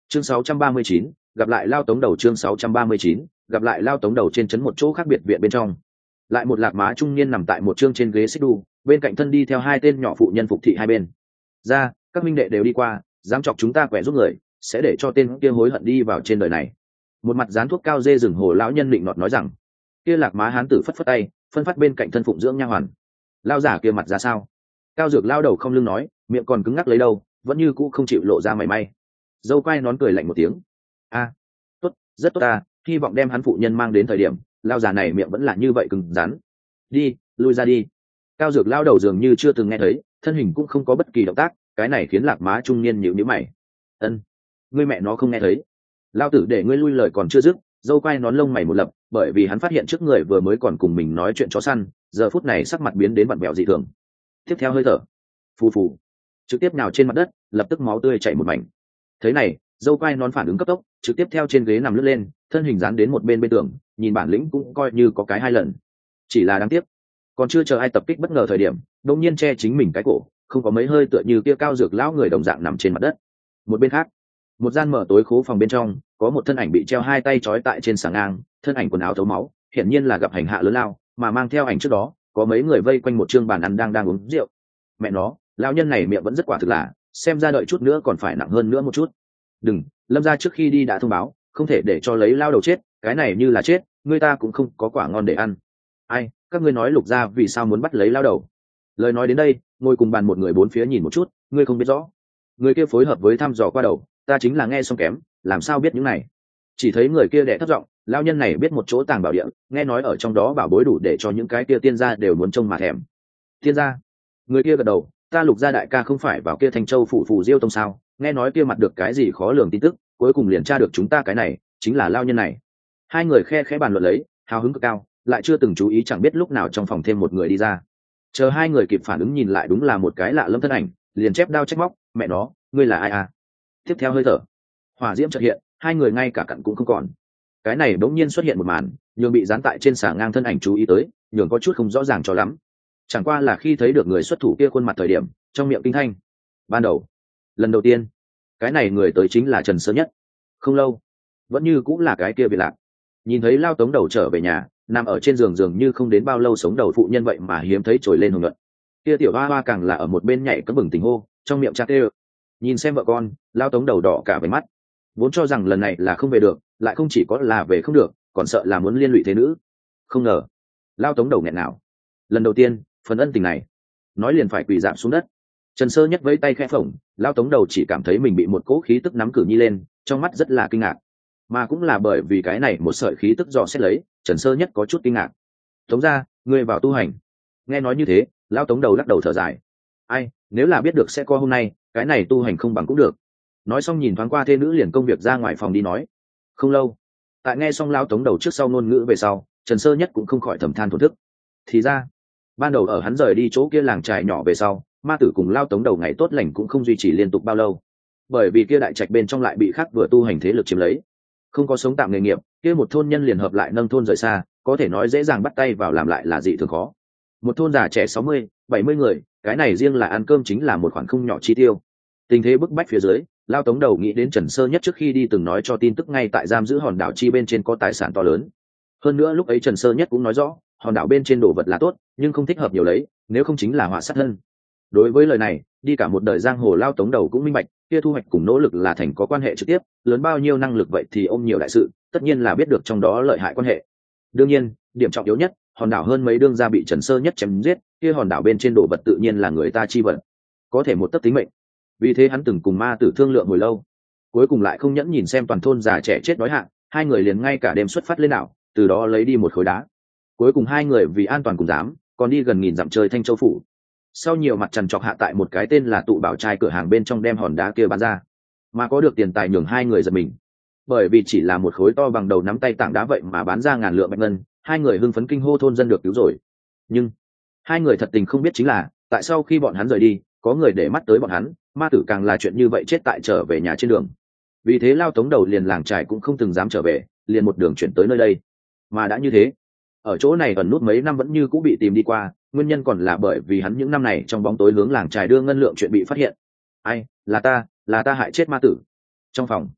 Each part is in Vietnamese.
Chương 639, gặp lại Lao Tống Đầu. Chương 639, gặp lại Lao Tống Đầu. Trên trấn một chỗ khác biệt viện bên trong, lại một lạc má trung niên nằm tại một chương trên ghế xích đu, bên cạnh thân đi theo hai tên nhỏ phụ nhân phục thị hai bên. Ra, các minh đệ đều đi qua, dám chọc chúng ta quẻ giúp người, sẽ để cho tên kia hối hận đi vào trên đời này. Một mặt dán thuốc cao dê rừng hồ lão nhân định nọt nói rằng. Kia lạc má hán tử phất phất tay, phân phát bên cạnh thân phụng dưỡng nha hoàn. Lao giả kia mặt ra sao? Cao Dược lao đầu không lưng nói, miệng còn cứng ngắc lấy đâu, vẫn như cũ không chịu lộ ra mảy may. Dâu quai nón cười lạnh một tiếng. A, tốt, rất tốt ta, hy vọng đem hắn phụ nhân mang đến thời điểm, lao già này miệng vẫn là như vậy cứng rắn. Đi, lui ra đi. Cao Dược lao đầu dường như chưa từng nghe thấy, thân hình cũng không có bất kỳ động tác, cái này khiến lạc má trung niên nhíu nhíu mày. Ân, ngươi mẹ nó không nghe thấy? Lao tử để ngươi lui lời còn chưa dứt, dâu quai nón lông mày một lập, bởi vì hắn phát hiện trước người vừa mới còn cùng mình nói chuyện chó săn, giờ phút này sắc mặt biến đến vặn vẹo dị thường. Tiếp theo hơi thở, phù phù, trực tiếp nào trên mặt đất, lập tức máu tươi chảy một mảnh. Thế này, dâu quai nón phản ứng cấp tốc, trực tiếp theo trên ghế nằm lướt lên, thân hình dán đến một bên bên tường, nhìn bản lĩnh cũng coi như có cái hai lần. Chỉ là đáng tiếc, còn chưa chờ ai tập kích bất ngờ thời điểm, đột nhiên che chính mình cái cổ, không có mấy hơi tựa như kia Cao Dược lão người đồng dạng nằm trên mặt đất. Một bên khác, một gian mở tối khố phòng bên trong, có một thân ảnh bị treo hai tay trói tại trên sàng ngang, thân ảnh quần áo thấu máu, hiển nhiên là gặp hành hạ lớn lao, mà mang theo ảnh trước đó, có mấy người vây quanh một trương bàn ăn đang uống rượu. Mẹ nó, lão nhân này miệng vẫn rất quả thực là, xem ra đợi chút nữa còn phải nặng hơn nữa một chút. Đừng, Lâm gia trước khi đi đã thông báo, không thể để cho lấy lao đầu chết, cái này như là chết, người ta cũng không có quả ngon để ăn. Ai, các ngươi nói Lục gia vì sao muốn bắt lấy lao đầu? Lời nói đến đây, ngồi cùng bàn một người bốn phía nhìn một chút, ngươi không biết rõ. Người kia phối hợp với thăm dò qua đầu, ta chính là nghe xong kém, làm sao biết những này? Chỉ thấy người kia đẻ thấp giọng, lao nhân này biết một chỗ tàng bảo địa, nghe nói ở trong đó bảo bối đủ để cho những cái kia tiên gia đều muốn trông mà thèm. Tiên gia? Người kia gật đầu, ta Lục gia đại ca không phải vào kia Thanh Châu phủ phù diêu tông sao? Nghe nói kia mặt được cái gì khó lường tin tức, cuối cùng liền tra được chúng ta cái này, chính là lao nhân này. Hai người khe khẽ bàn luận lấy, hào hứng cực cao, lại chưa từng chú ý chẳng biết lúc nào trong phòng thêm một người đi ra. Chờ hai người kịp phản ứng nhìn lại đúng là một cái lạ lẫm thân ảnh, liền chép đao trách móc, mẹ nó, ngươi là ai à? Tiếp theo hơi thở, hỏa diễm chợt hiện, hai người ngay cả cặn cũng không còn. Cái này bỗng nhiên xuất hiện một màn, nhường bị dán tại trên xà ngang thân ảnh chú ý tới, nhường có chút không rõ ràng cho lắm. Chẳng qua là khi thấy được người xuất thủ kia khuôn mặt thời điểm, trong miệng kinh thanh. Ban đầu, lần đầu tiên, cái này người tới chính là Trần Sơ Nhất. Không lâu, vẫn như cũng là cái kia bị lạc. Nhìn thấy Lao Tống Đầu trở về nhà, nằm ở trên giường dường như không đến bao lâu sống đầu phụ nhân vậy mà hiếm thấy trồi lên hồng luận. Kia tiểu hoa hoa càng là ở một bên nhảy cấm bừng tình hô, trong miệng cha tê. Nhìn xem vợ con, Lao Tống Đầu đỏ cả váy mắt. Vốn cho rằng lần này là không về được, lại không chỉ có là về không được, còn sợ là muốn liên lụy thế nữ. Không ngờ, Lao Tống Đầu nghẹn nào. Lần đầu tiên, phần ân tình này, nói liền phải quỳ rạp xuống đất. Trần Sơ Nhất với tay khẽ phổng, Lao Tống Đầu chỉ cảm thấy mình bị một cỗ khí tức nắm cử nhi lên, trong mắt rất là kinh ngạc. Mà cũng là bởi vì cái này một sợi khí tức dò xét lấy, Trần Sơ Nhất có chút kinh ngạc. Tống ra, ngươi vào tu hành. Nghe nói như thế, Lao Tống Đầu lắc đầu thở dài. Ai, nếu là biết được sẽ có hôm nay, cái này tu hành không bằng cũng được. Nói xong nhìn thoáng qua thê nữ liền công việc ra ngoài phòng đi nói. Không lâu, tại nghe xong Lao Tống Đầu trước sau ngôn ngữ về sau, Trần Sơ Nhất cũng không khỏi thầm than thổn thức. Thì ra, ban đầu ở hắn rời đi chỗ kia làng trài nhỏ về sau, ma tử cùng Lao Tống Đầu ngày tốt lành cũng không duy trì liên tục bao lâu, bởi vì kia đại trạch bên trong lại bị khác vừa tu hành thế lực chiếm lấy, không có sống tạm nghề nghiệp, kia một thôn nhân liền hợp lại nâng thôn rời xa, có thể nói dễ dàng bắt tay vào làm lại là dị thường khó. Một thôn già trẻ 60, 70 người, cái này riêng là ăn cơm chính là một khoản không nhỏ chi tiêu. Tình thế bức bách phía dưới, Lao Tống Đầu nghĩ đến Trần Sơ Nhất trước khi đi từng nói cho tin tức ngay tại giam giữ hòn đảo chi bên trên có tài sản to lớn. Hơn nữa lúc ấy Trần Sơ Nhất cũng nói rõ, hòn đảo bên trên đồ vật là tốt, nhưng không thích hợp nhiều lấy, nếu không chính là họa sát thân. Đối với lời này, đi cả một đời giang hồ Lao Tống Đầu cũng minh bạch, kia thu hoạch cùng nỗ lực là thành có quan hệ trực tiếp, lớn bao nhiêu năng lực vậy thì ôm nhiều đại sự, tất nhiên là biết được trong đó lợi hại quan hệ. Đương nhiên, điểm trọng yếu nhất, hòn đảo hơn mấy đương gia bị Trần Sơ Nhất chém giết, kia hòn đảo bên trên đồ vật tự nhiên là người ta chi vật, có thể một tấc tính mệnh. Vì thế hắn từng cùng ma tử thương lượng hồi lâu, cuối cùng lại không nhẫn nhìn xem toàn thôn già trẻ chết đói hạn, hai người liền ngay cả đêm xuất phát lên đảo, từ đó lấy đi một khối đá. Cuối cùng hai người vì an toàn cùng dám, còn đi gần nghìn dặm chơi Thanh Châu phủ. Sau nhiều mặt trằn trọc hạ tại một cái tên là Tụ Bảo Trai cửa hàng bên trong đem hòn đá kia bán ra, mà có được tiền tài nhường hai người giật mình, bởi vì chỉ là một khối to bằng đầu nắm tay tảng đá vậy mà bán ra ngàn lượng bạch ngân, hai người hưng phấn kinh hô thôn dân được cứu rồi. Nhưng hai người thật tình không biết chính là, tại sau khi bọn hắn rời đi, có người để mắt tới bọn hắn, ma tử càng là chuyện như vậy chết tại trở về nhà trên đường. Vì thế Lao Tống Đầu liền làng trài cũng không từng dám trở về, liền một đường chuyển tới nơi đây. Mà đã như thế, ở chỗ này ẩn nút mấy năm vẫn như cũ bị tìm đi qua, nguyên nhân còn là bởi vì hắn những năm này trong bóng tối hướng làng trài đưa ngân lượng chuyện bị phát hiện. Ai, là ta hại chết ma tử. Trong phòng,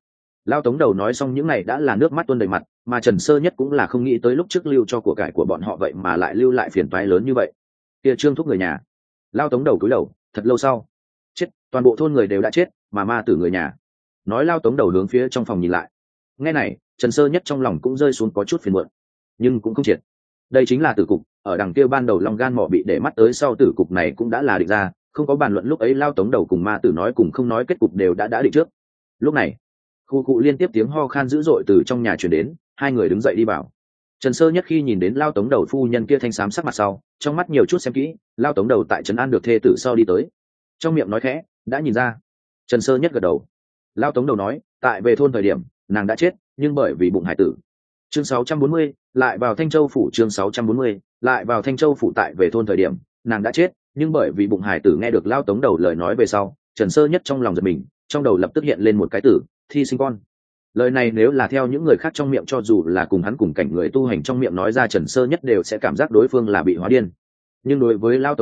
Lao Tống đầu nói xong những này đã là nước mắt tuôn đầy mặt, mà Trần Sơ Nhất cũng là không nghĩ tới lúc trước lưu cho của cải của bọn họ vậy mà lại lưu lại phiền toái lớn như vậy. Kia Trương Thúc người nhà. Lao Tống đầu cúi đầu, thật lâu sau. Chết, toàn bộ thôn người đều đã chết, mà ma tử người nhà. Nói Lao Tống đầu hướng phía trong phòng nhìn lại. Nghe này, Trần Sơ Nhất trong lòng cũng rơi xuống có chút phiền muộn, nhưng cũng không triệt. Đây chính là tử cục, ở đằng kia ban đầu Long Gan mỏ bị để mắt tới sau tử cục này cũng đã là định ra, không có bàn luận lúc ấy Lao Tống đầu cùng ma tử nói cùng không nói kết cục đều đã định trước. Lúc này, khu cụ liên tiếp tiếng ho khan dữ dội từ trong nhà truyền đến, hai người đứng dậy đi vào. Trần Sơ Nhất khi nhìn đến Lao Tống đầu phu nhân kia thanh xám sắc mặt sau, trong mắt nhiều chút xem kỹ, Lao Tống đầu tại trấn an được thê tử sau đi tới, trong miệng nói khẽ, đã nhìn ra. Trần Sơ Nhất gật đầu. Lao Tống đầu nói, tại về thôn thời điểm nàng đã chết, nhưng bởi vì bụng hải tử. Chương 640, lại vào Thanh Châu phủ. Chương 640, lại vào Thanh Châu phủ. Tại về thôn thời điểm nàng đã chết, nhưng bởi vì bụng hải tử. Nghe được Lao Tống đầu lời nói về sau, Trần Sơ Nhất trong lòng giật mình, trong đầu lập tức hiện lên một cái tử, thi sinh con. Lời này nếu là theo những người khác trong miệng, cho dù là cùng hắn cùng cảnh người tu hành trong miệng nói ra, Trần Sơ Nhất đều sẽ cảm giác đối phương là bị hóa điên. Nhưng đối với Lao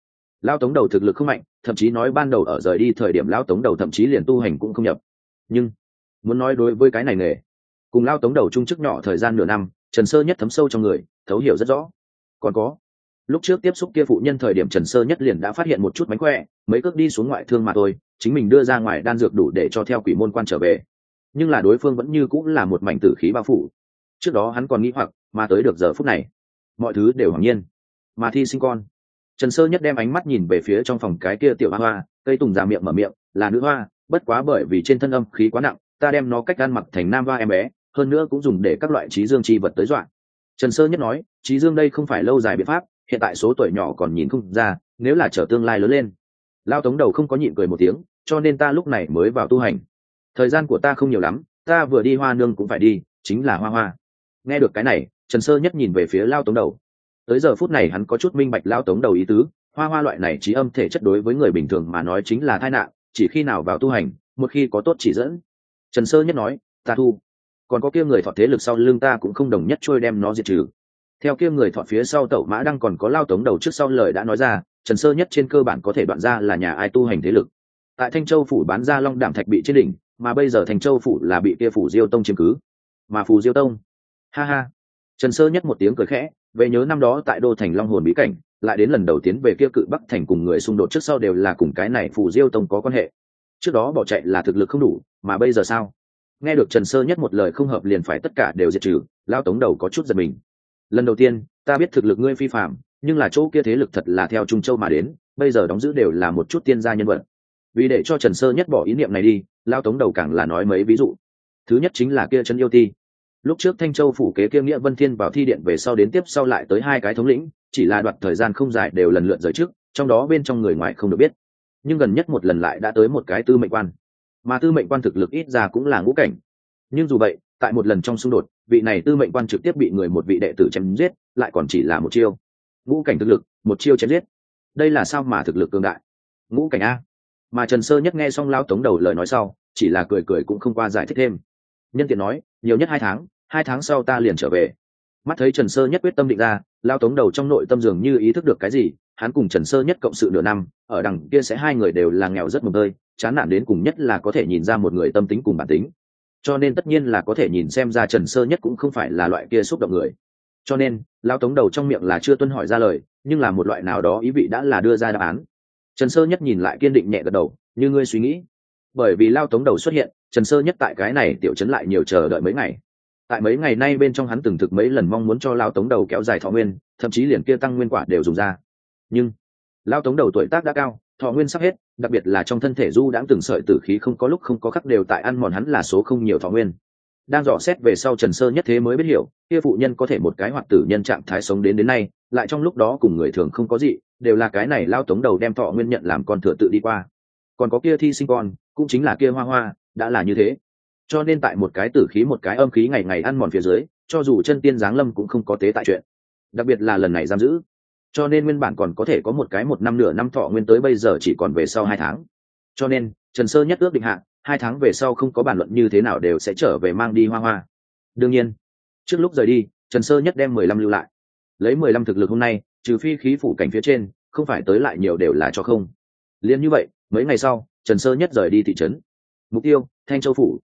Tống đầu thực lực không mạnh, thậm chí nói ban đầu ở rời đi thời điểm Lao Tống đầu thậm chí liền tu hành cũng không nhập. Nhưng muốn nói đối với cái này nghề, cùng Lao Tống đầu chung chức nhỏ thời gian nửa năm, Trần Sơ Nhất thấm sâu trong người, thấu hiểu rất rõ. Còn có lúc trước tiếp xúc kia phụ nhân thời điểm, Trần Sơ Nhất liền đã phát hiện một chút mánh khỏe, mấy cước đi xuống ngoại thương mà thôi, chính mình đưa ra ngoài đan dược đủ để cho theo quỷ môn quan trở về, nhưng là đối phương vẫn như cũng là một mảnh tử khí bao phủ. Trước đó hắn còn nghĩ hoặc, mà tới được giờ phút này mọi thứ đều hoàng nhiên. Mà thi sinh con. Trần Sơ Nhất đem ánh mắt nhìn về phía trong phòng cái kia tiểu hoa, cây tùng già miệng mở miệng, là nữ hoa, bất quá bởi vì trên thân âm khí quá nặng, ta đem nó cách ăn mặc thành nam hoa em bé, hơn nữa cũng dùng để các loại trí dương chi vật tới dọa. Trần Sơ Nhất nói, trí dương đây không phải lâu dài biện pháp, hiện tại số tuổi nhỏ còn nhìn không ra, nếu là chờ tương lai lớn lên. Lao Tống đầu không có nhịn cười một tiếng, cho nên ta lúc này mới vào tu hành. Thời gian của ta không nhiều lắm, ta vừa đi Hoa Nương cũng phải đi, chính là Hoa. Nghe được cái này, Trần Sơ Nhất nhìn về phía Lao Tống đầu. Tới giờ phút này hắn có chút minh bạch Lao Tống đầu ý tứ, Hoa loại này trí âm thể chất đối với người bình thường mà nói chính là tai nạn, chỉ khi nào vào tu hành, một khi có tốt chỉ dẫn. Trần Sơ Nhất nói, ta thu. Còn có kia người thọ thế lực sau lưng ta cũng không đồng nhất trôi đem nó diệt trừ. Theo kia người thọ phía sau Tẩu Mã Đăng còn có Lao Tống đầu trước sau lời đã nói ra, Trần Sơ Nhất trên cơ bản có thể đoạn ra là nhà ai tu hành thế lực. Tại Thanh Châu phủ bán ra Long Đảm Thạch bị trên đỉnh, mà bây giờ Thanh Châu phủ là bị kia phủ Diêu Tông chiếm cứ. Mà phủ Diêu Tông, ha ha. Trần Sơ Nhất một tiếng cười khẽ, về nhớ năm đó tại đô thành Long Hồn bí cảnh, lại đến lần đầu tiến về kia Cự Bắc thành cùng người xung đột trước sau đều là cùng cái này phủ Diêu Tông có quan hệ. Trước đó bỏ chạy là thực lực không đủ, mà bây giờ sao? Nghe được Trần Sơ Nhất một lời không hợp liền phải tất cả đều diệt trừ, Lao Tống đầu có chút giật mình. Lần đầu tiên ta biết thực lực ngươi phi phàm, nhưng là chỗ kia thế lực thật là theo Trung Châu mà đến, bây giờ đóng giữ đều là một chút tiên gia nhân vật. Vì để cho Trần Sơ Nhất bỏ ý niệm này đi, Lao Tống đầu càng là nói mấy ví dụ. Thứ nhất chính là kia Trấn Yêu Ti. Lúc trước Thanh Châu phủ kế kia Nghĩa Vân Thiên vào thi điện về sau đến tiếp sau lại tới hai cái thống lĩnh, chỉ là đoạt thời gian không dài đều lần lượt rời trước, trong đó bên trong người ngoài không được biết. Nhưng gần nhất một lần lại đã tới một cái tư mệnh quan, mà tư mệnh quan thực lực ít ra cũng là ngũ cảnh. Nhưng dù vậy, tại một lần trong xung đột, vị này tư mệnh quan trực tiếp bị một vị đệ tử chém giết, lại còn chỉ là một chiêu. Ngũ cảnh thực lực, một chiêu chém giết. Đây là sao mà thực lực cường đại? Ngũ cảnh a. Mà Trần Sơ Nhất nghe xong Lao Tống đầu lời nói sau, chỉ là cười cười cũng không qua giải thích thêm. Nhân tiện nói, nhiều nhất 2 tháng sau ta liền trở về. Mắt thấy Trần Sơ Nhất quyết tâm định ra, Lao Tống đầu trong nội tâm dường như ý thức được cái gì, hắn cùng Trần Sơ Nhất cộng sự nửa năm, ở đằng kia sẽ hai người đều là nghèo rất mồng tơi, chán nản đến cùng nhất là có thể nhìn ra một người tâm tính cùng bản tính. Cho nên tất nhiên là có thể nhìn xem ra Trần Sơ Nhất cũng không phải là loại kia xúc động người. Cho nên, Lao Tống đầu trong miệng là chưa tuân hỏi ra lời, nhưng là một loại nào đó ý vị đã là đưa ra đáp án. Trần Sơ Nhất nhìn lại kiên định nhẹ gật đầu, như ngươi suy nghĩ. Bởi vì Lao Tống đầu xuất hiện, Trần Sơ Nhất tại cái này tiểu trấn lại nhiều chờ đợi mấy ngày. Tại mấy ngày nay bên trong hắn từng thực mấy lần mong muốn cho Lao Tống đầu kéo dài thọ nguyên, thậm chí liền kia tăng nguyên quả đều dùng ra. Nhưng Lao Tống đầu tuổi tác đã cao, thọ nguyên sắp hết, đặc biệt là trong thân thể du đãng từng sợi tử khí không có lúc không có khắc đều tại ăn mòn hắn là số không nhiều thọ nguyên. Đang dò xét về sau Trần Sơ Nhất thế mới biết hiểu, kia phụ nhân có thể một cái hoạt tử nhân trạng thái sống đến nay, lại trong lúc đó cùng người thường không có gì, đều là cái này Lao Tống đầu đem thọ nguyên nhận làm con thừa tự đi qua. Còn có kia thi sinh con, cũng chính là kia Hoa, đã là như thế. Cho nên tại một cái tử khí một cái âm khí ngày ngày ăn mòn phía dưới, cho dù chân tiên giáng lâm cũng không có tế tại chuyện. Đặc biệt là lần này giam giữ, cho nên nguyên bản còn có thể có một cái 1 năm nửa năm thọ nguyên, tới bây giờ chỉ còn về sau 2 tháng. Cho nên Trần Sơ Nhất ước định hạ 2 tháng về sau không có bàn luận như thế nào đều sẽ trở về mang đi Hoa. Đương nhiên trước lúc rời đi, Trần Sơ Nhất đem 15 lưu lại, lấy 15 thực lực hôm nay, trừ phi khí phủ cảnh phía trên không phải tới lại nhiều đều là cho không. Liên như vậy mấy ngày sau, Trần Sơ Nhất rời đi thị trấn. Mục tiêu Thanh Châu phủ.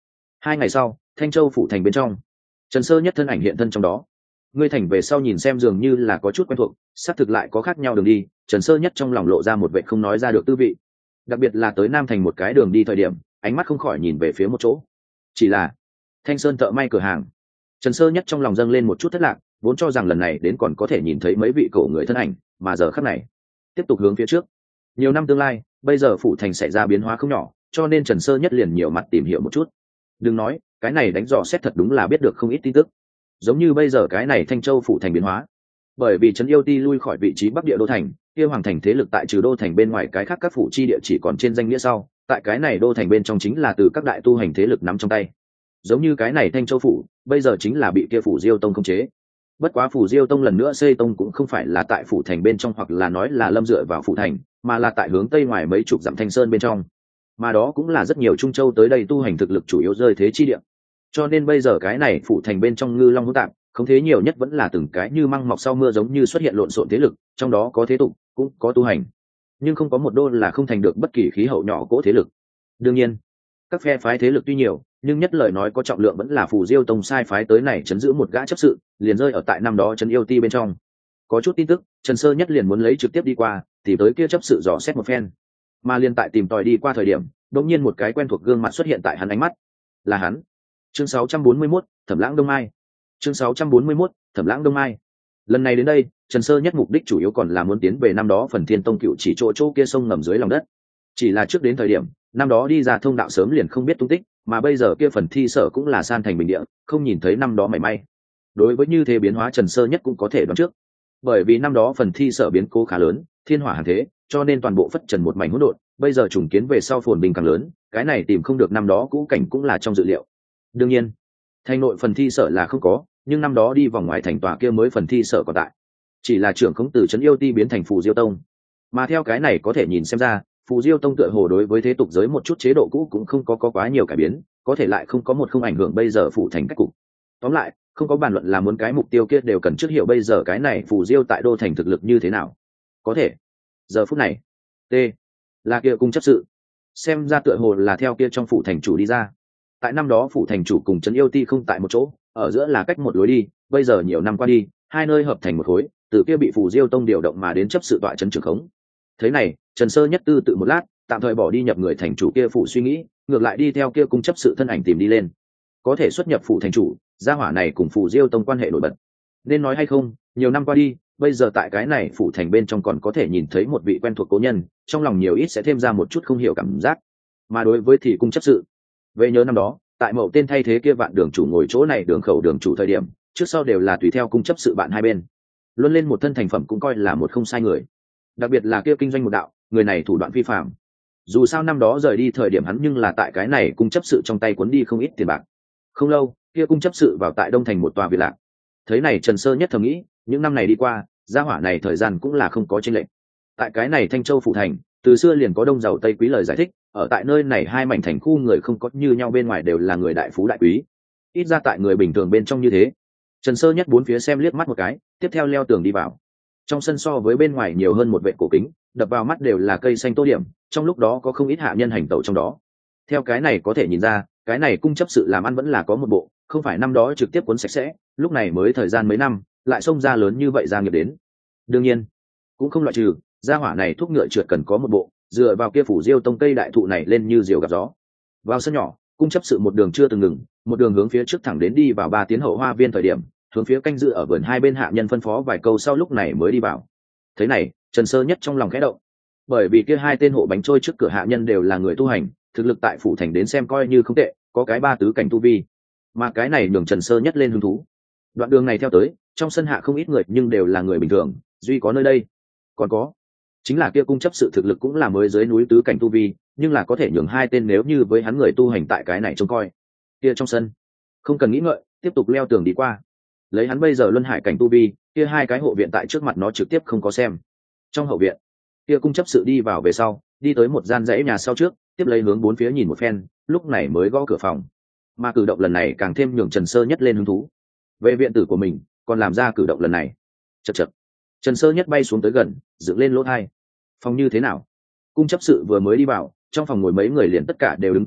2 ngày sau, Thanh Châu phủ thành bên trong, Trần Sơ Nhất thân ảnh hiện thân trong đó. Ngươi thành về sau nhìn xem dường như là có chút quen thuộc, xác thực lại có khác nhau đường đi. Trần Sơ Nhất trong lòng lộ ra một vẻ không nói ra được tư vị, đặc biệt là tới Nam thành một cái đường đi thời điểm, ánh mắt không khỏi nhìn về phía một chỗ. Chỉ là Thanh Sơn thợ may cửa hàng. Trần Sơ Nhất trong lòng dâng lên một chút thất lạc, vốn cho rằng lần này đến còn có thể nhìn thấy mấy vị cổ người thân ảnh, mà giờ khắc này tiếp tục hướng phía trước. Nhiều năm tương lai, bây giờ phủ thành xảy ra biến hóa không nhỏ, cho nên Trần Sơ Nhất liền nhiều mặt tìm hiểu một chút. Đừng nói, cái này đánh dò xét thật đúng là biết được không ít tin tức. Giống như bây giờ cái này Thanh Châu phủ thành biến hóa, bởi vì Trấn Yêu Ti lui khỏi vị trí Bắc Địa đô thành, kia hoàng thành thế lực tại trừ đô thành bên ngoài cái khác các phủ chi địa chỉ còn trên danh nghĩa sau, tại cái này đô thành bên trong chính là từ các đại tu hành thế lực nắm trong tay. Giống như cái này Thanh Châu phủ, bây giờ chính là bị kia phủ Diêu Tông khống chế. Bất quá phủ Diêu Tông lần nữa xây tông cũng không phải là tại phủ thành bên trong hoặc là nói là lâm dựa vào phủ thành, mà là tại hướng tây ngoài mấy chục dặm Thanh Sơn bên trong. Mà đó cũng là rất nhiều Trung Châu tới đây tu hành thực lực chủ yếu rơi thế chi địa. Cho nên bây giờ cái này phủ thành bên trong ngư long hỗn tạp, không thế nhiều nhất vẫn là từng cái như măng mọc sau mưa giống như xuất hiện lộn xộn thế lực, trong đó có thế tục, cũng có tu hành, nhưng không có một đô là không thành được bất kỳ khí hậu nhỏ cỗ thế lực. Đương nhiên, các phe phái thế lực tuy nhiều, nhưng nhất lời nói có trọng lượng vẫn là phù Diêu Tông sai phái tới này chấn giữ một gã chấp sự, liền rơi ở tại năm đó Trấn Yêu Ti bên trong. Có chút tin tức, Trần Sơ Nhất liền muốn lấy trực tiếp đi qua, tìm tới kia chấp sự dò xét một phen. Mà liền tại tìm tòi đi qua thời điểm, đột nhiên một cái quen thuộc gương mặt xuất hiện tại hắn ánh mắt. Là hắn. Chương 641, Thẩm Lãng Đông Mai. Chương 641, Thẩm Lãng Đông Mai. Lần này đến đây, Trần Sơ Nhất mục đích chủ yếu còn là muốn tiến về năm đó Phần Thiên Tông cựu chỉ chỗ kia sông ngầm dưới lòng đất. Chỉ là trước đến thời điểm, năm đó đi ra thông đạo sớm liền không biết tung tích, mà bây giờ kia phần thi sở cũng là san thành bình địa, không nhìn thấy năm đó mảy may. Đối với như thế biến hóa Trần Sơ Nhất cũng có thể đoán trước, bởi vì năm đó phần thi sở biến cố khá lớn, thiên hỏa hàn thế, cho nên toàn bộ phất trần một mảnh hỗn độn. Bây giờ trùng kiến về sau phồn bình càng lớn, cái này tìm không được năm đó cũ cảnh cũng là trong dự liệu. Đương nhiên, thành nội phần thi sở là không có, nhưng năm đó đi vòng ngoài thành tòa kia mới phần thi sở còn tại, chỉ là trưởng khống từ Trấn Yêu Ti biến thành Phù Diêu Tông. Mà theo cái này có thể nhìn xem ra, Phù Diêu Tông tựa hồ đối với thế tục giới một chút chế độ cũ cũng không có quá nhiều cải biến, có thể lại không có một không ảnh hưởng bây giờ phủ thành cách cục. Tóm lại, không có bàn luận là muốn cái mục tiêu kia đều cần trước hiểu bây giờ cái này Phù Diêu tại đô thành thực lực như thế nào. Có thể, giờ phút này, t là kia cung chấp sự, xem ra tựa hồ là theo kia trong phủ thành chủ đi ra. Tại năm đó phủ thành chủ cùng Trấn Yêu Ti không tại một chỗ, ở giữa là cách một lối đi, bây giờ nhiều năm qua đi, hai nơi hợp thành một khối, từ kia bị Phù Diêu Tông điều động mà đến chấp sự tọa trấn trưởng khống. Thế này, Trần Sơ Nhất tư tự một lát, tạm thời bỏ đi nhập người thành chủ kia phủ suy nghĩ, ngược lại đi theo kia cung chấp sự thân ảnh tìm đi lên. Có thể xuất nhập phủ thành chủ, gia hỏa này cùng Phù Diêu Tông quan hệ nổi bật. Nên nói hay không, nhiều năm qua đi, bây giờ tại cái này phủ thành bên trong còn có thể nhìn thấy một vị quen thuộc cố nhân, trong lòng nhiều ít sẽ thêm ra một chút không hiểu cảm giác. Mà đối với thì cung chấp sự, về nhớ năm đó, tại mậu tên thay thế kia vạn đường chủ ngồi chỗ này đường khẩu đường chủ thời điểm, trước sau đều là tùy theo cung chấp sự bạn hai bên, luôn lên một thân thành phẩm cũng coi là một không sai người. Đặc biệt là kia kinh doanh một đạo, người này thủ đoạn phi phàm. Dù sao năm đó rời đi thời điểm hắn nhưng là tại cái này cung chấp sự trong tay cuốn đi không ít tiền bạc. Không lâu, kia cung chấp sự vào tại Đông thành một tòa viện lạc. Thấy này Trần Sơ Nhất thầm nghĩ, những năm này đi qua, gia hỏa này thời gian cũng là không có chênh lệch. Tại cái này Thanh Châu phủ thành, từ xưa liền có đông giàu tây quý lời giải thích, ở tại nơi này hai mảnh thành khu người không có như nhau, bên ngoài đều là người đại phú đại quý. Ít ra tại người bình thường bên trong như thế. Trần Sơ Nhất bốn phía xem liếc mắt một cái, tiếp theo leo tường đi vào. Trong sân so với bên ngoài nhiều hơn một vệ cổ kính, đập vào mắt đều là cây xanh tô điểm, trong lúc đó có không ít hạ nhân hành tẩu trong đó. Theo cái này có thể nhìn ra, cái này cung chấp sự làm ăn vẫn là có một bộ, không phải năm đó trực tiếp cuốn sạch sẽ, lúc này mới thời gian mấy năm, lại xông ra lớn như vậy gia nghiệp đến. Đương nhiên, cũng không loại trừ, gia hỏa này thuốc ngựa trượt cần có một bộ, dựa vào kia phủ Diêu Tông cây đại thụ này lên như diều gặp gió. Vào sân nhỏ, cung chấp sự một đường chưa từng ngừng, một đường hướng phía trước thẳng đến đi vào 3 tiến hậu hoa viên thời điểm, hướng phía canh dự ở vườn hai bên hạ nhân phân phó vài câu sau lúc này mới đi vào. Thế này, Trần Sơ Nhất trong lòng khẽ động, bởi vì kia hai tên hộ bánh trôi trước cửa hạ nhân đều là người tu hành, thực lực tại phủ thành đến xem coi như không tệ, có cái 3 tứ cảnh tu vi, mà cái này nhường Trần Sơ Nhất lên hứng thú. Đoạn đường này theo tới, trong sân hạ không ít người nhưng đều là người bình thường, duy có nơi đây còn có chính là kia cung chấp sự thực lực cũng là mới dưới núi tứ cảnh tu vi, nhưng là có thể nhường hai tên nếu như với hắn người tu hành tại cái này trông coi. Kia trong sân, không cần nghĩ ngợi, tiếp tục leo tường đi qua. Lấy hắn bây giờ luân hải cảnh tu vi, kia hai cái hộ viện tại trước mặt nó trực tiếp không có xem. Trong hậu viện, kia cung chấp sự đi vào về sau, đi tới một gian dãy nhà sau trước, tiếp lấy hướng bốn phía nhìn một phen, lúc này mới gõ cửa phòng. Mà cử động lần này càng thêm nhường Trần Sơ Nhất lên hứng thú. Về viện tử của mình, còn làm ra cử động lần này. Chậc chậc. Trần Sơ Nhất bay xuống tới gần, dựng lên lỗ tai. Phòng như thế nào? Cung chấp sự vừa mới đi vào, trong phòng ngồi mấy người liền tất cả đều đứng dậy,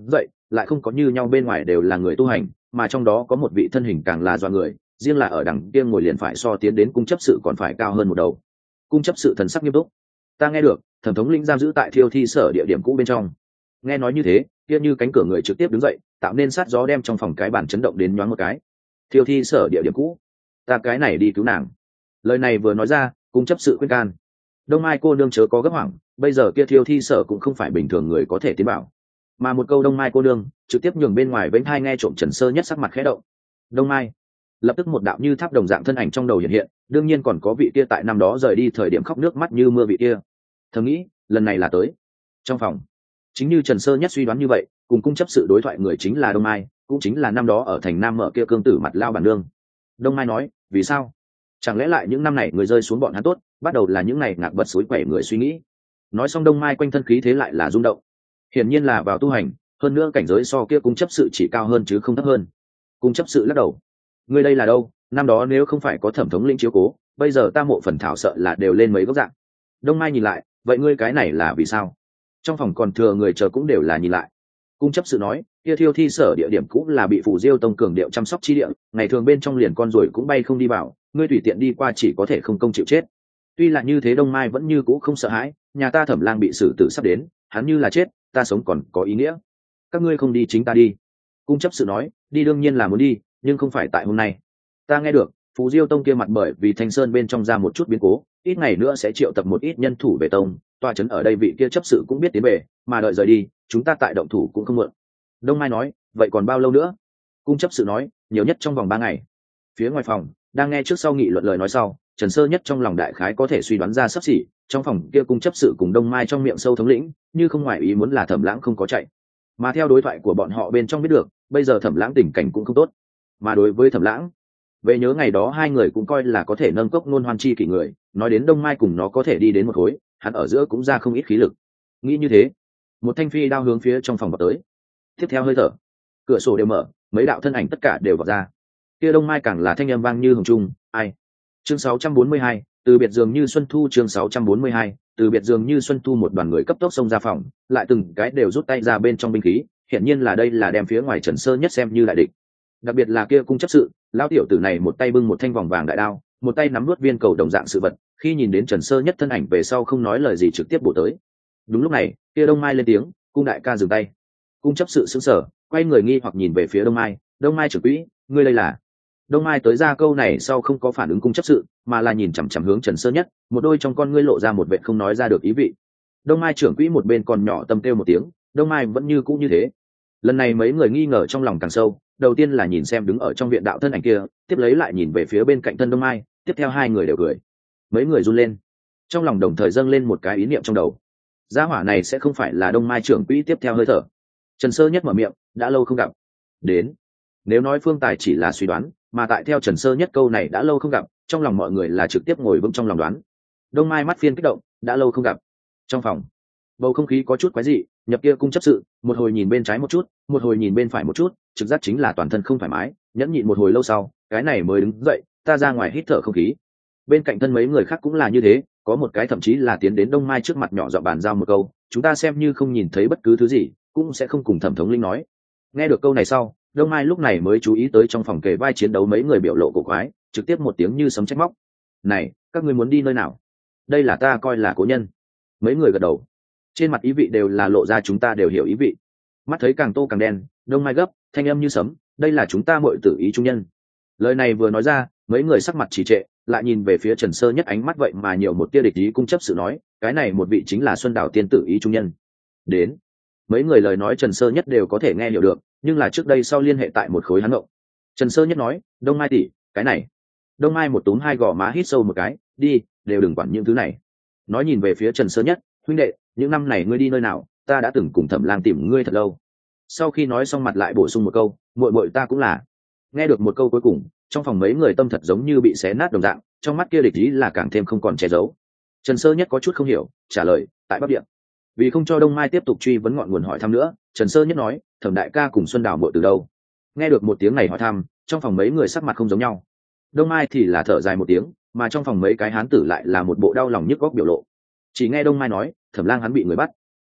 lại không có như nhau bên ngoài đều là người tu hành, mà trong đó có một vị thân hình càng là do người, riêng là ở đằng kia ngồi liền phải so tiến đến cung chấp sự còn phải cao hơn một đầu. Cung chấp sự thần sắc nghiêm túc: ta nghe được thẩm thống lĩnh giam giữ tại thiêu thi sở địa điểm cũ bên trong. Nghe nói như thế, kia như cánh cửa người trực tiếp đứng dậy, tạo nên sát gió đem trong phòng cái bàn chấn động đến nhoáng một cái. Thiêu thi sở địa điểm cũ, ta cái này đi cứu nàng. Lời này vừa nói ra, cung chấp sự khuyên can: Đông Mai cô nương chớ có gấp hoảng, bây giờ kia thiêu thi sở cũng không phải bình thường người có thể tiến bảo. Mà một câu Đông Mai cô nương trực tiếp nhường bên ngoài vĩnh hai nghe trộm Trần Sơ Nhất sắc mặt khẽ động. Đông Mai, lập tức một đạo như tháp đồng dạng thân ảnh trong đầu hiện hiện, đương nhiên còn có vị kia tại năm đó rời đi thời điểm khóc nước mắt như mưa vị kia. Thầm nghĩ, lần này là tới. Trong phòng, chính như Trần Sơ Nhất suy đoán như vậy, cùng cung chấp sự đối thoại người chính là Đông Mai, cũng chính là năm đó ở thành Nam mở kia cương tử mặt lao bản nương. Đông Mai nói, vì sao? Chẳng lẽ lại những năm này người rơi xuống bọn hắn tốt, bắt đầu là những này ngạc bật suối quẩy người suy nghĩ. Nói xong Đông Mai quanh thân khí thế lại là rung động. Hiển nhiên là vào tu hành, hơn nữa cảnh giới so kia cung chấp sự chỉ cao hơn chứ không thấp hơn. Cung chấp sự lắc đầu: ngươi đây là đâu? Năm đó nếu không phải có thẩm thống lĩnh chiếu cố, bây giờ ta mộ phần thảo sợ là đều lên mấy góc dạng. Đông Mai nhìn lại: vậy ngươi cái này là vì sao? Trong phòng còn thừa người chờ cũng đều là nhìn lại. Cung chấp sự nói: kia thiêu thi sở địa điểm cũng là bị phủ diêu tông cường điệu chăm sóc chi địa, ngày thường bên trong liền con ruồi cũng bay không đi vào, ngươi tùy tiện đi qua chỉ có thể không công chịu chết. Tuy là như thế Đông Mai vẫn như cũ không sợ hãi, nhà ta Thẩm Lang bị xử tử sắp đến, hắn như là chết, ta sống còn có ý nghĩa. Các ngươi không đi chính ta đi. Cung chấp sự nói: đi đương nhiên là muốn đi, nhưng không phải tại hôm nay. Ta nghe được phù diêu tông kia mặt bởi vì Thanh Sơn bên trong ra một chút biến cố, ít ngày nữa sẽ triệu tập một ít nhân thủ về tông, tòa trấn ở đây vị kia chấp sự cũng biết tiến về, mà đợi rời đi chúng ta tại động thủ cũng không muộn. Đông Mai nói: vậy còn bao lâu nữa? Cung chấp sự nói: nhiều nhất trong vòng 3 ngày. Phía ngoài phòng đang nghe trước sau nghị luận lời nói sau, Trần Sơ Nhất trong lòng đại khái có thể suy đoán ra sắp xỉ, trong phòng kia cung chấp sự cùng Đông Mai trong miệng sâu thống lĩnh, như không ngoài ý muốn là Thẩm Lãng không có chạy. Mà theo đối thoại của bọn họ bên trong biết được, bây giờ Thẩm Lãng tình cảnh cũng không tốt. Mà đối với Thẩm Lãng, về nhớ ngày đó hai người cũng coi là có thể nâng cốc nôn hoan chi kỷ người, nói đến Đông Mai cùng nó có thể đi đến một khối, hắn ở giữa cũng ra không ít khí lực. Nghĩ như thế, một thanh phi đao hướng phía trong phòng vào tới. Tiếp theo hơi thở, cửa sổ đều mở, mấy đạo thân ảnh tất cả đều vào ra. Kia Đông Mai càng là thanh âm vang như hồng trung: ai? Chương 642, từ biệt dường như xuân thu. Chương 642, từ biệt dường như xuân thu. Một đoàn người cấp tốc xông ra phòng, lại từng cái đều rút tay ra bên trong binh khí, hiển nhiên là đây là đem phía ngoài Trần Sơ Nhất xem như đại địch. Đặc biệt là kia cung chấp sự, lão tiểu tử này một tay bưng một thanh vòng vàng đại đao, một tay nắm nuốt viên cầu đồng dạng sự vật, khi nhìn đến Trần Sơ Nhất thân ảnh về sau không nói lời gì trực tiếp bổ tới. Đúng lúc này, kia Đông Mai lên tiếng: cung đại ca dừng tay. Cung chấp sự sững sờ, quay người nghi hoặc nhìn về phía Đông Mai: Đông Mai trưởng quỹ, ngươi đây là? Đông Mai tới ra câu này sau không có phản ứng cung chấp sự, mà là nhìn chằm chằm hướng Trần Sơ Nhất, một đôi trong con ngươi lộ ra một vẻ không nói ra được ý vị. Đông Mai trưởng quỹ một bên còn nhỏ tâm kêu một tiếng, Đông Mai vẫn như cũ như thế. Lần này mấy người nghi ngờ trong lòng càng sâu, đầu tiên là nhìn xem đứng ở trong viện đạo thân ảnh kia, tiếp lấy lại nhìn về phía bên cạnh thân Đông Mai, tiếp theo hai người đều cười. Mấy người run lên, trong lòng đồng thời dâng lên một cái ý niệm trong đầu: gia hỏa này sẽ không phải là Đông Mai trưởng quỹ? Tiếp theo hơi thở, Trần Sơ Nhất mở miệng: đã lâu không gặp. Đến, nếu nói Phương Tài chỉ là suy đoán, mà tại theo Trần Sơ Nhất câu này đã lâu không gặp, trong lòng mọi người là trực tiếp ngồi vững trong lòng đoán. Đông Mai mắt phiên kích động: đã lâu không gặp. Trong phòng bầu không khí có chút quái dị, nhập kia cung chấp sự một hồi nhìn bên trái một chút, một hồi nhìn bên phải một chút, trực giác chính là toàn thân không thoải mái, nhẫn nhịn một hồi lâu sau, cái này mới đứng dậy: ta ra ngoài hít thở không khí. Bên cạnh thân mấy người khác cũng là như thế, có một cái thậm chí là tiến đến Đông Mai trước mặt nhỏ giọng bàn giao một câu: chúng ta xem như không nhìn thấy bất cứ thứ gì, cũng sẽ không cùng Thẩm thống linh nói. Nghe được câu này sau, Đông Mai lúc này mới chú ý tới trong phòng kề vai chiến đấu mấy người biểu lộ cổ quái, trực tiếp một tiếng như sấm trách móc: này, các ngươi muốn đi nơi nào? Đây là ta coi là cố nhân. Mấy người gật đầu, trên mặt ý vị đều là lộ ra chúng ta đều hiểu ý vị. Mắt thấy càng tô càng đen, Đông Mai gấp, thanh âm như sấm: đây là chúng ta muội tử ý trung nhân. Lời này vừa nói ra, mấy người sắc mặt trì trệ, lại nhìn về phía Trần Sơ Nhất, ánh mắt vậy mà nhiều một tia địch ý. Cung chấp sự nói: cái này một vị chính là Xuân Đảo tiên tử ý trung nhân. Đến, mấy người lời nói Trần Sơ Nhất đều có thể nghe hiểu được, nhưng là trước đây sau liên hệ tại một khối hắn ngộng. Trần Sơ Nhất nói: Đông Mai tỷ, cái này. Đông Mai một túm hai gò má, hít sâu một cái: đi, đều đừng quản những thứ này. Nói nhìn về phía Trần Sơ Nhất: huynh đệ, những năm này ngươi đi nơi nào? Ta đã từng cùng Thẩm Lang tìm ngươi thật lâu. Sau khi nói xong mặt lại bổ sung một câu: muội muội ta cũng là. Nghe được một câu cuối cùng, trong phòng mấy người tâm thật giống như bị xé nát đồng dạng, trong mắt kia địch ý là càng thêm không còn che giấu. Trần Sơ Nhất có chút không hiểu, trả lời: tại Bắc Điện. Vì không cho Đông Mai tiếp tục truy vấn ngọn nguồn hỏi thăm nữa, Trần Sơ Nhất nói: Thẩm đại ca cùng Xuân Đảo muội từ đâu? Nghe được một tiếng này hỏi thăm, trong phòng mấy người sắc mặt không giống nhau. Đông Mai thì là thở dài một tiếng, mà trong phòng mấy cái hán tử lại là một bộ đau lòng nhức góc biểu lộ. Chỉ nghe Đông Mai nói: Thẩm Lang hắn bị người bắt.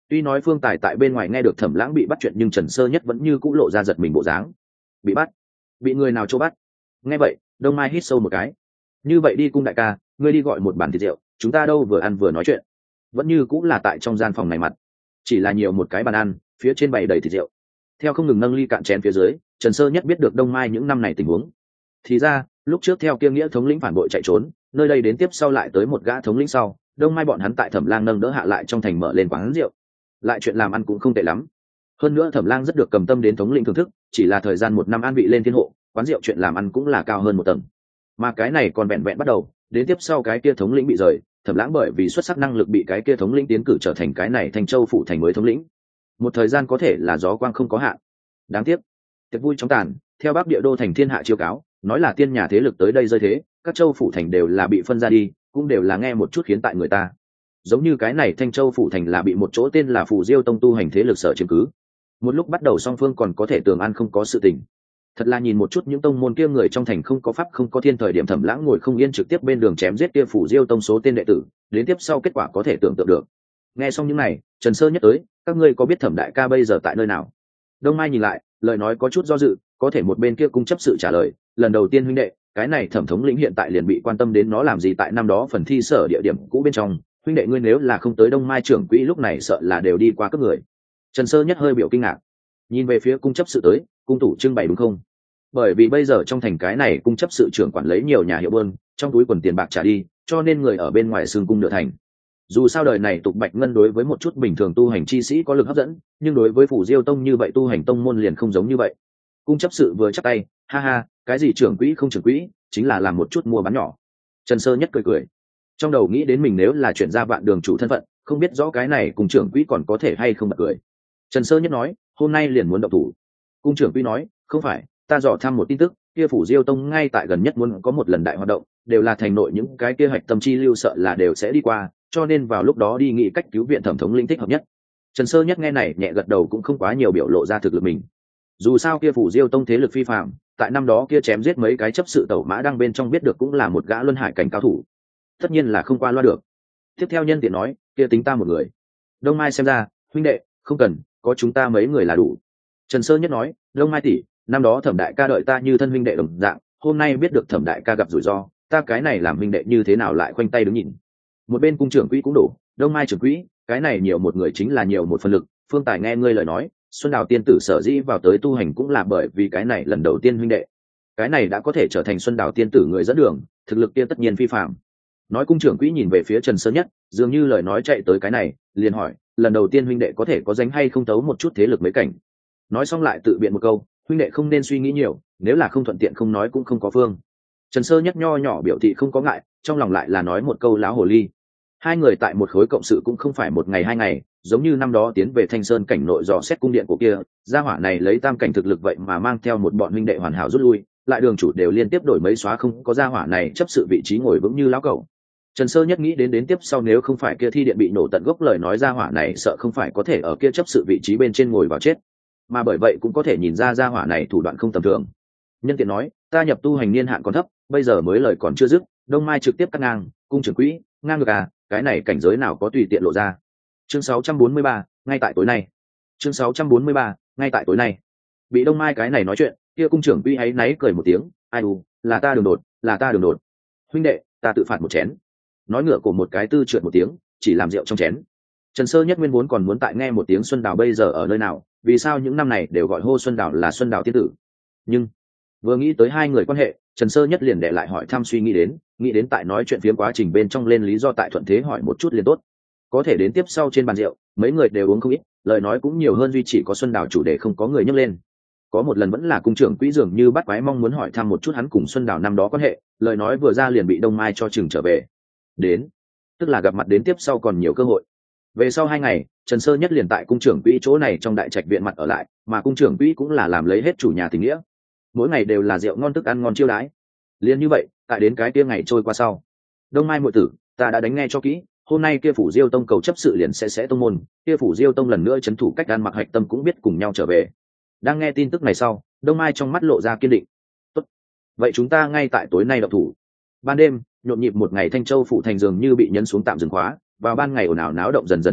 Tuy nói Phương Tài tại bên ngoài nghe được Thẩm Lãng bị bắt chuyện, nhưng Trần Sơ Nhất vẫn như cũ lộ ra giật mình bộ dáng. Bị bắt? Bị người nào cho bắt? Nghe vậy, Đông Mai hít sâu một cái. Như vậy đi Cung đại ca, ngươi đi gọi một bàn thịt rượu, chúng ta đâu vừa ăn vừa nói chuyện. Vẫn như cũng là tại trong gian phòng này mặt, chỉ là nhiều một cái bàn ăn, phía trên bày đầy thịt rượu. Theo không ngừng nâng ly cạn chén phía dưới, Trần Sơ Nhất biết được Đông Mai những năm này tình huống. Thì ra, lúc trước theo kia nghĩa thống lĩnh phản bội chạy trốn, nơi đây đến tiếp sau lại tới một gã thống lĩnh sau, Đông Mai bọn hắn tại Thẩm Lang nâng đỡ hạ lại trong thành mở lên quán rượu. Lại chuyện làm ăn cũng không tệ lắm. Hơn nữa Thẩm Lang rất được cầm tâm đến thống lĩnh thưởng thức, chỉ là thời gian một năm an vị lên thiên hộ, quán rượu chuyện làm ăn cũng là cao hơn một tầng. Mà cái này còn vẹn vẹn bắt đầu, đến tiếp sau cái kia thống lĩnh bị rời, Thẩm Lãng bởi vì xuất sắc năng lực bị cái kia thống lĩnh tiến cử trở thành cái này Thanh Châu phủ thành mới thống lĩnh. Một thời gian có thể là gió quang không có hạn. Đáng tiếc, tiệc vui chóng tàn, theo Bắc Địa đô thành thiên hạ chiêu cáo, nói là tiên nhà thế lực tới đây rơi thế, các châu phủ thành đều là bị phân ra đi, cũng đều là nghe một chút khiến tại người ta. Giống như cái này Thanh Châu phủ thành là bị một chỗ tên là Phù Diêu tông tu hành thế lực sở chiếm cứ. Một lúc bắt đầu song phương còn có thể tường an không có sự tình. Thật là nhìn một chút những tông môn kia người trong thành không có pháp không có thiên, thời điểm Thẩm Lãng ngồi không yên trực tiếp bên đường chém giết kia Phù Diêu tông số tên đệ tử, đến tiếp sau kết quả có thể tưởng tượng được. Nghe xong những này, Trần Sơ Nhất tới, các ngươi có biết Thẩm đại ca bây giờ tại nơi nào? Đông Mai nhìn lại, lời nói có chút do dự, có thể một bên kia cung chấp sự trả lời, lần đầu tiên huynh đệ, cái này Thẩm thống lĩnh hiện tại liền bị quan tâm đến nó làm gì tại năm đó phần thi sở địa điểm cũ bên trong, huynh đệ ngươi nếu là không tới Đông Mai trưởng quỹ lúc này sợ là đều đi qua các người. Trần Sơ Nhất hơi biểu kinh ngạc, nhìn về phía cung chấp sự tới, cung tủ trưng bày đúng không? Bởi vì bây giờ trong thành cái này cung chấp sự trưởng quản lấy nhiều nhà hiệu bơn, trong túi quần tiền bạc trả đi, cho nên người ở bên ngoài xương cung nửa thành. Dù sao đời này tục bạch ngân đối với một chút bình thường tu hành chi sĩ có lực hấp dẫn, nhưng đối với Phủ Diêu tông như vậy tu hành tông môn liền không giống như vậy. Cung chấp sự vừa chắc tay, ha ha, cái gì trưởng quỹ không trưởng quỹ, chính là làm một chút mua bán nhỏ. Trần Sơ Nhất cười cười, trong đầu nghĩ đến mình nếu là chuyển ra vạn đường chủ thân phận, không biết rõ cái này cùng trưởng quỹ còn có thể hay không bật cười. Trần Sơ Nhất nói, hôm nay liền muốn động thủ. Cung trưởng quỹ nói, không phải, ta dò thăm một tin tức, kia Phủ Diêu tông ngay tại gần nhất muốn có một lần đại hoạt động, đều là thành nội những cái kia hạch tâm chi lưu sợ là đều sẽ đi qua, cho nên vào lúc đó đi nghĩ cách cứu viện Thẩm thống lĩnh thích hợp nhất. Trần Sơ Nhất nghe này nhẹ gật đầu, cũng không quá nhiều biểu lộ ra thực lực mình. Dù sao kia Phủ Diêu tông thế lực phi phàm, tại năm đó kia chém giết mấy cái chấp sự tẩu mã đang bên trong biết được cũng là một gã luân hải cảnh cao thủ, tất nhiên là không qua loa được. Tiếp theo nhân tiện nói, kia tính ta một người. Đông Mai xem ra, huynh đệ, không cần, có chúng ta mấy người là đủ. Trần Sơ Nhất nói, Đông Mai tỷ, năm đó Thẩm đại ca đợi ta như thân huynh đệ đồng dạng, hôm nay biết được Thẩm đại ca gặp rủi ro, ta cái này làm huynh đệ như thế nào lại khoanh tay đứng nhìn. Một bên cung trưởng quỹ cũng đủ, Đông Mai trưởng quỹ, cái này nhiều một người chính là nhiều một phần lực. Phương Tài nghe ngươi lời nói, Xuân Đào tiên tử sở dĩ vào tới tu hành cũng là bởi vì cái này lần đầu tiên huynh đệ, cái này đã có thể trở thành Xuân Đào tiên tử người dẫn đường, thực lực kia tất nhiên phi phàm. Nói cung trưởng quỹ nhìn về phía Trần Sơ Nhất, dường như lời nói chạy tới cái này, liền hỏi, lần đầu tiên huynh đệ có thể có danh hay không tấu một chút thế lực mấy cảnh. Nói xong lại tự biện một câu, huynh đệ không nên suy nghĩ nhiều, nếu là không thuận tiện không nói cũng không có phương. Trần Sơ Nhất nho nhỏ biểu thị không có ngại, trong lòng lại là nói một câu láo hồ ly. Hai người tại một khối cộng sự cũng không phải một ngày hai ngày, giống như năm đó tiến về Thanh Sơn cảnh nội dò xét cung điện của kia, gia hỏa này lấy tam cảnh thực lực vậy mà mang theo một bọn huynh đệ hoàn hảo rút lui, lại đường chủ đều liên tiếp đổi mấy xóa, không có gia hỏa này chấp sự vị trí ngồi vững như lão cẩu. Trần Sơ Nhất nghĩ đến tiếp sau nếu không phải kia thi điện bị nổ tận gốc, lời nói gia hỏa này sợ không phải có thể ở kia chấp sự vị trí bên trên ngồi vào chết, mà bởi vậy cũng có thể nhìn ra gia hỏa này thủ đoạn không tầm thường. Nhân tiện nói, ta nhập tu hành niên hạn còn thấp, bây giờ mới lời còn chưa dứt, Đông Mai trực tiếp cắt ngang, cung trưởng quỹ, ngang ngược à, cái này cảnh giới nào có tùy tiện lộ ra. Chương 643, ngay tại tối nay. Chương 643, ngay tại tối nay. Bị Đông Mai cái này nói chuyện, kia cung trưởng quỹ ấy náy cười một tiếng, ai u, là ta đường đột, là ta đường đột. Huynh đệ, ta tự phạt một chén. Nói ngựa của một cái tư trượt một tiếng, chỉ làm rượu trong chén. Trần Sơ Nhất nguyên vốn còn muốn tại nghe một tiếng Xuân Đào bây giờ ở nơi nào, vì sao những năm này đều gọi hô Xuân Đào là Xuân Đào tiên tử. Nhưng vừa nghĩ tới hai người quan hệ, Trần Sơ Nhất liền để lại hỏi thăm, suy nghĩ đến tại nói chuyện phiếm quá trình bên trong lên lý do tại thuận thế hỏi một chút liền tốt. Có thể đến tiếp sau trên bàn rượu, mấy người đều uống không ít, lời nói cũng nhiều hơn duy chỉ có Xuân Đào chủ đề không có người nhắc lên. Có một lần vẫn là cung trưởng quỹ dường như bắt quái mong muốn hỏi thăm một chút hắn cùng Xuân Đào năm đó quan hệ, lời nói vừa ra liền bị Đông Mai cho chừng trở về. Đến, tức là gặp mặt đến tiếp sau còn nhiều cơ hội. Về sau 2 ngày, Trần Sơ Nhất liền tại cung trưởng quỹ chỗ này trong đại trạch viện mặt ở lại, mà cung trưởng quỹ cũng là làm lấy hết chủ nhà tình nghĩa. Mỗi ngày đều là rượu ngon thức ăn ngon chiêu đãi. Liên như vậy, tại đến cái kia ngày trôi qua sau, Đông Mai muội tử, ta đã đánh nghe cho kỹ, hôm nay kia Phủ Diêu tông cầu chấp sự liền sẽ tông môn, kia Phủ Diêu tông lần nữa trấn thủ cách An Mặc Hạch Tâm cũng biết cùng nhau trở về. Đang nghe tin tức này sau, Đông Mai trong mắt lộ ra kiên định. Tốt, vậy chúng ta ngay tại tối nay động thủ. Ban đêm, nhộn nhịp một ngày Thanh Châu phủ thành dường như bị nhấn xuống tạm dừng khóa, vào ban ngày ồn ào náo động dần dần tha tắt,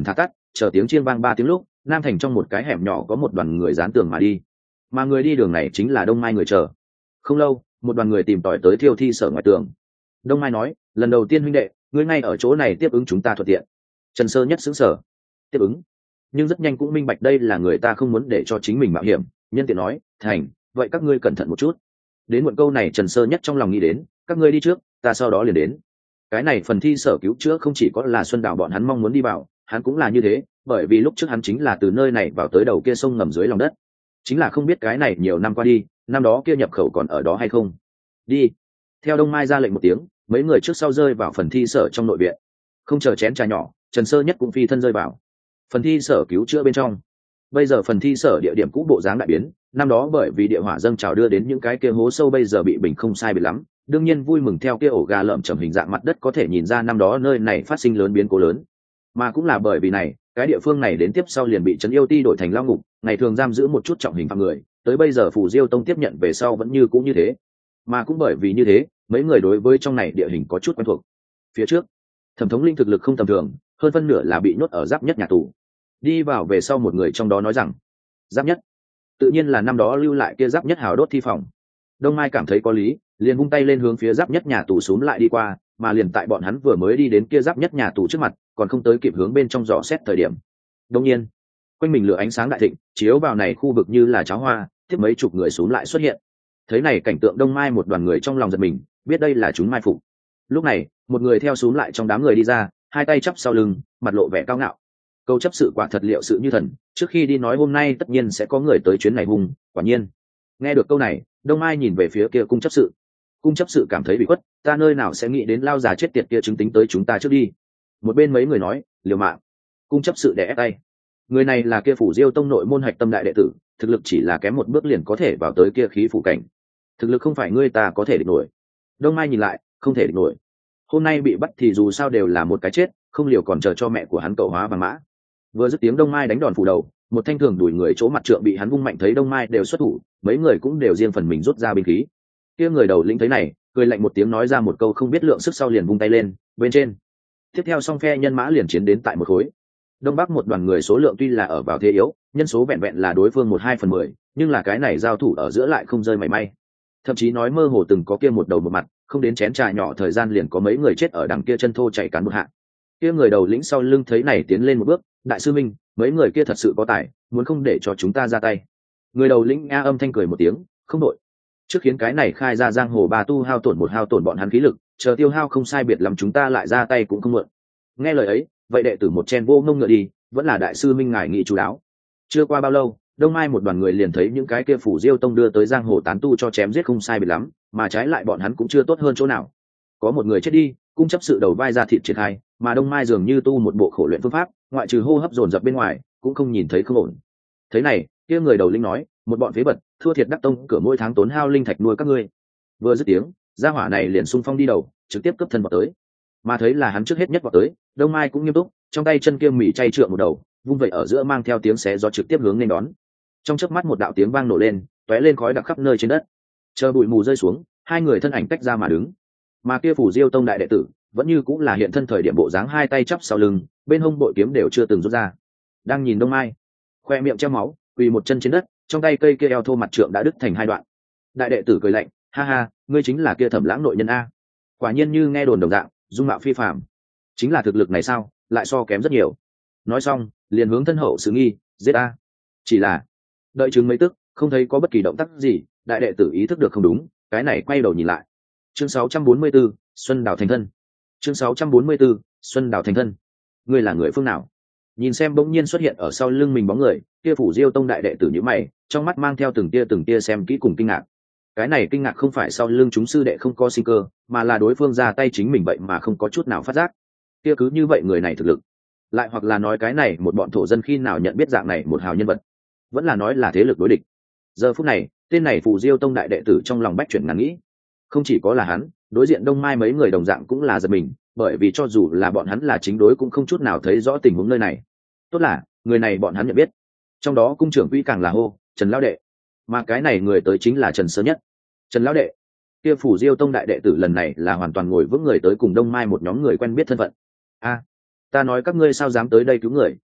chờ tiếng chiên vang 3 tiếng lúc nam thành trong một cái hẻm nhỏ có một đoàn người dán tường mà đi, mà người đi đường này chính là Đông Mai người chờ. Không lâu một đoàn người tìm tòi tới thiêu thi sở ngoài tường. Đông Mai nói, lần đầu tiên huynh đệ ngươi ngay ở chỗ này tiếp ứng chúng ta thuận tiện. Trần Sơ Nhất sững sờ, tiếp ứng, nhưng rất nhanh cũng minh bạch đây là người ta không muốn để cho chính mình mạo hiểm, nhân tiện nói, thành, vậy các ngươi cẩn thận một chút. Đến muộn câu này Trần Sơ Nhất trong lòng nghĩ đến, các ngươi đi trước, ta sau đó liền đến. Cái này phần thi sở cứu chữa không chỉ có là Xuân Đảo bọn hắn mong muốn đi vào, hắn cũng là như thế, bởi vì lúc trước hắn chính là từ nơi này vào tới đầu kia sông ngầm dưới lòng đất, chính là không biết cái này nhiều năm qua đi, năm đó kia nhập khẩu còn ở đó hay không. Đi. Theo Đông Mai ra lệnh một tiếng, mấy người trước sau rơi vào phần thi sở trong nội viện. Không chờ chén trà nhỏ, Trần Sơ Nhất cũng phi thân rơi vào phần thi sở cứu chữa bên trong. Bây giờ phần thi sở địa điểm cũ bộ dáng đại biến, năm đó bởi vì địa hỏa dâng trào đưa đến những cái kia hố sâu bây giờ bị bình không sai biệt lắm, đương nhiên vui mừng theo kia ổ gà lợm chầm hình dạng mặt đất có thể nhìn ra năm đó nơi này phát sinh lớn biến cố lớn. Mà cũng là bởi vì này, cái địa phương này đến tiếp sau liền bị trấn yêu ti đổi thành lao ngục, ngày thường giam giữ một chút trọng hình phạm người, tới bây giờ Phù Diêu Tông tiếp nhận về sau vẫn như cũ như thế. Mà cũng bởi vì như thế, mấy người đối với trong này địa hình có chút quen thuộc. Phía trước, Thẩm Thống Linh thực lực không tầm thường, hơn phân nửa là bị nhốt ở Giáp Nhất nhà tù. Đi vào về sau một người trong đó nói rằng, Giáp Nhất, tự nhiên là năm đó lưu lại kia Giáp Nhất hào đốt thi phòng. Đông Mai cảm thấy có lý, liền vung tay lên hướng phía Giáp Nhất nhà tù xuống lại đi qua, mà liền tại bọn hắn vừa mới đi đến kia Giáp Nhất nhà tù trước mặt, còn không tới kịp hướng bên trong dò xét thời điểm. Đương nhiên, quanh mình lửa ánh sáng đại thịnh, chiếu vào này khu vực như là cháo hoa, tiếp mấy chục người xuống lại xuất hiện. Thấy này cảnh tượng, Đông Mai một đoàn người trong lòng giật mình, biết đây là chúng mai phục. Lúc này, một người theo xuống lại trong đám người đi ra, hai tay chắp sau lưng, mặt lộ vẻ cao ngạo. Câu chấp sự quả thật liệu sự như thần, trước khi đi nói hôm nay tất nhiên sẽ có người tới chuyến này hung, quả nhiên. Nghe được câu này, Đông Mai nhìn về phía kia cung chấp sự. Cung chấp sự cảm thấy bị khuất, ta nơi nào sẽ nghĩ đến lao già chết tiệt kia chứng tính tới chúng ta trước đi. Một bên mấy người nói, liều mạng. Cung chấp sự đè ép tay. Người này là kia Phủ Diêu Tông nội môn hạch tâm đại đệ tử, thực lực chỉ là kém một bước liền có thể vào tới kia khí phủ cảnh. Thực lực không phải ngươi ta có thể địch nổi. Đông Mai nhìn lại, không thể địch nổi. Hôm nay bị bắt thì dù sao đều là một cái chết, không liều còn chờ cho mẹ của hắn cậu hóa vàng mã. Vừa dứt tiếng, Đông Mai đánh đòn phủ đầu, một thanh thường đuổi người chỗ mặt trượng bị hắn vung mạnh, thấy Đông Mai đều xuất thủ, mấy người cũng đều riêng phần mình rút ra binh khí. Kia người đầu lĩnh thấy này, cười lạnh một tiếng nói ra một câu không biết lượng sức, sau liền vung tay lên, bên trên. Tiếp theo song phe nhân mã liền chiến đến tại một khối. Đông Bắc một đoàn người số lượng tuy là ở vào thế yếu, nhân số vẹn vẹn là đối phương 1/2/10, nhưng là cái này giao thủ ở giữa lại không rơi mảy may. Thậm chí nói mơ hồ từng có kia một đầu một mặt, không đến chén trà nhỏ thời gian liền có mấy người chết ở đằng kia chân thô chảy cán một hạ. Kia người đầu lĩnh sau lưng thấy này tiến lên một bước, đại sư minh, mấy người kia thật sự có tài, muốn không để cho chúng ta ra tay. Người đầu lĩnh a âm thanh cười một tiếng, không đội. Trước khiến cái này khai ra giang hồ ba tu hao tổn bọn hắn khí lực, chờ tiêu hao không sai biệt lắm chúng ta lại ra tay cũng không muộn. Nghe lời ấy, vậy đệ tử một chen vô ngông ngựa đi, vẫn là đại sư minh ngài nghị chú đáo. Chưa qua bao lâu, Đông Mai một đoàn người liền thấy những cái kia Phủ Diêu Tông đưa tới giang hồ tán tu cho chém giết không sai biệt lắm, mà trái lại bọn hắn cũng chưa tốt hơn chỗ nào. Có một người chết đi, cung chấp sự đầu vai ra thịt triệt hai, mà Đông Mai dường như tu một bộ khổ luyện phương pháp, ngoại trừ hô hấp dồn dập bên ngoài, cũng không nhìn thấy không ổn. Thế này, kia người đầu linh nói, một bọn phế vật, thua thiệt Đắc Tông cửa mỗi tháng tốn hao linh thạch nuôi các ngươi. Vừa dứt tiếng, gia hỏa này liền xung phong đi đầu, trực tiếp cấp thân vào tới. Mà thấy là hắn trước hết nhất vào tới, Đông Mai cũng nghiêm túc, trong tay chân kia mỉ chay trượng một đầu, vung vậy ở giữa mang theo tiếng xé gió trực tiếp hướng nên đón. Trong chớp mắt một đạo tiếng vang nổ lên, tóe lên khói đặc khắp nơi trên đất. Chờ bụi mù rơi xuống, hai người thân ảnh tách ra mà đứng. Mà kia Phủ Diêu Tông đại đệ tử vẫn như cũng là hiện thân thời điểm bộ dáng, hai tay chắp sau lưng, bên hông bội kiếm đều chưa từng rút ra, đang nhìn Đông Mai, khoe miệng treo máu, quỳ một chân trên đất, trong tay cây kia eo thô mặt trượng đã đứt thành hai đoạn. Đại đệ tử cười lạnh, ha ha, ngươi chính là kia Thẩm Lãng nội nhân a? Quả nhiên như nghe đồn đồng dạng, dung mạo phi phàm. Chính là thực lực này sao, lại so kém rất nhiều. Nói xong, liền hướng thân hậu sự nghi, giết a. Chỉ là đợi chừng mấy tức, không thấy có bất kỳ động tác gì, đại đệ tử ý thức được không đúng, cái này quay đầu nhìn lại. Chương 644, Xuân Đào thành thân. Chương 644, Xuân Đào thành thân. Ngươi là người phương nào? Nhìn xem bỗng nhiên xuất hiện ở sau lưng mình bóng người, kia Phủ Diêu Tông đại đệ tử nhíu mày, trong mắt mang theo từng tia xem kỹ cùng kinh ngạc. Cái này kinh ngạc không phải sau lưng chúng sư đệ không có sinh cơ, mà là đối phương ra tay chính mình vậy mà không có chút nào phát giác. Kia cứ như vậy người này thực lực, lại hoặc là nói cái này một bọn thổ dân khi nào nhận biết dạng này một hào nhân vật, vẫn là nói là thế lực đối địch. Giờ phút này, tên này Phủ Diêu Tông đại đệ tử trong lòng bách chuyển ngàn nghĩ. Không chỉ có là hắn, đối diện Đông Mai mấy người đồng dạng cũng là giật mình, bởi vì cho dù là bọn hắn là chính đối cũng không chút nào thấy rõ tình huống nơi này. Tốt là người này bọn hắn nhận biết, trong đó cung trưởng quỹ càng là hô Trần lão đệ, mà cái này người tới chính là Trần Sơ Nhất. Trần lão đệ, kia Phủ Diêu Tông đại đệ tử lần này là hoàn toàn ngồi vững người tới cùng Đông Mai một nhóm người quen biết thân phận. A, ta nói các ngươi sao dám tới đây cứu người,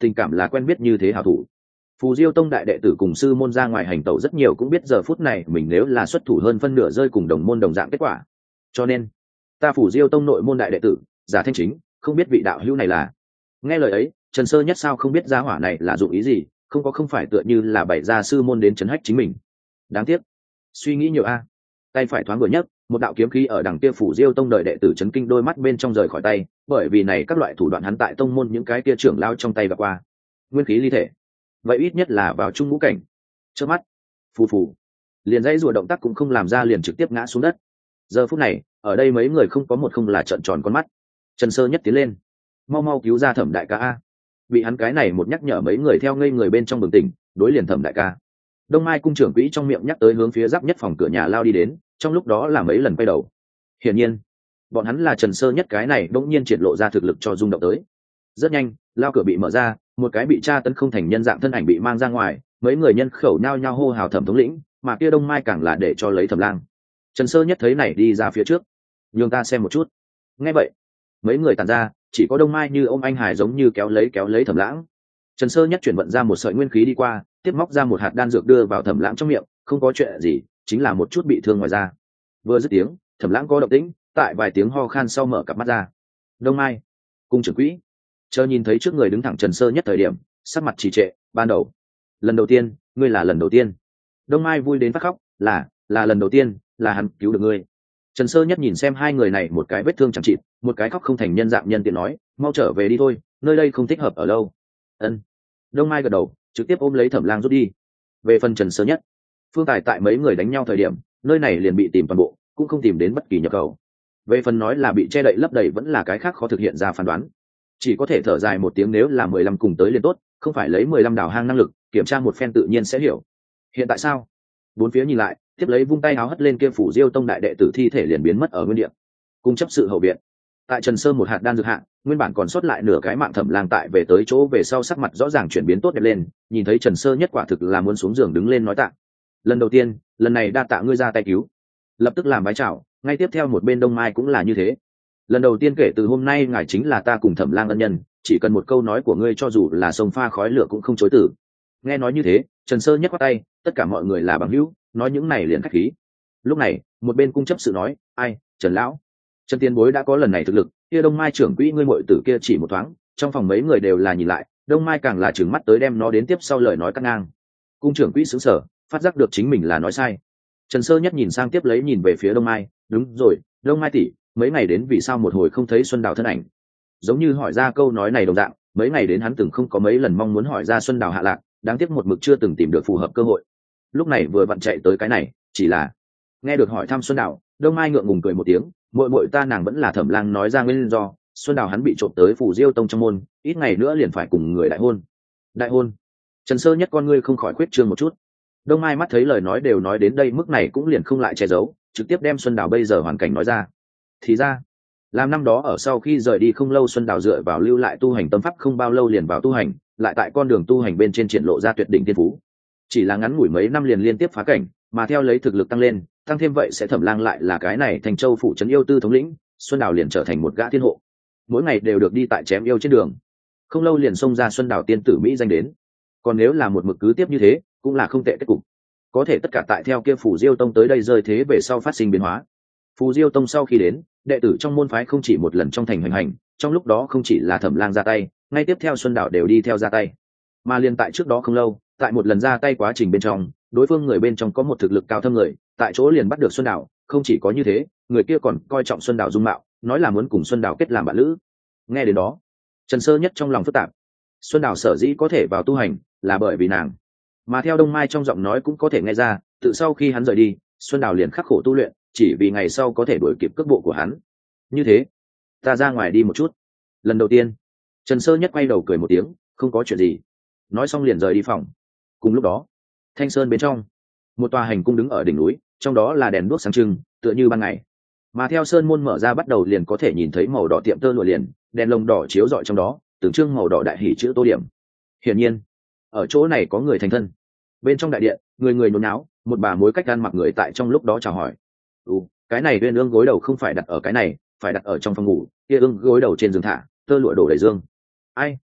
tình cảm là quen biết như thế hảo thủ. Phù Diêu tông đại đệ tử cùng sư môn ra ngoài hành tẩu rất nhiều, cũng biết giờ phút này mình nếu là xuất thủ hơn phân nửa rơi cùng đồng môn đồng dạng kết quả. Cho nên ta Phù Diêu tông nội môn đại đệ tử Giả Thanh Chính, không biết vị đạo hữu này là. Nghe lời ấy, Trần Sơ Nhất sao không biết gia hỏa này là dụng ý gì, không phải tựa như là bày ra sư môn đến trấn hách chính mình. Đáng tiếc, suy nghĩ nhiều a. Tay phải thoáng vừa nhấc, một đạo kiếm khí ở đằng kia Phủ Diêu tông đời đệ tử chấn kinh đôi mắt bên trong rời khỏi tay, bởi vì này các loại thủ đoạn hắn tại tông môn những cái kia trưởng lao trong tay gặp qua. Nguyên khí ly thể, vậy ít nhất là vào trung ngũ cảnh. Trước mắt, phù phù, liền dãy rùa động tác cũng không làm ra, liền trực tiếp ngã xuống đất. Giờ phút này, ở đây mấy người không có một không là trợn tròn con mắt. Trần Sơ Nhất tiến lên, mau mau cứu ra Thẩm đại ca a. Bị hắn cái này một nhắc nhở, mấy người theo ngây người bên trong bừng tỉnh, đối liền Thẩm đại ca. Đông Mai cung trưởng quỹ trong miệng nhắc tới hướng phía giáp nhất phòng cửa nhà lao đi đến, trong lúc đó là mấy lần quay đầu. Hiển nhiên, bọn hắn là Trần Sơ Nhất cái này đột nhiên triển lộ ra thực lực cho rung động tới. Rất nhanh, lao cửa bị mở ra, một cái bị tra tấn không thành nhân dạng thân ảnh bị mang ra ngoài, mấy người nhân khẩu nhao nhao hô hào Thẩm thống lĩnh, mà kia Đông Mai càng là để cho lấy Thẩm Lang. Trần Sơ Nhất thấy này đi ra phía trước, nhường ta xem một chút. Nghe vậy, mấy người tản ra, chỉ có Đông Mai như ôm anh hài giống như kéo lấy Thẩm Lãng. Trần Sơ Nhất chuyển vận ra một sợi nguyên khí đi qua, tiếp móc ra một hạt đan dược đưa vào Thẩm Lãng trong miệng, không có chuyện gì, chính là một chút bị thương ngoài da. Vừa dứt tiếng, Thẩm Lãng có động tĩnh, tại vài tiếng ho khan sau mở cặp mắt ra. Đông Mai, cung trưởng quỹ, chờ nhìn thấy trước người đứng thẳng Trần Sơ Nhất thời điểm, sắc mặt trì trệ. Ban đầu, lần đầu tiên, ngươi là lần đầu tiên. Đông Mai vui đến phát khóc, là lần đầu tiên, là hắn cứu được ngươi. Trần Sơ Nhất nhìn xem hai người này, một cái vết thương chẳng chịt, một cái khóc không thành nhân dạng, nhân tiện nói, mau trở về đi thôi, nơi đây không thích hợp ở lâu. Ân. Đông Mai gật đầu, trực tiếp ôm lấy Thẩm Lang rút đi. Về phần Trần Sơ Nhất, Phương Tài tại mấy người đánh nhau thời điểm, nơi này liền bị tìm toàn bộ, cũng không tìm đến bất kỳ nhập khẩu. Về phần nói là bị che đậy lấp đầy, vẫn là cái khác khó thực hiện ra phán đoán. Chỉ có thể thở dài một tiếng, nếu là 15 cùng tới liền tốt, không phải lấy 15 đào hang năng lực, kiểm tra một phen tự nhiên sẽ hiểu. Hiện tại sao? Bốn phía nhìn lại, tiếp lấy vung tay áo hất lên kia Phủ Diêu tông đại đệ tử thi thể liền biến mất ở nguyên địa. Cung chấp sự hậu viện, tại Trần Sơ một hạt đan dược hạ, nguyên bản còn sót lại nửa cái mạng Thẩm Lang tại về tới chỗ về sau sắc mặt rõ ràng chuyển biến tốt đẹp lên, nhìn thấy Trần Sơ Nhất quả thực là muốn xuống giường đứng lên nói tạ. Lần đầu tiên, lần này đa tạ ngươi ra tay cứu. Lập tức làm bái chào, ngay tiếp theo một bên Đông Mai cũng là như thế. Lần đầu tiên kể từ hôm nay ngài chính là ta cùng Thẩm Lang ân nhân, chỉ cần một câu nói của ngươi cho dù là sông pha khói lửa cũng không chối từ. Nghe nói như thế, Trần Sơ Nhất quát tay, tất cả mọi người là bằng hữu, nói những này liền khách khí. Lúc này, một bên cung chấp sự nói, ai, Trần lão, Trần Tiên Bối đã có lần này thực lực, kia Đông Mai trưởng quỹ ngươi muội tử kia chỉ một thoáng, trong phòng mấy người đều là nhìn lại, Đông Mai càng là trừng mắt tới đem nó đến tiếp sau lời nói cắt ngang. Cung trưởng quỹ sững sờ, phát giác được chính mình là nói sai. Trần Sơ Nhất nhìn sang tiếp lấy nhìn về phía Đông Mai, đúng rồi, Đông Mai tỷ, mấy ngày đến vì sao một hồi không thấy Xuân Đào thân ảnh? Giống như hỏi ra câu nói này đồng dạng, mấy ngày đến hắn từng không có mấy lần mong muốn hỏi ra Xuân Đào hạ lạc, đáng tiếc một mực chưa từng tìm được phù hợp cơ hội. Lúc này vừa vặn chạy tới cái này, chỉ là nghe được hỏi thăm Xuân Đào, Đông Mai ngượng ngùng cười một tiếng, muội muội ta nàng vẫn là Thẩm Lang nói ra nguyên do, Xuân Đào hắn bị trộm tới Phủ Diêu tông trong môn, ít ngày nữa liền phải cùng người đại hôn. Đại hôn? Trần Sơ Nhất con ngươi không khỏi khuyết trương một chút. Đông Mai mắt thấy lời nói đều nói đến đây mức này cũng liền không lại che giấu, trực tiếp đem Xuân Đào bây giờ hoàn cảnh nói ra. Thì ra, làm năm đó ở sau khi rời đi không lâu, Xuân Đào dựa vào lưu lại tu hành tâm pháp, không bao lâu liền vào tu hành, lại tại con đường tu hành bên trên triển lộ ra tuyệt đỉnh thiên phú. Chỉ là ngắn ngủi mấy năm liền liên tiếp phá cảnh, mà theo lấy thực lực tăng lên, tăng thêm vậy sẽ Thẩm Lang lại là cái này Thành Châu phủ trấn yêu tư thống lĩnh, Xuân Đào liền trở thành một gã thiên hộ, mỗi ngày đều được đi tại chém yêu trên đường. Không lâu liền xông ra Xuân Đào tiên tử mỹ danh đến. Còn nếu là một mực cứ tiếp như thế, cũng là không tệ kết cục. Có thể tất cả tại theo kia Phủ Diêu tông tới đây rơi thế về sau phát sinh biến hóa. Phủ Diêu tông sau khi đến, đệ tử trong môn phái không chỉ một lần trong thành hành hành, trong lúc đó không chỉ là Thẩm Lang ra tay, ngay tiếp theo Xuân Đào đều đi theo ra tay. Mà liên tại trước đó không lâu, tại một lần ra tay quá trình bên trong, đối phương người bên trong có một thực lực cao thâm người, tại chỗ liền bắt được Xuân Đào. Không chỉ có như thế, người kia còn coi trọng Xuân Đào dung mạo, nói là muốn cùng Xuân Đào kết làm bạn lữ. Nghe đến đó, Trần Sơ Nhất trong lòng phức tạp. Xuân Đào sở dĩ có thể vào tu hành là bởi vì nàng, mà theo Đông Mai trong giọng nói cũng có thể nghe ra, tự sau khi hắn rời đi, Xuân Đào liền khắc khổ tu luyện, chỉ vì ngày sau có thể đuổi kịp cước bộ của hắn. Như thế, ta ra ngoài đi một chút. Lần đầu tiên, Trần Sơ Nhất quay đầu cười một tiếng, không có chuyện gì. Nói xong liền rời đi phòng. Cùng lúc đó, Thanh Sơn bên trong, một tòa hành cung đứng ở đỉnh núi, trong đó là đèn đuốc sáng trưng, tựa như ban ngày. Mà theo sơn môn mở ra bắt đầu liền có thể nhìn thấy màu đỏ tiệm tơ lụa liền, đèn lồng đỏ chiếu rọi trong đó, tượng trưng màu đỏ đại hỷ chữ tô điểm. Hiển nhiên, ở chỗ này có người thành thân. Bên trong đại điện, người người nhốn náo, một bà mối cách gan mặc người tại trong lúc đó chào hỏi. Cái này uyên ương gối đầu không phải đặt ở cái này, phải đặt ở trong phòng ngủ, kia ương gối đầu trên giường thả, tơ lụa đổ đầy dương. Ai,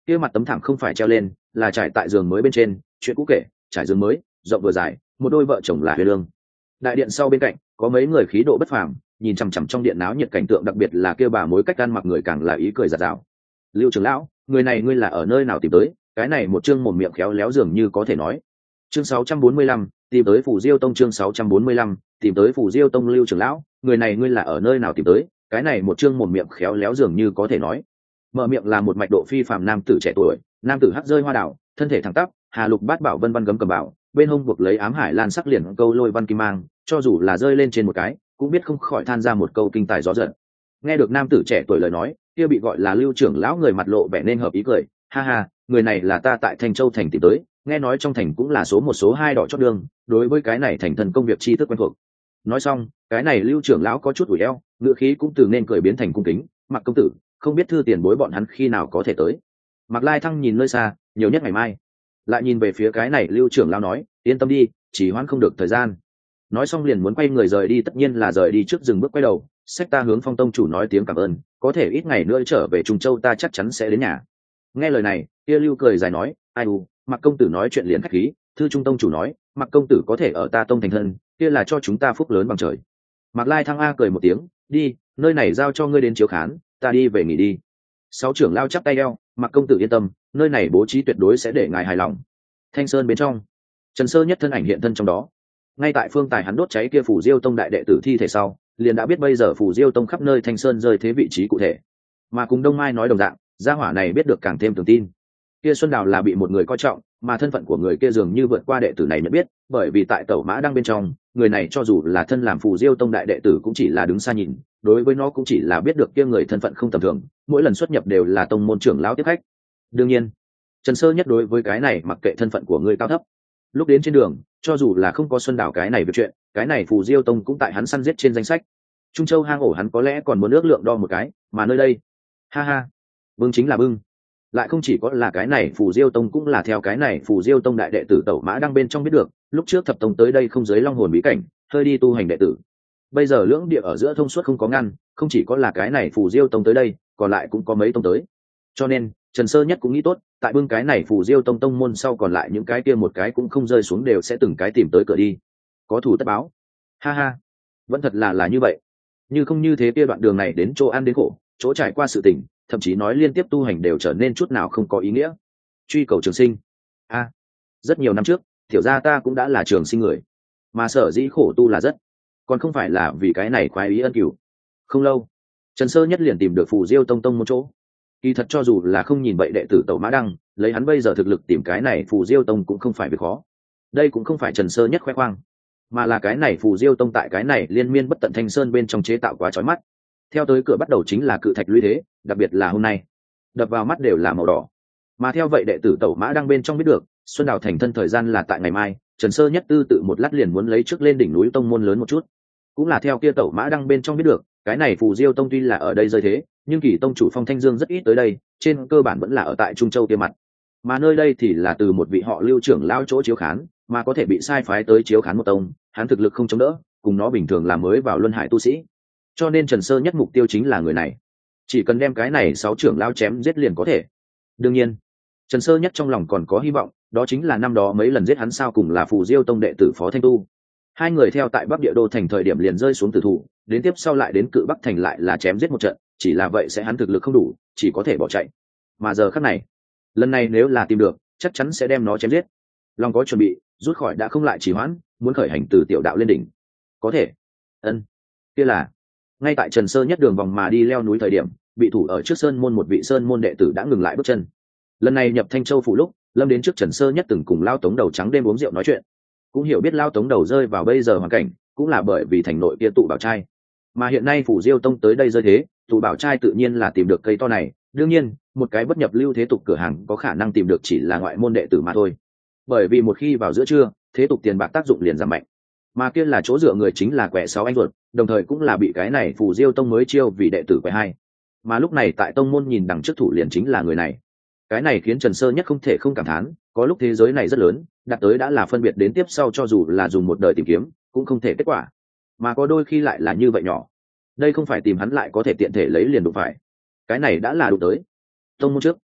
kia mặt tấm thảm không phải treo lên, là trải tại giường mới bên trên, chuyện cũ kể, trải giường mới, rộng vừa dài, một đôi vợ chồng là Huệ Lương. Đại điện sau bên cạnh có mấy người khí độ bất phàm, nhìn chằm chằm trong điện náo nhiệt cảnh tượng, đặc biệt là kia bà mối cách ăn mặc người càng là ý cười giạt rào. Lưu trưởng lão, người này ngươi là ở nơi nào tìm tới? Cái này một chương mồm miệng khéo léo dường như có thể nói. Chương 645, tìm tới Phủ Diêu Tông. Chương 645, tìm tới Phủ Diêu Tông. Lưu trưởng lão, người này ngươi là ở nơi nào tìm tới? Cái này một chương mồm miệng khéo léo dường như có thể nói. Mở miệng là một mạch độ phi phàm nam tử trẻ tuổi, nam tử hắc rơi hoa đào, thân thể thẳng tắp, hà lục bát bảo vân văn gấm cầm bảo, bên hông buộc lấy ám hải lan sắc liền câu lôi văn kim mang, cho dù là rơi lên trên một cái cũng biết không khỏi than ra một câu kinh tài gió giật. Nghe được nam tử trẻ tuổi lời nói, kia bị gọi là Lưu trưởng lão người mặt lộ vẻ nên hợp ý cười, ha ha, người này là ta tại Thanh Châu thành tìm tới, nghe nói trong thành cũng là số một số hai đỏ chót đường, đối với cái này thành thần công việc tri thức quen thuộc. Nói xong, cái này Lưu trưởng lão có chút ủi eo, ngựa khí cũng từ nên cười biến thành cung kính, Mặc công tử, không biết thư tiền bối bọn hắn khi nào có thể tới. Mặc Lai Thăng nhìn nơi xa, nhiều nhất ngày mai. Lại nhìn về phía cái này Lưu trưởng lão nói, yên tâm đi, chỉ hoãn không được thời gian. Nói xong liền muốn quay người rời đi, tất nhiên là rời đi trước dừng bước quay đầu, xách ta hướng Phong tông chủ nói tiếng cảm ơn, có thể ít ngày nữa trở về Trung Châu ta chắc chắn sẽ đến nhà. Nghe lời này, kia Lưu cười dài nói, ai u, Mặc công tử nói chuyện liền khách khí, thư Trung tông chủ nói, Mặc công tử có thể ở ta tông thành thân, kia là cho chúng ta phúc lớn bằng trời. Mặc Lai Thăng a cười một tiếng, đi, nơi này giao cho ngươi đến chiếu khán, ta đi về nghỉ đi. Sáu trưởng lao chắp tay eo, Mặc công tử yên tâm, nơi này bố trí tuyệt đối sẽ để ngài hài lòng. Thanh Sơn bên trong, Trần Sơ Nhất thân ảnh hiện thân trong đó. Ngay tại phương tài hắn đốt cháy kia Phủ Diêu Tông đại đệ tử thi thể sau, liền đã biết bây giờ Phủ Diêu Tông khắp nơi Thanh Sơn rơi thế vị trí cụ thể. Mà cùng Đông Mai nói đồng dạng, gia hỏa này biết được càng thêm tường tin. Kia Xuân Đào là bị một người coi trọng, mà thân phận của người kia dường như vượt qua đệ tử này nhận biết, bởi vì tại tẩu mã đang bên trong, người này cho dù là thân làm Phủ Diêu Tông đại đệ tử cũng chỉ là đứng xa nhìn, đối với nó cũng chỉ là biết được kia người thân phận không tầm thường, mỗi lần xuất nhập đều là tông môn trưởng lão tiếp khách. Đương nhiên, Trần Sơ Nhất đối với cái này mặc kệ thân phận của người cao thấp. Lúc đến trên đường, cho dù là không có Xuân Đào cái này việc chuyện, cái này Phủ Diêu Tông cũng tại hắn săn giết trên danh sách. Trung Châu hang ổ hắn có lẽ còn muốn ước lượng đo một cái, mà nơi đây, ha ha, bưng chính là bưng. Lại không chỉ có là cái này Phủ Diêu Tông, cũng là theo cái này Phủ Diêu Tông đại đệ tử tẩu mã đang bên trong biết được, lúc trước thập tông tới đây không giới long hồn bí cảnh, hơi đi tu hành đệ tử. Bây giờ lưỡng địa ở giữa thông suốt không có ngăn, không chỉ có là cái này Phủ Diêu Tông tới đây, còn lại cũng có mấy tông tới. Cho nên Trần Sơ Nhất cũng nghĩ tốt, tại bưng cái này Phủ Diêu Tông tông môn sau, còn lại những cái kia một cái cũng không rơi xuống đều sẽ từng cái tìm tới cửa đi. Có thủ tất báo. Ha ha, vẫn thật là như vậy. Như không như thế kia đoạn đường này đến chỗ ăn đến khổ, chỗ trải qua sự tình, thậm chí nói liên tiếp tu hành đều trở nên chút nào không có ý nghĩa. Truy cầu trường sinh. Rất nhiều năm trước, tiểu gia ta cũng đã là trường sinh người, mà sở dĩ khổ tu là rất, còn không phải là vì cái này khoái ý ân cửu. Không lâu, Trần Sơ Nhất liền tìm được Phủ Diêu Tông một chỗ. Kỳ thật cho dù là không nhìn vậy đệ tử tẩu mã đăng, lấy hắn bây giờ thực lực tìm cái này Phủ Diêu Tông cũng không phải việc khó. Đây cũng không phải Trần Sơ Nhất khoe khoang, mà là cái này Phủ Diêu Tông tại cái này liên miên bất tận Thanh Sơn bên trong chế tạo quá chói mắt. Theo tới cửa bắt đầu chính là cự thạch lũy thế, đặc biệt là hôm nay đập vào mắt đều là màu đỏ. Mà theo vậy đệ tử tẩu mã đăng bên trong biết được, Xuân Đào thành thân thời gian là tại ngày mai. Trần Sơ Nhất tư tự một lát liền muốn lấy trước lên đỉnh núi tông môn lớn một chút. Cũng là theo kia tẩu mã đăng bên trong biết được, cái này Phủ Diêu Tông tuy là ở đây rơi thế, nhưng kỳ tông chủ Phong Thanh Dương rất ít tới đây, trên cơ bản vẫn là ở tại Trung Châu kia mặt. Mà nơi đây thì là từ một vị họ Lưu trưởng lao chỗ chiếu khán, mà có thể bị sai phái tới chiếu khán một tông, hắn thực lực không chống đỡ, cùng nó bình thường là mới vào luân hải tu sĩ. Cho nên Trần Sơ Nhất mục tiêu chính là người này, chỉ cần đem cái này 6 trưởng lao chém giết liền có thể. Đương nhiên, Trần Sơ Nhất trong lòng còn có hy vọng, đó chính là năm đó mấy lần giết hắn sao cùng là Phủ Diêu Tông đệ tử Phó Thanh Tu. Hai người theo tại Bắc Địa Đô thành thời điểm liền rơi xuống tử thủ, đến tiếp sau lại đến Cự Bắc thành lại là chém giết một trận, chỉ là vậy sẽ hắn thực lực không đủ, chỉ có thể bỏ chạy. Mà giờ khắc này, lần này nếu là tìm được, chắc chắn sẽ đem nó chém giết. Long có chuẩn bị, rút khỏi đã không lại trì hoãn, muốn khởi hành từ tiểu đạo lên đỉnh. Có thể. Kia là ngay tại Trần Sơ Nhất đường vòng mà đi leo núi thời điểm, bị thủ ở trước sơn môn một vị sơn môn đệ tử đã ngừng lại bước chân. Lần này nhập Thanh Châu phủ lúc, lâm đến trước Trần Sơ Nhất từng cùng Lao Tống Đầu trắng đêm uống rượu nói chuyện, cũng hiểu biết Lao Tống Đầu rơi vào bây giờ hoàn cảnh, cũng là bởi vì thành nội kia tụ bảo trai. Mà hiện nay Phủ Diêu Tông tới đây rơi thế, tụ bảo trai tự nhiên là tìm được cây to này. Đương nhiên, một cái bất nhập lưu thế tục cửa hàng có khả năng tìm được chỉ là ngoại môn đệ tử mà thôi. Bởi vì một khi vào giữa trưa, thế tục tiền bạc tác dụng liền giảm mạnh. Mà kia là chỗ dựa người chính là quẻ 6 anh ruột, đồng thời cũng là bị cái này Phủ Diêu Tông mới chiêu vì đệ tử quẻ 2. Mà lúc này tại tông môn nhìn đằng trước thủ liền chính là người này. Cái này khiến Trần Sơ Nhất không thể không cảm thán, có lúc thế giới này rất lớn, đạt tới đã là phân biệt đến tiếp sau cho dù là dùng một đời tìm kiếm, cũng không thể kết quả. Mà có đôi khi lại là như vậy nhỏ. Đây không phải tìm hắn lại có thể tiện thể lấy liền đụng phải. Cái này đã là đụng tới. Tông môn trước,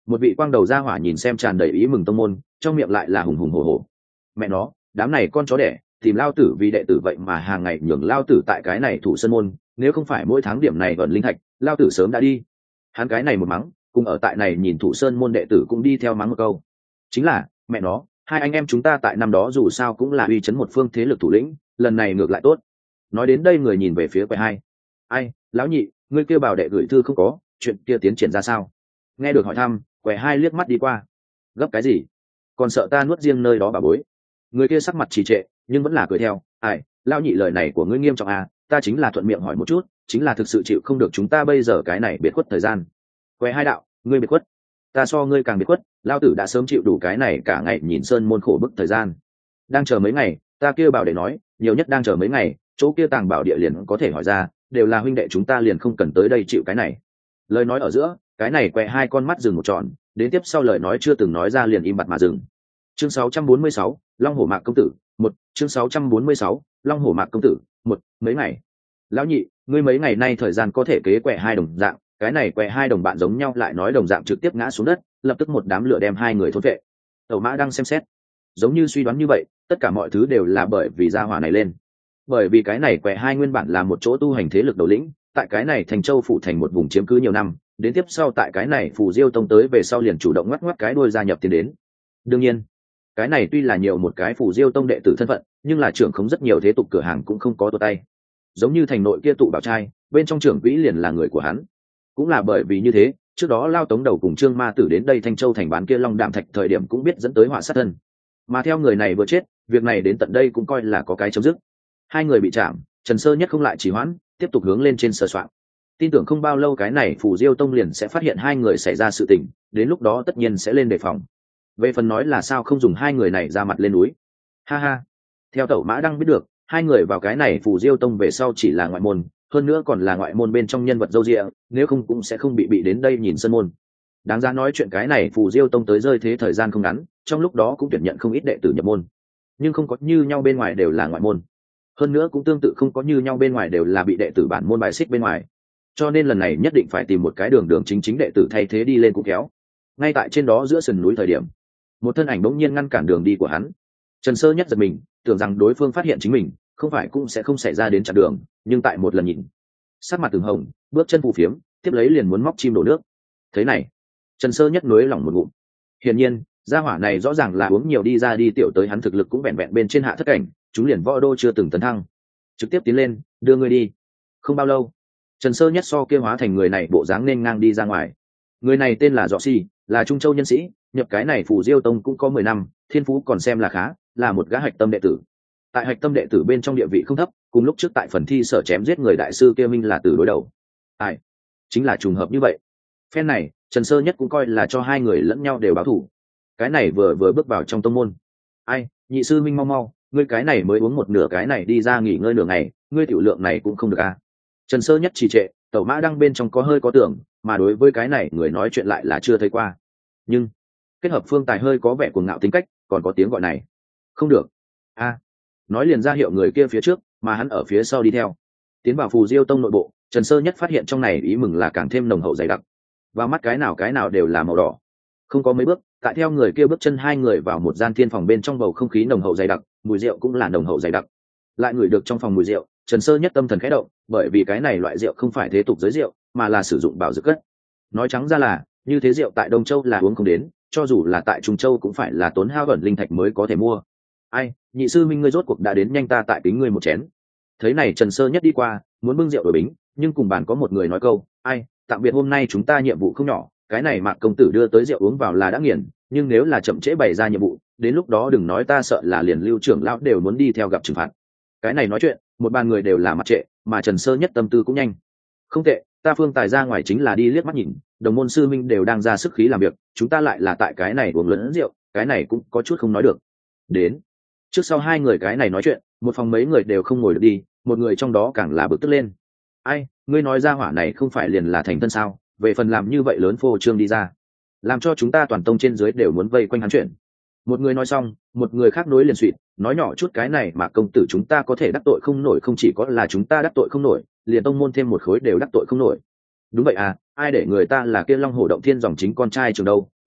Một vị quang đầu gia hỏa nhìn xem tràn đầy ý mừng tông môn, trong miệng lại là hùng hùng hổ hổ. Mẹ nó, đám này con chó đẻ, tìm lao tử vì đệ tử vậy mà hàng ngày nhường lao tử tại cái này thủ sân môn, nếu không phải mỗi tháng điểm này gần linh thạch, lao tử sớm đã đi. Hắn cái này một mắng, cùng ở tại này nhìn thủ sơn môn đệ tử cũng đi theo mắng một câu. Chính là, mẹ nó, hai anh em chúng ta tại năm đó dù sao cũng là uy chấn một phương thế lực thủ lĩnh, lần này ngược lại tốt. Nói đến đây người nhìn về phía quầy hai. Ai, lão nhị, ngươi kêu bảo đệ gửi thư không có, chuyện kia tiến triển ra sao? Nghe được hỏi thăm, quầy hai liếc mắt đi qua. Gấp cái gì? Còn sợ ta nuốt riêng nơi đó bà bối? Người kia sắc mặt trì trệ, nhưng vẫn là cười theo. Ai, lão nhị lời này của ngươi nghiêm trọng à? Ta chính là thuận miệng hỏi một chút, chính là thực sự chịu không được chúng ta bây giờ cái này biệt khuất thời gian. Quầy hai đạo, ngươi biệt khuất? Ta so ngươi càng biệt khuất, lao tử đã sớm chịu đủ cái này cả ngày nhìn sơn môn khổ bức thời gian. Đang chờ mấy ngày, ta kia bảo để nói, nhiều nhất đang chờ mấy ngày, chỗ kia tàng bảo địa liền có thể hỏi ra, đều là huynh đệ chúng ta liền không cần tới đây chịu cái này. Lời nói ở giữa, cái này quẹ hai con mắt dừng một tròn, đến tiếp sau lời nói chưa từng nói ra liền im bặt mà dừng. Chương 646, Long Hổ Mạc công tử, một. Chương 646, Long Hổ Mạc công tử, một. Mấy ngày. Lão nhị, ngươi mấy ngày nay thời gian có thể kế quẹ hai đồng dạng, cái này quẹ hai đồng bạn giống nhau lại nói đồng dạng trực tiếp ngã xuống đất, lập tức một đám lửa đem hai người thôn vệ. Tẩu Mã đang xem xét, giống như suy đoán như vậy, tất cả mọi thứ đều là bởi vì gia hỏa này lên. Bởi vì cái này quẹ hai nguyên bản là một chỗ tu hành thế lực đầu lĩnh, tại cái này thành châu phủ thành một vùng chiếm cứ nhiều năm, đến tiếp sau tại cái này phù diêu tông tới về sau liền chủ động ngoắc ngoắc cái đuôi gia nhập tiến đến. Đương nhiên, cái này tuy là nhiều một cái phù diêu tông đệ tử thân phận, nhưng là trưởng không rất nhiều thế tục cửa hàng cũng không có tụt tay. Giống như thành nội kia tụ bảo trai, bên trong trưởng quỹ liền là người của hắn. Cũng là bởi vì như thế, trước đó Lao Tống Đầu cùng Trương Ma Tử đến đây Thanh Châu thành bán kia long đạm thạch thời điểm cũng biết dẫn tới họa sát thân. Mà theo người này vừa chết, việc này đến tận đây cũng coi là có cái chấm dứt. Hai người bị chạm, Trần Sơ Nhất không lại trì hoãn, tiếp tục hướng lên trên sờ soạn. Tin tưởng không bao lâu cái này Phù Diêu Tông liền sẽ phát hiện hai người xảy ra sự tình, đến lúc đó tất nhiên sẽ lên đề phòng. Về phần nói là sao không dùng hai người này ra mặt lên núi. Ha ha. Theo Tẩu Mã Đăng biết được, hai người vào cái này Phù Diêu Tông về sau chỉ là ngoại môn, hơn nữa còn là ngoại môn bên trong nhân vật dâu dịa, nếu không cũng sẽ không bị đến đây nhìn sân môn. Đáng ra nói chuyện cái này Phù Diêu Tông tới rơi thế thời gian không ngắn, trong lúc đó cũng tuyển nhận không ít đệ tử nhập môn, nhưng không có như nhau bên ngoài đều là ngoại môn, hơn nữa cũng tương tự không có như nhau bên ngoài đều là bị đệ tử bản môn bài xích bên ngoài, cho nên lần này nhất định phải tìm một cái đường đường chính chính đệ tử thay thế đi lên cũng kéo. Ngay tại trên đó giữa sườn núi thời điểm, một thân ảnh bỗng nhiên ngăn cản đường đi của hắn. Trần Sơ Nhất giật mình, tưởng rằng đối phương phát hiện chính mình, không phải cũng sẽ không xảy ra đến chặn đường, nhưng tại một lần nhìn, sắc mặt từng hồng, bước chân phù phiếm, tiếp lấy liền muốn móc chim đổ nước. Thế này, Trần Sơ Nhất nuối lòng một ngụm. Hiển nhiên, gia hỏa này rõ ràng là uống nhiều đi ra đi tiểu tới hắn thực lực cũng vẹn vẹn bên trên hạ thất cảnh, chúng liền võ đô chưa từng tấn thăng. Trực tiếp tiến lên, đưa ngươi đi. Không bao lâu, Trần Sơ Nhất so kia hóa thành người này bộ dáng nên ngang đi ra ngoài. Người này tên là Dọ Si, là Trung Châu nhân sĩ, nhập cái này Phù Diêu Tông cũng có 10 năm, thiên phú còn xem là khá, là một gã hạch tâm đệ tử. Tại hạch tâm đệ tử bên trong địa vị không thấp, cùng lúc trước tại phần thi sở chém giết người đại sư kia minh là từ đối đầu. Ai, chính là trùng hợp như vậy. Phen này, Trần Sơ Nhất cũng coi là cho hai người lẫn nhau đều báo thù. Cái này vừa bước vào trong tông môn. Ai, nhị sư minh mau mau, ngươi cái này mới uống một nửa cái này đi ra nghỉ ngơi nửa ngày, ngươi tiểu lượng này cũng không được à. Trần Sơ Nhất trì trệ, Tẩu Mã Đăng bên trong có hơi có tưởng, mà đối với cái này người nói chuyện lại là chưa thấy qua. Nhưng kết hợp Phương Tài hơi có vẻ cuồng ngạo tính cách, còn có tiếng gọi này. Không được. A. Nói liền ra hiệu người kia phía trước, mà hắn ở phía sau đi theo. Tiến vào Phù Diêu Tông nội bộ, Trần Sơ Nhất phát hiện trong này ý mừng là càng thêm nồng hậu dày đặc. Vào mắt cái nào đều là màu đỏ. Không có mấy bước, tại theo người kia bước chân hai người vào một gian thiên phòng bên trong bầu không khí nồng hậu dày đặc, mùi rượu cũng là nồng hậu dày đặc. Lại ngửi được trong phòng mùi rượu, Trần Sơ Nhất tâm thần khẽ động, bởi vì cái này loại rượu không phải thế tục giới rượu, mà là sử dụng bảo dược cất. Nói trắng ra là, như thế rượu tại Đông Châu là uống không đến, cho dù là tại Trung Châu cũng phải là tốn hao ẩn linh thạch mới có thể mua. Ai, nhị sư minh ngươi rốt cuộc đã đến, nhanh ta tại kính ngươi một chén. Thấy này Trần Sơ Nhất đi qua, muốn bưng rượu đổi bính, nhưng cùng bàn có một người nói câu, ai, tạm biệt hôm nay chúng ta nhiệm vụ không nhỏ, cái này Mạc công tử đưa tới rượu uống vào là đã nghiền, nhưng nếu là chậm trễ bày ra nhiệm vụ, đến lúc đó đừng nói ta sợ là liền Lưu trưởng lão đều muốn đi theo gặp trừng phạt. Cái này nói chuyện, một bàn người đều là mặt trệ, mà Trần Sơ Nhất tâm tư cũng nhanh. Không tệ, ta Phương Tài ra ngoài chính là đi liếc mắt nhìn, đồng môn sư minh đều đang ra sức khí làm việc, chúng ta lại là tại cái này uống lớn rượu, cái này cũng có chút không nói được. Đến, trước sau hai người cái này nói chuyện, một phòng mấy người đều không ngồi được đi, một người trong đó càng là bực tức lên. Ai, ngươi nói ra hỏa này không phải liền là thành thân sao? Về phần làm như vậy lớn phô trương đi ra, làm cho chúng ta toàn tông trên dưới đều muốn vây quanh hắn chuyện. Một người nói xong, một người khác nối liền suỵt, nói nhỏ chút cái này mà công tử chúng ta có thể đắc tội không nổi, không chỉ có là chúng ta đắc tội không nổi, liền tông môn thêm một khối đều đắc tội không nổi. Đúng vậy à, ai để người ta là kia Long Hổ Động Thiên dòng chính con trai trường đâu,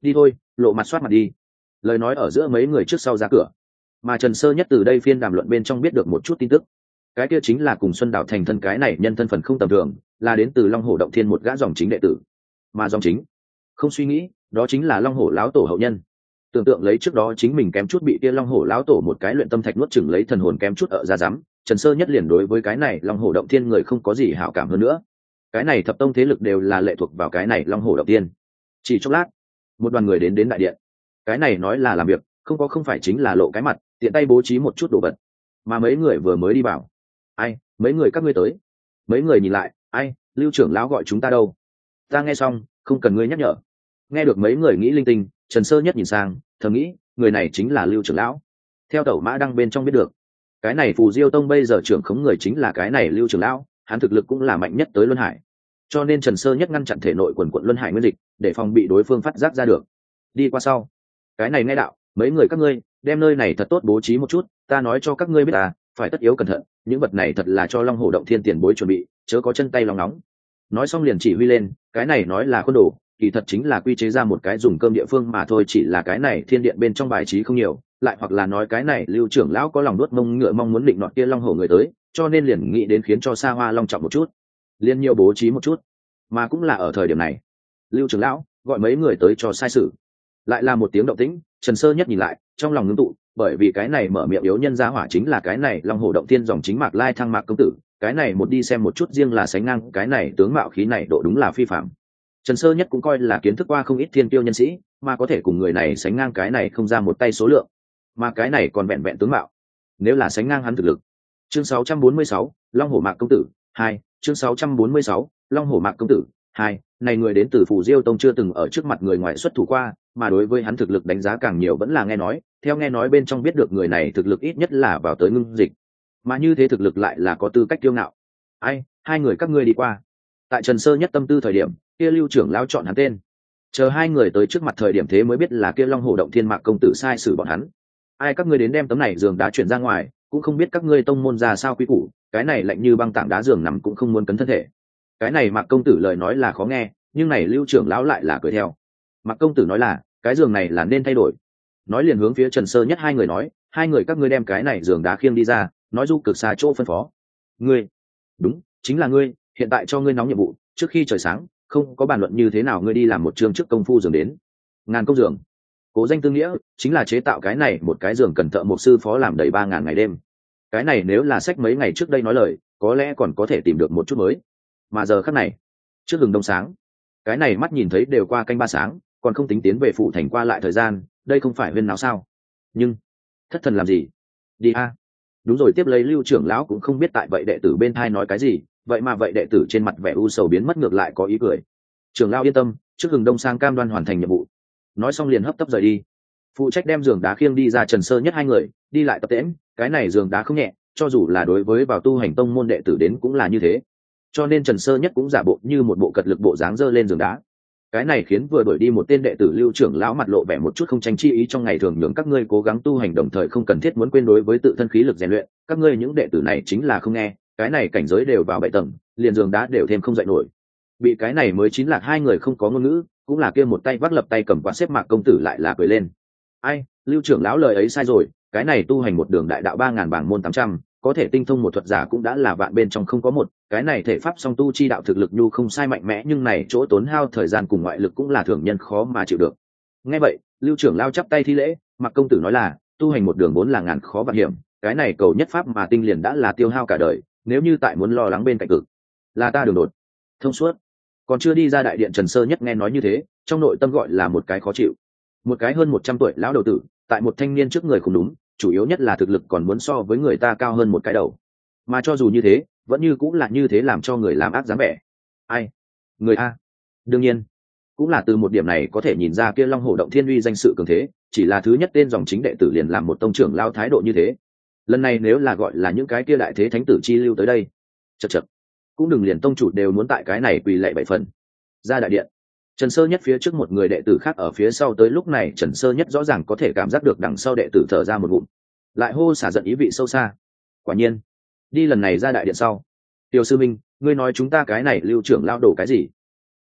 đi thôi, lộ mặt soát mặt đi. Lời nói ở giữa mấy người trước sau ra cửa, mà Trần Sơ Nhất từ đây phiên đàm luận bên trong biết được một chút tin tức. Cái kia chính là cùng Xuân Đảo thành thân cái này nhân thân phận không tầm thường, là đến từ Long Hổ động thiên một gã dòng chính đệ tử. Mà dòng chính, không suy nghĩ, đó chính là Long Hổ lão tổ hậu nhân. Tưởng tượng lấy trước đó chính mình kém chút bị kia Long Hổ lão tổ một cái luyện tâm thạch nuốt chửng lấy thần hồn kém chút ở ra dám, Trần Sơ Nhất liền đối với cái này Long Hổ động thiên người không có gì hảo cảm hơn nữa. Cái này thập tông thế lực đều là lệ thuộc vào cái này Long Hổ động thiên. Chỉ chốc lát, một đoàn người đến đại điện. Cái này nói là làm việc, không phải chính là lộ cái mặt, tiện tay bố trí một chút đồ vật. Mà mấy người vừa mới đi vào, ai, mấy người các ngươi tới. Mấy người nhìn lại, ai, Lưu trưởng lão gọi chúng ta đâu. Ta nghe xong, không cần ngươi nhắc nhở. Nghe được mấy người nghĩ linh tinh, Trần Sơ Nhất nhìn sang, thầm nghĩ, người này chính là Lưu trưởng lão. Theo tẩu mã đăng bên trong biết được, cái này Phù Diêu tông bây giờ trưởng khống người chính là cái này Lưu trưởng lão, hắn thực lực cũng là mạnh nhất tới Luân Hải. Cho nên Trần Sơ Nhất ngăn chặn thể nội quần quận Luân Hải nguyên dịch, để phòng bị đối phương phát giác ra được. Đi qua sau, cái này nghe đạo, mấy người các ngươi đem nơi này thật tốt bố trí một chút, ta nói cho các ngươi biết phải tất yếu cẩn thận, những vật này thật là cho Long Hổ động thiên tiền bối chuẩn bị, chớ có chân tay lòng nóng. Nói xong liền chỉ huy lên, cái này nói là khuôn đồ, kỳ thật chính là quy chế ra một cái dùng cơm địa phương mà thôi, chỉ là cái này thiên điện bên trong bài trí không nhiều, lại hoặc là nói cái này Lưu trưởng lão có lòng nuốt mông ngựa mong muốn định nọt kia Long Hổ người tới, cho nên liền nghĩ đến khiến cho xa hoa long trọng một chút, liên nhiều bố trí một chút. Mà cũng là ở thời điểm này, Lưu trưởng lão gọi mấy người tới cho sai sự. Lại là một tiếng động tĩnh, Trần Sơ Nhất nhìn lại, trong lòng ngưng tụ, bởi vì cái này mở miệng yếu nhân gia hỏa chính là cái này Long Hổ động thiên dòng chính Mạc Lai Thăng Mạc công tử, cái này một đi xem một chút riêng là sánh ngang cái này tướng mạo khí này độ đúng là phi phạm. Trần Sơ Nhất cũng coi là kiến thức qua không ít thiên tiêu nhân sĩ, mà có thể cùng người này sánh ngang cái này không ra một tay số lượng, mà cái này còn vẹn vẹn tướng mạo, nếu là sánh ngang hắn thực lực. Chương 646, Long Hổ Mạc công tử 2, chương 646, Long Hổ Mạc công tử 2, này người đến từ Phù Diêu tông chưa từng ở trước mặt người ngoài xuất thủ qua, mà đối với hắn thực lực đánh giá càng nhiều vẫn là nghe nói, theo nghe nói bên trong biết được người này thực lực ít nhất là vào tới ngưng dịch, mà như thế thực lực lại là có tư cách kiêu ngạo. Ai, hai người các ngươi đi qua. Tại Trần Sơ Nhất tâm tư thời điểm, kia Lưu trưởng lão chọn hắn tên. Chờ hai người tới trước mặt thời điểm thế mới biết là kia Long Hổ động thiên Mạc công tử sai sử bọn hắn. Ai các ngươi đến đem tấm này giường đá chuyển ra ngoài, cũng không biết các ngươi tông môn ra sao quy củ, cái này lạnh như băng tảng đá giường nằm cũng không muốn cấn thân thể. Cái này Mạc công tử lời nói là khó nghe, nhưng này Lưu trưởng lão lại là cười theo. Mạc công tử nói là, cái giường này là nên thay đổi. Nói liền hướng phía Trần Sơ Nhất hai người nói, hai người các ngươi đem cái này giường đá khiêng đi ra, nói du cực xa chỗ phân phó. Ngươi, đúng, chính là ngươi, hiện tại cho ngươi nóng nhiệm vụ, trước khi trời sáng, không có bàn luận như thế nào ngươi đi làm một chương trước công phu giường đến. Ngàn công giường. Cố danh tương nghĩa, chính là chế tạo cái này một cái giường cần thợ một sư phó làm đầy 3.000 ngày đêm. Cái này nếu là sách mấy ngày trước đây nói lời, có lẽ còn có thể tìm được một chút mới. Mà giờ khắc này, trước hừng đông sáng, cái này mắt nhìn thấy đều qua canh 3 sáng, còn không tính tiến về phụ thành qua lại thời gian, đây không phải huyên náo sao? Nhưng thất thần làm gì? Đi a. Đúng rồi, tiếp lấy Lưu trưởng lão cũng không biết tại vậy đệ tử bên thai nói cái gì, vậy mà vậy đệ tử trên mặt vẻ u sầu biến mất ngược lại có ý cười. Trưởng lão yên tâm, trước hừng đông sang cam đoan hoàn thành nhiệm vụ. Nói xong liền hấp tấp rời đi. Phụ trách đem giường đá khiêng đi ra Trần Sơ Nhất hai người đi lại tập tễnh, cái này giường đá không nhẹ, cho dù là đối với vào tu hành tông môn đệ tử đến cũng là như thế. Cho nên Trần Sơ Nhất cũng giả bộ như một bộ cật lực bộ dáng dơ lên giường đá. Cái này khiến vừa đuổi đi một tên đệ tử Lưu trưởng lão mặt lộ vẻ một chút không tranh chi ý, trong ngày thường nhường các ngươi cố gắng tu hành đồng thời không cần thiết muốn quên đối với tự thân khí lực rèn luyện, các ngươi những đệ tử này chính là không nghe, cái này cảnh giới đều vào 7 tầng, liền giường đá đều thêm không dậy nổi. Bị cái này mới chín lạc hai người không có ngôn ngữ, cũng là kia một tay vác lập tay cầm quạt xếp Mạc công tử lại là cười lên. Ai, Lưu trưởng lão lời ấy sai rồi, cái này tu hành một đường đại đạo 3.000 bảng môn 800, có thể tinh thông một thuật giả cũng đã là vạn bên trong không có một, cái này thể pháp song tu chi đạo thực lực nhu không sai mạnh mẽ, nhưng này chỗ tốn hao thời gian cùng ngoại lực cũng là thường nhân khó mà chịu được. Nghe vậy, Lưu trưởng lao chắp tay thi lễ, Mạc công tử nói là, tu hành một đường vốn là ngàn khó vạn hiểm, cái này cầu nhất pháp mà tinh liền đã là tiêu hao cả đời, nếu như tại muốn lo lắng bên cạnh cực, là ta đường đột thông suốt. Còn chưa đi ra đại điện, Trần Sơ Nhất nghe nói như thế, trong nội tâm gọi là một cái khó chịu. Một cái hơn 100 tuổi lão đầu tử, tại một thanh niên trước người không đúng, chủ yếu nhất là thực lực còn muốn so với người ta cao hơn một cái đầu. Mà cho dù như thế, vẫn như cũng là như thế làm cho người làm ác dáng vẻ. Ai? Người a? Đương nhiên, cũng là từ một điểm này có thể nhìn ra kia Long Hổ động thiên uy danh sự cường thế, chỉ là thứ nhất tên dòng chính đệ tử liền làm một tông trưởng lao thái độ như thế. Lần này nếu là gọi là những cái kia đại thế thánh tử chi lưu tới đây, chậc chậc, cũng đừng liền tông chủ đều muốn tại cái này quỳ lạy 7 phần. Ra đại điện, Trần Sơ Nhất phía trước một người đệ tử khác ở phía sau tới, lúc này Trần Sơ Nhất rõ ràng có thể cảm giác được đằng sau đệ tử thở ra một ngụm, lại hô xả giận ý vị sâu xa. Quả nhiên, đi lần này ra đại điện sau, Tiểu sư minh, ngươi nói chúng ta cái này Lưu trưởng lao đổ cái gì?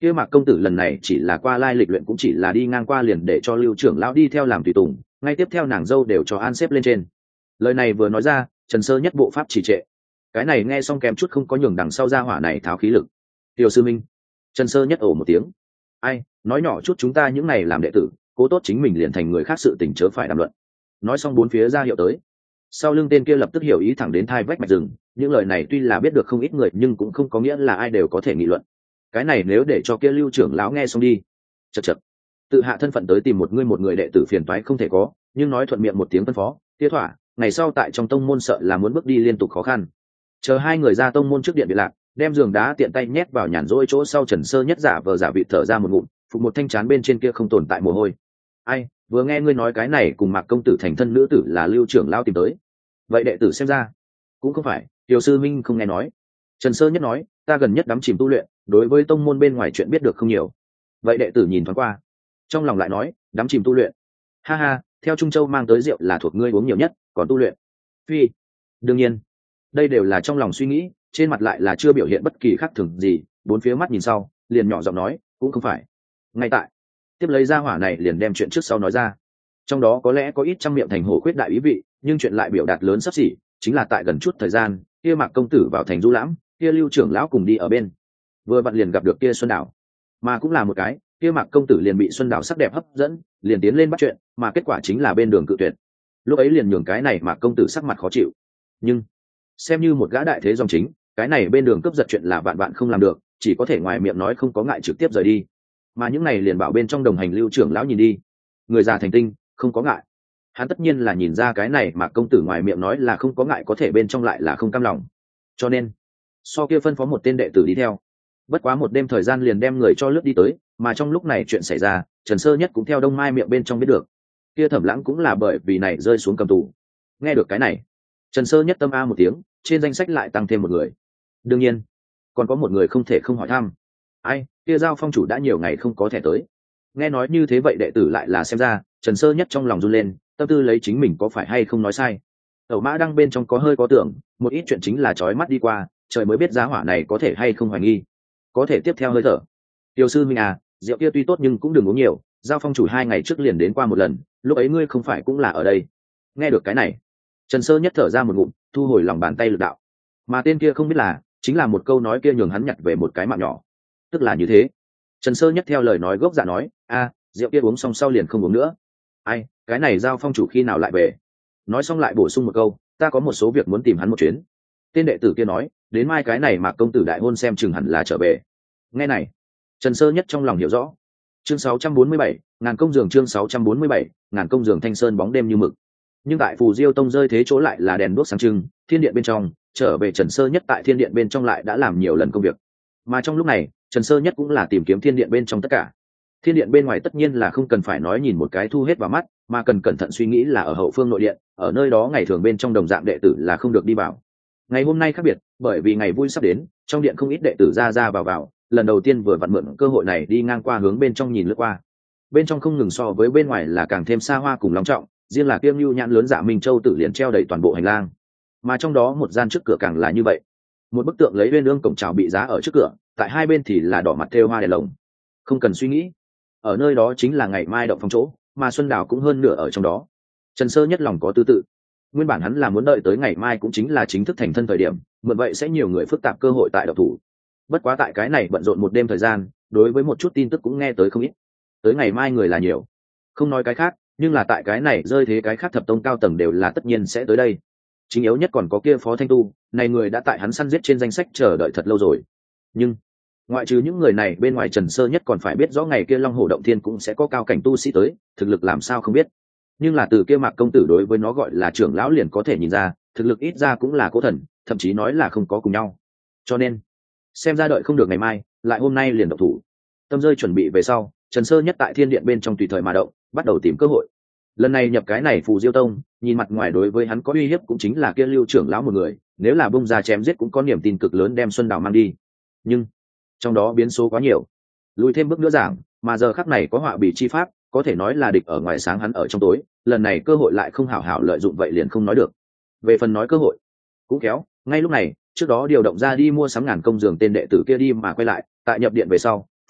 kia Mạc công tử lần này chỉ là qua lai lịch luyện, cũng chỉ là đi ngang qua liền để cho Lưu trưởng lão đi theo làm tùy tùng, ngay tiếp theo nàng dâu đều cho an xếp lên trên. Lời này vừa nói ra, Trần Sơ Nhất bộ pháp trì trệ. Cái này nghe xong kém chút không có nhường đằng sau ra hỏa này tháo khí lực. Tiểu sư minh. Trần Sơ Nhất ồ một tiếng. Ai, nói nhỏ chút, chúng ta những này làm đệ tử, cố tốt chính mình liền thành người khác sự tình chớ phải đàm luận. Nói xong bốn phía ra hiệu tới. Sau lưng tên kia lập tức hiểu ý, thẳng đến thai vách mạch rừng. Những lời này tuy là biết được không ít người, nhưng cũng không có nghĩa là ai đều có thể nghị luận. Cái này nếu để cho kia Lưu trưởng lão nghe xong đi, chật chật, tự hạ thân phận tới tìm một người đệ tử phiền toái không thể có, nhưng nói thuận miệng một tiếng phân phó, kia thỏa, ngày sau tại trong tông môn sợ là muốn bước đi liên tục khó khăn. Chờ hai người ra tông môn trước điện biệt lạc, đem giường đá tiện tay nhét vào nhàn rỗi chỗ sau, Trần Sơ Nhất giả vờ giả vị thở ra một ngụm, phục một thanh trán bên trên kia không tồn tại mồ hôi. Ai, vừa nghe ngươi nói cái này cùng Mạc công tử thành thân nữ tử là Lưu trưởng lão tìm tới, vậy đệ tử xem ra cũng không phải. Tiểu sư minh không nghe nói. Trần Sơ Nhất nói, ta gần nhất đắm chìm tu luyện, đối với tông môn bên ngoài chuyện biết được không nhiều. Vậy đệ tử nhìn thoáng qua, trong lòng lại nói, đắm chìm tu luyện, ha ha, theo Trung Châu mang tới rượu là thuộc ngươi uống nhiều nhất, còn tu luyện phi. Đương nhiên đây đều là trong lòng suy nghĩ, trên mặt lại là chưa biểu hiện bất kỳ khác thường gì. Bốn phía mắt nhìn sau, liền nhỏ giọng nói, cũng không phải. Ngay tại tiếp lấy ra hỏa này liền đem chuyện trước sau nói ra, trong đó có lẽ có ít trăm miệng thành hổ khuyết đại ý vị, nhưng chuyện lại biểu đạt lớn sắp xỉ. Chính là tại gần chút thời gian kia Mạc công tử vào thành du lãm, kia Lưu trưởng lão cùng đi ở bên, vừa vặn liền gặp được kia Xuân Đảo, mà cũng là một cái kia Mạc công tử liền bị Xuân Đảo sắc đẹp hấp dẫn, liền tiến lên bắt chuyện, mà kết quả chính là bên đường cự tuyệt. Lúc ấy liền nhường cái này Mạc công tử sắc mặt khó chịu, nhưng xem như một gã đại thế dòng chính, cái này bên đường cướp giật chuyện là vạn vạn không làm được, chỉ có thể ngoài miệng nói không có ngại trực tiếp rời đi. Mà những này liền bảo bên trong đồng hành Lưu trưởng lão nhìn đi, người già thành tinh, không có ngại. Hắn tất nhiên là nhìn ra cái này Mạc công tử ngoài miệng nói là không có ngại, có thể bên trong lại là không cam lòng, cho nên so kia phân phó một tên đệ tử đi theo. Bất quá một đêm thời gian liền đem người cho lướt đi tới, mà trong lúc này chuyện xảy ra, Trần Sơ Nhất cũng theo Đông Mai miệng bên trong biết được. Kia Thẩm Lãng cũng là bởi vì này rơi xuống cầm tù. Nghe được cái này, Trần Sơ Nhất tâm a một tiếng, trên danh sách lại tăng thêm một người. Đương nhiên còn có một người không thể không hỏi thăm. Ai, kia Giao Phong chủ đã nhiều ngày không có thể tới. Nghe nói như thế vậy đệ tử lại là xem ra, Trần Sơ Nhất trong lòng run lên, tâm tư lấy chính mình có phải hay không nói sai. Tẩu Mã Đăng bên trong có hơi có tưởng, một ít chuyện chính là chói mắt đi qua, trời mới biết giá hỏa này có thể hay không hoài nghi. Có thể tiếp theo hơi thở. Tiểu sư minh à, rượu kia tuy tốt nhưng cũng đừng uống nhiều, Giao Phong chủ 2 ngày trước liền đến qua một lần, lúc ấy ngươi không phải cũng là ở đây. Nghe được cái này, Trần Sơ Nhất thở ra một ngụm, thu hồi lòng bàn tay lực đạo. Mà tên kia không biết là, chính là một câu nói kia nhường hắn nhặt về một cái mạng nhỏ. Tức là như thế. Trần Sơ Nhất theo lời nói gốc dạ nói, a, rượu kia uống xong sau liền không uống nữa. Ai, cái này Giao Phong chủ khi nào lại về? Nói xong lại bổ sung một câu, ta có một số việc muốn tìm hắn một chuyến. Tên đệ tử kia nói, đến mai cái này Mạc công tử đại hôn xem chừng hẳn là trở về. Nghe này, Trần Sơ Nhất trong lòng hiểu rõ. Chương 647, ngàn công giường, chương 647, ngàn công giường, Thanh Sơn bóng đêm như mực. Nhưng tại Phù Diêu Tông rơi thế chỗ lại là đèn đuốc sáng trưng, thiên điện bên trong, trở về Trần Sơ Nhất tại thiên điện bên trong lại đã làm nhiều lần công việc. Mà trong lúc này, Trần Sơ Nhất cũng là tìm kiếm thiên điện bên trong tất cả. Thiên điện bên ngoài tất nhiên là không cần phải nói nhìn một cái thu hết vào mắt, mà cần cẩn thận suy nghĩ là ở hậu phương nội điện, ở nơi đó ngày thường bên trong đồng dạng đệ tử là không được đi vào. Ngày hôm nay khác biệt, bởi vì ngày vui sắp đến, trong điện không ít đệ tử ra ra vào vào, lần đầu tiên vừa vặn mượn cơ hội này đi ngang qua hướng bên trong nhìn lướt qua. Bên trong không ngừng so với bên ngoài là càng thêm xa hoa cùng long trọng, riêng là Kiêm Nưu nhãn lớn Dạ Minh Châu tự liền treo đầy toàn bộ hành lang. Mà trong đó một gian trước cửa càng là như vậy. Một bức tượng lấy uyên ương cổng chào bị giá ở trước cửa, tại hai bên thì là đỏ mặt thêu hoa đèn lồng. Không cần suy nghĩ, ở nơi đó chính là ngày mai động phong chỗ, mà Xuân Đào cũng hơn nửa ở trong đó. Trần Sơ Nhất lòng có tư tự. Nguyên bản hắn là muốn đợi tới ngày mai cũng chính là chính thức thành thân thời điểm, mượn vậy sẽ nhiều người phức tạp cơ hội tại độc thủ. Bất quá tại cái này bận rộn một đêm thời gian, đối với một chút tin tức cũng nghe tới không ít. Tới ngày mai người là nhiều, không nói cái khác, nhưng là tại cái này rơi thế cái khác thập tông cao tầng đều là tất nhiên sẽ tới đây. Chính yếu nhất còn có kia Phó Thanh Tu, này người đã tại hắn săn giết trên danh sách chờ đợi thật lâu rồi. Nhưng ngoại trừ những người này bên ngoài, Trần Sơ Nhất còn phải biết rõ ngày kia Long Hổ Động Thiên cũng sẽ có cao cảnh tu sĩ tới, thực lực làm sao không biết. Nhưng là từ kia Mạc công tử đối với nó gọi là trưởng lão liền có thể nhìn ra, thực lực ít ra cũng là cố thần, thậm chí nói là không có cùng nhau. Cho nên xem ra đợi không được ngày mai, lại hôm nay liền động thủ. Tâm rơi chuẩn bị về sau, Trần Sơ Nhất tại thiên điện bên trong tùy thời mà động, bắt đầu tìm cơ hội. Lần này nhập cái này Phù Diêu Tông, nhìn mặt ngoài đối với hắn có uy hiếp cũng chính là kia Lưu trưởng lão một người, nếu là bung ra chém giết cũng có niềm tin cực lớn đem Xuân Đào mang đi. Nhưng trong đó biến số quá nhiều, lùi thêm bước nữa giảng, mà giờ khắc này có họa bì chi pháp, có thể nói là địch ở ngoài sáng hắn ở trong tối, lần này cơ hội lại không hảo hảo lợi dụng vậy liền không nói được. Về phần nói cơ hội cũng kéo, ngay lúc này trước đó điều động ra đi mua sắm ngàn công giường tên đệ tử kia đi mà quay lại, tại nhập điện về sau,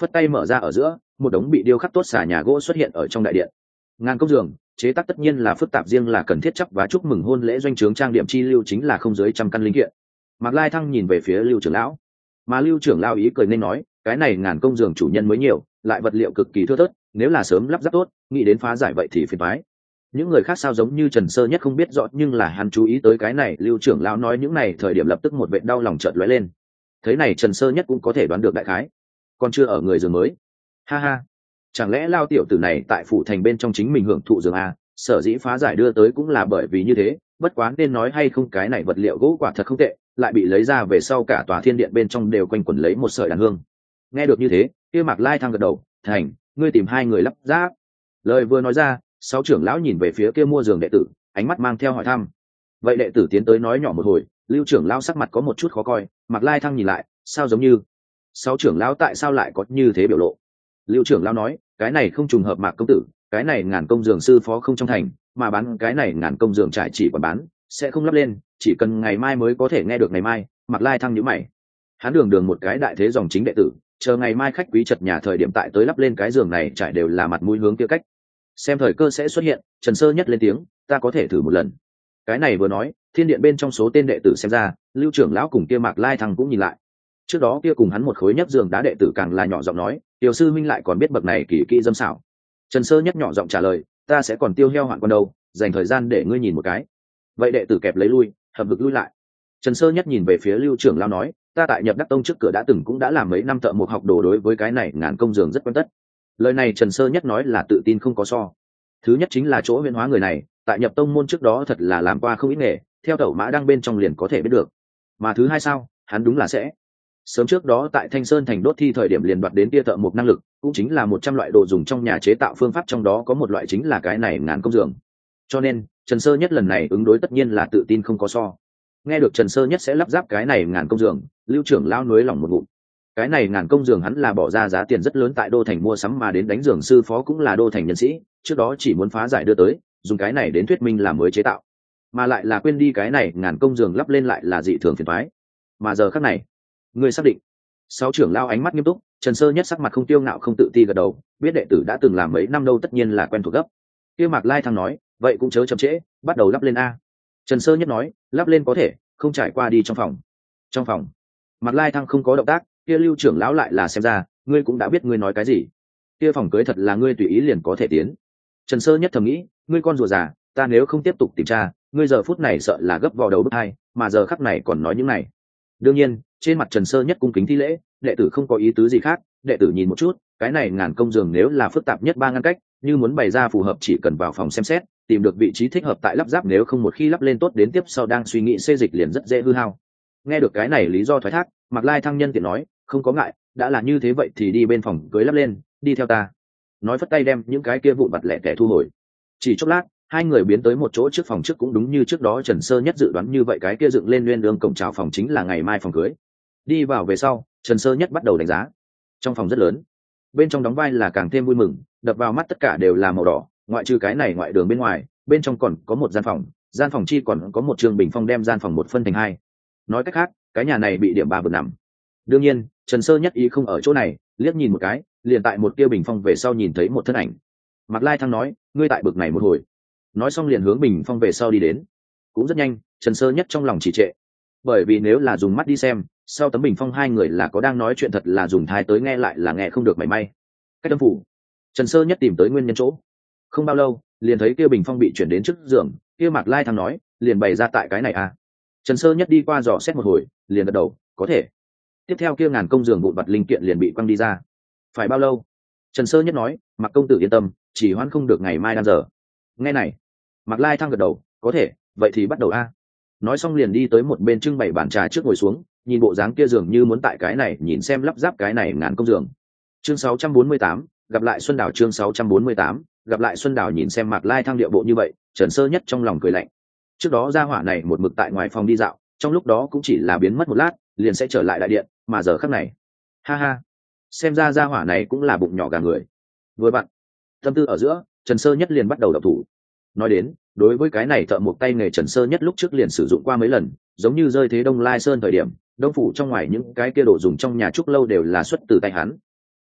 phất tay mở ra ở giữa, một đống bị điêu khắc tốt xà nhà gỗ xuất hiện ở trong đại điện. Ngàn công giường chế tác tất nhiên là phức tạp, riêng là cần thiết chấp và chúc mừng hôn lễ doanh trướng trang điểm chi lưu chính là không dưới 100 căn linh kiện. Mạc Lai Thăng nhìn về phía Lưu trưởng lão, mà Lưu trưởng lão ý cười nên nói, cái này ngàn công giường chủ nhân mới nhiều, lại vật liệu cực kỳ thưa thớt, nếu là sớm lắp ráp tốt, nghĩ đến phá giải vậy thì phiền toái. Những người khác sao giống như Trần Sơ Nhất không biết rõ, nhưng là hắn chú ý tới cái này. Lưu trưởng lão nói những này thời điểm lập tức một vệt đau lòng chợt lóe lên. Thế này Trần Sơ Nhất cũng có thể đoán được đại khái, còn chưa ở người giường mới. Ha ha, chẳng lẽ lao tiểu tử này tại phủ thành bên trong chính mình hưởng thụ giường a? Sở dĩ phá giải đưa tới cũng là bởi vì như thế. Bất quá nên nói hay không, cái này vật liệu gỗ quả thật không tệ, lại bị lấy ra về sau cả tòa thiên điện bên trong đều quanh quẩn lấy một sợi đàn hương. Nghe được như thế, kia Mạc Lai Thăng gật đầu, thành, ngươi tìm hai người lắp ráp. Lời vừa nói ra, sáu trưởng lão nhìn về phía kia mua giường đệ tử, ánh mắt mang theo hỏi thăm. Vậy đệ tử tiến tới nói nhỏ một hồi, Lưu trưởng lão sắc mặt có một chút khó coi. Mạc Lai Thăng nhìn lại, sao giống như sáu trưởng lão tại sao lại có như thế biểu lộ? Lưu trưởng lão nói, cái này không trùng hợp Mạc công tử, cái này ngàn công giường sư phó không trong thành, mà bán cái này ngàn công giường trải chỉ còn bán, sẽ không lắp lên, chỉ cần ngày mai mới có thể nghe được ngày mai. Mạc Lai Thăng nhíu mày, hắn đường một cái đại thế dòng chính đệ tử, chờ ngày mai khách quý chật nhà thời điểm tại tới lắp lên cái giường này trải đều là mặt mũi hướng kia cách. Xem thời cơ sẽ xuất hiện, Trần Sơ Nhất lên tiếng, ta có thể thử một lần. Cái này vừa nói, thiên điện bên trong số tên đệ tử xem ra, Lưu trưởng lão cùng kia Mạc Lai Thăng cũng nhìn lại. Trước đó kia cùng hắn một khối nhấc giường đá đệ tử càng là nhỏ giọng nói, tiểu sư minh lại còn biết bậc này kỳ kỹ dâm xảo. Trần Sơ Nhất nhỏ giọng trả lời, ta sẽ còn tiêu heo hoạn con đâu, dành thời gian để ngươi nhìn một cái. Vậy đệ tử kẹp lấy lui, hậm hực lui lại. Trần Sơ Nhất nhìn về phía Lưu trưởng lão nói, ta tại nhập đắc tông trước cửa đã từng cũng đã làm mấy năm thợ mộc học đồ, đối với cái này ngàn công giường rất quen tất. Lời này Trần Sơ Nhất nói là tự tin không có so. Thứ nhất chính là chỗ huyễn hóa người này, tại nhập tông môn trước đó thật là làm qua không ít nghề, theo tẩu mã đăng bên trong liền có thể biết được. Mà thứ hai sao, hắn đúng là sẽ. Sớm trước đó tại Thanh Sơn thành đốt thi thời điểm liền đoạt đến tia thợ mộc năng lực, cũng chính là 100 loại đồ dùng trong nhà chế tạo phương pháp, trong đó có một loại chính là cái này ngàn công giường. Cho nên, Trần Sơ Nhất lần này ứng đối tất nhiên là tự tin không có so. Nghe được Trần Sơ Nhất sẽ lắp ráp cái này ngàn công giường, Lưu trưởng lão nuối lòng một ngụm. Cái này ngàn công giường hắn là bỏ ra giá tiền rất lớn tại đô thành mua sắm, mà đến đánh giường sư phó cũng là đô thành nhân sĩ, trước đó chỉ muốn phá giải đưa tới, dùng cái này đến thuyết minh là mới chế tạo, mà lại là quên đi cái này ngàn công giường lắp lên lại là dị thường phiền toái. Mà giờ khắc này, ngươi xác định? Sáu trưởng lao ánh mắt nghiêm túc, Trần Sơ Nhất sắc mặt không tiêu ngạo không tự ti gật đầu, biết đệ tử đã từng làm mấy năm đâu, tất nhiên là quen thuộc gấp. Kia Mạc Lai Thăng nói, vậy cũng chớ chậm trễ, bắt đầu lắp lên a. Trần Sơ Nhất nói, lắp lên có thể, không trải qua đi trong phòng. Trong phòng. Mạc Lai Thăng không có động tác, kia Lưu trưởng lão lại là xem ra, ngươi cũng đã biết ngươi nói cái gì. Kia phòng cưới thật là ngươi tùy ý liền có thể tiến. Trần Sơ Nhất thầm nghĩ, ngươi con rùa già, ta nếu không tiếp tục tìm tra, ngươi giờ phút này sợ là gấp vào đầu bức hai, mà giờ khắc này còn nói những này. Đương nhiên, trên mặt Trần Sơ Nhất cung kính thi lễ, đệ tử không có ý tứ gì khác, đệ tử nhìn một chút, cái này ngàn công giường nếu là phức tạp nhất 3 ngăn cách, như muốn bày ra phù hợp chỉ cần vào phòng xem xét, tìm được vị trí thích hợp tại lắp ráp, nếu không một khi lắp lên tốt đến tiếp sau đang suy nghĩ xê dịch liền rất dễ hư hao. Nghe được cái này lý do thoái thác, Mạc Lai Thăng nhân tiện nói, không có ngại, đã là như thế vậy thì đi bên phòng cưới lắp lên, đi theo ta. Nói phất tay đem những cái kia vụn vặt lẻ tẻ thu hồi. Chỉ chốc lát, hai người biến tới một chỗ trước phòng trước, cũng đúng như trước đó Trần Sơ Nhất dự đoán như vậy, cái kia dựng lên nguyên đường cổng chào phòng chính là ngày mai phòng cưới. Đi vào về sau, Trần Sơ Nhất bắt đầu đánh giá. Trong phòng rất lớn, bên trong đóng vai là càng thêm vui mừng, đập vào mắt tất cả đều là màu đỏ, ngoại trừ cái này ngoại đường bên ngoài, bên trong còn có một gian phòng chi còn có một trường bình phong đem gian phòng một phân thành hai. Nói cách khác, cái nhà này bị điểm 3 vượt nằm. Đương nhiên, Trần Sơ Nhất ý không ở chỗ này, liếc nhìn một cái, liền tại một kia bình phong về sau nhìn thấy một thân ảnh. Mạc Lai Thăng nói, ngươi tại bực này một hồi. Nói xong liền hướng bình phong về sau đi đến. Cũng rất nhanh, Trần Sơ Nhất trong lòng trì trệ, bởi vì nếu là dùng mắt đi xem, sau tấm bình phong hai người là có đang nói chuyện, thật là dùng thai tới nghe lại là nghe không được mảy may. Cách âm phủ, Trần Sơ Nhất tìm tới nguyên nhân chỗ. Không bao lâu, liền thấy kia bình phong bị chuyển đến trước giường, kia Mạc Lai Thăng nói, liền bày ra tại cái này à. Trần Sơ Nhất đi qua dò xét một hồi, liền gật đầu, có thể. Tiếp theo kia ngàn công giường vụn vặt linh kiện liền bị quăng đi ra. Phải bao lâu? Trần Sơ Nhất nói, Mạc công tử yên tâm, chỉ hoãn không được ngày mai đan giờ. Nghe này, Mạc Lai Thăng gật đầu, có thể, vậy thì bắt đầu a. Nói xong liền đi tới một bên trưng bày bàn trà trước ngồi xuống, nhìn bộ dáng kia dường như muốn tại cái này nhìn xem lắp ráp cái này ngàn công giường. Chương 648, gặp lại Xuân Đào. Chương 648, gặp lại Xuân Đào. Nhìn xem Mạc Lai Thăng điệu bộ như vậy, Trần Sơ Nhất trong lòng cười lạnh. Trước đó gia hỏa này một mực tại ngoài phòng đi dạo, trong lúc đó cũng chỉ là biến mất một lát, liền sẽ trở lại đại điện, mà giờ khắc này, ha ha, xem ra gia hỏa này cũng là bụng nhỏ gà người. Vừa bạn, tâm tư ở giữa, Trần Sơ Nhất liền bắt đầu động thủ. Nói đến, đối với cái này thợ một tay nghề Trần Sơ Nhất lúc trước liền sử dụng qua mấy lần, giống như rơi thế Đông Lai Sơn thời điểm, Đông phủ trong ngoài những cái kia đồ dùng trong nhà trúc lâu đều là xuất từ tay hắn.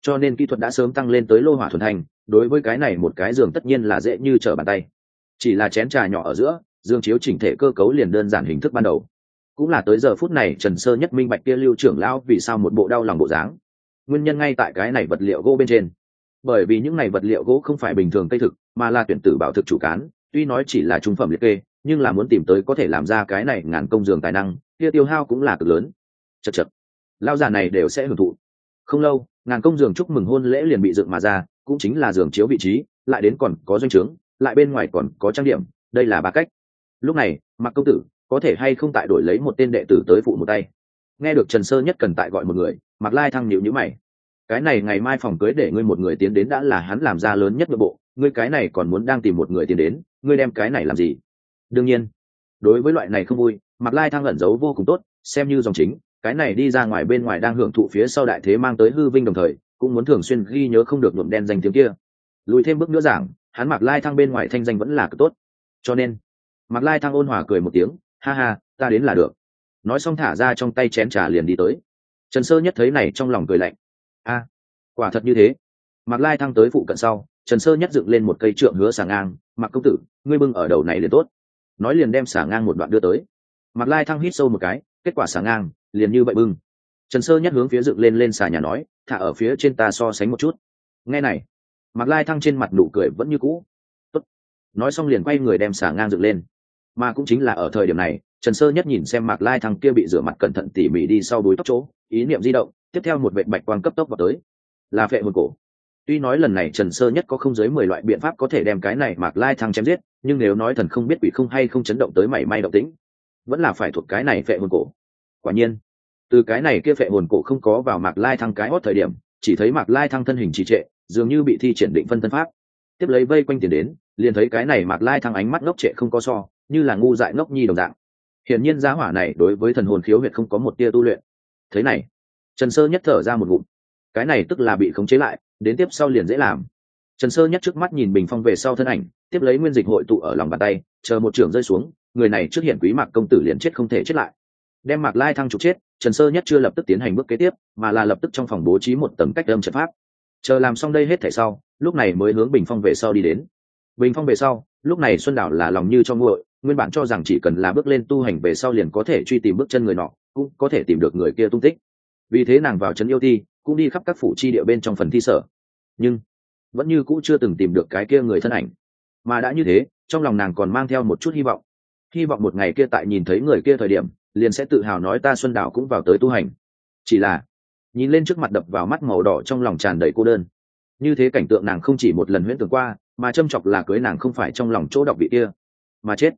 cho nên kỹ thuật đã sớm tăng lên tới lô hỏa thuần thành. Đối với cái này một cái giường tất nhiên là dễ như trở bàn tay, chỉ là chén trà nhỏ ở giữa, giường chiếu chỉnh thể cơ cấu liền đơn giản hình thức ban đầu. Cũng là tới giờ phút này Trần Sơ Nhất minh bạch kia Lưu trưởng lão vì sao một bộ đau lòng bộ dáng. Nguyên nhân ngay tại cái này vật liệu gỗ bên trên, bởi vì những này vật liệu gỗ không phải bình thường cây thực, mà là tuyển tử bảo thực chủ cán, tuy nói chỉ là trung phẩm liệt kê, nhưng là muốn tìm tới có thể làm ra cái này ngàn công giường tài năng, kia tiêu hao cũng là cực lớn. Chậc chậc, lao già này đều sẽ hưởng thụ. Không lâu, ngàn công giường chúc mừng hôn lễ liền bị dựng mà ra, cũng chính là giường chiếu vị trí, lại đến còn có doanh trướng, lại bên ngoài còn có trang điểm, đây là ba cách. Lúc này, Mạc công tử, có thể hay không tại đổi lấy một tên đệ tử tới phụ một tay? Nghe được Trần Sơ Nhất cần tại gọi một người, Mạc Lai Thăng nhíu nhíu mày. Cái này ngày mai phòng cưới để ngươi một người tiến đến đã là hắn làm ra lớn nhất nội bộ, ngươi cái này còn muốn đang tìm một người tiến đến, ngươi đem cái này làm gì? Đương nhiên, đối với loại này không vui, Mạc Lai Thăng ẩn giấu vô cùng tốt, xem như dòng chính, cái này đi ra ngoài bên ngoài đang hưởng thụ phía sau đại thế mang tới hư vinh đồng thời, cũng muốn thường xuyên ghi nhớ không được nhuộm đen danh tiếng kia. Lùi thêm bước nữa giảng, hắn Mạc Lai Thăng bên ngoài thanh danh vẫn là cực tốt, cho nên Mạc Lai Thăng ôn hòa cười một tiếng, ha ha, ta đến là được. Nói xong thả ra trong tay chén trà liền đi tới. Trần Sơ Nhất thấy này trong lòng cười lạnh, a, quả thật như thế. Mạc Lai Thăng tới phụ cận sau, Trần Sơ Nhất dựng lên một cây trượng hứa xà ngang, Mạc công tử, ngươi bưng ở đầu này liền tốt. Nói liền đem xà ngang một đoạn đưa tới. Mạc Lai Thăng hít sâu một cái, kết quả xà ngang liền như vậy bưng. Trần Sơ Nhất hướng phía dựng lên xà nhà nói, thả ở phía trên ta so sánh một chút. Nghe này, Mạc Lai Thăng trên mặt nụ cười vẫn như cũ. Tốt. Nói xong liền quay người đem xà ngang dựng lên. Mà cũng chính là ở thời điểm này, Trần Sơ Nhất nhìn xem Mạc Lai Thăng kia bị rửa mặt cẩn thận tỉ mỉ đi sau đuôi tóc chỗ, ý niệm di động, tiếp theo một vệt bạch quang cấp tốc vào tới, là phệ hồn cổ. Tuy nói lần này Trần Sơ Nhất có không dưới 10 loại biện pháp có thể đem cái này Mạc Lai Thăng chém giết, nhưng nếu nói thần không biết quỷ không hay không chấn động tới mảy may động tĩnh, vẫn là phải thuộc cái này phệ hồn cổ. Quả nhiên, từ cái này kia phệ hồn cổ không có vào Mạc Lai Thăng cái hót thời điểm, chỉ thấy Mạc Lai Thăng thân hình trì trệ, dường như bị thi triển định phân thân pháp. Tiếp lấy vây quanh tiền đến, liền thấy cái này Mạc Lai Thăng ánh mắt ngốc trệ không có so, như là ngu dại ngốc nhi đồng dạng. Hiển nhiên giá hỏa này đối với thần hồn khiếu huyệt không có một tia tu luyện. Thế này, Trần Sơ Nhất thở ra một ngụm. Cái này tức là bị khống chế lại, đến tiếp sau liền dễ làm. Trần Sơ Nhất trước mắt nhìn bình phong về sau thân ảnh, tiếp lấy nguyên dịch hội tụ ở lòng bàn tay, chờ một trường rơi xuống, người này trước hiện quý Mạc công tử liền chết không thể chết lại. Đem Mạc Lai Thăng trục chết, Trần Sơ Nhất chưa lập tức tiến hành bước kế tiếp, mà là lập tức trong phòng bố trí một tầng cách âm trận pháp. Chờ làm xong đây hết thảy sau, lúc này mới hướng bình phong về sau đi đến. Bình phong về sau, lúc này Xuân Đảo là lòng như cho nguội, nguyên bản cho rằng chỉ cần là bước lên tu hành về sau liền có thể truy tìm bước chân người nọ, cũng có thể tìm được người kia tung tích. Vì thế nàng vào trấn yêu thi, cũng đi khắp các phủ chi địa bên trong phần thi sở, nhưng vẫn như cũ chưa từng tìm được cái kia người thân ảnh. Mà đã như thế, trong lòng nàng còn mang theo một chút hy vọng một ngày kia tại nhìn thấy người kia thời điểm, liền sẽ tự hào nói ta Xuân Đảo cũng vào tới tu hành. Chỉ là nhìn lên trước mặt đập vào mắt màu đỏ trong lòng tràn đầy cô đơn. Như thế cảnh tượng nàng không chỉ một lần huyễn tưởng qua, mà châm chọc là cưới nàng không phải trong lòng chỗ đọc vị kia, mà chết.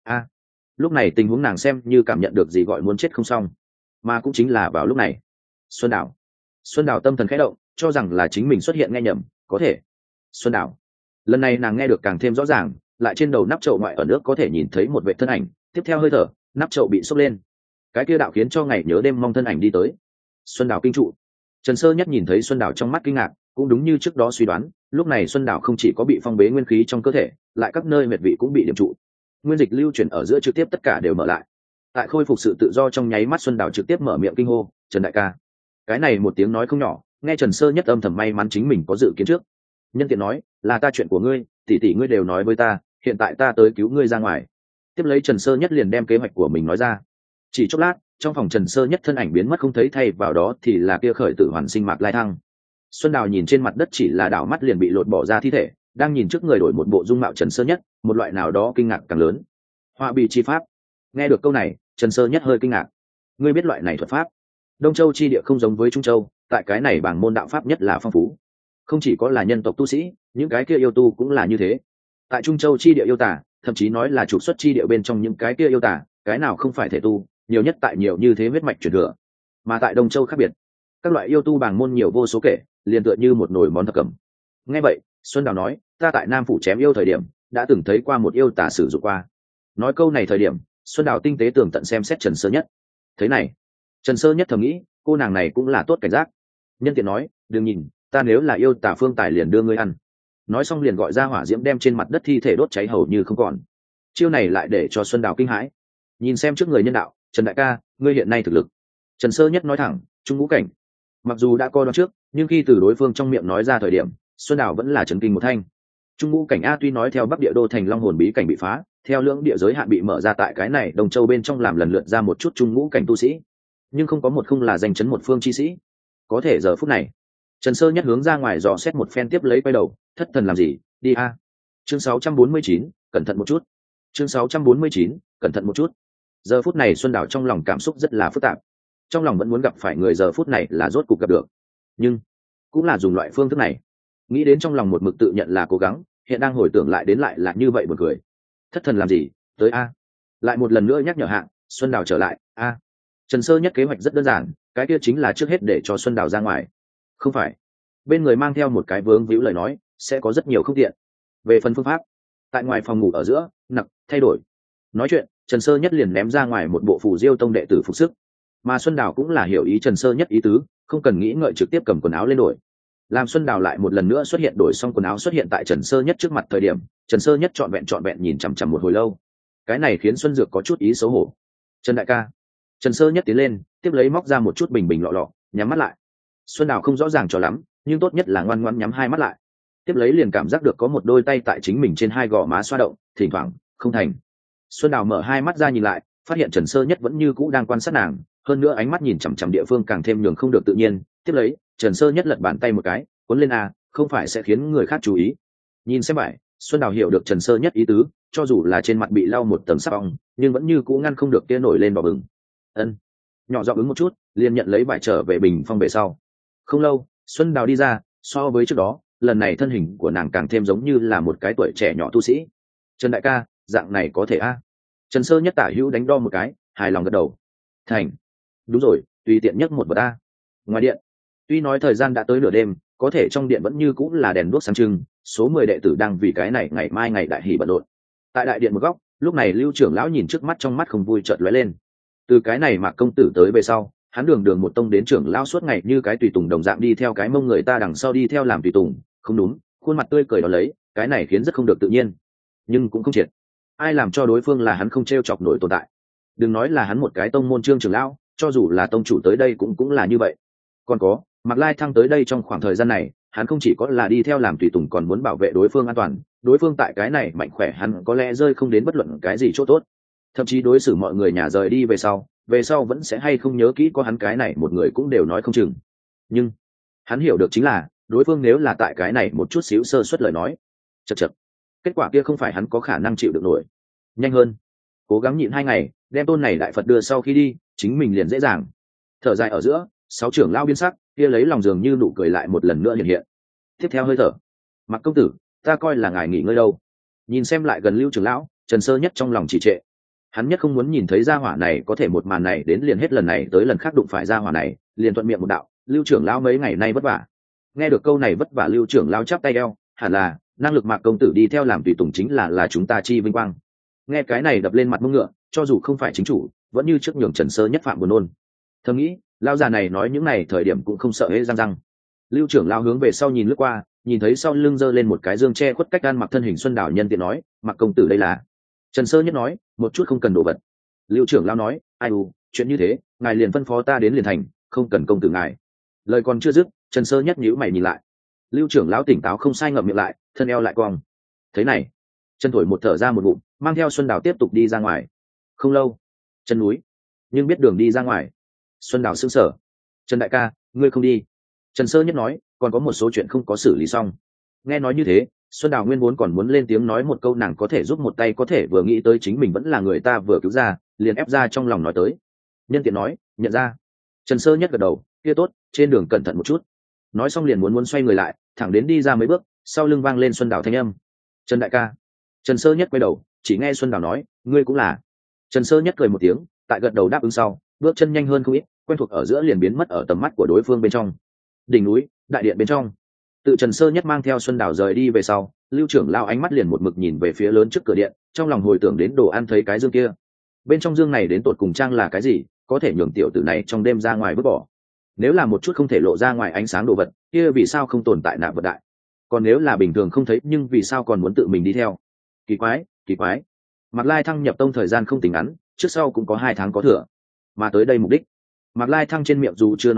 Lúc này tình huống nàng xem như cảm nhận được gì gọi muốn chết không xong. Mà cũng chính là vào lúc này, Xuân Đảo tâm thần khẽ động, cho rằng là chính mình xuất hiện nghe nhầm, có thể. Xuân Đảo, lần này nàng nghe được càng thêm rõ ràng, lại trên đầu nắp chậu ngoại ở nước có thể nhìn thấy một vệ thân ảnh, tiếp theo hơi thở, nắp chậu bị sốc lên. Cái kia đạo khiến cho ngày nhớ đêm mong thân ảnh đi tới. Xuân Đảo kinh trụ. Trần Sơ Nhất nhìn thấy Xuân Đảo trong mắt kinh ngạc, cũng đúng như trước đó suy đoán, lúc này Xuân Đảo không chỉ có bị phong bế nguyên khí trong cơ thể, lại các nơi huyệt vị cũng bị điểm trụ. Nguyên dịch lưu chuyển ở giữa trực tiếp tất cả đều mở lại. Tại khôi phục sự tự do trong nháy mắt, Xuân Đảo trực tiếp mở miệng kinh hô, "Trần đại ca!" Cái này một tiếng nói không nhỏ, nghe Trần Sơ Nhất âm thầm may mắn chính mình có dự kiến trước. Nhân tiện nói, "Là ta chuyện của ngươi, tỷ tỷ ngươi đều nói với ta, hiện tại ta tới cứu ngươi ra ngoài." Tiếp lấy Trần Sơ Nhất liền đem kế hoạch của mình nói ra. Chỉ chốc lát, trong phòng Trần Sơ Nhất thân ảnh biến mất không thấy, thay vào đó thì là kia khởi tử hoàn sinh Mạc Lai Thăng. Xuân Đào nhìn trên mặt đất chỉ là đảo mắt liền bị lột bỏ ra thi thể, đang nhìn trước người đổi một bộ dung mạo Trần Sơ Nhất, một loại nào đó kinh ngạc càng lớn. Họa bị chi pháp. Nghe được câu này, Trần Sơ Nhất hơi kinh ngạc. Ngươi biết loại này thuật pháp? Đông Châu chi địa không giống với Trung Châu, tại cái này bảng môn đạo pháp nhất là phong phú. Không chỉ có là nhân tộc tu sĩ, những cái kia yêu tu cũng là như thế. Tại Trung Châu chi địa yêu tả, thậm chí nói là trục xuất chi địa bên trong những cái kia yêu tả, cái nào không phải thể tu, nhiều nhất tại nhiều như thế huyết mạch truyền thừa. Mà tại Đông Châu khác biệt, các loại yêu tu bảng môn nhiều vô số kể, liền tựa như một nồi món thập cẩm. Nghe vậy, Xuân Đào nói, ta tại Nam phủ chém yêu thời điểm, đã từng thấy qua một yêu tả sử dụng qua. Nói câu này thời điểm, Xuân Đào tinh tế tường tận xem xét Trần Sơ Nhất. Thế này, Trần Sơ Nhất thầm nghĩ, cô nàng này cũng là tốt cảnh giác. Nhân tiện nói, đừng nhìn, ta nếu là yêu tả phương tài liền đưa ngươi ăn. Nói xong liền gọi ra hỏa diễm đem trên mặt đất thi thể đốt cháy hầu như không còn. Chiêu này lại để cho Xuân Đào kinh hãi. Nhìn xem trước người nhân đạo, Trần đại ca, ngươi hiện nay thực lực. Trần Sơ Nhất nói thẳng, trung ngũ cảnh. Mặc dù đã coi đoán trước, nhưng khi từ đối phương trong miệng nói ra thời điểm, Xuân Đào vẫn là chấn kinh một thanh. Trung ngũ cảnh A tuy nói theo Bắc Địa Đô thành Long Hồn bí cảnh bị phá, theo lưỡng địa giới hạn bị mở ra tại cái này Đông Châu bên trong làm lần lượt ra một chút trung ngũ cảnh tu sĩ, nhưng không có một không là danh chấn một phương chi sĩ. Có thể giờ phút này, Trần Sơ Nhất hướng ra ngoài dò xét một phen tiếp lấy quay đầu, thất thần làm gì, đi a. Chương 649, cẩn thận một chút. Chương 649, cẩn thận một chút. Giờ phút này Xuân Đào trong lòng cảm xúc rất là phức tạp. Trong lòng vẫn muốn gặp phải người giờ phút này là rốt cục gặp được, nhưng cũng là dùng loại phương thức này. Nghĩ đến trong lòng một mực tự nhận là cố gắng, hiện đang hồi tưởng lại đến lại là như vậy buồn cười. Thất thần làm gì, tới a. Lại một lần nữa nhắc nhở hạng, Xuân Đào trở lại, a. Trần Sơ Nhất kế hoạch rất đơn giản, cái kia chính là trước hết để cho Xuân Đào ra ngoài. Không phải, bên người mang theo một cái vướng víu lời nói, sẽ có rất nhiều không tiện. Về phần phương pháp, tại ngoài phòng ngủ ở giữa, nặc thay đổi. Nói chuyện, Trần Sơ Nhất liền ném ra ngoài một bộ phù Diêu tông đệ tử phục sức. Mà Xuân Đào cũng là hiểu ý Trần Sơ Nhất ý tứ, không cần nghĩ ngợi trực tiếp cầm quần áo lên đổi. Làm Xuân Đào lại một lần nữa xuất hiện đổi xong quần áo xuất hiện tại Trần Sơ Nhất trước mặt thời điểm, Trần Sơ Nhất trọn vẹn nhìn chằm chằm một hồi lâu. Cái này khiến Xuân Dược có chút ý xấu hổ. Trần đại ca. Trần Sơ Nhất tiến lên, tiếp lấy móc ra một chút bình lọ lọ, nhắm mắt lại. Xuân Đào không rõ ràng cho lắm, nhưng tốt nhất là ngoan ngoãn nhắm hai mắt lại. Tiếp lấy liền cảm giác được có một đôi tay tại chính mình trên hai gò má xoa động, thỉnh thoảng không thành. Xuân Đào mở hai mắt ra nhìn lại, phát hiện Trần Sơ Nhất vẫn như cũ đang quan sát nàng, hơn nữa ánh mắt nhìn chằm chằm địa phương càng thêm nhường không được tự nhiên. Tiếp lấy, Trần Sơ Nhất lật bàn tay một cái, cuốn lên a, không phải sẽ khiến người khác chú ý. Nhìn xem vậy, Xuân Đào hiểu được Trần Sơ Nhất ý tứ, cho dù là trên mặt bị lau một tầng sáp ong, nhưng vẫn như cũ ngăn không được kia nổi lên đỏ bừng. Ân, nhỏ giọng ứng một chút, liền nhận lấy vải trở về bình phong về sau. Không lâu, Xuân Đào đi ra, so với trước đó, lần này thân hình của nàng càng thêm giống như là một cái tuổi trẻ nhỏ tu sĩ. Trần đại ca, dạng này có thể a? Trần Sơ Nhất tả hữu đánh đo một cái, hài lòng gật đầu. Thành. Đúng rồi, tùy tiện nhất một vật a. Ngoài điện, tuy nói thời gian đã tới nửa đêm, có thể trong điện vẫn như cũng là đèn đuốc sáng trưng, số 10 đệ tử đang vì cái này ngày mai ngày đại hỷ bận rộn. Tại đại điện một góc, lúc này Lưu trưởng lão nhìn trước mắt trong mắt không vui chợt lóe lên. Từ cái này Mạc công tử tới về sau, hắn đường một tông đến trưởng lão suốt ngày như cái tùy tùng đồng dạng đi theo cái mông người ta đằng sau đi theo làm tùy tùng, không đúng, khuôn mặt tươi cười đó lấy, cái này khiến rất không được tự nhiên, nhưng cũng không triệt. Ai làm cho đối phương là hắn không trêu chọc nổi tồn tại. Đừng nói là hắn một cái tông môn trương trưởng lão, cho dù là tông chủ tới đây cũng là như vậy. Còn có, Mạc Lai Thăng tới đây trong khoảng thời gian này, hắn không chỉ có là đi theo làm tùy tùng còn muốn bảo vệ đối phương an toàn, đối phương tại cái này mạnh khỏe hắn có lẽ rơi không đến bất luận cái gì chỗ tốt. Thậm chí đối xử mọi người nhà rời đi về sau vẫn sẽ hay không nhớ kỹ có hắn cái này một người cũng đều nói không chừng. Nhưng hắn hiểu được chính là đối phương nếu là tại cái này một chút xíu sơ suất lời nói, chật kết quả kia không phải hắn có khả năng chịu được nổi. Nhanh hơn, cố gắng nhịn 2 ngày, đem tôn này đại Phật đưa sau khi đi, chính mình liền dễ dàng. Thở dài ở giữa, 6 trưởng lao biến sắc, kia lấy lòng dường như nụ cười lại một lần nữa hiện hiện. Tiếp theo hơi thở, Mạc công tử, ta coi là ngài nghỉ ngơi đâu. Nhìn xem lại gần Lưu trưởng lão, Trần Sơ Nhất trong lòng trì trệ. Hắn nhất không muốn nhìn thấy gia hỏa này có thể một màn này đến liền hết lần này tới lần khác đụng phải gia hỏa này, liền thuận miệng một đạo, Lưu trưởng lão mấy ngày nay vất vả. Nghe được câu này vất vả, Lưu trưởng lão chắp tay eo, hẳn là năng lực Mạc công tử đi theo làm tùy tùng chính là chúng ta chi vinh quang. Nghe cái này đập lên mặt mông ngựa, cho dù không phải chính chủ, vẫn như trước nhường Trần Sơ Nhất phạm buồn nôn. Thầm nghĩ, lão già này nói những này thời điểm cũng không sợ hễ răng. Lưu trưởng lão hướng về sau nhìn lướt qua, nhìn thấy sau lưng giơ lên một cái dương che khuất cách gan mặc thân hình Xuân Đào nhân tiện nói, Mạc công tử đây là. Trần Sơ Nhất nói, một chút không cần đồ vật. Lưu trưởng lão nói, ai u, chuyện như thế, ngài liền phân phó ta đến liền thành, không cần công tử ngài. Lời còn chưa dứt, Trần Sơ Nhất nhíu mày nhìn lại. Lưu trưởng lão tỉnh táo không sai ngậm miệng lại, thân eo lại cong. Thế này, chân thổi một thở ra một ngụm, mang theo Xuân Đào tiếp tục đi ra ngoài. Không lâu, chân núi, nhưng biết đường đi ra ngoài. Xuân Đào sững sờ. Trần đại ca, ngươi không đi. Trần Sơ Nhất nói, còn có một số chuyện không có xử lý xong. Nghe nói như thế, Xuân Đào nguyên vốn còn muốn lên tiếng nói một câu nàng có thể giúp một tay, có thể vừa nghĩ tới chính mình vẫn là người ta vừa cứu ra, liền ép ra trong lòng nói tới. Nhân tiện nói, nhận ra. Trần Sơ Nhất gật đầu, kia tốt, trên đường cẩn thận một chút. Nói xong liền muốn xoay người lại, thẳng đến đi ra mấy bước, sau lưng vang lên Xuân Đào thanh âm. Trần đại ca. Trần Sơ Nhất quay đầu, chỉ nghe Xuân Đào nói, ngươi cũng là. Trần Sơ Nhất cười một tiếng, tại gật đầu đáp ứng sau, bước chân nhanh hơn không ít, quen thuộc ở giữa liền biến mất ở tầm mắt của đối phương bên trong. Đỉnh núi, đại điện bên trong, tự Trần Sơ Nhất mang theo Xuân Đào rời đi về sau, Lưu trưởng lao ánh mắt liền một mực nhìn về phía lớn trước cửa điện, trong lòng hồi tưởng đến đồ ăn thấy cái dương kia. Bên trong dương này đến tột cùng trang là cái gì, có thể nhường tiểu tử này trong đêm ra ngoài vứt bỏ. Nếu là một chút không thể lộ ra ngoài ánh sáng đồ vật, kia vì sao không tồn tại nạp vật đại? Còn nếu là bình thường không thấy nhưng vì sao còn muốn tự mình đi theo? Kỳ quái, kỳ quái. Mạc Lai Thăng nhập tông thời gian không tính ngắn, trước sau cũng có 2 tháng có thừa. Mà tới đây mục đích, Mạc Lai Thăng trên miệng dù chưa nói rõ,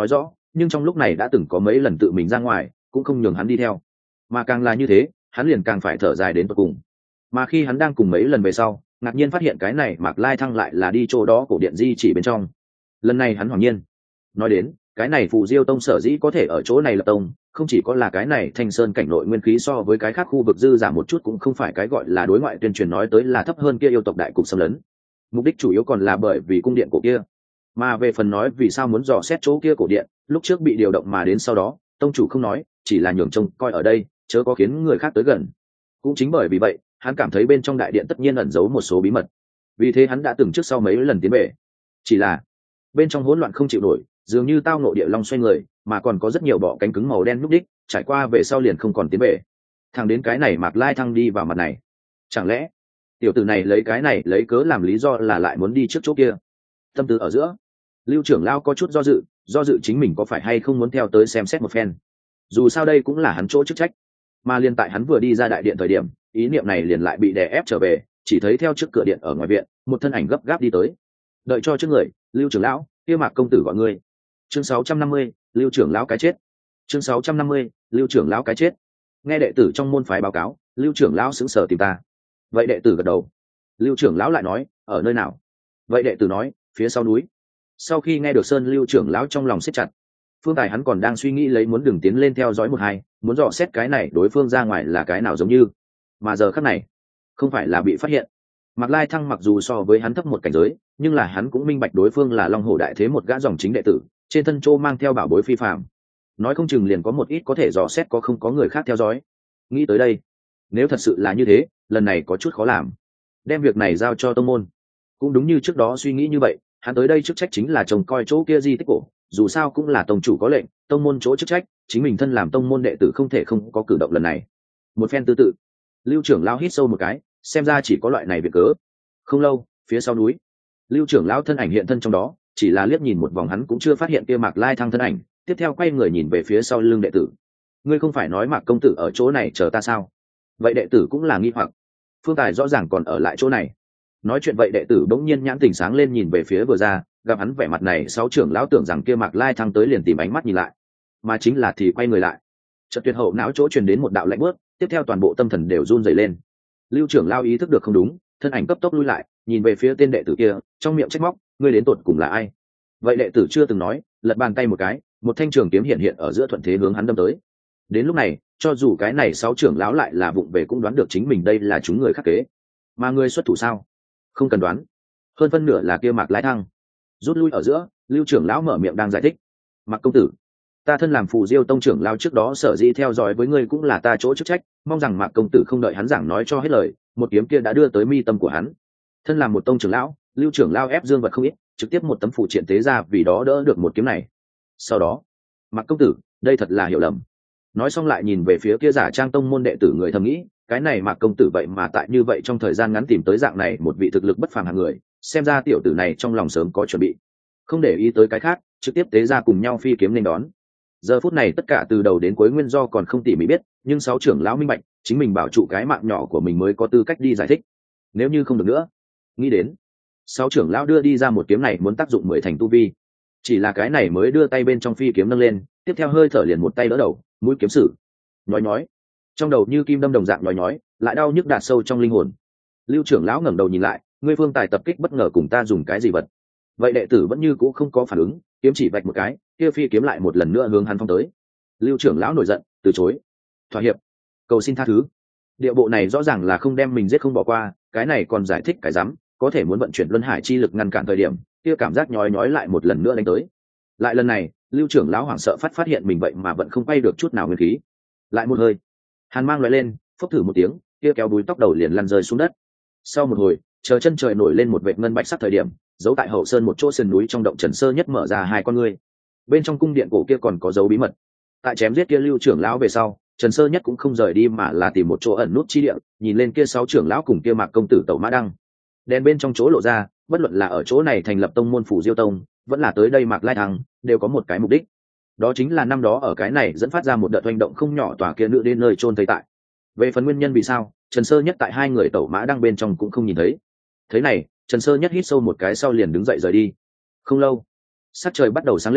nhưng trong lúc này đã từng có mấy lần tự mình ra ngoài cũng không nhường hắn đi theo, mà càng là như thế hắn liền càng phải thở dài đến tận cùng. Mà khi hắn đang cùng mấy lần về sau, ngạc nhiên phát hiện cái này Mạc Lai Thăng lại là đi chỗ đó cổ điện di chỉ bên trong. Lần này hắn hoàng nhiên nói đến, cái này Phù Diêu Tông sở dĩ có thể ở chỗ này lập tông, không chỉ có là cái này Thanh Sơn cảnh nội nguyên khí so với cái khác khu vực dư giảm một chút, cũng không phải cái gọi là đối ngoại tuyên truyền nói tới là thấp hơn kia yêu tộc đại cục xâm lấn. Mục đích chủ yếu còn là bởi vì cung điện cổ kia. Mà về phần nói vì sao muốn dò xét chỗ kia cổ điện, lúc trước bị điều động mà đến sau đó, tông chủ không nói, chỉ là nhường trông coi ở đây, chớ có khiến người khác tới gần. Cũng chính bởi vì vậy, hắn cảm thấy bên trong đại điện tất nhiên ẩn giấu một số bí mật. Vì thế hắn đã từng trước sau mấy lần tiến về. Chỉ là bên trong hỗn loạn không chịu nổi, dường như tao ngộ địa long xoay người, mà còn có rất nhiều bọ cánh cứng màu đen núp đích, trải qua về sau liền không còn tiến về. Thằng đến cái này Mạc Lai Thăng đi vào mặt này, chẳng lẽ tiểu tử này lấy cái này lấy cớ làm lý do là lại muốn đi trước chỗ kia? Tâm tư ở giữa, Lưu trưởng lão có chút do dự chính mình có phải hay không muốn theo tới xem xét một phen. Dù sao đây cũng là hắn chỗ chức trách. Mà liền tại hắn vừa đi ra đại điện thời điểm, ý niệm này liền lại bị đè ép trở về, chỉ thấy theo trước cửa điện ở ngoài viện, một thân ảnh gấp gáp đi tới. Đợi cho trước người, Lưu trưởng lão, kia Mạc công tử gọi ngươi. Chương 650, Lưu trưởng lão cái chết. Chương 650, Lưu trưởng lão cái chết. Nghe đệ tử trong môn phái báo cáo, Lưu trưởng lão sững sờ tìm ta. Vậy đệ tử gật đầu. Lưu trưởng lão lại nói, ở nơi nào? Vậy đệ tử nói, phía sau núi. Sau khi nghe được Sơn Lưu trưởng lão trong lòng siết chặt. Phương Tài hắn còn đang suy nghĩ lấy muốn đường tiến lên theo dõi một hai, muốn dò xét cái này đối phương ra ngoài là cái nào giống như. Mà giờ khắc này, không phải là bị phát hiện. Mạc Lai Thăng mặc dù so với hắn thấp một cảnh giới, nhưng là hắn cũng minh bạch đối phương là Long Hổ đại thế một gã dòng chính đệ tử, trên thân châu mang theo bảo bối phi phàm. Nói không chừng liền có một ít có thể dò xét có không có người khác theo dõi. Nghĩ tới đây, nếu thật sự là như thế, lần này có chút khó làm. Đem việc này giao cho tông môn. Cũng đúng như trước đó suy nghĩ như vậy, hắn tới đây chức trách chính là trông coi chỗ kia di tích cổ, dù sao cũng là tông chủ có lệnh, tông môn chỗ chức trách, chính mình thân làm tông môn đệ tử không thể không có cử động lần này. Một phen tư tự, Lưu trưởng lão hít sâu một cái, xem ra chỉ có loại này việc cớ. Không lâu, phía sau núi, Lưu trưởng lão thân ảnh hiện thân trong đó, chỉ là liếc nhìn một vòng hắn cũng chưa phát hiện kia Mạc Lai Thăng thân ảnh, tiếp theo quay người nhìn về phía sau lưng đệ tử. Ngươi không phải nói Mạc công tử ở chỗ này chờ ta sao? Vậy đệ tử cũng là nghi hoặc. Phương Tài rõ ràng còn ở lại chỗ này. Nói chuyện vậy đệ tử bỗng nhiên nhãn tỉnh sáng lên nhìn về phía vừa ra, gặp hắn vẻ mặt này, sáu trưởng lão tưởng rằng kia Mạc Lai Thăng tới liền tìm ánh mắt nhìn lại, mà chính là thì quay người lại. Chợt tuyệt hậu não chỗ truyền đến một đạo lạnh bước, tiếp theo toàn bộ tâm thần đều run rẩy lên. Lưu trưởng lão ý thức được không đúng, thân ảnh cấp tốc lui lại, nhìn về phía tên đệ tử kia, trong miệng trách móc, ngươi đến tột cùng là ai? Vậy đệ tử chưa từng nói, lật bàn tay một cái, một thanh trường kiếm hiện hiện ở giữa thuận thế hướng hắn đâm tới. Đến lúc này, cho dù cái này sáu trưởng lão lại là vụng về cũng đoán được chính mình đây là chúng người khác kế. Mà ngươi xuất thủ sao? Không cần đoán, hơn phân nửa là kia Mạc Lai Thăng. Rút lui ở giữa, Lưu trưởng lão mở miệng đang giải thích. Mạc công tử, ta thân làm Phù Diêu tông trưởng lão trước đó sở dĩ theo dõi với ngươi cũng là ta chỗ chức trách, mong rằng Mạc công tử không đợi hắn giảng nói cho hết lời, một kiếm kia đã đưa tới mi tâm của hắn. Thân làm một tông trưởng lão, Lưu trưởng lão ép dương vật không ít, trực tiếp một tấm phụ triện tế ra vì đó đỡ được một kiếm này. Sau đó, Mạc công tử, đây thật là hiểu lầm. Nói xong lại nhìn về phía kia giả trang tông môn đệ tử, người thầm nghĩ, cái này Mạc công tử vậy mà tại như vậy trong thời gian ngắn tìm tới dạng này một vị thực lực bất phàm hạng người, xem ra tiểu tử này trong lòng sớm có chuẩn bị. Không để ý tới cái khác, trực tiếp tế ra cùng nhau phi kiếm nên đón. Giờ phút này tất cả từ đầu đến cuối nguyên do còn không tỉ mỉ biết, nhưng sáu trưởng lão minh bạch, chính mình bảo trụ cái mạng nhỏ của mình mới có tư cách đi giải thích. Nếu như không được nữa, nghĩ đến sáu trưởng lão đưa đi ra một kiếm này muốn tác dụng 10 thành tu vi. Chỉ là cái này mới đưa tay bên trong phi kiếm nâng lên, tiếp theo hơi thở liền một tay đỡ đầu, mũi kiếm sử nhói nhói, trong đầu như kim đâm đồng dạng nhói nhói, lại đau nhức đạt sâu trong linh hồn. Lưu trưởng lão ngẩng đầu nhìn lại, ngươi Phương Tài tập kích bất ngờ cùng ta dùng cái gì vật? Vậy đệ tử vẫn như cũ không có phản ứng, kiếm chỉ vạch một cái, kia phi kiếm lại một lần nữa hướng hắn phong tới. Lưu trưởng lão nổi giận, từ chối, thỏa hiệp, cầu xin tha thứ. Điệu bộ này rõ ràng là không đem mình giết không bỏ qua, cái này còn giải thích cái rắm, có thể muốn vận chuyển luân hải chi lực ngăn cản thời điểm, kia cảm giác nhói nhói lại một lần nữa đánh tới. Lại lần này, Lưu trưởng lão hoảng sợ phát hiện mình vậy mà vẫn không bay được chút nào nguyên khí. Lại một hơi, hàn mang lóe lên, phốc thử một tiếng, kia kéo búi tóc đầu liền lăn rơi xuống đất. Sau một hồi, chờ chân trời nổi lên một vệt ngân bạch sắc thời điểm, giấu tại hậu sơn một chỗ sườn núi trong động Trần Sơ Nhất mở ra hai con ngươi. Bên trong cung điện cổ kia còn có dấu bí mật. Tại chém giết kia Lưu trưởng lão về sau, Trần Sơ Nhất cũng không rời đi mà là tìm một chỗ ẩn nút chi địa, nhìn lên kia sáu trưởng lão cùng kia Mạc công tử tẩu mã đăng. Đèn bên trong chỗ lộ ra, bất luận là ở chỗ này thành lập tông môn Phủ Diêu tông, vẫn là tới đây Mạc Lai Thăng, đều có một cái mục đích. Đó chính là năm đó ở cái này dẫn phát ra một đợt hoành động không nhỏ tòa kia nữ đến nơi chôn thấy tại. Về phần nguyên nhân vì sao, Trần Sơ Nhất tại hai người tẩu mã đăng bên trong cũng không nhìn thấy. Thế này, Trần Sơ Nhất hít sâu một cái sau liền đứng dậy rời đi. Không lâu, sắc trời bắt đầu sáng lên,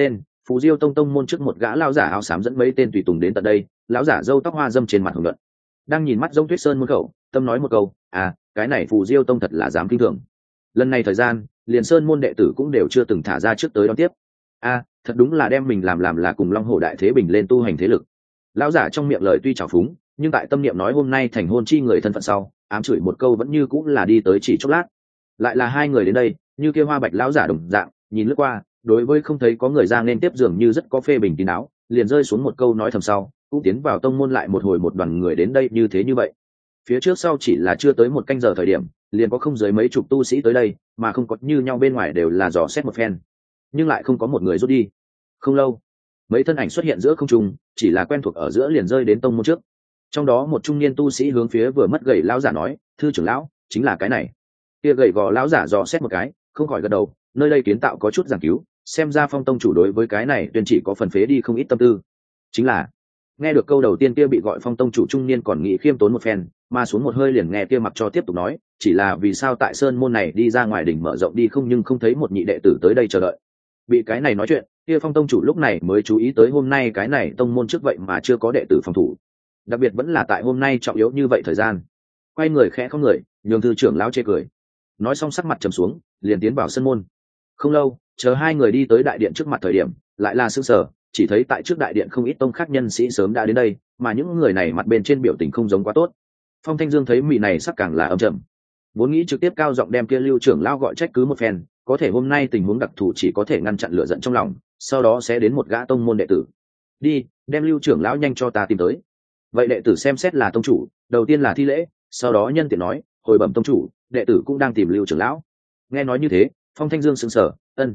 phù diêu tông tông môn trước một gã lão giả áo xám dẫn mấy tên tùy tùng đến tận đây. Lão giả râu tóc hoa dâm trên mặt hưởng luận, đang nhìn mắt giống tuyết sơn môn khẩu, tâm nói một câu: cái này phù diêu tông thật là dám kinh thường. Lần này thời gian liền sơn môn đệ tử cũng đều chưa từng thả ra trước tới đón tiếp. Thật đúng là đem mình làm là cùng long hổ đại thế bình lên tu hành thế lực. Lão giả trong miệng lời tuy trào phúng, nhưng tại tâm niệm nói hôm nay thành hôn chi người thân phận sau, ám chửi một câu vẫn như cũng là đi tới chỉ chốc lát. Lại là hai người đến đây, như kia hoa bạch lão giả đồng dạng, nhìn lướt qua, đối với không thấy có người ra nên tiếp dường như rất có phê bình kín đáo, liền rơi xuống một câu nói thầm sau, cũng tiến vào tông môn lại một hồi một đoàn người đến đây như thế như vậy. Phía trước sau chỉ là chưa tới một canh giờ thời điểm, liền có không dưới mấy chục tu sĩ tới đây, mà không có như nhau bên ngoài đều là dò xét một phen, nhưng lại không có một người rút đi. Không lâu, mấy thân ảnh xuất hiện giữa không trung, chỉ là quen thuộc ở giữa liền rơi đến tông môn trước. Trong đó một trung niên tu sĩ hướng phía vừa mất gầy lão giả nói: thư trưởng lão, chính là cái này. Kia gầy gò lão giả dò xét một cái, không khỏi gật đầu, nơi đây kiến tạo có chút giảng cứu, xem ra Phong tông chủ đối với cái này tuyên chỉ có phần phế đi không ít tâm tư. Chính là, nghe được câu đầu tiên kia bị gọi Phong tông chủ trung niên còn nghĩ khiêm tốn một phen, mà xuống một hơi liền nghe kia mặc cho tiếp tục nói, chỉ là vì sao tại sơn môn này đi ra ngoài đỉnh mở rộng đi không nhưng không thấy một nhị đệ tử tới đây chờ đợi. Bị cái này nói chuyện, kia Phong tông chủ lúc này mới chú ý tới hôm nay cái này tông môn trước vậy mà chưa có đệ tử phòng thủ, đặc biệt vẫn là tại hôm nay trọng yếu như vậy thời gian. Quay người khẽ không người, nhường thư trưởng lão chê cười, nói xong sắc mặt trầm xuống, liền tiến vào sân môn. Không lâu, chờ hai người đi tới đại điện trước mặt thời điểm, lại là sững sờ, chỉ thấy tại trước đại điện không ít tông khác nhân sĩ sớm đã đến đây, mà những người này mặt bên trên biểu tình không giống quá tốt. Phong Thanh Dương thấy mị này sắc càng là âm trầm, vốn nghĩ trực tiếp cao giọng đem kia Lưu trưởng lão gọi trách cứ một phen, có thể hôm nay tình huống đặc thù chỉ có thể ngăn chặn lửa giận trong lòng, sau đó sẽ đến một gã tông môn đệ tử. Đi, đem Lưu trưởng lão nhanh cho ta tìm tới. Vậy đệ tử xem xét là tông chủ, đầu tiên là thi lễ, sau đó nhân tiện nói, hồi bẩm tông chủ, đệ tử cũng đang tìm Lưu trưởng lão. Nghe nói như thế, Phong Thanh Dương sững sờ,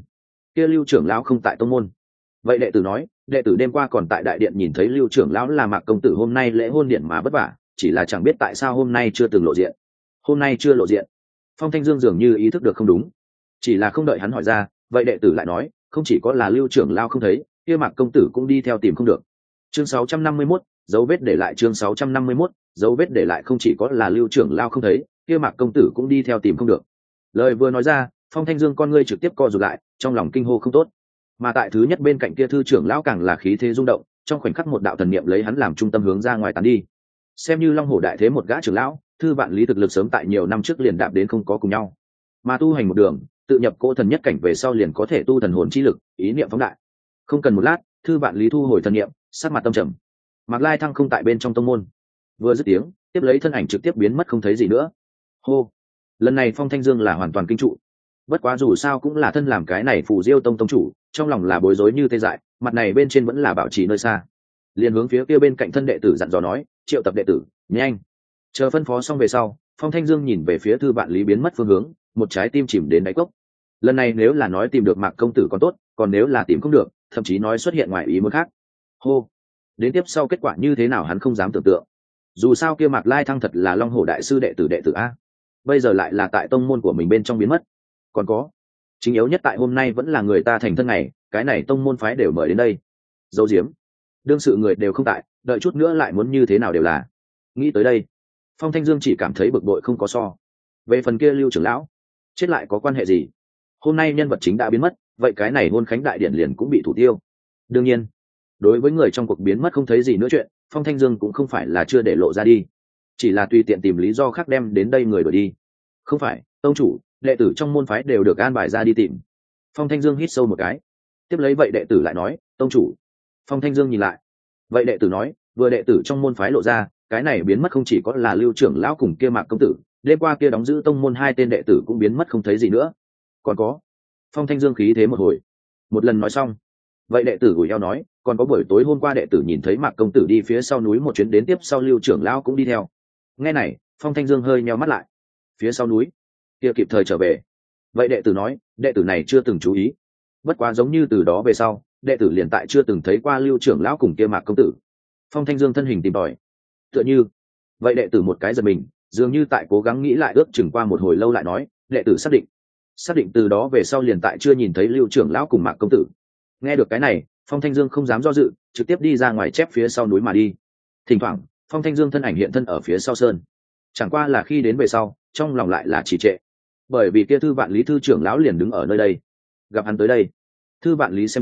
kia Lưu trưởng lão không tại tông môn. Vậy đệ tử nói, đệ tử đêm qua còn tại đại điện nhìn thấy Lưu trưởng lão là Mạc công tử hôm nay lễ hôn điện mà vất vả, chỉ là chẳng biết tại sao hôm nay chưa từng lộ diện. Hôm nay chưa lộ diện. Phong Thanh Dương dường như ý thức được không đúng, chỉ là không đợi hắn hỏi ra, vậy đệ tử lại nói, không chỉ có là Lưu trưởng lão không thấy, kia Mạc công tử cũng đi theo tìm không được. Chương 651, dấu vết để lại. Chương 651, dấu vết để lại. Không chỉ có là Lưu trưởng lão không thấy, kia Mạc công tử cũng đi theo tìm không được. Lời vừa nói ra, Phong Thanh Dương con ngươi trực tiếp co rụt lại, trong lòng kinh hô không tốt. Mà tại thứ nhất bên cạnh kia thư trưởng lão càng là khí thế rung động, trong khoảnh khắc một đạo thần niệm lấy hắn làm trung tâm hướng ra ngoài tán đi. Xem như long hổ đại thế một gã trưởng lão, thư vạn lý thực lực sớm tại nhiều năm trước liền đạp đến không có cùng nhau, mà tu hành một đường, tự nhập cô thần nhất cảnh về sau liền có thể tu thần hồn chi lực, ý niệm phóng đại. Không cần một lát, thư vạn lý thu hồi thần niệm, sắc mặt tâm trầm. Mạc Lai Thăng không tại bên trong tông môn, vừa dứt tiếng, tiếp lấy thân ảnh trực tiếp biến mất không thấy gì nữa. Hô, lần này Phong Thanh Dương là hoàn toàn kinh trụ. Bất quá dù sao cũng là thân làm cái này phù diêu tông tông chủ, trong lòng là bối rối như tê dại, mặt này bên trên vẫn là bảo trì nơi xa. Liền hướng phía kia bên cạnh thân đệ tử dặn dò nói, triệu tập đệ tử, nhanh. Chờ phân phó xong về sau, Phong Thanh Dương nhìn về phía thư vạn lý biến mất phương hướng, một trái tim chìm đến đáy cốc. Lần này nếu là nói tìm được Mạc công tử còn tốt, còn nếu là tìm không được, thậm chí nói xuất hiện ngoài ý muốn khác. Hô, đến tiếp sau kết quả như thế nào hắn không dám tưởng tượng. Dù sao kia Mạc Lai Thăng thật là long hổ đại sư đệ tử a, bây giờ lại là tại tông môn của mình bên trong biến mất. Còn có, chính yếu nhất tại hôm nay vẫn là người ta thành thân ngày, cái này tông môn phái đều mời đến đây. Dấu diếm, đương sự người đều không tại, đợi chút nữa lại muốn như thế nào đều là. Nghĩ tới đây, Phong Thanh Dương chỉ cảm thấy bực bội không có so. Về phần kia Lưu trưởng lão, chết lại có quan hệ gì? Hôm nay nhân vật chính đã biến mất, vậy cái này hôn khánh đại điển liền cũng bị thủ tiêu. Đương nhiên, đối với người trong cuộc biến mất không thấy gì nữa chuyện, Phong Thanh Dương cũng không phải là chưa để lộ ra đi, chỉ là tùy tiện tìm lý do khác đem đến đây người đuổi đi. Không phải, tông chủ, đệ tử trong môn phái đều được an bài ra đi tìm. Phong Thanh Dương hít sâu một cái, tiếp lấy vậy đệ tử lại nói, tông chủ. Phong Thanh Dương nhìn lại, vậy đệ tử nói, vừa đệ tử trong môn phái lộ ra, cái này biến mất không chỉ có là Lưu trưởng lão cùng kia Mạc công tử, đêm qua kia đóng giữ tông môn hai tên đệ tử cũng biến mất không thấy gì nữa. Còn có. Phong Thanh Dương khí thế một hồi, một lần nói xong, vậy đệ tử ủi eo nói, còn có buổi tối hôm qua đệ tử nhìn thấy Mạc công tử đi phía sau núi một chuyến, đến tiếp sau Lưu trưởng lão cũng đi theo. Nghe này, Phong Thanh Dương hơi nheo mắt lại. Phía sau núi kia kịp thời trở về. Vậy đệ tử nói, đệ tử này chưa từng chú ý, bất quá giống như từ đó về sau đệ tử liền tại chưa từng thấy qua Lưu trưởng lão cùng kia Mạc công tử. Phong Thanh Dương thân hình tìm tòi, tựa như vậy đệ tử một cái giật mình, dường như tại cố gắng nghĩ lại, ước chừng qua một hồi lâu lại nói, đệ tử xác định từ đó về sau liền tại chưa nhìn thấy Lưu trưởng lão cùng Mạc công tử. Nghe được cái này, Phong Thanh Dương không dám do dự, trực tiếp đi ra ngoài chép phía sau núi mà đi. Thỉnh thoảng Phong Thanh Dương thân ảnh hiện thân ở phía sau sơn, chẳng qua là khi đến về sau trong lòng lại là trì trệ, bởi vì kia thư vạn lý thư trưởng lão liền đứng ở nơi đây. Gặp hắn tới đây, thư vạn lý xem ra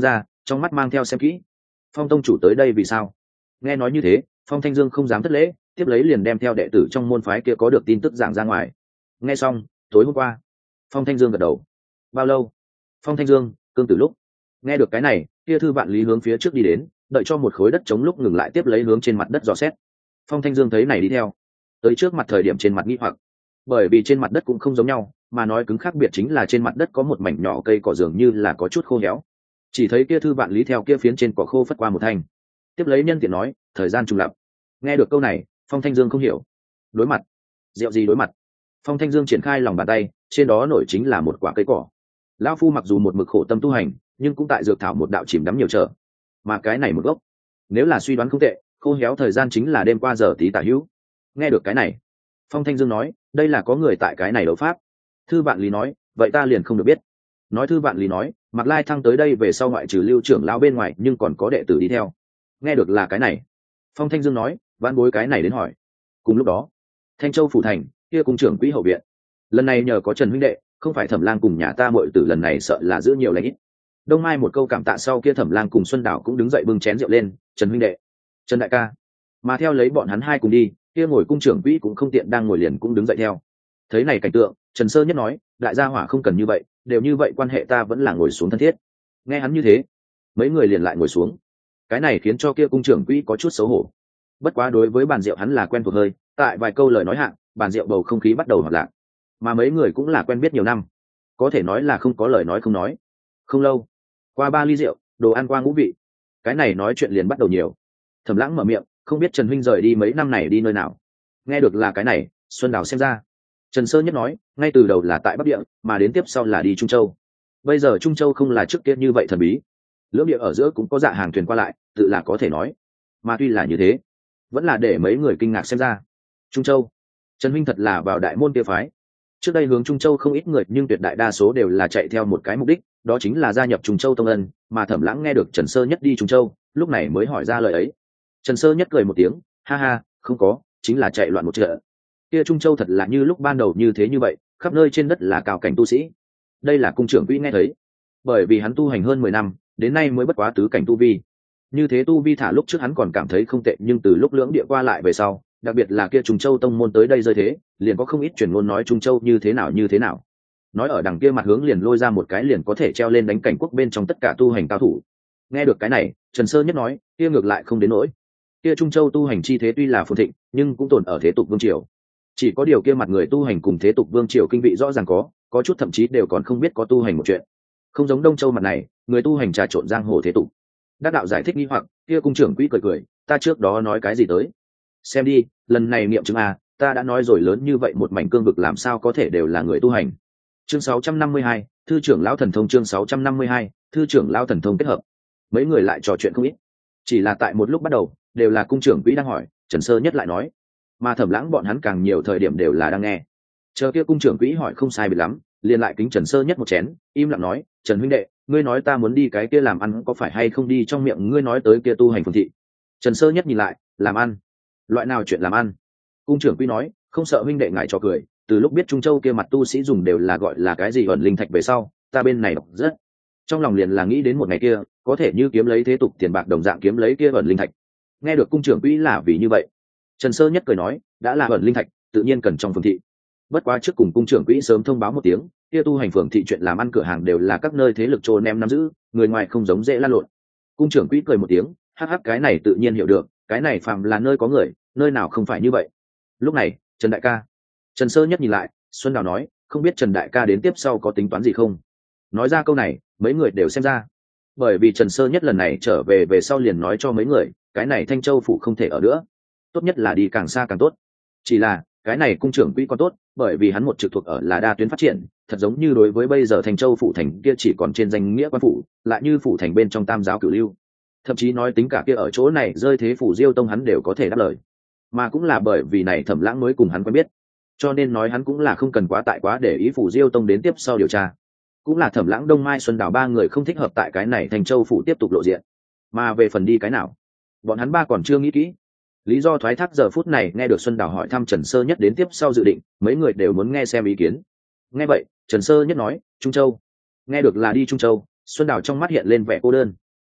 trong mắt mang theo xem kỹ. Phong tông chủ tới đây vì sao? Nghe nói như thế, Phong Thanh Dương không dám thất lễ, tiếp lấy liền đem theo đệ tử trong môn phái kia có được tin tức giảng ra ngoài. Nghe xong, tối hôm qua. Phong Thanh Dương gật đầu. Bao lâu? Phong Thanh Dương, cương tử lúc. Nghe được cái này, kia Thư Vạn Lý hướng phía trước đi đến, đợi cho một khối đất trống lúc ngừng lại tiếp lấy hướng trên mặt đất dò xét. Phong Thanh Dương thấy này đi theo, tới trước mặt thời điểm trên mặt nghi hoặc, bởi vì trên mặt đất cũng không giống nhau, mà nói cứng khác biệt chính là trên mặt đất có một mảnh nhỏ cây cỏ dường như là có chút khô héo. Chỉ thấy kia Thư Vạn Lý theo kia phiến trên cỏ khô phất qua một thanh, tiếp lấy nhân tiện nói, thời gian trùng lập. Nghe được câu này, Phong Thanh Dương không hiểu. Đối mặt? Rượu gì đối mặt? Phong Thanh Dương triển khai lòng bàn tay, trên đó nổi chính là một quả cây cỏ. Lão phu mặc dù một mực khổ tâm tu hành, nhưng cũng tại dược thảo một đạo chìm đắm nhiều trở. Mà cái này một gốc, nếu là suy đoán không tệ, khô héo thời gian chính là đêm qua giờ tí tả hữu. Nghe được cái này, Phong Thanh Dương nói, đây là có người tại cái này đấu pháp. Thư Vạn Lý nói, vậy ta liền không được biết. Nói Thư Vạn Lý nói, Mạc Lai Thăng tới đây về sau ngoại trừ Lưu trưởng lão bên ngoài, nhưng còn có đệ tử đi theo. Nghe được là cái này, Phong Thanh Dương nói, vãn bối cái này đến hỏi. Cùng lúc đó, Thanh Châu phủ thành, kia cung trưởng quỹ hậu viện. Lần này nhờ có Trần huynh đệ, không phải Thẩm Lang cùng nhà ta muội tử lần này sợ là giữ nhiều lành ít. Đông Mai một câu cảm tạ sau, kia Thẩm Lang cùng Xuân Đảo cũng đứng dậy bưng chén rượu lên, Trần huynh đệ, Trần đại ca. Mà theo lấy bọn hắn hai cùng đi, kia ngồi cung trưởng quỹ cũng không tiện đang ngồi liền cũng đứng dậy theo. Thấy này cảnh tượng, Trần Sơ Nhất nói, đại gia hỏa không cần như vậy, đều như vậy quan hệ ta vẫn là ngồi xuống thân thiết. Nghe hắn như thế, mấy người liền lại ngồi xuống. Cái này khiến cho kia cung trưởng quỹ có chút xấu hổ. Bất quá đối với bàn rượu hắn là quen thuộc hơi, tại vài câu lời nói hạng, bàn rượu bầu không khí bắt đầu hoạt lạc. Mà mấy người cũng là quen biết nhiều năm, có thể nói là không có lời nói không nói. Không lâu, qua 3 ly rượu, đồ ăn qua ngũ vị, cái này nói chuyện liền bắt đầu nhiều. Thẩm Lãng mở miệng, không biết Trần huynh rời đi mấy năm này đi nơi nào. Nghe được là cái này, Xuân Đào xem ra. Trần Sơ Nhất nói, ngay từ đầu là tại Bắc Địa, mà đến tiếp sau là đi Trung Châu. Bây giờ Trung Châu không là trước kia như vậy thần bí, lưỡng địa ở giữa cũng có dạ hàng thuyền qua lại, tự là có thể nói. Mà tuy là như thế, vẫn là để mấy người kinh ngạc xem ra. Trung Châu, Trần huynh thật là vào đại môn kia phái. Trước đây hướng Trung Châu không ít người, nhưng tuyệt đại đa số đều là chạy theo một cái mục đích, đó chính là gia nhập Trung Châu tông ân. Mà Thẩm Lãng nghe được Trần Sơ Nhất đi Trung Châu, lúc này mới hỏi ra lời ấy. Trần Sơ Nhất cười một tiếng, ha ha, không có, chính là chạy loạn một trận. Kia Trung Châu thật là như lúc ban đầu như thế như vậy, khắp nơi trên đất là cao cảnh tu sĩ. Đây là cung trưởng quỹ nghe thấy, bởi vì hắn tu hành hơn 10 năm, đến nay mới bất quá tứ cảnh tu vi. Như thế tu vi thả lúc trước hắn còn cảm thấy không tệ, nhưng từ lúc lưỡng địa qua lại về sau, đặc biệt là kia Trung Châu tông môn tới đây rơi thế, liền có không ít truyền ngôn nói Trung Châu như thế nào như thế nào. Nói ở đằng kia mặt hướng liền lôi ra một cái liền có thể treo lên đánh cảnh quốc bên trong tất cả tu hành cao thủ. Nghe được cái này, Trần Sơ Nhất nói, kia ngược lại không đến nỗi. Kia Trung Châu tu hành chi thế tuy là phồn thịnh, nhưng cũng tồn ở thế tục vương triều. Chỉ có điều kia mặt người tu hành cùng thế tục vương triều kinh vị rõ ràng có chút thậm chí đều còn không biết có tu hành một chuyện. Không giống Đông Châu mặt này, người tu hành trà trộn giang hồ thế tục. Đắc đạo giải thích nghi hoặc, kia cung trưởng quỹ cười cười, ta trước đó nói cái gì tới? Xem đi, lần này nghiệm chứng à, ta đã nói rồi, lớn như vậy một mảnh cương vực làm sao có thể đều là người tu hành. Chương 652, thư trưởng lão thần thông. Chương 652, thư trưởng lão thần thông kết hợp. Mấy người lại trò chuyện không ít. Chỉ là tại một lúc bắt đầu, đều là cung trưởng quỹ đang hỏi, Trần Sơ Nhất lại nói, mà Thẩm Lãng bọn hắn càng nhiều thời điểm đều là đang nghe. Chờ kia cung trưởng quỹ hỏi không sai biệt lắm, liền lại kính Trần Sơ Nhất một chén, im lặng nói, Trần huynh đệ, ngươi nói ta muốn đi cái kia làm ăn có phải hay không đi, trong miệng ngươi nói tới kia tu hành phường thị. Trần Sơ Nhất nhìn lại, làm ăn? Loại nào chuyện làm ăn? Cung trưởng quỹ nói, không sợ huynh đệ ngại trò cười, từ lúc biết Trung Châu kia mặt tu sĩ dùng đều là gọi là cái gì ẩn linh thạch về sau, ta bên này đọc rất. Trong lòng liền là nghĩ đến một ngày kia, có thể như kiếm lấy thế tục tiền bạc đồng dạng kiếm lấy kia ẩn linh thạch. Nghe được cung trưởng quỹ là vì như vậy, Trần Sơ Nhất cười nói, đã là ẩn linh thạch, tự nhiên cần trong phường thị. Bất quá trước cùng cung trưởng quỹ sớm thông báo một tiếng, kia tu hành phường thị chuyện làm ăn cửa hàng đều là các nơi thế lực trô nem nắm giữ, người ngoài không giống dễ lan lộn. Cung trưởng quỹ cười một tiếng, hắc hắc, cái này tự nhiên hiểu được, cái này phàm là nơi có người, nơi nào không phải như vậy. Lúc này, Trần đại ca. Trần Sơ Nhất nhìn lại, Xuân Đào nói, không biết Trần đại ca đến tiếp sau có tính toán gì không? Nói ra câu này, mấy người đều xem ra. Bởi vì Trần Sơ Nhất lần này trở về sau liền nói cho mấy người, cái này Thanh Châu phủ không thể ở nữa, tốt nhất là đi càng xa càng tốt. Chỉ là cái này cung trưởng quỹ còn tốt, bởi vì hắn một trực thuộc ở là đa tuyến phát triển, thật giống như đối với bây giờ Thanh Châu phủ thành kia chỉ còn trên danh nghĩa quan phủ, lại như phủ thành bên trong tam giáo cửu lưu, thậm chí nói tính cả kia ở chỗ này rơi thế phủ Diêu tông hắn đều có thể đáp lời. Mà cũng là bởi vì này Thẩm Lãng mới cùng hắn quen biết, cho nên nói hắn cũng là không cần quá để ý phủ Diêu tông đến tiếp sau điều tra. Cũng là Thẩm Lãng, Đông Mai, Xuân Đào ba người không thích hợp tại cái này Thanh Châu phủ tiếp tục lộ diện. Mà về phần đi cái nào, bọn hắn ba còn chưa nghĩ kỹ. Lý do thoái thác giờ phút này nghe được Xuân Đào hỏi thăm Trần Sơ Nhất đến tiếp sau dự định, mấy người đều muốn nghe xem ý kiến. Nghe vậy, Trần Sơ Nhất nói, Trung Châu. Nghe được là đi Trung Châu, Xuân Đào trong mắt hiện lên vẻ cô đơn.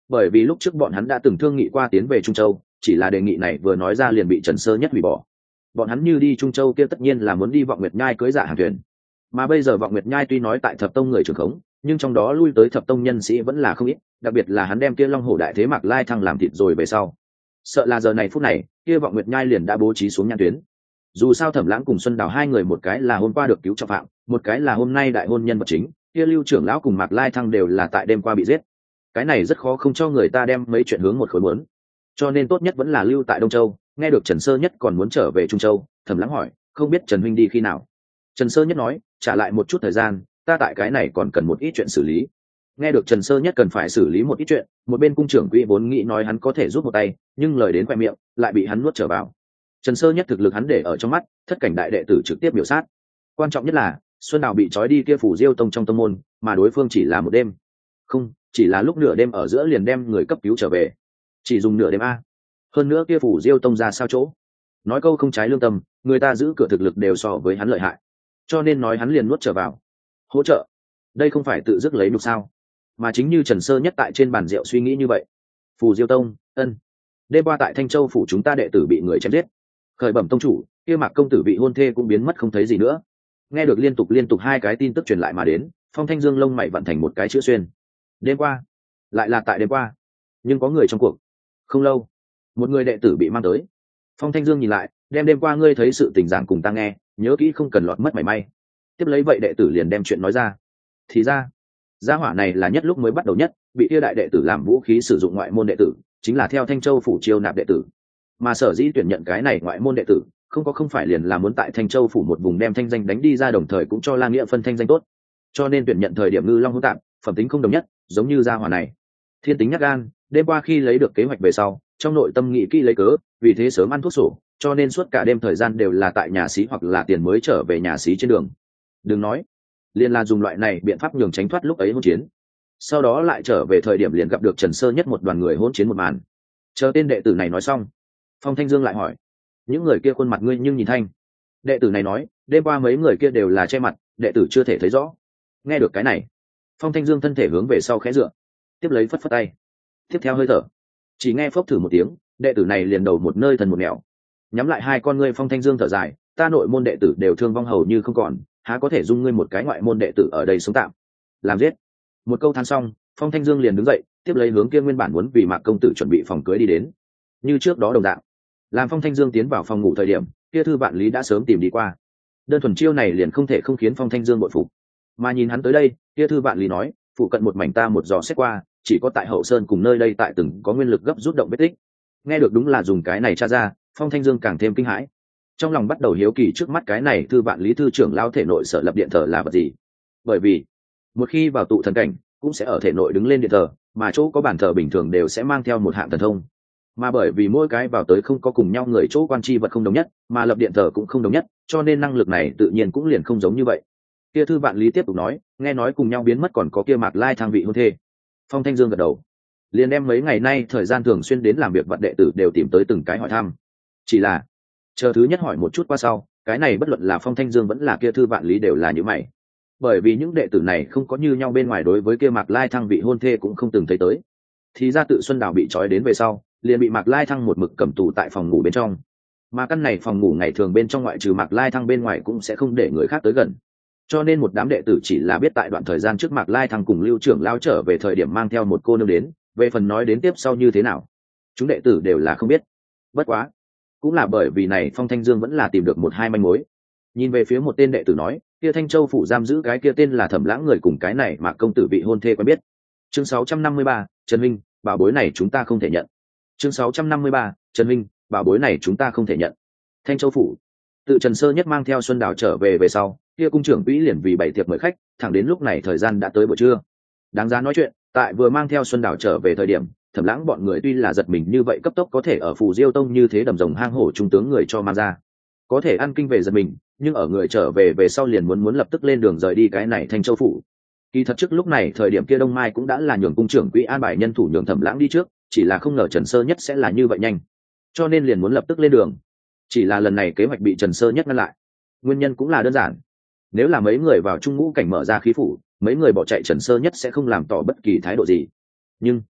bởi vì lúc trước bọn hắn đã từng thương nghị qua tiến về Trung Châu, chỉ là đề nghị này vừa nói ra liền bị Trần Sơ Nhất hủy bỏ. Bọn hắn như đi Trung Châu kia tất nhiên là muốn đi Vọng Nguyệt Nhai cưới Dạ Hàng thuyền, mà bây giờ Vọng Nguyệt Nhai tuy nói tại Thập Tông người trưởng khống, nhưng trong đó lui tới Thập Tông nhân sĩ vẫn là không ít, đặc biệt là hắn đem kia Long Hổ Đại Thế Mạc Lai Thăng làm thịt rồi về sau, sợ là giờ này phút này kia Vọng Nguyệt Nhai liền đã bố trí xuống nhãn tuyến. Dù sao Thẩm Lãng cùng Xuân Đào hai người, một cái là hôm qua được cứu trọng phạm, một cái là hôm nay đại hôn nhân vật chính, kia Lưu trưởng lão cùng Mạc Lai Thăng đều là tại đêm qua bị giết. Cái này rất khó không cho người ta đem mấy chuyện hướng một khối muốn, cho nên tốt nhất vẫn là lưu tại Đông Châu. Nghe được Trần Sơ Nhất còn muốn trở về Trung Châu, Thẩm Lãng hỏi, không biết Trần huynh đi khi nào? Trần Sơ Nhất nói, trả lại một chút thời gian, ta tại cái này còn cần một ít chuyện xử lý. Nghe được Trần Sơ Nhất cần phải xử lý một ít chuyện, một bên cung trưởng quỹ vốn nghĩ nói hắn có thể giúp một tay, nhưng lời đến khoe miệng lại bị hắn nuốt trở vào. Trần Sơ Nhất thực lực hắn để ở trong mắt, thất cảnh đại đệ tử trực tiếp biểu sát. Quan trọng nhất là Xuân Đào bị trói đi kia Phủ Diêu Tông trong tông môn, mà đối phương chỉ là một đêm, không, chỉ là lúc nửa đêm ở giữa liền đem người cấp cứu trở về, chỉ dùng nửa đêm a. Hơn nữa kia Phủ Diêu Tông ra sao chỗ, nói câu không trái lương tâm, người ta giữ cửa thực lực đều so với hắn lợi hại, cho nên nói hắn liền nuốt trở vào hỗ trợ. Đây không phải tự dứt lấy nhục sao? Mà chính như Trần Sơ Nhất tại trên bàn rượu suy nghĩ như vậy. Phù Diêu Tông, đêm qua tại Thanh Châu phủ chúng ta đệ tử bị người chém giết. Khởi bẩm tông chủ, kia Mạc công tử bị hôn thê cũng biến mất không thấy gì nữa. Nghe được liên tục hai cái tin tức truyền lại mà đến, Phong Thanh Dương lông mày vặn thành một cái chữ xuyên. Đêm qua, lại là tại đêm qua, nhưng có người trong cuộc. Không lâu, một người đệ tử bị mang tới. Phong Thanh Dương nhìn lại, đem đêm qua ngươi thấy sự tình giảng cùng ta nghe, nhớ kỹ không cần lọt mất mảy may. Tiếp lấy vậy đệ tử liền đem chuyện nói ra. Thì ra, gia hỏa này là nhất lúc mới bắt đầu nhất bị kia đại đệ tử làm vũ khí sử dụng ngoại môn đệ tử, chính là theo Thanh Châu phủ chiêu nạp đệ tử. Mà sở dĩ tuyển nhận cái này ngoại môn đệ tử, không phải liền là muốn tại Thanh Châu phủ một vùng đem thanh danh đánh đi ra, đồng thời cũng cho La Nghĩa phân thanh danh tốt. Cho nên tuyển nhận thời điểm ngư long hỗn tạp, phẩm tính không đồng nhất, giống như gia hỏa này. Thiên tính nhát gan, đêm qua khi lấy được kế hoạch về sau, trong nội tâm nghĩ kỹ lấy cớ, vì thế sớm ăn thuốc sổ, cho nên suốt cả đêm thời gian đều là tại nhà xí hoặc là tiền mới trở về nhà xí trên đường. Đừng nói, liền là dùng loại này biện pháp nhường tránh thoát lúc ấy hỗn chiến. Sau đó lại trở về thời điểm liền gặp được Trần Sơ Nhất một đoàn người hỗn chiến một màn. Chờ tên đệ tử này nói xong, Phong Thanh Dương lại hỏi, những người kia khuôn mặt ngươi nhưng nhìn thanh? Đệ tử này nói, đêm qua mấy người kia đều là che mặt, đệ tử chưa thể thấy rõ. Nghe được cái này, Phong Thanh Dương thân thể hướng về sau khẽ dựa, tiếp lấy phất phất tay, tiếp theo hơi thở, chỉ nghe phốc thử một tiếng, đệ tử này liền đầu một nơi thần một nẻo. Nhắm lại hai con ngươi, Phong Thanh Dương thở dài, ta nội môn đệ tử đều thương vong hầu như không còn, há có thể dung ngươi một cái ngoại môn đệ tử ở đây sống tạm. Làm giết. Một câu than xong, Phong Thanh Dương liền đứng dậy, tiếp lấy hướng kia nguyên bản muốn vì Mạc công tử chuẩn bị phòng cưới đi đến. Như trước đó đồng dạng, làm Phong Thanh Dương tiến vào phòng ngủ thời điểm, kia Thư Vạn Lý đã sớm tìm đi qua. Đơn thuần chiêu này liền không thể không khiến Phong Thanh Dương bội phục. Mà nhìn hắn tới đây, kia Thư Vạn Lý nói, phụ cận một mảnh ta một dò xét qua, chỉ có tại Hậu Sơn cùng nơi đây tại từng có nguyên lực gấp rút động vết tích. Nghe được đúng là dùng cái này tra ra, Phong Thanh Dương càng thêm kinh hãi. Trong lòng bắt đầu hiếu kỳ trước mắt cái này Thư Vạn Lý thư trưởng lao thể nội sở lập điện thờ là vật gì. Bởi vì một khi vào tụ thần cảnh, cũng sẽ ở thể nội đứng lên điện thờ, mà chỗ có bàn thờ bình thường đều sẽ mang theo một hạng thần thông. Mà bởi vì mỗi cái vào tới không có cùng nhau người chỗ quan chi vật không đồng nhất, mà lập điện thờ cũng không đồng nhất, cho nên năng lực này tự nhiên cũng liền không giống như vậy. Kia Thư Vạn Lý tiếp tục nói, nghe nói cùng nhau biến mất còn có kia Mạc Lai Thang vị hôn thê. Phong Thanh Dương gật đầu, liền đem mấy ngày nay thời gian thường xuyên đến làm việc vật đệ tử đều tìm tới từng cái hỏi thăm. Chỉ là chờ thứ nhất hỏi một chút qua sau, cái này bất luận là Phong Thanh Dương vẫn là kia Thư Vạn Lý đều là như mày. Bởi vì những đệ tử này không có như nhau bên ngoài đối với kia Mạc Lai Thăng vị hôn thê cũng không từng thấy tới. Thì ra tự Xuân Đào bị trói đến về sau, liền bị Mạc Lai Thăng một mực cầm tù tại phòng ngủ bên trong. Mà căn này phòng ngủ ngày thường bên trong ngoại trừ Mạc Lai Thăng bên ngoài cũng sẽ không để người khác tới gần. Cho nên một đám đệ tử chỉ là biết tại đoạn thời gian trước Mạc Lai Thăng cùng Lưu trưởng lao trở về thời điểm mang theo một cô nương đến, về phần nói đến tiếp sau như thế nào, chúng đệ tử đều là không biết. Bất quá, cũng là bởi vì này Phong Thanh Dương vẫn là tìm được một hai manh mối. Nhìn về phía một tên đệ tử nói, kia Thanh Châu phủ giam giữ cái kia tên là Thẩm Lãng người cùng cái này Mạc công tử bị hôn thê quen biết. Chương 653, Trần Minh, bảo bối này chúng ta không thể nhận. Chương 653, Trần Minh, bảo bối này chúng ta không thể nhận. Thanh Châu phủ, tự Trần Sơ Nhất mang theo Xuân Đào trở về sau, kia cung trưởng quỹ liền vì bày tiệc mời khách, thẳng đến lúc này thời gian đã tới buổi trưa. Đáng giá nói chuyện, tại vừa mang theo Xuân Đào trở về thời điểm, Thẩm Lãng bọn người tuy là giật mình như vậy cấp tốc có thể ở Phù Diêu Tông như thế đầm rồng hang hổ trung tướng người cho mang ra, có thể ăn kinh về giật mình, nhưng ở người trở về sau liền muốn lập tức lên đường rời đi cái này Thanh Châu phủ. Kỳ thật trước lúc này thời điểm kia Đông Mai cũng đã là nhường cung trưởng quỹ an bài nhân thủ nhường Thẩm Lãng đi trước, chỉ là không ngờ Trần Sơ Nhất sẽ là như vậy nhanh, cho nên liền muốn lập tức lên đường. Chỉ là lần này kế hoạch bị Trần Sơ Nhất ngăn lại, nguyên nhân cũng là đơn giản. Nếu là mấy người vào trung ngũ cảnh mở ra khí phủ, mấy người bỏ chạy Trần Sơ Nhất sẽ không làm tỏ bất kỳ thái độ gì. Nhưng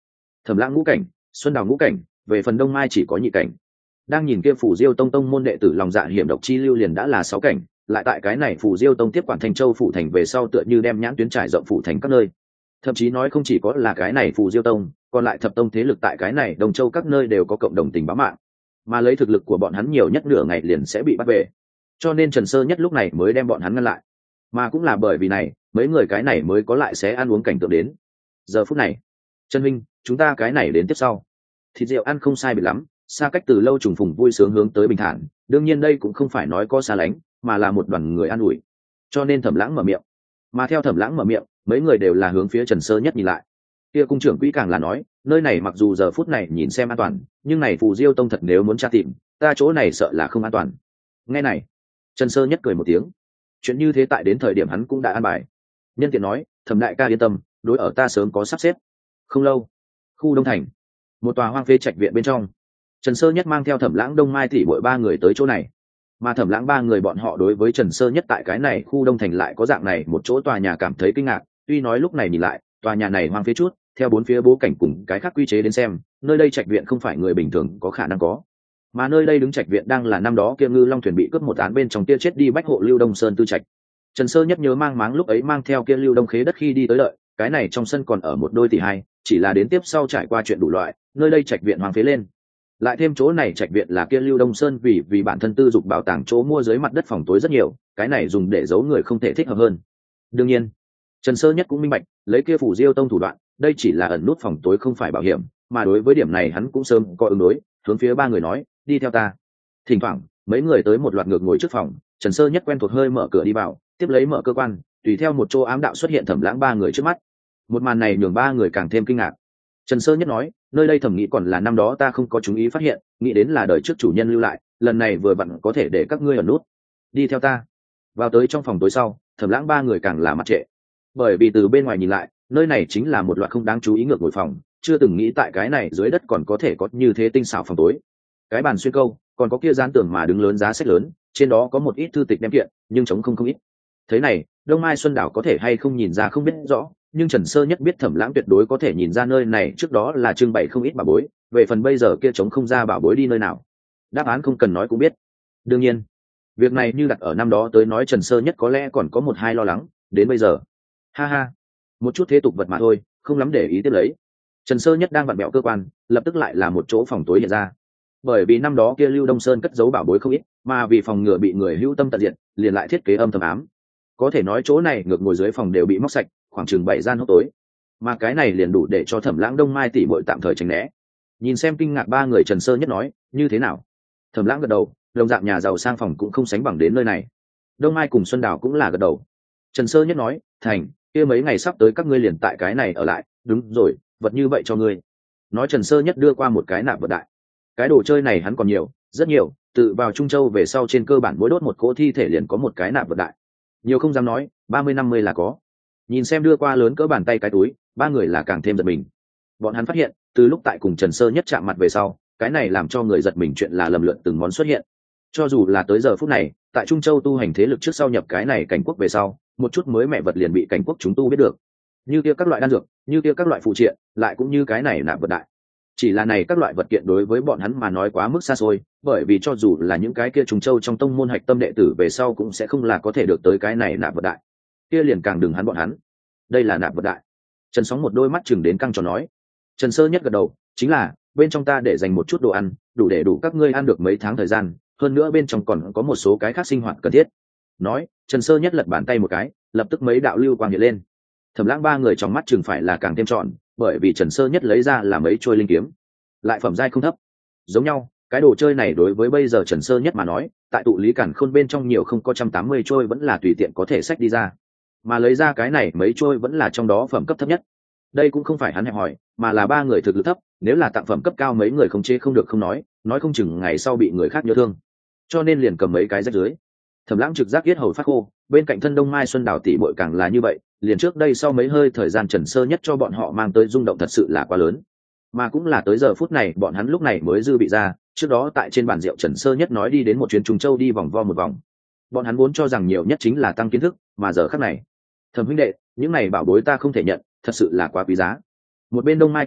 Thẩm Lãng ngũ cảnh, Xuân Đào ngũ cảnh, về phần Đông Mai chỉ có nhị cảnh. Đang nhìn kia Phù Diêu Tông tông môn đệ tử lòng dạ hiểm độc chi lưu liền đã là 6 cảnh, lại tại cái này Phù Diêu Tông tiếp quản Thanh Châu phủ thành về sau tựa như đem nhãn tuyến trải rộng phủ thành các nơi. Thậm chí nói không chỉ có là cái này Phù Diêu Tông, còn lại thập tông thế lực tại cái này Đồng Châu các nơi đều có cộng đồng tình báo mạng, mà lấy thực lực của bọn hắn nhiều nhất nửa ngày liền sẽ bị bắt về. Cho nên Trần Sơ Nhất lúc này mới đem bọn hắn ngăn lại, mà cũng là bởi vì này, mấy người cái này mới có lại sẽ ăn uống cảnh tượng đến. Giờ phút này, Trần Minh, chúng ta cái này đến tiếp sau. Thịt rượu ăn không sai biệt lắm, xa cách từ lâu trùng phùng vui sướng hướng tới bình thản, đương nhiên đây cũng không phải nói có xa lánh, mà là một đoàn người an ủi. Cho nên Thẩm Lãng mở miệng, mà theo Thẩm Lãng mở miệng, mấy người đều là hướng phía Trần Sơ Nhất nhìn lại. Kia cung trưởng quỹ càng là nói, nơi này mặc dù giờ phút này nhìn xem an toàn, nhưng này Phù Diêu Tông thật nếu muốn tra tìm, ta chỗ này sợ là không an toàn. Nghe này, Trần Sơ Nhất cười một tiếng, chuyện như thế tại đến thời điểm hắn cũng đã an bài. Nhân tiện nói, Thẩm đại ca yên tâm, đối ở ta sớm có sắp xếp. Không lâu, khu Đông Thành, một tòa hoang phế trạch viện bên trong, Trần Sơ Nhất mang theo Thẩm Lãng, Đông Mai tỷ muội 3 người tới chỗ này. Mà Thẩm Lãng 3 người bọn họ đối với Trần Sơ Nhất tại cái này khu Đông Thành lại có dạng này một chỗ tòa nhà cảm thấy kinh ngạc, tuy nói lúc này nhìn lại, tòa nhà này hoang phế chút, theo bốn phía bố cảnh cùng cái khác quy chế đến xem, nơi đây trạch viện không phải người bình thường có khả năng có. Mà nơi đây đứng trạch viện đang là năm đó kia Ngư Long thuyền bị cướp một án bên trong kia chết đi bách hộ Lưu Đông Sơn tư trạch. Trần Sơ Nhất nhớ mang máng lúc ấy mang theo kia Lưu Đông Khế đất khi đi tới đợi, cái này trong sân còn ở một đôi tỷ hai, chỉ là đến tiếp sau trải qua chuyện đủ loại, nơi đây trạch viện hoang phế lên. Lại thêm chỗ này trạch viện là kia Lưu Đông Sơn vì bản thân tư dục bảo tàng chỗ mua dưới mặt đất phòng tối rất nhiều, cái này dùng để giấu người không thể thích hợp hơn. Đương nhiên, Trần Sơ Nhất cũng minh bạch, lấy kia Phù Diêu Tông thủ đoạn, đây chỉ là ẩn nút phòng tối không phải bảo hiểm, mà đối với điểm này hắn cũng sớm có ứng đối, hướng phía 3 người nói, đi theo ta. Thỉnh thoảng, mấy người tới một loạt ngược ngồi trước phòng, Trần Sơ Nhất quen thuộc hơi mở cửa đi vào, tiếp lấy mở cơ quan, tùy theo một chỗ ám đạo xuất hiện Thẩm Lãng 3 người trước mắt. Một màn này nhường 3 người càng thêm kinh ngạc. Trần Sơ Nhất nói, nơi đây thẩm nghĩ còn là năm đó ta không có chú ý phát hiện, nghĩ đến là đời trước chủ nhân lưu lại, lần này vừa vặn có thể để các ngươi ẩn nút. Đi theo ta. Vào tới trong phòng tối sau, Thẩm Lãng 3 người càng là mặt trệ, bởi vì từ bên ngoài nhìn lại, nơi này chính là một loạt không đáng chú ý ngược ngồi phòng, chưa từng nghĩ tại cái này dưới đất còn có thể có như thế tinh xảo phòng tối. Cái bàn xuyên câu, còn có kia dán tường mà đứng lớn giá sách lớn, trên đó có một ít thư tịch đem kiện, nhưng trống không ít. Thế này, Đông Mai Xuân Đảo có thể hay không nhìn ra không biết rõ, nhưng Trần Sơ Nhất biết Thẩm Lãng tuyệt đối có thể nhìn ra nơi này trước đó là trưng bày không ít bảo bối, về phần bây giờ kia trống không ra bảo bối đi nơi nào, đáp án không cần nói cũng biết. Đương nhiên, việc này như đặt ở năm đó tới nói Trần Sơ Nhất có lẽ còn có 1-2 lo lắng, đến bây giờ, ha ha, một chút thế tục vật mà thôi, không lắm để ý tiếp lấy. Trần Sơ Nhất đang vặn bẹo cơ quan, lập tức lại là một chỗ phòng tối hiện ra. Bởi vì năm đó kia Lưu Đông Sơn cất giấu bảo bối không ít, mà vì phòng ngừa bị người hữu tâm tận diệt, liền lại thiết kế âm thầm ám. Có thể nói chỗ này ngược ngồi dưới phòng đều bị móc sạch, khoảng chừng 7 gian hốc tối. Mà cái này liền đủ để cho Thẩm Lãng, Đông Mai tỷ muội tạm thời tránh né. Nhìn xem kinh ngạc 3 người, Trần Sơ Nhất nói, như thế nào? Thẩm Lãng gật đầu, đồng dạng nhà giàu sang phòng cũng không sánh bằng đến nơi này. Đông Mai cùng Xuân Đào cũng là gật đầu. Trần Sơ Nhất nói, thành, kia mấy ngày sắp tới các ngươi liền tại cái này ở lại, đúng rồi, vật như vậy cho ngươi. Nói Trần Sơ Nhất đưa qua một cái nạp vật đại. Cái đồ chơi này hắn còn nhiều, rất nhiều, tự vào Trung Châu về sau trên cơ bản mỗi đốt một cỗ thi thể liền có một cái nạp vật đại. Nhiều không dám nói, 30-50 là có. Nhìn xem đưa qua lớn cỡ bàn tay cái túi, 3 người là càng thêm giật mình. Bọn hắn phát hiện, từ lúc tại cùng Trần Sơ Nhất chạm mặt về sau, cái này làm cho người giật mình chuyện là lầm lượn từng món xuất hiện. Cho dù là tới giờ phút này, tại Trung Châu tu hành thế lực trước sau nhập cái này cảnh quốc về sau, một chút mới mẹ vật liền bị cảnh quốc chúng tu biết được. Như kia các loại đan dược, như kia các loại phụ triện, lại cũng như cái này nạp vật đại. Chỉ là này các loại vật kiện đối với bọn hắn mà nói quá mức xa xôi, bởi vì cho dù là những cái kia Trung Châu trong tông môn hạch tâm đệ tử về sau cũng sẽ không là có thể được tới cái này nạp vật đại. Kia liền càng đừng hắn bọn hắn. Đây là nạp vật đại. Trần Sóng một đôi mắt chừng đến căng tròn nói. Trần Sơ Nhất gật đầu, chính là bên trong ta để dành một chút đồ ăn, đủ để đủ các ngươi ăn được mấy tháng thời gian, hơn nữa bên trong còn có một số cái khác sinh hoạt cần thiết. Nói, Trần Sơ Nhất lật bàn tay một cái, lập tức mấy đạo lưu quang hiện lên. Thẩm Lãng 3 người trong mắt chừng phải là càng thêm tròn, bởi vì Trần Sơ Nhất lấy ra là mấy trôi linh kiếm, lại phẩm giai không thấp. Giống nhau, cái đồ chơi này đối với bây giờ Trần Sơ Nhất mà nói, tại tụ lý cản khôn bên trong nhiều không có 180 trôi vẫn là tùy tiện có thể xách đi ra, mà lấy ra cái này mấy trôi vẫn là trong đó phẩm cấp thấp nhất. Đây cũng không phải hắn hẹp hỏi, mà là 3 người thực lực thấp, nếu là tặng phẩm cấp cao mấy người không chế không được không nói không chừng ngày sau bị người khác nhớ thương, cho nên liền cầm mấy cái rách dưới. Thẩm Lãng trực giác yết hầu phát khô, bên cạnh thân Đông Mai Xuân Đào tỷ muội càng là như vậy, liền trước đây sau mấy hơi thời gian Trần Sơ Nhất cho bọn họ mang tới rung động thật sự là quá lớn, mà cũng là tới giờ phút này bọn hắn lúc này mới dư bị ra. Trước đó tại trên bàn rượu Trần Sơ Nhất nói đi đến một chuyến Trung Châu đi vòng vo một vòng, bọn hắn vốn cho rằng nhiều nhất chính là tăng kiến thức, mà giờ khắc này, Thẩm huynh đệ, những này bảo bối ta không thể nhận, thật sự là quá quý giá. Một bên Đông Mai cũng nói,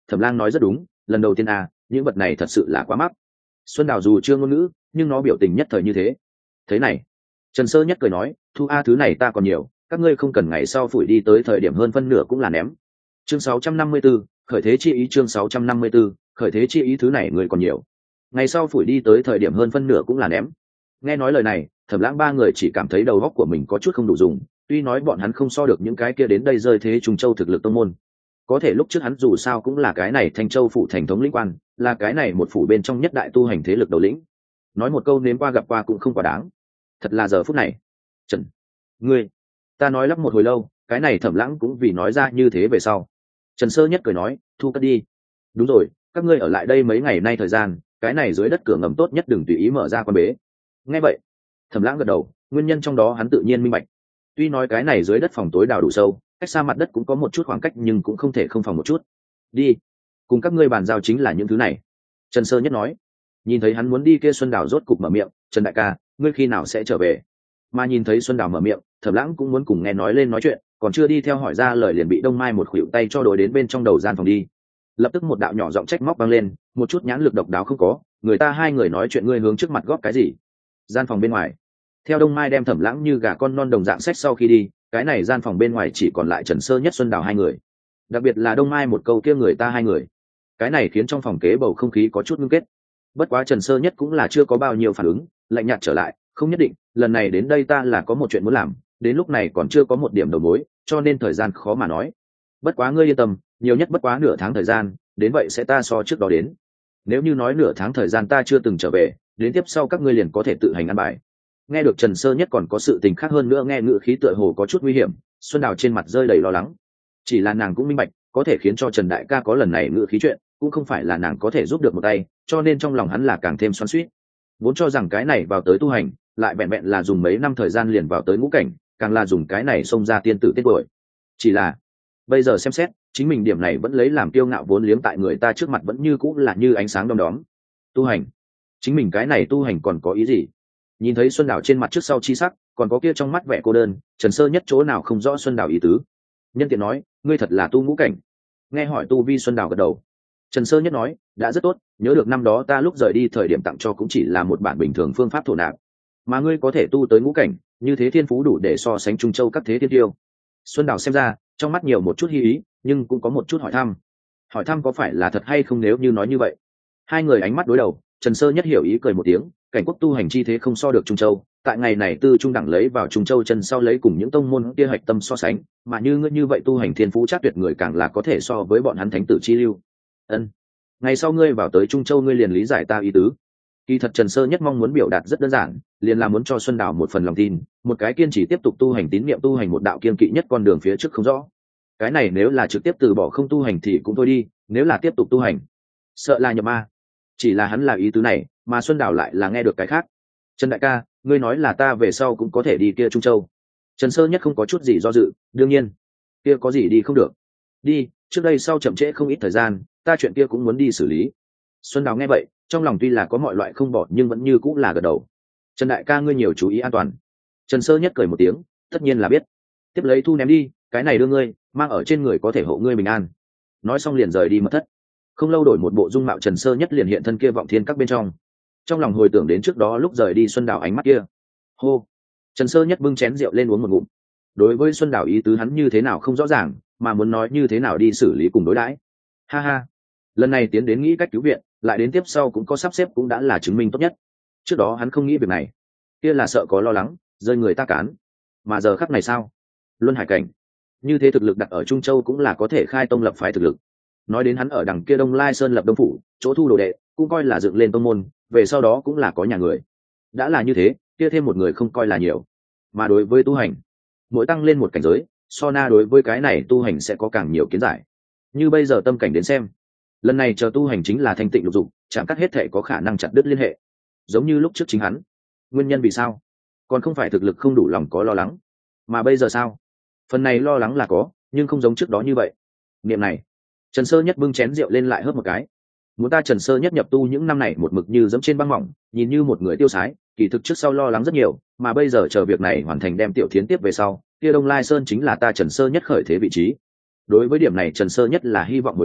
Thẩm Lang nói rất đúng, lần đầu tiên những vật này thật sự là quá mắc. Xuân Đào dù chưa ngôn ngữ, nhưng nó biểu tình nhất thời như thế. Thế này, Trần Sơ Nhất cười nói, thu thứ này ta còn nhiều, các ngươi không cần ngày sau phủi đi tới thời điểm hơn phân nửa cũng là ném. Chương 654, khởi thế chi ý. Chương 654, khởi thế chi ý. Thứ này người còn nhiều, ngày sau phủi đi tới thời điểm hơn phân nửa cũng là ném. Nghe nói lời này, Thẩm Lãng ba người chỉ cảm thấy đầu óc của mình có chút không đủ dùng. Tuy nói bọn hắn không so được những cái kia đến đây rơi thế Trung Châu thực lực tông môn, có thể lúc trước hắn dù sao cũng là cái này Thanh Châu phủ thành thống lĩnh quan, là cái này một phủ bên trong nhất đại tu hành thế lực đầu lĩnh. Nói một câu nếm qua gặp qua cũng không quá đáng. Thật là giờ phút này, Trần, ngươi, ta nói lắp một hồi lâu, cái này Thẩm Lãng cũng vì nói ra như thế về sau. Trần Sơ Nhất cười nói, thu cất đi. Đúng rồi, các ngươi ở lại đây mấy ngày nay thời gian, cái này dưới đất cửa ngầm tốt nhất đừng tùy ý mở ra quan bế. Nghe vậy, Thẩm Lãng gật đầu, nguyên nhân trong đó hắn tự nhiên minh bạch. Tuy nói cái này dưới đất phòng tối đào đủ sâu, cách xa mặt đất cũng có một chút khoảng cách, nhưng cũng không thể không phòng một chút. Đi, cùng các ngươi bàn giao chính là những thứ này. Trần Sơ Nhất nói. Nhìn thấy hắn muốn đi kia, Xuân Đào rốt cục mở miệng, Trần đại ca, ngươi khi nào sẽ trở về? Mà nhìn thấy Xuân Đào mở miệng, Thẩm Lãng cũng muốn cùng nghe nói lên nói chuyện, còn chưa đi theo hỏi ra lời liền bị Đông Mai một khuỷu tay cho đổi đến bên trong đầu gian phòng đi. Lập tức một đạo nhỏ giọng trách móc vang lên, một chút nhãn lực độc đáo không có, người ta hai người nói chuyện ngươi hướng trước mặt góp cái gì? Gian phòng bên ngoài, theo Đông Mai đem Thẩm Lãng như gà con non đồng dạng sách sau khi đi, cái này gian phòng bên ngoài chỉ còn lại Trần Sơ Nhất, Xuân Đào hai người. Đặc biệt là Đông Mai một câu kia người ta hai người, cái này khiến trong phòng kế bầu không khí có chút ngưng kết. Bất quá Trần Sơ Nhất cũng là chưa có bao nhiêu phản ứng, lạnh nhạt trở lại, không nhất định, lần này đến đây ta là có một chuyện muốn làm, đến lúc này còn chưa có một điểm đầu mối, cho nên thời gian khó mà nói. Bất quá ngươi yên tâm, nhiều nhất bất quá nửa tháng thời gian, đến vậy sẽ ta so trước đó đến. Nếu như nói nửa tháng thời gian ta chưa từng trở về, đến tiếp sau các ngươi liền có thể tự hành ăn bài. Nghe được Trần Sơ Nhất còn có sự tình khác hơn nữa, nghe ngữ khí tựa hồ có chút nguy hiểm, Xuân Đào trên mặt rơi đầy lo lắng. Chỉ là nàng cũng minh bạch, có thể khiến cho Trần đại ca có lần này ngữ khí chuyện, cũng không phải là nàng có thể giúp được một tay, cho nên trong lòng hắn là càng thêm xoắn xuýt. Vốn cho rằng cái này vào tới tu hành, lại vẹn vẹn là dùng mấy năm thời gian liền vào tới ngũ cảnh, càng là dùng cái này xông ra tiên tử tiết tuổi. Chỉ là bây giờ xem xét, chính mình điểm này vẫn lấy làm kiêu ngạo, vốn liếm tại người ta trước mặt vẫn như cũng là như ánh sáng đom đóm. Tu hành, chính mình cái này tu hành còn có ý gì? Nhìn thấy Xuân Đào trên mặt trước sau chi sắc, còn có kia trong mắt vẻ cô đơn, Trần Sơ Nhất chỗ nào không rõ Xuân Đào ý tứ. Nhân tiện nói, ngươi thật là tu ngũ cảnh? Nghe hỏi tu vi, Xuân Đào gật đầu. Trần Sơ Nhất nói, đã rất tốt, nhớ được năm đó ta lúc rời đi thời điểm tặng cho cũng chỉ là một bản bình thường phương pháp thổ nạp, mà ngươi có thể tu tới ngũ cảnh, như thế thiên phú đủ để so sánh Trung Châu các thế thiên tiêu. Xuân Đào xem ra trong mắt nhiều một chút hy ý, nhưng cũng có một chút hỏi thăm có phải là thật hay không. Nếu như nói như vậy, hai người ánh mắt đối đầu. Trần Sơ Nhất hiểu ý cười một tiếng, cảnh quốc tu hành chi thế không so được Trung Châu, tại ngày này tư trung đẳng lấy vào Trung Châu chân sau lấy cùng những tông môn kia hạch tâm so sánh, mà như ngươi như vậy tu hành thiên phú chắc tuyệt người càng là có thể so với bọn hắn thánh tử chi lưu. Ngày sau ngươi vào tới Trung Châu, ngươi liền lý giải ta ý tứ. Kỳ thật Trần Sơ Nhất mong muốn biểu đạt rất đơn giản, liền là muốn cho Xuân Đào một phần lòng tin, một cái kiên trì tiếp tục tu hành, tín niệm tu hành một đạo kiên kỵ nhất con đường phía trước không rõ. Cái này nếu là trực tiếp từ bỏ không tu hành thì cũng thôi đi, nếu là tiếp tục tu hành, sợ là nhập ma. Chỉ là hắn là ý tứ này, mà Xuân Đào lại là nghe được cái khác. Trần đại ca, ngươi nói là ta về sau cũng có thể đi kia Trung Châu? Trần Sơ Nhất không có chút gì do dự, đương nhiên. Kia có gì đi không được? Đi, trước đây sau chậm trễ không ít thời gian, ta chuyện kia cũng muốn đi xử lý. Xuân Đào nghe vậy, trong lòng tuy là có mọi loại không bỏ nhưng vẫn như cũng là gật đầu. Trần đại ca, ngươi nhiều chú ý an toàn. Trần Sơ Nhất cười một tiếng, tất nhiên là biết. Tiếp lấy thu ném đi, cái này đưa ngươi, mang ở trên người có thể hộ ngươi bình an. Nói xong liền rời đi mật thất. Không lâu đổi một bộ dung mạo, Trần Sơ Nhất liền hiện thân kia Vọng Thiên các bên trong. Trong lòng hồi tưởng đến trước đó lúc rời đi Xuân Đào ánh mắt kia. Hô. Trần Sơ Nhất bưng chén rượu lên uống một ngụm. Đối với Xuân Đào ý tứ hắn như thế nào không rõ ràng, mà muốn nói như thế nào đi xử lý cùng đối đãi. Ha ha, lần này tiến đến nghĩ cách cứu viện, lại đến tiếp sau cũng có sắp xếp, cũng đã là chứng minh tốt nhất. Trước đó hắn không nghĩ việc này, kia là sợ có lo lắng rơi người ta cán, mà giờ khắc này sao? Luân hải cảnh như thế thực lực đặt ở Trung Châu cũng là có thể khai tông lập phái thực lực. Nói đến hắn ở đằng kia Đông Lai Sơn lập Đông phủ, chỗ thu đồ đệ, cũng coi là dựng lên tông môn, về sau đó cũng là có nhà người. Đã là như thế, kia thêm một người không coi là nhiều. Mà đối với tu hành, mỗi tăng lên một cảnh giới, so na đối với cái này tu hành sẽ có càng nhiều kiến giải. Như bây giờ tâm cảnh đến xem, lần này chờ tu hành chính là thanh tịnh lục dục, chẳng cắt hết thể có khả năng chặt đứt liên hệ. Giống như lúc trước chính hắn, nguyên nhân vì sao? Còn không phải thực lực không đủ lòng có lo lắng, mà bây giờ sao? Phần này lo lắng là có, nhưng không giống trước đó như vậy. Niệm này, Trần Sơ Nhất bưng chén rượu lên lại hớp một cái. Muốn ta Trần Sơ Nhất nhập tu những năm này một mực như dẫm trên băng mỏng, nhìn như một người tiêu sái, kỳ thực trước sau lo lắng rất nhiều, mà bây giờ chờ việc này hoàn thành đem Tiểu Thiến tiếp về sau, kia Đông Lai Sơn chính là ta Trần Sơ Nhất khởi thế vị trí. Đối với điểm này Trần Sơ Nhất là hy vọng hồi lâu,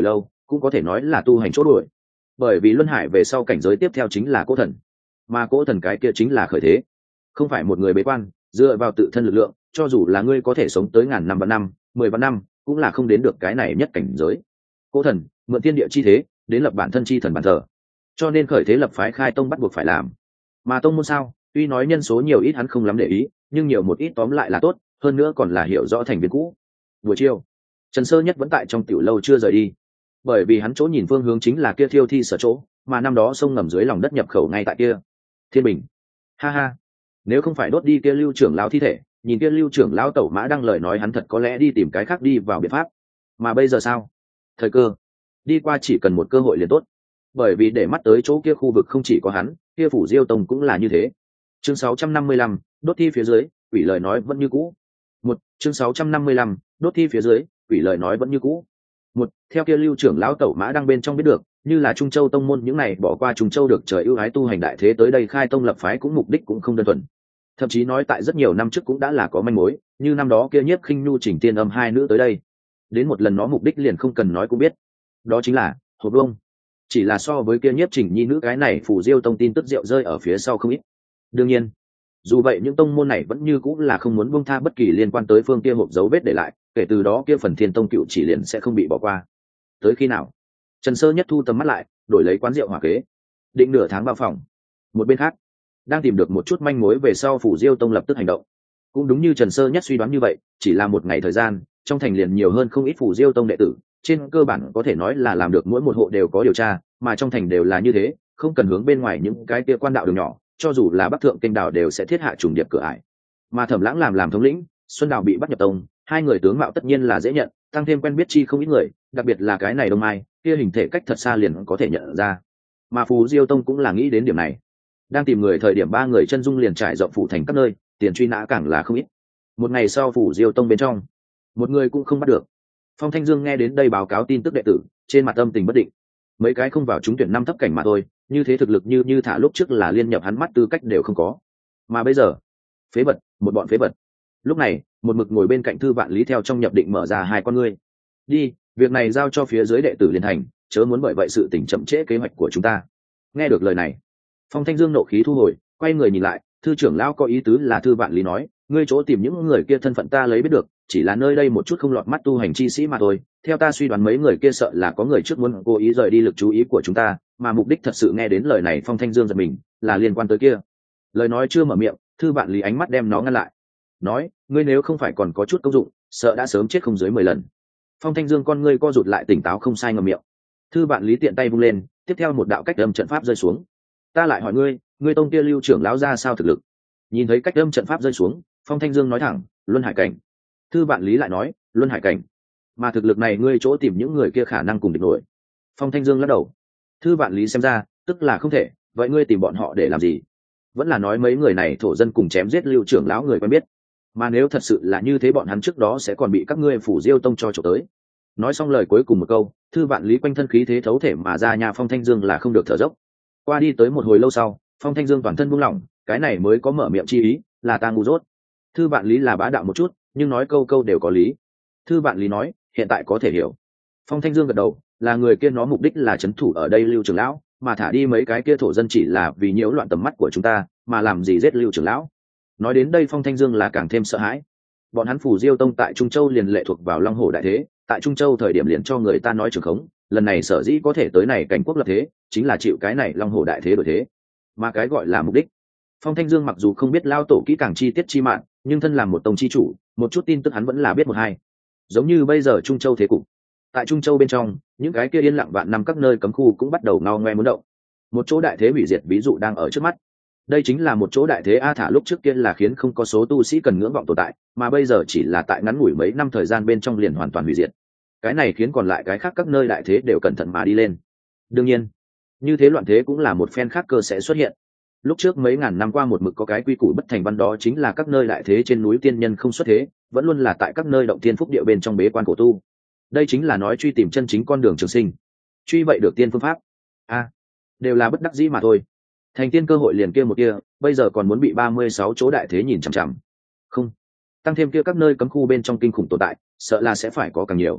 cũng có thể nói là tu hành chỗ đuổi. Bởi vì luân hải về sau cảnh giới tiếp theo chính là cỗ thần, mà cỗ thần cái kia chính là khởi thế, không phải một người bế quan dựa vào tự thân lực lượng, cho dù là ngươi có thể sống tới ngàn năm vạn năm 10 vạn năm cũng là không đến được cái này nhất cảnh giới. Cỗ thần mượn thiên địa chi thế đến lập bản thân chi thần bản thờ, cho nên khởi thế lập phái khai tông bắt buộc phải làm. Mà tông môn sao, tuy nói nhân số nhiều ít hắn không lắm để ý, nhưng nhiều một ít tóm lại là tốt, hơn nữa còn là hiểu rõ thành viên cũ. Buổi chiều, Trần Sơ Nhất vẫn tại trong tiểu lâu chưa rời đi, bởi vì hắn chỗ nhìn phương hướng chính là kia thiêu thi sở chỗ, mà năm đó sông ngầm dưới lòng đất nhập khẩu ngay tại kia. Thiên Bình, ha ha, nếu không phải đốt đi kia Lưu trưởng lão thi thể, nhìn kia Lưu trưởng lão tẩu mã đăng lời nói, hắn thật có lẽ đi tìm cái khác đi vào biện pháp. Mà bây giờ sao? Thời cơ đi qua chỉ cần một cơ hội liền tốt, bởi vì để mắt tới chỗ kia khu vực không chỉ có hắn, kia phủ Diêu Tông cũng là như thế. Chương 655, đốt thi phía dưới, quỷ lời nói vẫn như cũ. Chương 655, đốt thi phía dưới, quỷ lời nói vẫn như cũ. Theo kia Lưu trưởng lão tẩu mã đang bên trong biết được, như là Trung Châu tông môn những này bỏ qua Trung Châu được trời ưu ái tu hành đại thế tới đây khai tông lập phái cũng mục đích cũng không đơn thuần. Thậm chí nói tại rất nhiều năm trước cũng đã là có manh mối, như năm đó kia Nhiếp Khinh Nhu Chỉnh Tiên Âm hai nữ tới đây. Đến một lần nó mục đích liền không cần nói cũng biết. Đó chính là hộp bông. Chỉ là so với kia Nhiếp Trình Nhi nữ cái này phủ Diêu Tông tin tức rượu rơi ở phía sau không ít. Đương nhiên, dù vậy những tông môn này vẫn như cũng là không muốn buông tha bất kỳ liên quan tới phương kia hộp dấu vết để lại, kể từ đó kia phần Thiên Tông cựu chỉ liền sẽ không bị bỏ qua. Tới khi nào? Trần Sơ Nhất thu tầm mắt lại, đổi lấy quán rượu hỏa kế, định nửa tháng vào phòng. Một bên khác, đang tìm được một chút manh mối về sau phủ Diêu Tông lập tức hành động. Cũng đúng như Trần Sơ Nhất suy đoán như vậy, chỉ là một ngày thời gian, trong thành liền nhiều hơn không ít phủ Diêu Tông đệ tử, trên cơ bản có thể nói là làm được mỗi một hộ đều có điều tra, mà trong thành đều là như thế, không cần hướng bên ngoài những cái kia quan đạo đường nhỏ, cho dù là Bắc Thượng kênh đảo đều sẽ thiết hạ trùng điệp cửa ải. Mà Thẩm Lãng làm thống lĩnh, Xuân Đào bị bắt nhập tông, hai người tướng mạo tất nhiên là dễ nhận, tăng thêm quen biết chi không ít người, đặc biệt là cái này Đông Mai, kia hình thể cách thật xa liền có thể nhận ra. Mà Phù Diêu Tông cũng là nghĩ đến điểm này. Đang tìm người thời điểm ba người chân dung liền trải rộng phủ thành các nơi, tiền truy nã càng là không ít. Một ngày sau Phù Diêu Tông bên trong, một người cũng không bắt được. Phong Thanh Dương nghe đến đây báo cáo tin tức đệ tử, trên mặt âm tình bất định. Mấy cái không vào trúng tuyển năm thấp cảnh mà thôi, như thế thực lực như thả lúc trước là liên nhập hắn mắt tư cách đều không có. Mà bây giờ, phế vật, một bọn phế vật. Lúc này, một mực ngồi bên cạnh Thư Vạn Lý theo trong nhập định mở ra hai con ngươi. Đi, việc này giao cho phía dưới đệ tử liên thành, chớ muốn bởi vậy sự tình chậm trễ kế hoạch của chúng ta. Nghe được lời này, Phong Thanh Dương nộ khí thu hồi, quay người nhìn lại, thư trưởng lão có ý tứ là Thư Vạn Lý nói, ngươi chỗ tìm những người kia thân phận ta lấy biết được, chỉ là nơi đây một chút không lọt mắt tu hành chi sĩ mà thôi. Theo ta suy đoán mấy người kia sợ là có người trước muốn cố ý rời đi lực chú ý của chúng ta, mà mục đích thật sự nghe đến lời này Phong Thanh Dương giật mình, là liên quan tới kia. Lời nói chưa mở miệng, Thư Vạn Lý ánh mắt đem nó ngăn lại, nói, ngươi nếu không phải còn có chút công dụng, sợ đã sớm chết không dưới 10 lần. Phong Thanh Dương con ngươi co rụt lại, tỉnh táo không sai ngậm miệng. Thư Vạn Lý tiện tay vung lên, tiếp theo một đạo cách âm trận pháp rơi xuống. Ta lại hỏi ngươi, ngươi tông kia Lưu trưởng lão ra sao thực lực? Nhìn thấy cách âm trận pháp rơi xuống, Phong Thanh Dương nói thẳng, Luân Hải cảnh. Thư Vạn Lý lại nói, Luân Hải cảnh. Mà thực lực này ngươi chỗ tìm những người kia khả năng cùng địch nổi. Phong Thanh Dương lắc đầu. Thư Vạn Lý xem ra, tức là không thể, vậy ngươi tìm bọn họ để làm gì? Vẫn là nói mấy người này thổ dân cùng chém giết Lưu trưởng lão người quen biết. Mà nếu thật sự là như thế bọn hắn trước đó sẽ còn bị các ngươi phủ Diêu Tông cho trộm tới. Nói xong lời cuối cùng một câu, Thư Vạn Lý quanh thân khí thế thấu thể mà ra nhà Phong Thanh Dương là không được thở dốc. Qua đi tới một hồi lâu sau, Phong Thanh Dương toàn thân buông lỏng, cái này mới có mở miệng chi ý, là ta ngu dốt. Thư Vạn Lý là bá đạo một chút, nhưng nói câu câu đều có lý. Thư Vạn Lý nói, hiện tại có thể hiểu. Phong Thanh Dương gật đầu, là người kia nó mục đích là trấn thủ ở đây Lưu trưởng lão, mà thả đi mấy cái kia thổ dân chỉ là vì nhiễu loạn tầm mắt của chúng ta, mà làm gì giết Lưu trưởng lão. Nói đến đây Phong Thanh Dương là càng thêm sợ hãi. Bọn hắn phủ Diêu Tông tại Trung Châu liền lệ thuộc vào Long Hổ đại thế, tại Trung Châu thời điểm liền cho người ta nói trường khống, lần này sở dĩ có thể tới này cảnh quốc lập thế, chính là chịu cái này Long Hổ đại thế đổi thế. Mà cái gọi là mục đích, Phong Thanh Dương mặc dù không biết lao tổ kỹ càng chi tiết chi mạng, nhưng thân làm một tông chi chủ, một chút tin tức hắn vẫn là biết một hai. Giống như bây giờ Trung Châu thế cục, tại Trung Châu bên trong, những cái kia yên lặng vạn năm các nơi cấm khu cũng bắt đầu ngao ngoe muốn động. Một chỗ đại thế hủy diệt ví dụ đang ở trước mắt. Đây chính là một chỗ đại thế a thả lúc trước kia là khiến không có số tu sĩ cần ngưỡng vọng tồn tại, mà bây giờ chỉ là tại ngắn ngủi mấy năm thời gian bên trong liền hoàn toàn hủy diệt. Cái này khiến còn lại cái khác các nơi đại thế đều cẩn thận mà đi lên. Đương nhiên, như thế loạn thế cũng là một phen khác cơ sẽ xuất hiện. Lúc trước mấy ngàn năm qua một mực có cái quy củ bất thành văn, đó chính là các nơi đại thế trên núi tiên nhân không xuất thế, vẫn luôn là tại các nơi động tiên phúc địa bên trong bế quan khổ tu. Đây chính là nói truy tìm chân chính con đường trường sinh, truy vậy được tiên phương pháp đều là bất đắc dĩ mà thôi. Thành tiên cơ hội liền kia một kia, bây giờ còn muốn bị 36 chỗ đại thế nhìn chằm chằm. Không, tăng thêm kia các nơi cấm khu bên trong kinh khủng tồn tại, sợ là sẽ phải có càng nhiều.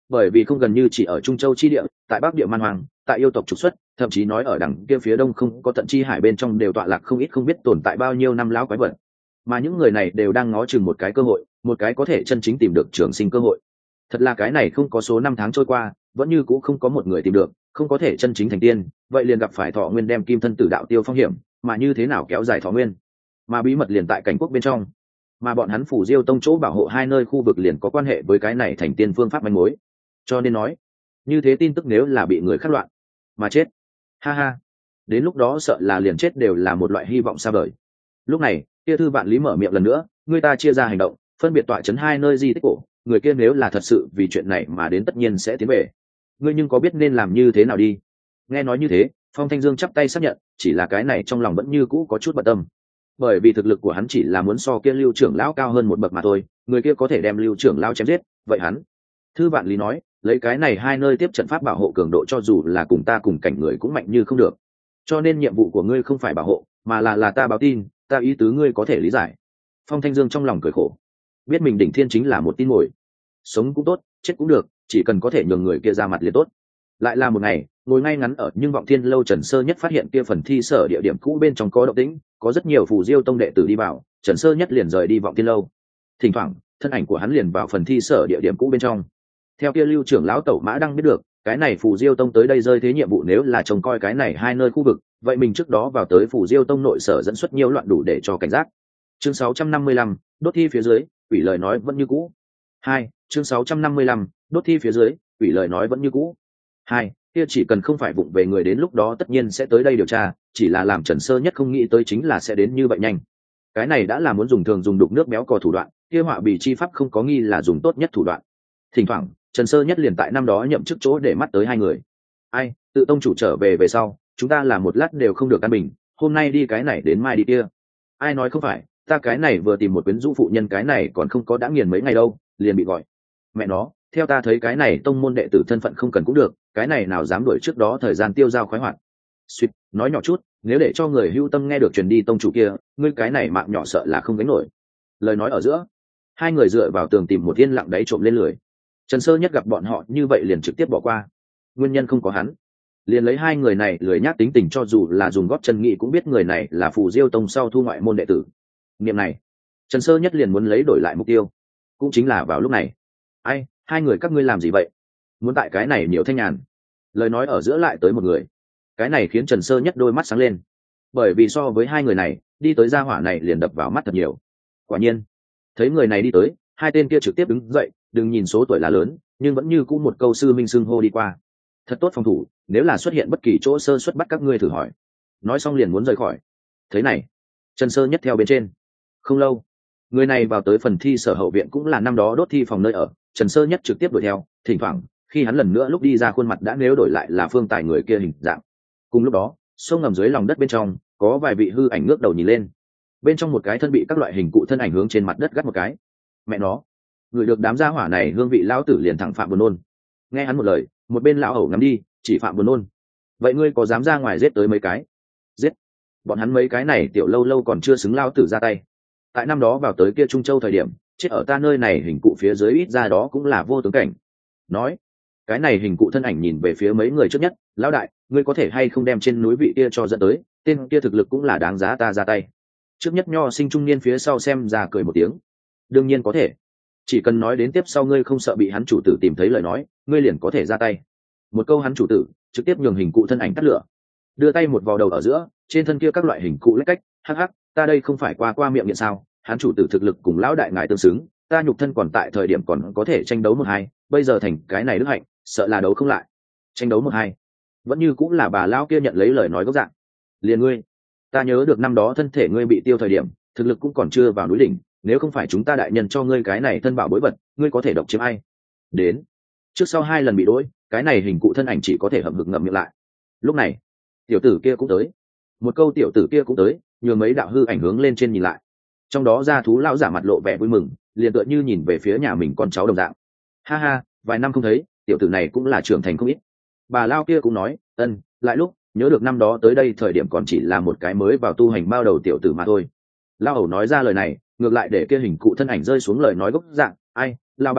bởi vì không gần như chỉ ở Trung Châu chi địa, tại Bắc địa man hoàng, tại yêu tộc trục xuất, thậm chí nói ở đằng kia phía đông không có tận chi hải bên trong đều tọa lạc không ít không biết tồn tại bao nhiêu năm lão quái vật, mà những người này đều đang ngó chừng một cái cơ hội, một cái có thể chân chính tìm được trường sinh cơ hội. Thật là cái này không có số năm tháng trôi qua, vẫn như cũng không có một người tìm được, không có thể chân chính thành tiên, vậy liền gặp phải Thọ Nguyên đem kim thân tử đạo tiêu phong hiểm, mà như thế nào kéo dài Thọ Nguyên? Mà bí mật liền tại cảnh quốc bên trong, mà bọn hắn Phủ Diêu Tông chỗ bảo hộ hai nơi khu vực liền có quan hệ với cái này thành tiên phương pháp manh mối. Cho nên nói, như thế tin tức nếu là bị người khác loạn mà chết, ha ha, đến lúc đó sợ là liền chết đều là một loại hy vọng xa vời. Lúc này, kia Thư Vạn Lý mở miệng lần nữa, người ta chia ra hành động, phân biệt tọa chấn hai nơi di tích cổ, người kia nếu là thật sự vì chuyện này mà đến tất nhiên sẽ tiến về. Ngươi nhưng có biết nên làm như thế nào đi? Nghe nói như thế, Phong Thanh Dương chắp tay xác nhận, chỉ là cái này trong lòng vẫn như cũ có chút bận tâm, bởi vì thực lực của hắn chỉ là muốn so kia Lưu trưởng lão cao hơn một bậc mà thôi, người kia có thể đem Lưu trưởng lão chém giết, vậy hắn. Thư Vạn Lý nói, lấy cái này hai nơi tiếp trận pháp bảo hộ cường độ cho dù là cùng ta cùng cảnh người cũng mạnh như không được, cho nên nhiệm vụ của ngươi không phải bảo hộ, mà là ta báo tin, ta ý tứ ngươi có thể lý giải. Phong Thanh Dương trong lòng cười khổ, biết mình đỉnh thiên chính là một tin mồi, sống cũng tốt, chết cũng được, chỉ cần có thể nhường người kia ra mặt liền tốt. Lại là một ngày, ngồi ngay ngắn ở Nhưng Vọng Thiên lâu, Trần Sơ Nhất phát hiện kia phần thi sở địa điểm cũ bên trong có động tĩnh, có rất nhiều Phù Diêu Tông đệ tử đi vào, Trần Sơ Nhất liền rời đi Vọng Thiên lâu. Thỉnh thoảng, thân ảnh của hắn liền vào phần thi sở địa điểm cũ bên trong. Theo kia Lưu trưởng lão Tẩu Mã Đăng biết được, cái này Phù Diêu Tông tới đây rơi thế nhiệm vụ nếu là trông coi cái này hai nơi khu vực, vậy mình trước đó vào tới Phù Diêu Tông nội sở dẫn xuất nhiều loạn đủ để cho cảnh giác. Chương 655, đốt thi phía dưới, quỷ lời nói vẫn như cũ. 2, chương 655, đốt thi phía dưới, quỷ lời nói vẫn như cũ. 2, kia chỉ cần không phải vụng về người đến lúc đó tất nhiên sẽ tới đây điều tra, chỉ là làm Trần Sơ Nhất không nghĩ tới chính là sẽ đến như vậy nhanh. Cái này đã là muốn dùng thường dùng đục nước béo cò thủ đoạn, kia họa bì chi pháp không có nghi là dùng tốt nhất thủ đoạn. Thỉnh thoảng, Trần Sơ Nhất liền tại năm đó nhậm chức chỗ để mắt tới hai người. Ai, tự tông chủ trở về về sau, chúng ta là một lát đều không được an bình, hôm nay đi cái này đến mai đi kia. Ai nói không phải, ta cái này vừa tìm một quyến rũ phụ nhân cái này còn không có đã nghiền mấy ngày đâu, liền bị gọi. Mẹ nó, theo ta thấy cái này tông môn đệ tử thân phận không cần cũng được, cái này nào dám đuổi trước đó thời gian tiêu dao khoái hoạt. Suýt, nói nhỏ chút, nếu để cho người hưu tâm nghe được truyền đi tông chủ kia, ngươi cái này mạng nhỏ sợ là không gánh nổi. Lời nói ở giữa, hai người dựa vào tường tìm một yên lặng đáy trộm lên lười. Trần Sơ Nhất gặp bọn họ như vậy liền trực tiếp bỏ qua. Nguyên nhân không có hắn, liền lấy hai người này lười nhác tính tình, cho dù là dùng gót chân nghị cũng biết người này là Phù Diêu Tông sau thu ngoại môn đệ tử. Niệm này, Trần Sơ Nhất liền muốn lấy đổi lại mục tiêu. Cũng chính là vào lúc này, ai, hai người các ngươi làm gì vậy? Muốn tại cái này nhiều thanh nhàn? Lời nói ở giữa lại tới một người, cái này khiến Trần Sơ Nhất đôi mắt sáng lên, bởi vì so với hai người này đi tới gia hỏa này liền đập vào mắt thật nhiều. Quả nhiên, thấy người này đi tới, hai tên kia trực tiếp đứng dậy, đừng nhìn số tuổi là lớn, nhưng vẫn như cũ một câu sư minh xưng hô đi qua. Thật tốt phòng thủ, nếu là xuất hiện bất kỳ chỗ sơ suất bắt các ngươi thử hỏi. Nói xong liền muốn rời khỏi. Thế này, Trần Sơ Nhất theo bên trên. Không lâu, người này vào tới phần thi sở hậu viện, cũng là năm đó đốt thi phòng nơi ở. Trần Sơ Nhất trực tiếp đuổi theo, thỉnh thoảng khi hắn lần nữa lúc đi ra, khuôn mặt đã nếu đổi lại là Phương Tài người kia hình dạng. Cùng lúc đó, sông ngầm dưới lòng đất bên trong có vài vị hư ảnh ngước đầu nhìn lên, bên trong một cái thân bị các loại hình cụ thân ảnh hướng trên mặt đất gắt một cái. Mẹ nó, người được đám gia hỏa này hương vị lão tử liền thẳng Phạm buồn nôn. Nghe hắn một lời, một bên lão hầu ngắm đi, chỉ Phạm buồn nôn. Vậy ngươi có dám ra ngoài giết tới mấy cái? Giết bọn hắn mấy cái này tiểu lâu lâu còn chưa xứng lão tử ra tay. Tại năm đó vào tới kia Trung Châu thời điểm, chết ở ta nơi này hình cụ phía dưới ít ra đó cũng là vô tướng cảnh. Nói, cái này hình cụ thân ảnh nhìn về phía mấy người trước nhất, lão đại, ngươi có thể hay không đem trên núi vị kia cho dẫn tới, tên kia thực lực cũng là đáng giá ta ra tay. Trước nhất nho sinh trung niên phía sau xem ra cười một tiếng. Đương nhiên có thể, chỉ cần nói đến tiếp sau ngươi không sợ bị hắn chủ tử tìm thấy lời nói, ngươi liền có thể ra tay. Một câu hắn chủ tử trực tiếp nhường hình cụ thân ảnh tắt lửa, đưa tay một vào đầu ở giữa, trên thân kia các loại hình cụ lách cách. Hắc hắc, ta đây không phải qua miệng nghiện sao? Hắn chủ tử thực lực cùng lão đại ngài tương xứng, ta nhục thân còn tại thời điểm còn có thể tranh đấu một hai, bây giờ thành cái này đức hạnh, sợ là đấu không lại. Tranh đấu một hai, vẫn như cũng là bà lão kia nhận lấy lời nói gốc dạng. Liền ngươi, ta nhớ được năm đó thân thể ngươi bị tiêu thời điểm, thực lực cũng còn chưa vào núi đỉnh, nếu không phải chúng ta đại nhân cho ngươi cái này thân bảo bối vật, ngươi có thể độc chiếm ai? Đến, trước sau hai lần bị đỗi, cái này hình cụ thân ảnh chỉ có thể hậm hực ngậm miệng lại. Lúc này, tiểu tử kia cũng tới. Một câu tiểu tử kia cũng tới, nhường mấy đạo hư ảnh hướng lên trên nhìn lại. Trong đó gia thú lão giả mặt lộ vẻ vui mừng, liền tựa như nhìn về phía nhà mình con cháu đồng dạng. Ha ha, vài năm không thấy, tiểu tử này cũng là trưởng thành không ít. Bà lao kia cũng nói, ân, lại lúc nhớ được năm đó tới đây thời điểm còn chỉ là một cái mới vào tu hành bao đầu tiểu tử mà thôi. Lao hầu nói ra lời này, ngược lại để kia hình cụ thân ảnh rơi xuống lời nói gốc dạng, ai, lao bà tử,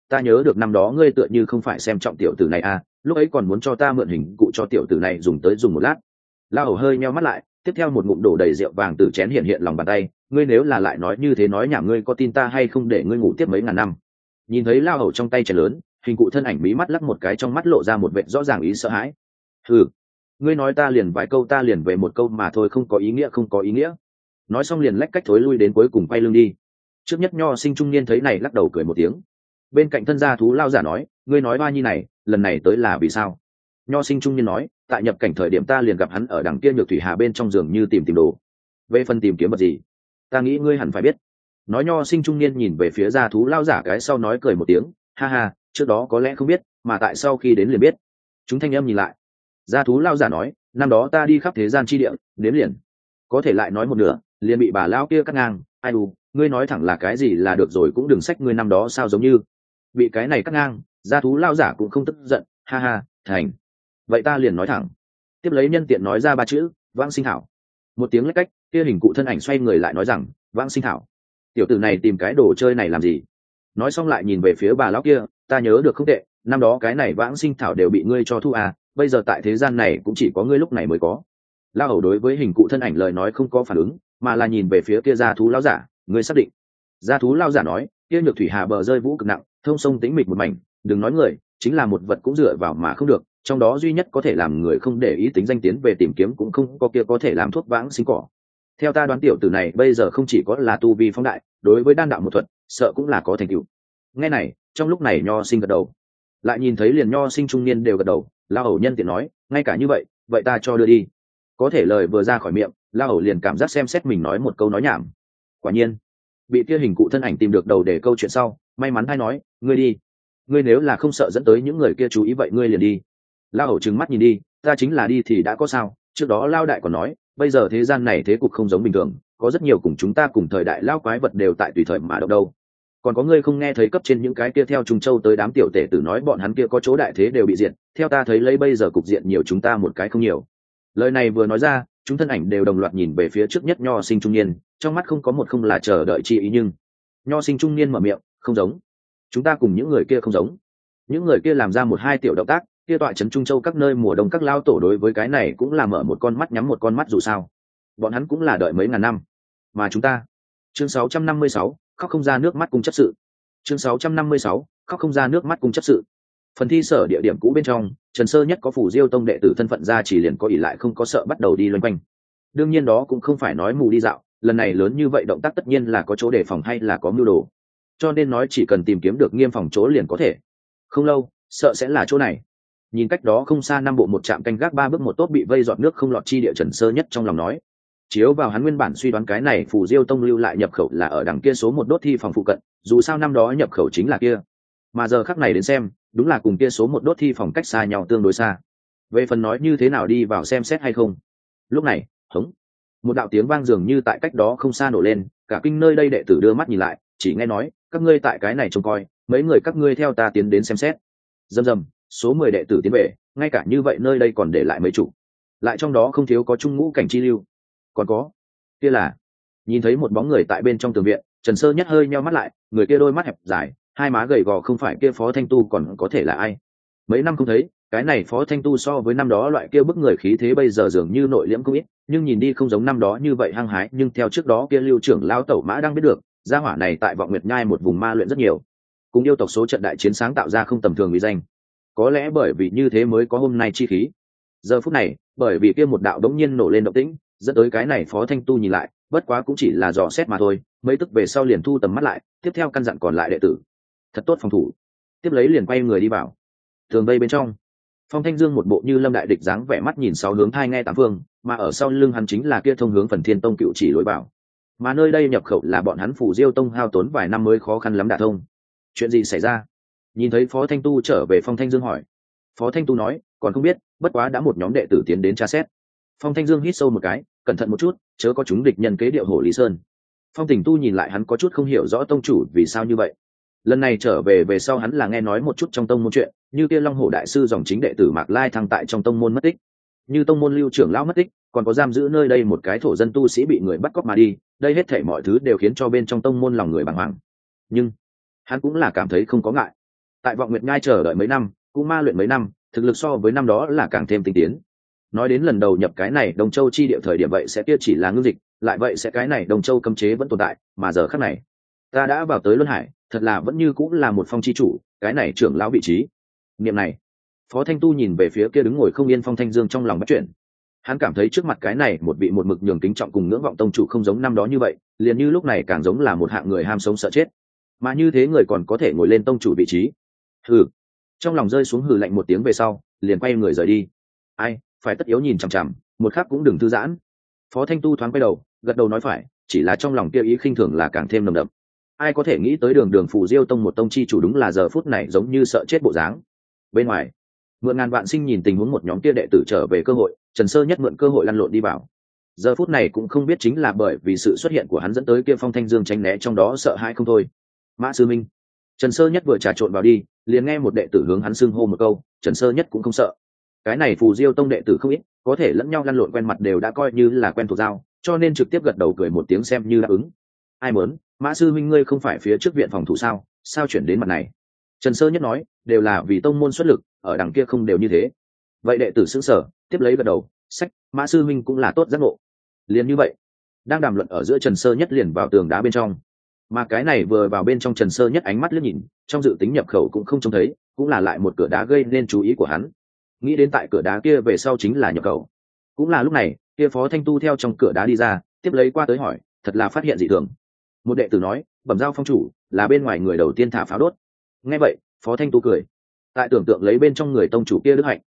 ta nhớ được năm đó ngươi tựa như không phải xem trọng tiểu tử này à, lúc ấy còn muốn cho ta mượn hình cụ cho tiểu tử này dùng tới dùng một lát. La Hầu hơi nheo mắt lại, tiếp theo một ngụm đổ đầy rượu vàng từ chén hiện hiện lòng bàn tay. Ngươi nếu là lại nói như thế nói nhảm, ngươi có tin ta hay không để ngươi ngủ tiếp mấy ngàn năm? Nhìn thấy La Hầu trong tay chén lớn, hình cụ thân ảnh mí mắt lắc một cái, trong mắt lộ ra một vẻ rõ ràng ý sợ hãi. Hừ, ngươi nói ta liền vài câu, ta liền về một câu mà thôi, không có ý nghĩa, không có ý nghĩa. Nói xong liền lách cách thối lui đến cuối cùng quay lưng đi. Trước nhất nho sinh trung niên thấy này lắc đầu cười một tiếng. Bên cạnh thân gia thú lao giả nói, ngươi nói ba nhi này lần này tới là vì sao? Nho sinh trung niên nói, tại nhập cảnh thời điểm ta liền gặp hắn ở đằng kia nhược thủy hà bên trong giường như tìm đồ. Về phần tìm kiếm vật gì, ta nghĩ ngươi hẳn phải biết. Nói nho sinh trung niên nhìn về phía gia thú lao giả cái sau nói cười một tiếng, ha ha, trước đó có lẽ không biết, mà tại sau khi đến liền biết. Chúng thanh em nhìn lại. Gia thú lao giả nói, năm đó ta đi khắp thế gian chi địa, đếm liền có thể lại nói một nửa, liền bị bà lao kia cắt ngang. Ai đù, ngươi nói thẳng là cái gì là được rồi, cũng đừng sách ngươi năm đó sao giống như bị cái này cắt ngang. Gia thú lao giả cũng không tức giận, ha ha, thành. Vậy ta liền nói thẳng. Tiếp lấy nhân tiện nói ra ba chữ, vãng sinh thảo. Một tiếng lách cách, kia hình cụ thân ảnh xoay người lại nói rằng, vãng sinh thảo, tiểu tử này tìm cái đồ chơi này làm gì? Nói xong lại nhìn về phía bà lão kia, ta nhớ được không tệ, năm đó cái này vãng sinh thảo đều bị ngươi cho thu à, bây giờ tại thế gian này cũng chỉ có ngươi lúc này mới có. La Hầu đối với hình cụ thân ảnh lời nói không có phản ứng, mà là nhìn về phía kia gia thú lão giả, ngươi xác định? Gia thú lão giả nói, kia nhược thủy hà bờ rơi vũ cực nặng, thông sông tĩnh mịch một mảnh, đừng nói người, chính là một vật cũng dựa vào mà không được, trong đó duy nhất có thể làm người không để ý tính danh tiến về tìm kiếm cũng không có kia có thể làm thuốc vãng sinh cỏ. Theo ta đoán tiểu tử này bây giờ không chỉ có là tu vi phóng đại, đối với đan đạo một thuật sợ cũng là có thành tựu. Nghe này, trong lúc này nho sinh gật đầu, lại nhìn thấy liền nho sinh trung niên đều gật đầu. La Hầu nhân tiện nói, ngay cả như vậy, vậy ta cho đưa đi. Có thể lời vừa ra khỏi miệng, La Hầu liền cảm giác xem xét mình nói một câu nói nhảm. Quả nhiên, bị kia hình cụ thân ảnh tìm được đầu để câu chuyện sau, may mắn hay nói, ngươi đi, ngươi nếu là không sợ dẫn tới những người kia chú ý vậy ngươi liền đi. La Hầu trừng mắt nhìn đi, ta chính là đi thì đã có sao, trước đó Lao đại còn nói, bây giờ thế gian này thế cục không giống bình thường, có rất nhiều cùng chúng ta cùng thời đại lao quái vật đều tại tùy thời mà động đâu. Còn có ngươi không nghe thấy cấp trên những cái kia theo Trung Châu tới đám tiểu tể tử nói bọn hắn kia có chỗ đại thế đều bị diệt, theo ta thấy lấy bây giờ cục diện nhiều chúng ta một cái không nhiều. Lời này vừa nói ra, chúng thân ảnh đều đồng loạt nhìn về phía trước nhất nho sinh trung niên, trong mắt không có một không là chờ đợi chi ý, nhưng nho sinh trung niên mở miệng, không giống, chúng ta cùng những người kia không giống. Những người kia làm ra một hai tiểu động tác, kia tọa trấn Trung Châu các nơi mùa đông các lao tổ đối với cái này cũng là mở một con mắt nhắm một con mắt, dù sao bọn hắn cũng là đợi mấy ngàn năm, mà chúng ta. Chương 656, khóc không ra nước mắt cung chấp sự. Chương 656, khóc không ra nước mắt cung chấp sự. Phần thi sở địa điểm cũ bên trong, Trần Sơ Nhất có phủ Diêu tông đệ tử thân phận ra chỉ liền có ỷ lại không có sợ bắt đầu đi loanh quanh. Đương nhiên đó cũng không phải nói mù đi dạo, lần này lớn như vậy động tác tất nhiên là có chỗ đề phòng hay là có mưu đồ, cho nên nói chỉ cần tìm kiếm được nghiêm phòng chỗ liền có thể. Không lâu, sợ sẽ là chỗ này. Nhìn cách đó không xa năm bộ một trạm canh gác ba bước một tốt bị vây giọt nước không lọt chi địa, Trần Sơ Nhất trong lòng nói. Chiếu vào hắn nguyên bản suy đoán cái này phù Diêu tông lưu lại nhập khẩu là ở đằng kia số một đốt thi phòng phụ cận, dù sao năm đó nhập khẩu chính là kia, mà giờ khắc này đến xem đúng là cùng kia số một đốt thi phòng cách xa nhau tương đối xa. Về phần nói như thế nào đi vào xem xét hay không, lúc này hống một đạo tiếng vang dường như tại cách đó không xa nổ lên, cả kinh nơi đây đệ tử đưa mắt nhìn lại, chỉ nghe nói các ngươi tại cái này trông coi, mấy người các ngươi theo ta tiến đến xem xét. Rầm rầm, số 10 đệ tử tiến về, ngay cả như vậy nơi đây còn để lại mấy chủ, lại trong đó không thiếu có trung ngũ cảnh chi lưu. Còn có kia là, nhìn thấy một bóng người tại bên trong tường viện, Trần Sơ Nhất hơi nheo mắt lại, người kia đôi mắt hẹp dài, hai má gầy gò, không phải kia Phó Thanh Tu còn có thể là ai? Mấy năm không thấy, cái này Phó Thanh Tu so với năm đó loại kia bức người khí thế bây giờ dường như nội liễm không ít, nhưng nhìn đi không giống năm đó như vậy hăng hái, nhưng theo trước đó kia Lưu trưởng lão Tẩu Mã đang biết được, gia hỏa này tại Vọng Nguyệt Nhai một vùng ma luyện rất nhiều, cùng yêu tộc số trận đại chiến sáng tạo ra không tầm thường uy danh. Có lẽ bởi vì như thế mới có hôm nay chi khí. Giờ phút này, bởi vì kia một đạo đống nhiên nổ lên động tĩnh, dẫn tới cái này Phó Thanh Tu nhìn lại, bất quá cũng chỉ là dò xét mà thôi, mấy tức về sau liền thu tầm mắt lại, tiếp theo căn dặn còn lại đệ tử thật tốt phòng thủ, tiếp lấy liền quay người đi vào tường vây bên trong. Phong Thanh Dương một bộ như lâm đại địch dáng vẻ, mắt nhìn sáu hướng thai nghe tám phương, mà ở sau lưng hắn chính là kia thông hướng Phần Thiên Tông cựu chỉ lối vào, mà nơi đây nhập khẩu là bọn hắn phủ Diêu Tông hao tốn vài năm mới khó khăn lắm đả thông. Chuyện gì xảy ra? Nhìn thấy Phó Thanh Tu trở về, Phong Thanh Dương hỏi. Phó Thanh Tu nói, còn không biết, bất quá đã một nhóm đệ tử tiến đến tra xét. Phong Thanh Dương hít sâu một cái, cẩn thận một chút, chớ có chúng địch nhân kế điệu hổ Lý Sơn. Phong Tình Tu nhìn lại hắn có chút không hiểu rõ tông chủ vì sao như vậy. Lần này trở về sau hắn là nghe nói một chút trong tông môn chuyện, như kia Long Hổ đại sư dòng chính đệ tử Mạc Lai Thăng tại trong tông môn mất tích, như tông môn Lưu trưởng lão mất tích, còn có giam giữ nơi đây một cái thổ dân tu sĩ bị người bắt cóc mà đi, đây hết thảy mọi thứ đều khiến cho bên trong tông môn lòng người bàng hoàng. Nhưng hắn cũng là cảm thấy không có ngại. tại vọng nguyệt nhai chờ đợi mấy năm cũng ma luyện mấy năm, thực lực so với năm đó là càng thêm tinh tiến. Nói đến lần đầu nhập cái này Đông Châu chi địa thời điểm vậy sẽ kia chỉ là ngưng dịch, lại vậy sẽ cái này Đông Châu cấm chế vẫn tồn tại, mà giờ khắc này ta đã vào tới Luân Hải, thật là vẫn như cũng là một phong chi chủ, cái này trưởng lão vị trí. Niệm này, Phó Thanh Tu nhìn về phía kia đứng ngồi không yên Phong Thanh Dương trong lòng bắt chuyển. Hắn cảm thấy trước mặt cái này một vị một mực nhường kính trọng cùng ngưỡng vọng tông chủ không giống năm đó như vậy, liền như lúc này càng giống là một hạng người ham sống sợ chết. Mà như thế người còn có thể ngồi lên tông chủ vị trí. Hừ. Trong lòng rơi xuống hừ lạnh một tiếng về sau, liền quay người rời đi. Ai, phải tất yếu nhìn chằm chằm, một khắc cũng đừng thư giãn. Phó Thanh Tu thoáng quay đầu, gật đầu nói phải, chỉ là trong lòng kia ý khinh thường là càng thêm nồng đậm. Ai có thể nghĩ tới đường Phù Diêu tông một tông chi chủ đúng là giờ phút này giống như sợ chết bộ dáng. Bên ngoài, mượn ngàn vạn sinh nhìn tình huống một nhóm kia đệ tử trở về cơ hội, Trần Sơ Nhất mượn cơ hội lăn lộn đi vào. Giờ phút này cũng không biết chính là bởi vì sự xuất hiện của hắn dẫn tới kia Phong Thanh Dương tránh né trong đó sợ hãi không thôi. Mã Sư Minh. Trần Sơ Nhất vừa trà trộn vào đi, liền nghe một đệ tử hướng hắn xưng hô một câu, Trần Sơ Nhất cũng không sợ. Cái này Phù Diêu tông đệ tử không ít, có thể lẫn nhau lăn lộn quen mặt đều đã coi như là quen thuộc giao, cho nên trực tiếp gật đầu cười một tiếng xem như đáp ứng. Ai muốn, Mã Sư Minh ngươi không phải phía trước viện phòng thủ sao chuyển đến mặt này? Trần Sơ Nhất nói, đều là vì tông môn xuất lực, ở đằng kia không đều như thế. Vậy đệ tử sững sờ, tiếp lấy gật đầu, sách, Mã Sư Minh cũng là tốt giác ngộ. Liền như vậy, đang đàm luận ở giữa Trần Sơ Nhất liền vào tường đá bên trong. Mà cái này vừa vào bên trong Trần Sơ Nhất ánh mắt liếc nhìn, trong dự tính nhập khẩu cũng không trông thấy, cũng là lại một cửa đá gây nên chú ý của hắn. Nghĩ đến tại cửa đá kia về sau chính là nhập khẩu. Cũng là lúc này, kia Phó Thanh Tu theo trong cửa đá đi ra, tiếp lấy qua tới hỏi, thật là phát hiện dị thường. Một đệ tử nói, bẩm giao phong chủ, là bên ngoài người đầu tiên thả pháo đốt. Nghe vậy, Phó Thanh Tu cười, tại tưởng tượng lấy bên trong người tông chủ kia đức hạnh.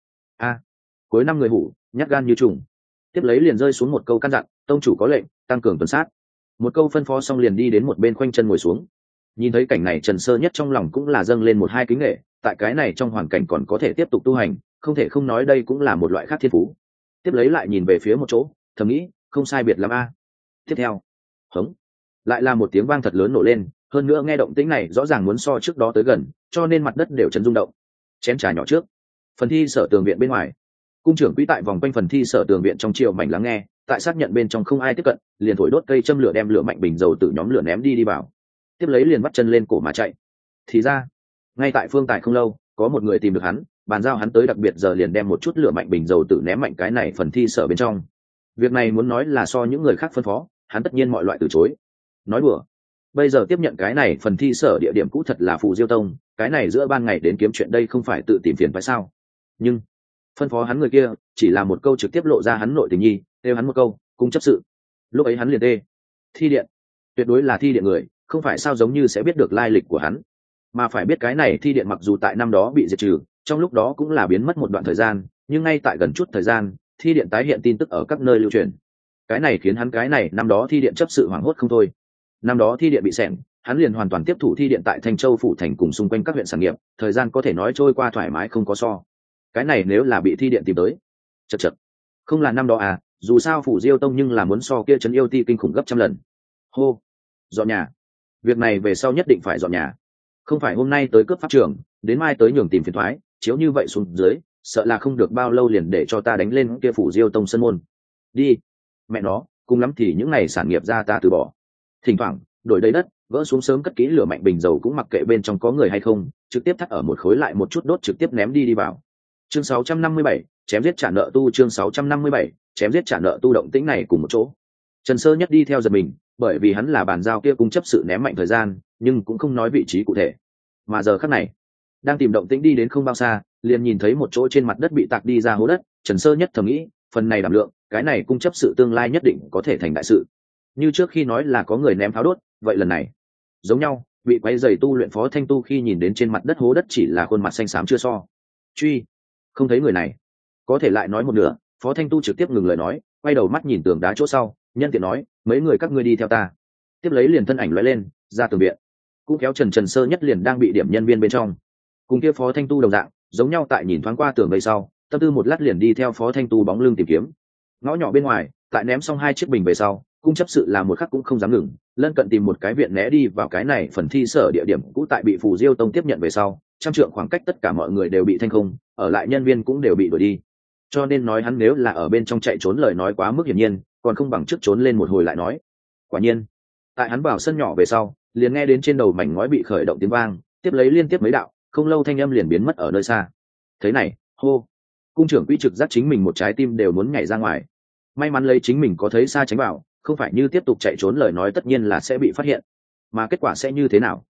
Cuối năm người hủ, nhát gan như trùng. Tiếp lấy liền rơi xuống một câu căn dặn, tông chủ có lệnh, tăng cường tuần sát. Một câu phân phó xong liền đi đến một bên khoanh chân ngồi xuống. Nhìn thấy cảnh này Trần Sơ Nhất trong lòng cũng là dâng lên một hai kính nghệ, tại cái này trong hoàn cảnh còn có thể tiếp tục tu hành, không thể không nói đây cũng là một loại khác thiên phú. Tiếp lấy lại nhìn về phía một chỗ, thầm nghĩ, không sai biệt lắm a. Tiếp theo, hống, lại là một tiếng vang thật lớn nổ lên, hơn nữa nghe động tĩnh này rõ ràng muốn so trước đó tới gần, cho nên mặt đất đều chấn rung động. Chén trà nhỏ trước, phần thi sở tường viện bên ngoài, cung trưởng quỹ tại vòng quanh phần thi sở tường viện trong chiều mảnh lắng nghe, tại xác nhận bên trong không ai tiếp cận, liền thổi đốt cây châm lửa đem lửa mạnh bình dầu từ nhóm lửa ném đi vào. Tiếp lấy liền bắt chân lên cổ mà chạy. Thì ra, ngay tại phương tài không lâu, có một người tìm được hắn, bàn giao hắn tới đặc biệt giờ liền đem một chút lửa mạnh bình dầu tự ném mạnh cái này phần thi sở bên trong. Việc này muốn nói là so những người khác phân phó, hắn tất nhiên mọi loại từ chối. Nói đùa, bây giờ tiếp nhận cái này phần thi sở địa điểm cũ thật là Phù Diêu tông, cái này giữa ban ngày đến kiếm chuyện đây không phải tự tìm phiền phải sao? Nhưng phân phó hắn người kia chỉ là một câu trực tiếp lộ ra hắn nội tình nhi, kêu hắn một câu cung chấp sự. Lúc ấy hắn liền tê, thi điện, tuyệt đối là thi điện người, không phải sao giống như sẽ biết được lai lịch của hắn, mà phải biết cái này thi điện mặc dù tại năm đó bị diệt trừ, trong lúc đó cũng là biến mất một đoạn thời gian, nhưng ngay tại gần chút thời gian thi điện tái hiện tin tức ở các nơi lưu truyền. Cái này khiến hắn cái này năm đó thi điện chấp sự hoảng hốt không thôi. Năm đó thi điện bị xẻng, hắn liền hoàn toàn tiếp thủ thi điện tại Thanh Châu phủ thành cùng xung quanh các huyện sản nghiệp, thời gian có thể nói trôi qua thoải mái không có so. Cái này nếu là bị thi điện tìm tới, chật chật, không là năm đó à, dù sao Phủ Diêu tông nhưng là muốn so kia trấn yêu ti kinh khủng gấp trăm lần. Hô, dọn nhà, việc này về sau nhất định phải dọn nhà, không phải hôm nay tới cướp pháp trường, đến mai tới nhường tìm phiền thoái, chiếu như vậy xuống dưới sợ là không được bao lâu liền để cho ta đánh lên kia Phủ Diêu tông sân môn. Đi, mẹ nó, cùng lắm thì những ngày sản nghiệp ra ta từ bỏ. Thỉnh thoảng đổi đầy đất vỡ xuống sớm cất kỹ lửa mạnh bình dầu cũng mặc kệ bên trong có người hay không, trực tiếp thắt ở một khối lại một chút đốt trực tiếp ném đi vào. Chương 657, chém giết trả nợ tu. Chương 657, chém giết trả nợ tu. Động tĩnh này cùng một chỗ, Trần Sơ Nhất đi theo giật mình, bởi vì hắn là bàn giao kia cung chấp sự ném mạnh thời gian, nhưng cũng không nói vị trí cụ thể. Mà giờ khắc này, đang tìm động tĩnh đi đến không bao xa, liền nhìn thấy một chỗ trên mặt đất bị tạc đi ra hố đất. Trần Sơ Nhất thầm nghĩ, phần này đảm lượng, cái này cung chấp sự tương lai nhất định có thể thành đại sự. Như trước khi nói là có người ném pháo đốt, vậy lần này giống nhau, bị quay giày tu luyện Phó Thanh Tu khi nhìn đến trên mặt đất hố đất chỉ là khuôn mặt xanh xám chưa so. Truy, không thấy người này. Có thể lại nói một nửa, Phó Thanh Tu trực tiếp ngừng lời nói, quay đầu mắt nhìn tường đá chỗ sau, nhân tiện nói, mấy người các ngươi đi theo ta. Tiếp lấy liền thân ảnh lóe lên, ra tường viện, cũng kéo Trần Sơ Nhất liền đang bị điểm nhân viên bên trong. Cùng kia Phó Thanh Tu đồng dạng, giống nhau tại nhìn thoáng qua tường vây sau, tâm tư một lát liền đi theo Phó Thanh Tu bóng lưng tìm kiếm. Ngõ nhỏ bên ngoài, tại ném xong 2 chiếc bình về sau, cung chấp sự là một khắc cũng không dám ngừng, lân cận tìm một cái viện né đi vào cái này phần thi sở địa điểm cũ tại bị Phù Diêu tông tiếp nhận về sau, trăm trượng khoảng cách tất cả mọi người đều bị thanh không, ở lại nhân viên cũng đều bị đuổi đi. Cho nên nói hắn nếu là ở bên trong chạy trốn lời nói quá mức hiển nhiên, còn không bằng trước trốn lên một hồi lại nói. Quả nhiên, tại hắn vào sân nhỏ về sau, liền nghe đến trên đầu mảnh ngói bị khởi động tiếng vang, tiếp lấy liên tiếp mấy đạo, không lâu thanh âm liền biến mất ở nơi xa. Thế này, hô, cung trưởng quỹ trực giác chính mình một trái tim đều muốn nhảy ra ngoài. May mắn lấy chính mình có thấy xa tránh vào, không phải như tiếp tục chạy trốn lời nói tất nhiên là sẽ bị phát hiện, mà kết quả sẽ như thế nào?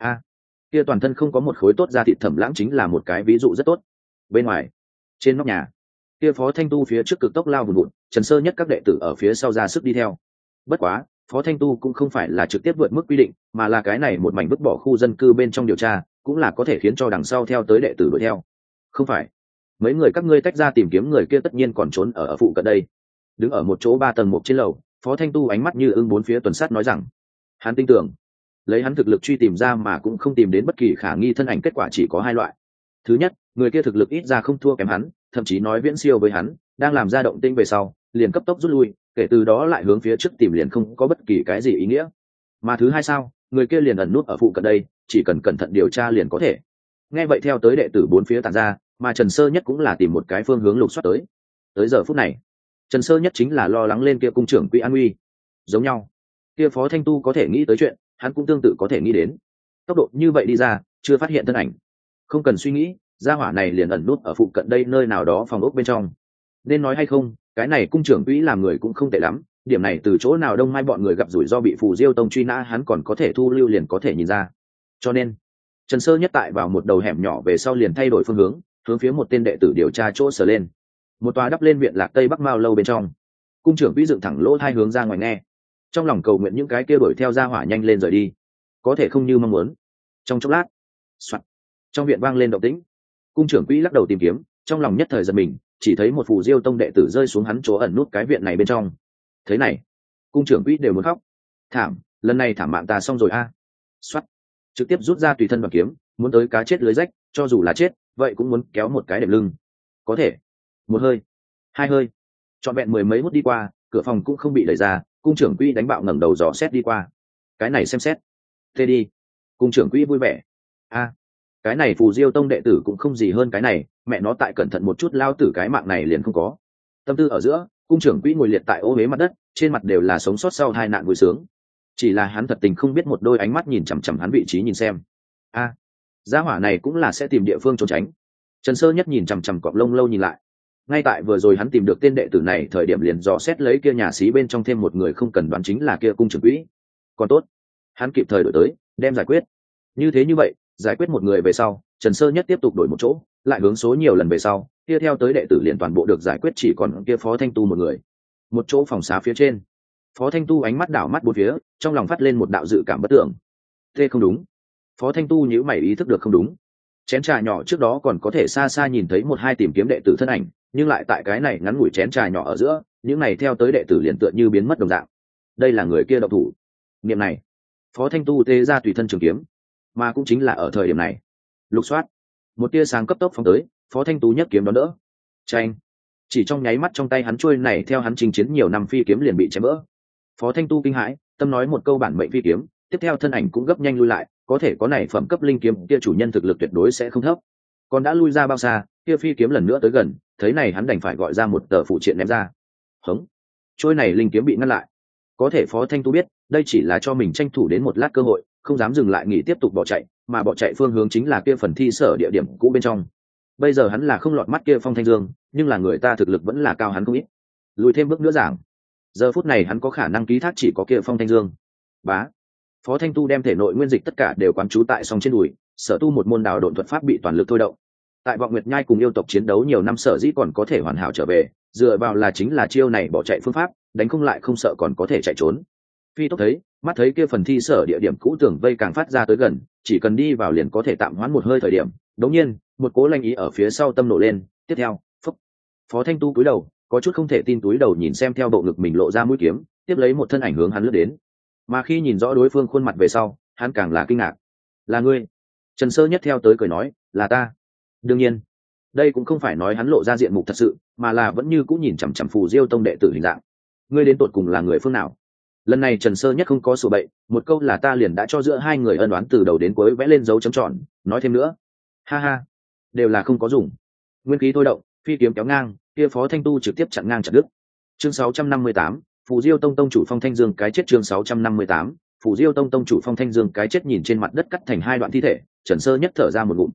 Kia toàn thân không có một khối tốt da thịt Thẩm Lãng chính là một cái ví dụ rất tốt. Bên ngoài, trên nóc nhà, kia Phó Thanh Tu phía trước cực tốc lao vùn vụt, Trần Sơ Nhất các đệ tử ở phía sau ra sức đi theo. Bất quá, Phó Thanh Tu cũng không phải là trực tiếp vượt mức quy định, mà là cái này một mảnh vứt bỏ khu dân cư bên trong điều tra, cũng là có thể khiến cho đằng sau theo tới đệ tử đuổi theo. Không phải, mấy người các ngươi tách ra tìm kiếm người kia tất nhiên còn trốn ở phụ cận đây. Đứng ở một chỗ 3 tầng 1 trên lầu, Phó Thanh Tu ánh mắt như ưng bốn phía tuần sát nói rằng, hắn tin tưởng, lấy hắn thực lực truy tìm ra mà cũng không tìm đến bất kỳ khả nghi thân ảnh, kết quả chỉ có 2 loại. Thứ nhất, người kia thực lực ít ra không thua kém hắn, thậm chí nói viễn siêu với hắn, đang làm ra động tĩnh về sau, liền cấp tốc rút lui, kể từ đó lại hướng phía trước tìm liền không có bất kỳ cái gì ý nghĩa. Mà thứ hai sao, người kia liền ẩn nút ở phụ cận đây, chỉ cần cẩn thận điều tra liền có thể. Nghe vậy theo tới đệ tử 4 phía tản ra, mà Trần Sơ Nhất cũng là tìm một cái phương hướng lục soát tới. Tới giờ phút này, Trần Sơ Nhất chính là lo lắng lên kia cung trưởng quỹ an nguy. Giống nhau, kia Phó Thanh Tu có thể nghĩ tới chuyện, hắn cũng tương tự có thể nghĩ đến. Tốc độ như vậy đi ra, chưa phát hiện thân ảnh, không cần suy nghĩ, gia hỏa này liền ẩn nút ở phụ cận đây nơi nào đó phòng ốc bên trong. Nên nói hay không, cái này cung trưởng quỹ làm người cũng không tệ lắm, điểm này từ chỗ nào Đông Mai bọn người gặp rủi ro bị Phù Diêu Tông truy nã hắn còn có thể thu lưu liền có thể nhìn ra. Cho nên, Trần Sơ Nhất tại vào một đầu hẻm nhỏ về sau liền thay đổi phương hướng phía một tên đệ tử điều tra chỗ sở lên. Một tòa đắp lên viện Lạc Tây Bắc Mao lâu bên trong, cung trưởng quỹ dựng thẳng lỗ hai hướng ra ngoài nghe, trong lòng cầu nguyện những cái kia đuổi theo gia hỏa nhanh lên rời đi, có thể không như mong muốn. Trong chốc lát, soạt, trong viện vang lên động tĩnh, cung trưởng quỹ lắc đầu tìm kiếm, trong lòng nhất thời giật mình, chỉ thấy một Phù Diêu Tông đệ tử rơi xuống hắn chỗ ẩn nút cái viện này bên trong. Thế này, cung trưởng quỹ đều muốn khóc. Thảm, lần này thảm mạng ta xong rồi a. Soạt, trực tiếp rút ra tùy thân bằng kiếm, muốn tới cá chết lưới rách, cho dù là chết, vậy cũng muốn kéo một cái đệm lưng. Có thể, một hơi, 2 hơi, trọn vẹn 10 mấy hút đi qua, cửa phòng cũng không bị đẩy ra, cung trưởng quỹ đánh bạo ngẩng đầu dò xét đi qua. Cái này xem xét, thế đi. Cung trưởng quỹ vui vẻ. Cái này Phù Diêu Tông đệ tử cũng không gì hơn cái này, mẹ nó tại cẩn thận một chút lao tử cái mạng này liền không có. Tâm tư ở giữa, cung trưởng quỹ ngồi liệt tại ô huế mặt đất, trên mặt đều là sống sót sau 2 nạn vui sướng. Chỉ là hắn thật tình không biết một đôi ánh mắt nhìn chằm chằm hắn vị trí nhìn xem. Gia hỏa này cũng là sẽ tìm địa phương trốn tránh. Trần Sơ Nhất nhìn chằm chằm cọp lông lâu nhìn lại. Ngay tại vừa rồi hắn tìm được tên đệ tử này thời điểm liền dò xét lấy kia nhà xí bên trong thêm một người, không cần đoán chính là kia cung trưởng quỹ. Còn tốt, hắn kịp thời đổi tới, đem giải quyết. Như vậy, giải quyết một người về sau, Trần Sơ Nhất tiếp tục đổi một chỗ, lại hướng số nhiều lần về sau, kia theo tới đệ tử liền toàn bộ được giải quyết, chỉ còn kia Phó Thanh Tu một người. Một chỗ phòng xá phía trên, Phó Thanh Tu ánh mắt đảo mắt bốn phía, trong lòng phát lên một đạo dự cảm bất tưởng. Thế không đúng. Phó Thanh Tu nhíu mày ý thức được không đúng. Chén trà nhỏ trước đó còn có thể xa xa nhìn thấy 1-2 tìm kiếm đệ tử thân ảnh, nhưng lại tại cái này ngắn ngủi chén trà nhỏ ở giữa, những này theo tới đệ tử liền tựa như biến mất đồng dạng. Đây là người kia động thủ. Niệm này, Phó Thanh Tu tê ra tùy thân trường kiếm, mà cũng chính là ở thời điểm này, lục soát, một tia sáng cấp tốc phóng tới, Phó Thanh Tu nhất kiếm đón đỡ. Chanh, chỉ trong nháy mắt trong tay hắn trôi này theo hắn chinh chiến nhiều năm phi kiếm liền bị chém vỡ. Phó Thanh Tu kinh hãi, tâm nói một câu bản mệnh phi kiếm, tiếp theo thân ảnh cũng gấp nhanh lui lại, có thể có này phẩm cấp linh kiếm kia chủ nhân thực lực tuyệt đối sẽ không thấp. Còn đã lui ra bao xa, kia phi kiếm lần nữa tới gần, thấy này hắn đành phải gọi ra một tờ phụ triện ném ra. Hống, trôi này linh kiếm bị ngăn lại. Có thể Phó Thanh Tu biết, đây chỉ là cho mình tranh thủ đến một lát cơ hội, không dám dừng lại nghỉ tiếp tục bỏ chạy, mà bỏ chạy phương hướng chính là kia phần thi sở địa điểm cũ bên trong. Bây giờ hắn là không lọt mắt kia Phong Thanh Dương, nhưng là người ta thực lực vẫn là cao hắn không ít. Lùi thêm bước nữa giảng, giờ phút này hắn có khả năng ký thác chỉ có kia Phong Thanh Dương. Bá, Phó Thanh Tu đem thể nội nguyên dịch tất cả đều quán trú tại song trên đùi, sở tu một môn đào độn thuật pháp bị toàn lực thôi động. Tại Vọng Nguyệt Nhai cùng yêu tộc chiến đấu nhiều năm sở dĩ còn có thể hoàn hảo trở về, dựa vào là chính là chiêu này bỏ chạy phương pháp, đánh không lại không sợ còn có thể chạy trốn. Phi tốc thấy, mắt thấy kia phần thi sở địa điểm cũ tưởng vây càng phát ra tới gần, chỉ cần đi vào liền có thể tạm hoãn một hơi thời điểm. Đống nhiên, một cố lanh ý ở phía sau tâm nổ lên, tiếp theo, phốc. Phó Thanh Tu cúi đầu, có chút không thể tin túi đầu nhìn xem theo bộ ngực mình lộ ra mũi kiếm, tiếp lấy một thân ảnh hướng hắn lướt đến. Mà khi nhìn rõ đối phương khuôn mặt về sau, hắn càng là kinh ngạc. Là ngươi? Trần Sơ Nhất theo tới cười nói, là ta. Đương nhiên, đây cũng không phải nói hắn lộ ra diện mục thật sự, mà là vẫn như cũng nhìn chằm chằm Phù Diêu Tông đệ tử hình dạng. Ngươi đến tột cùng là người phương nào? Lần này Trần Sơ Nhất không có sổ bậy, một câu là ta liền đã cho giữa hai người ân oán từ đầu đến cuối vẽ lên dấu chấm tròn, nói thêm nữa, ha ha, đều là không có dùng. Nguyên khí thôi động, phi kiếm kéo ngang, kia Phó Thanh Tu trực tiếp chặn ngang chặt đứt. Chương 658, Phù Diêu Tông tông chủ Phong Thanh Dương cái chết. Chương 658, Phù Diêu Tông tông chủ Phong Thanh Dương cái chết. Nhìn trên mặt đất cắt thành 2 đoạn thi thể, Trần Sơ Nhất thở ra một ngụm.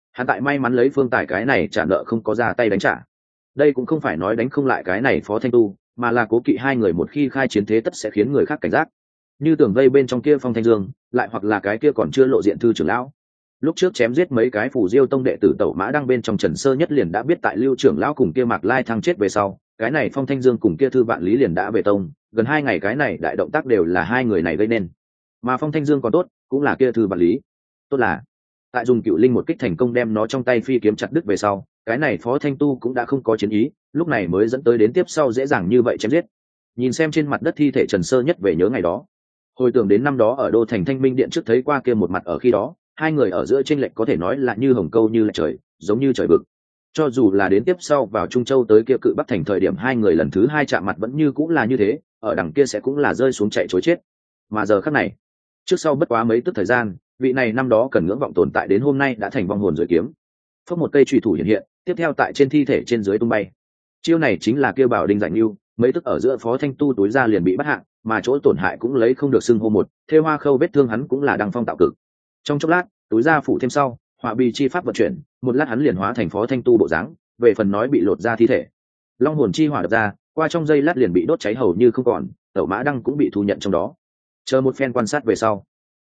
Hắn tại may mắn lấy Phương Tài cái này trả nợ không có ra tay đánh trả. Đây cũng không phải nói đánh không lại cái này Phó Thanh Tu, mà là cố kỵ hai người một khi khai chiến thế tất sẽ khiến người khác cảnh giác, như tường vây bên trong kia Phong Thanh Dương, lại hoặc là cái kia còn chưa lộ diện thư trưởng lão. Lúc trước chém giết mấy cái Phù Diêu tông đệ tử Tẩu Mã Đăng bên trong Trần Sơ Nhất liền đã biết tại Lưu trưởng lão cùng kia Mạc Lai Thăng chết về sau, cái này Phong Thanh Dương cùng kia Thư Vạn Lý liền đã về tông, gần 2 ngày cái này đại động tác đều là hai người này gây nên. Mà Phong Thanh Dương còn tốt, cũng là kia Thư Vạn Lý. Tốt là tại dùng Cựu Linh một kích thành công đem nó trong tay phi kiếm chặt đứt về sau, cái này Phó Thanh Tu cũng đã không có chiến ý, lúc này mới dẫn tới đến tiếp sau dễ dàng như vậy chém giết. Nhìn xem trên mặt đất thi thể Trần Sơ Nhất về nhớ ngày đó, hồi tưởng đến năm đó ở đô thành Thanh Minh điện trước thấy qua kia một mặt ở khi đó, hai người ở giữa chênh lệch có thể nói là như hồng câu như là trời, giống như trời vực. Cho dù là đến tiếp sau vào Trung Châu tới kia Cự Bắc thành thời điểm hai người lần thứ hai chạm mặt vẫn như cũng là như thế, ở đằng kia sẽ cũng là rơi xuống chạy trối chết. Mà giờ khắc này, trước sau bất quá mấy tức thời gian, vị này năm đó cần ngưỡng vọng tồn tại đến hôm nay đã thành vong hồn rồi kiếm. Phất một cây chùy thủ hiện hiện, tiếp theo tại trên thi thể trên dưới tung bay. Chiêu này chính là kêu bảo đinh dạnh lưu, mấy tức ở giữa Phó Thanh Tu túi ra liền bị bắt hạng, mà chỗ tổn hại cũng lấy không được xưng hô một, thêu hoa khâu vết thương hắn cũng là đăng phong tạo cực. Trong chốc lát, túi ra phủ thêm sau, họa bì chi pháp vận chuyển, một lát hắn liền hóa thành Phó Thanh Tu bộ dáng, về phần nói bị lột ra thi thể. Long hồn chi hỏa đập ra, qua trong giây lát liền bị đốt cháy hầu như không còn, Tẩu Mã Đăng cũng bị thu nhận trong đó. Chờ một phen quan sát về sau,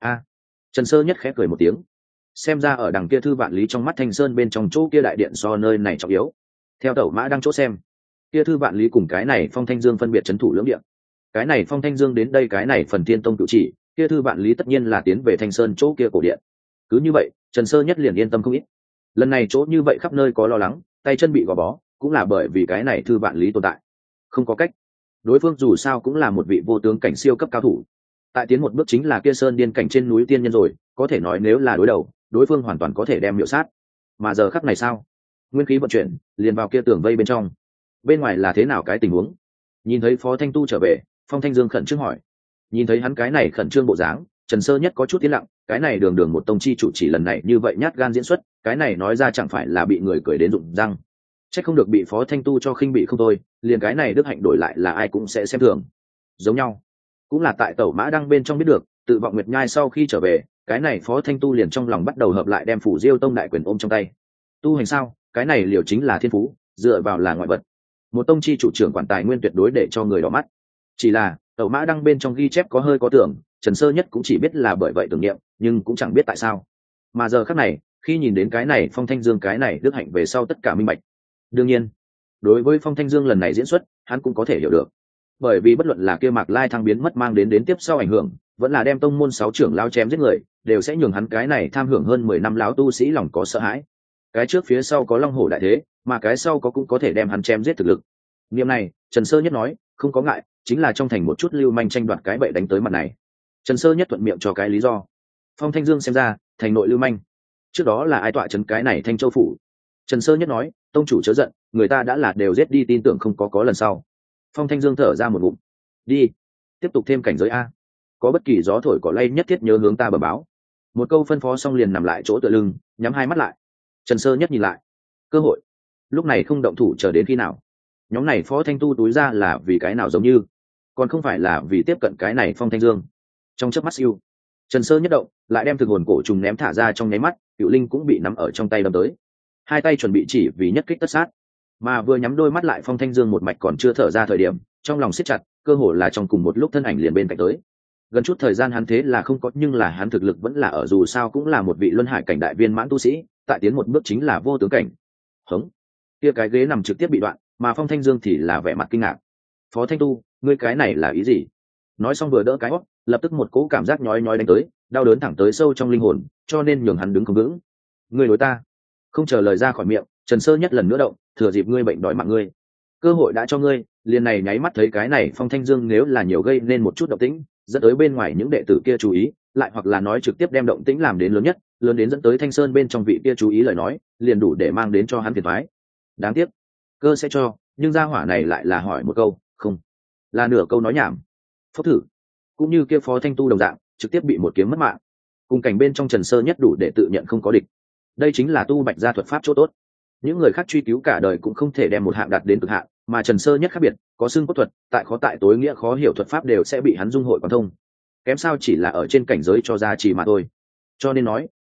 Trần Sơ Nhất khẽ cười một tiếng. Xem ra ở đằng kia Thư Vạn Lý trong mắt Thanh Sơn bên trong chỗ kia đại điện so nơi này trọng yếu. Theo Tẩu Mã Đăng chỗ xem, kia Thư Vạn Lý cùng cái này Phong Thanh Dương phân biệt trấn thủ lưỡng điện. Cái này Phong Thanh Dương đến đây cái này phần Thiên Tông cự chỉ, kia Thư Vạn Lý tất nhiên là tiến về Thanh Sơn chỗ kia cổ điện. Cứ như vậy, Trần Sơ Nhất liền yên tâm không ít. Lần này chỗ như vậy khắp nơi có lo lắng, tay chân bị gò bó, cũng là bởi vì cái này Thư Vạn Lý tồn tại. Không có cách, đối phương dù sao cũng là một vị vô tướng cảnh siêu cấp cao thủ. Tại tiến một bước chính là kia Sơn Điên cảnh trên núi tiên nhân rồi, có thể nói nếu là đối đầu, đối phương hoàn toàn có thể đem miểu sát. Mà giờ khắc này sao? Nguyên khí vận chuyển, liền vào kia tường vây bên trong. Bên ngoài là thế nào cái tình huống? Nhìn thấy Phó Thanh Tu trở về, Phong Thanh Dương khẩn trương hỏi. Nhìn thấy hắn cái này khẩn trương bộ dáng, Trần Sơ Nhất có chút yên lặng, cái này đường đường một tông chi chủ chỉ lần này như vậy nhát gan diễn xuất, cái này nói ra chẳng phải là bị người cười đến rụng răng. Chắc không được bị Phó Thanh Tu cho khinh bị không thôi, liền cái này đức hạnh đổi lại là ai cũng sẽ xem thường. Giống nhau, cũng là tại Tẩu Mã Đăng bên trong biết được, tự vọng Nguyệt Nhai sau khi trở về, cái này Phó Thanh Tu liền trong lòng bắt đầu hợp lại đem Phủ Diêu tông đại quyền ôm trong tay. Tu hành sao, cái này liều chính là thiên phú, dựa vào là ngoại vật. Một tông chi chủ trưởng quản tài nguyên tuyệt đối để cho người đỏ mắt. Chỉ là Tẩu Mã Đăng bên trong ghi chép có hơi có tưởng, Trần Sơ Nhất cũng chỉ biết là bởi vậy tưởng niệm, nhưng cũng chẳng biết tại sao. Mà giờ khắc này, khi nhìn đến cái này Phong Thanh Dương cái này đức hạnh về sau tất cả minh bạch. Đương nhiên, đối với Phong Thanh Dương lần này diễn xuất, hắn cũng có thể hiểu được. Bởi vì bất luận là kia Mạc Lai Thăng biến mất mang đến tiếp sau ảnh hưởng, vẫn là đem tông môn 6 trưởng lao chém giết người, đều sẽ nhường hắn cái này tham hưởng hơn 10 năm láo tu sĩ lòng có sợ hãi. Cái trước phía sau có Long Hổ đại thế, mà cái sau có cũng có thể đem hắn chém giết thực lực. Niệm này, Trần Sơ Nhất nói, không có ngại, chính là trong thành một chút lưu manh tranh đoạt cái bậy đánh tới mặt này. Trần Sơ Nhất thuận miệng cho cái lý do. Phong Thanh Dương xem ra, thành nội lưu manh. Trước đó là ai tọa trấn cái này Thanh Châu phủ? Trần Sơ Nhất nói, tông chủ chớ giận, người ta đã là đều giết đi tin tưởng không có lần sau. Phong Thanh Dương thở ra một ngụm. Đi, tiếp tục thêm cảnh giới a. Có bất kỳ gió thổi cỏ lay nhất thiết nhớ hướng ta bẩm báo. Một câu phân phó xong liền nằm lại chỗ tựa lưng, nhắm hai mắt lại. Trần Sơ Nhất nhìn lại, cơ hội. Lúc này không động thủ chờ đến khi nào? Nhóm này Phó Thanh Tu túi ra là vì cái nào giống như, còn không phải là vì tiếp cận cái này Phong Thanh Dương. Trong chớp mắt siêu, Trần Sơ Nhất động, lại đem thực hồn cổ trùng ném thả ra trong nháy mắt, Cựu Linh cũng bị nắm ở trong tay đâm tới. Hai tay chuẩn bị chỉ vì nhất kích tất sát, mà vừa nhắm đôi mắt lại Phong Thanh Dương một mạch còn chưa thở ra thời điểm, trong lòng siết chặt, cơ hồ là trong cùng một lúc thân ảnh liền bên cạnh tới. Gần chút thời gian hắn thế là không có, nhưng là hắn thực lực vẫn là ở, dù sao cũng là một vị luân hải cảnh đại viên mãn tu sĩ, tại tiến một bước chính là vô tướng cảnh. Hống, kia cái ghế nằm trực tiếp bị đoạn, mà Phong Thanh Dương thì là vẻ mặt kinh ngạc. Phó Thanh Tu, ngươi cái này là ý gì? Nói xong vừa đỡ cái hót, lập tức một cỗ cảm giác nhói nhói đánh tới, đau đớn thẳng tới sâu trong linh hồn, cho nên nhường hắn đứng không vững. Ngươi đối ta? Không chờ lời ra khỏi miệng, Trần Sơ Nhất lần nữa động, thừa dịp ngươi bệnh đòi mạng ngươi, cơ hội đã cho ngươi, liền này nháy mắt thấy cái này Phong Thanh Dương nếu là nhiều gây nên một chút động tĩnh, dẫn tới bên ngoài những đệ tử kia chú ý, lại hoặc là nói trực tiếp đem động tĩnh làm đến lớn nhất, lớn đến dẫn tới Thanh Sơn bên trong vị kia chú ý lời nói, liền đủ để mang đến cho hắn phiền toái. Đáng tiếc, cơ sẽ cho, nhưng gia hỏa này lại là hỏi một câu, không, là nửa câu nói nhảm. Phốc thử, cũng như kia Phó Thanh Tu đồng dạng, trực tiếp bị một kiếm mất mạng. Cùng cảnh bên trong Trần Sơ Nhất đủ để tự nhận không có địch. Đây chính là tu Bạch gia thuật pháp chỗ tốt. Những người khác truy cứu cả đời cũng không thể đem một hạng đạt đến cực hạn, mà Trần Sơ Nhất khác biệt, có xương cốt thuật, tại khó tại tối nghĩa khó hiểu thuật pháp đều sẽ bị hắn dung hội quan thông. Kém sao chỉ là ở trên cảnh giới cho ra chỉ mà thôi. Cho nên nói,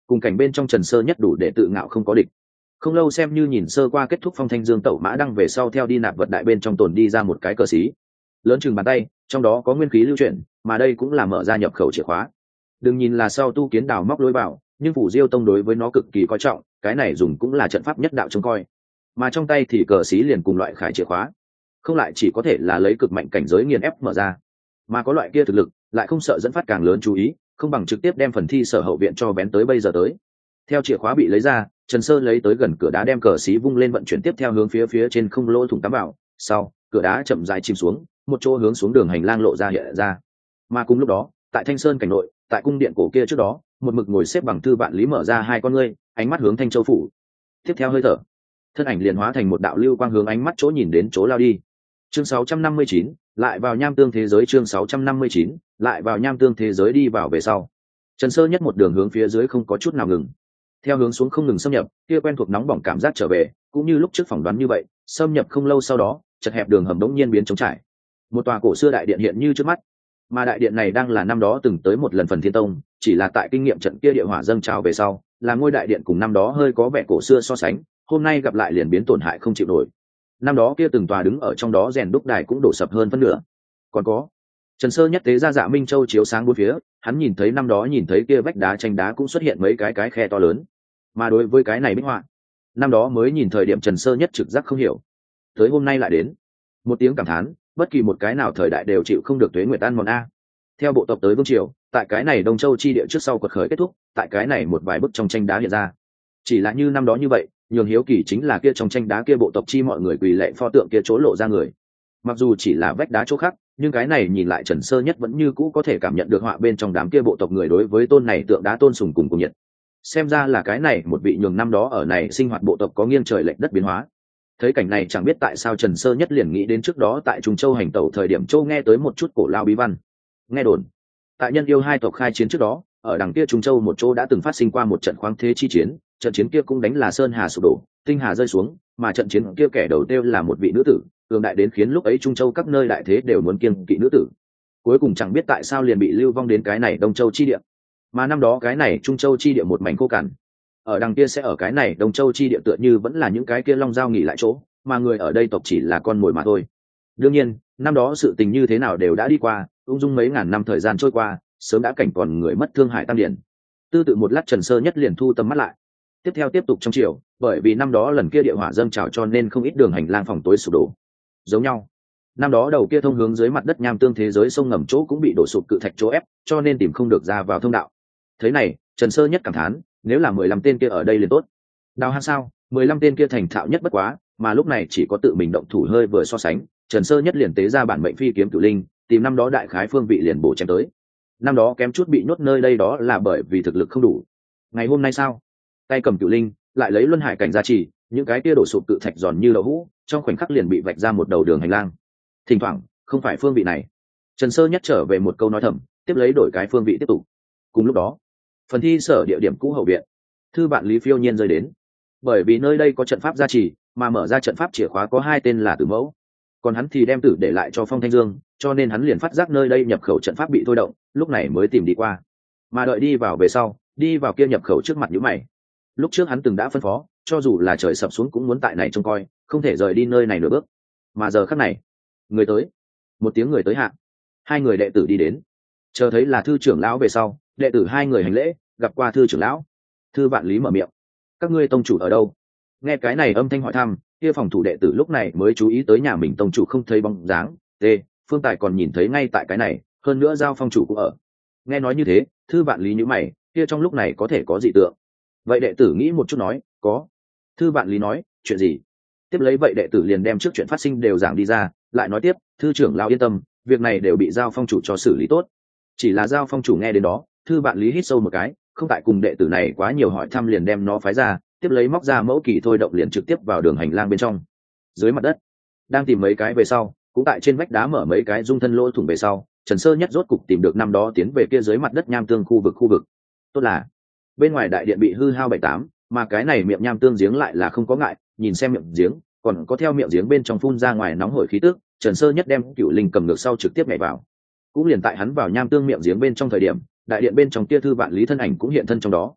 cùng cảnh bên trong Trần Sơ Nhất đủ để tự ngạo không có địch. Không lâu xem như nhìn sơ qua kết thúc Phong Thanh Dương tẩu mã đăng về sau theo đi nạp vật đại bên trong tồn đi ra một cái cờ xí lớn chừng bàn tay, trong đó có nguyên khí lưu chuyển, mà đây cũng là mở ra nhập khẩu chìa khóa. Đừng nhìn là sau tu kiến đào móc lối vào, nhưng Phủ Diêu Tông đối với nó cực kỳ coi trọng, cái này dùng cũng là trận pháp nhất đạo trông coi. Mà trong tay thì cờ xí liền cùng loại khải chìa khóa, không lại chỉ có thể là lấy cực mạnh cảnh giới nghiền ép mở ra, mà có loại kia thực lực lại không sợ dẫn phát càng lớn chú ý, không bằng trực tiếp đem phần thi sở hậu viện cho bén tới bây giờ tới. Theo chìa khóa bị lấy ra, Trần Sơ lấy tới gần cửa đá đem cờ xí vung lên vận chuyển tiếp theo hướng phía trên không lỗ thủng tắm vào, sau cửa đá chậm rãi chìm xuống, một chỗ hướng xuống đường hành lang lộ ra hiện ra. Mà cùng lúc đó, tại Thanh Sơn cảnh nội, tại cung điện cổ kia trước đó, một mực ngồi xếp bằng Thư Vạn Lý mở ra hai con ngươi, ánh mắt hướng Thanh Châu phủ. Tiếp theo hơi thở, thân ảnh liền hóa thành một đạo lưu quang hướng ánh mắt chỗ nhìn đến chỗ lao đi. Chương 659, lại vào nham tương thế giới. Chương 659, lại vào nham tương thế giới. Đi vào về sau, Trần Sơ Nhất một đường hướng phía dưới không có chút nào ngừng, theo hướng xuống không ngừng xâm nhập, kia quen thuộc nóng bỏng cảm giác trở về, cũng như lúc trước phỏng đoán như vậy, xâm nhập không lâu sau đó, chật hẹp đường hầm đống nhiên biến trống trải. Một tòa cổ xưa đại điện hiện như trước mắt, mà đại điện này đang là năm đó từng tới một lần Phần Thiên Tông, chỉ là tại kinh nghiệm trận kia địa hỏa dâng trào về sau, là ngôi đại điện cùng năm đó hơi có vẻ cổ xưa so sánh, hôm nay gặp lại liền biến tổn hại không chịu nổi. Năm đó kia từng tòa đứng ở trong đó rèn đúc đài cũng đổ sập hơn phân nửa. Còn có, Trần Sơ Nhất tế ra Dạ Minh Châu chiếu sáng bốn phía, hắn nhìn thấy năm đó nhìn thấy kia vách đá tranh đá cũng xuất hiện mấy cái khe to lớn. Mà đối với cái này bích họa, năm đó mới nhìn thời điểm Trần Sơ Nhất trực giác không hiểu, tới hôm nay lại đến một tiếng cảm thán, bất kỳ một cái nào thời đại đều chịu không được tuế nguyệt ăn mòn a. Theo bộ tộc tới vương triều, tại cái này Đông Châu chi địa trước sau quật khởi kết thúc, tại cái này một vài bức trong tranh đá hiện ra, chỉ là như năm đó như vậy, nhường hiếu kỳ chính là kia trong tranh đá kia bộ tộc chi mọi người quỳ lạy pho tượng kia chỗ lộ ra người. Mặc dù chỉ là vách đá chỗ khác, nhưng cái này nhìn lại Trần Sơ Nhất vẫn như cũ có thể cảm nhận được họa bên trong đám kia bộ tộc người đối với tôn này tượng đá tôn sùng cùng nhiệt. Xem ra là cái này một vị nhường năm đó ở này sinh hoạt bộ tộc có nghiêng trời lệch đất biến hóa. Thấy cảnh này chẳng biết tại sao Trần Sơ Nhất liền nghĩ đến trước đó tại Trung Châu hành tẩu thời điểm Châu nghe tới một chút cổ lao bí văn. Nghe đồn, tại Nhân Yêu hai tộc khai chiến trước đó, ở đằng kia Trung Châu một chỗ đã từng phát sinh qua một trận khoáng thế chi chiến, trận chiến kia cũng đánh là sơn hà sụp đổ, tinh hà rơi xuống, mà trận chiến kia kẻ đầu tiên là một vị nữ tử, cường đại đến khiến lúc ấy Trung Châu các nơi đại thế đều muốn kiêng kỵ nữ tử. Cuối cùng chẳng biết tại sao liền bị lưu vong đến cái này Đông Châu chi địa. Mà năm đó cái này Trung Châu chi địa một mảnh khô cằn, ở đằng kia sẽ ở cái này Đông Châu chi địa tựa như vẫn là những cái kia long giao nghỉ lại chỗ, mà người ở đây tộc chỉ là con mồi mà thôi. Đương nhiên, năm đó sự tình như thế nào đều đã đi qua, ung dung mấy ngàn năm thời gian trôi qua, sớm đã cảnh còn người mất thương hại tam điển. Tư tự một lát Trần Sơ Nhất liền thu tầm mắt lại. Tiếp theo tiếp tục trong chiều, bởi vì năm đó lần kia địa hỏa dâng trào cho nên không ít đường hành lang phòng tối sụp đổ. Giống nhau, năm đó đầu kia thông hướng dưới mặt đất nham tương thế giới sông ngầm chỗ cũng bị đổ sụp cự thạch chỗ ép, cho nên tìm không được ra vào thông đạo. Thế này, Trần Sơ Nhất cảm thán, nếu là 15 tên kia ở đây liền tốt. Đào hang sao, 15 tên kia thành thạo nhất bất quá, mà lúc này chỉ có tự mình động thủ hơi vừa so sánh, Trần Sơ Nhất liền tế ra bản mệnh phi kiếm cửu linh, tìm năm đó đại khái phương vị liền bổ chém tới. Năm đó kém chút bị nhốt nơi đây đó là bởi vì thực lực không đủ. Ngày hôm nay sao? Tay cầm cửu linh, lại lấy luân hải cảnh gia trì, những cái kia đổ sụp cự thạch giòn như đậu hũ, trong khoảnh khắc liền bị vạch ra một đầu đường hành lang. Thỉnh thoảng, không phải phương vị này. Trần Sơ Nhất trở về một câu nói thầm, tiếp lấy đổi cái phương vị tiếp tục. Cùng lúc đó, phần thi sở địa điểm cũ hậu viện, Thư Vạn Lý phiêu nhiên rơi đến. Bởi vì nơi đây có trận pháp gia trì, mà mở ra trận pháp chìa khóa có hai tên là Tử Mẫu, còn hắn thì đem tử để lại cho Phong Thanh Dương, cho nên hắn liền phát giác nơi đây nhập khẩu trận pháp bị thôi động, lúc này mới tìm đi qua. Mà đợi đi vào về sau, đi vào kia nhập khẩu trước mặt nhíu mày. Lúc trước hắn từng đã phân phó, cho dù là trời sập xuống cũng muốn tại này trông coi, không thể rời đi nơi này nửa bước. Mà giờ khắc này, người tới, một tiếng người tới hạ, hai người đệ tử đi đến, chờ thấy là Thư trưởng lão về sau, đệ tử hai người hành lễ, gặp qua Thư trưởng lão. Thư Vạn Lý mở miệng, các ngươi tông chủ ở đâu? Nghe cái này âm thanh hỏi thăm, kia phòng thủ đệ tử lúc này mới chú ý tới nhà mình tông chủ không thấy bóng dáng. Phương Tài còn nhìn thấy ngay tại cái này, hơn nữa Giao Phong chủ cũng ở. Nghe nói như thế, Thư Vạn Lý nhíu mày, kia trong lúc này có thể có dị tượng. Vậy đệ tử nghĩ một chút nói, có. Thư Vạn Lý nói, chuyện gì? Tiếp lấy vậy đệ tử liền đem trước chuyện phát sinh đều giảng đi ra, lại nói tiếp, Thư trưởng lão yên tâm, việc này đều bị Giao Phong chủ cho xử lý tốt. Chỉ là Giao Phong chủ nghe đến đó, Thư Vạn Lý hít sâu một cái, không tại cùng đệ tử này quá nhiều hỏi thăm liền đem nó phái ra, tiếp lấy móc ra mẫu kỳ thôi động liền trực tiếp vào đường hành lang bên trong. Dưới mặt đất, đang tìm mấy cái về sau, cũng tại trên vách đá mở mấy cái dung thân lỗ thủng về sau, Trần Sơ Nhất rốt cục tìm được năm đó tiến về kia dưới mặt đất nham tương khu vực. Tốt là bên ngoài đại điện bị hư hao 7-8, mà cái này miệng nham tương giếng lại là không có ngại, nhìn xem miệng giếng, còn có theo miệng giếng bên trong phun ra ngoài nóng hổi khí tức, Trần Sơ Nhất đem cựu linh cầm ngược sau trực tiếp nhảy vào. Cũng liền tại hắn vào nham tương miệng giếng bên trong thời điểm, đại điện bên trong kia Thư Vạn Lý thân ảnh cũng hiện thân trong đó.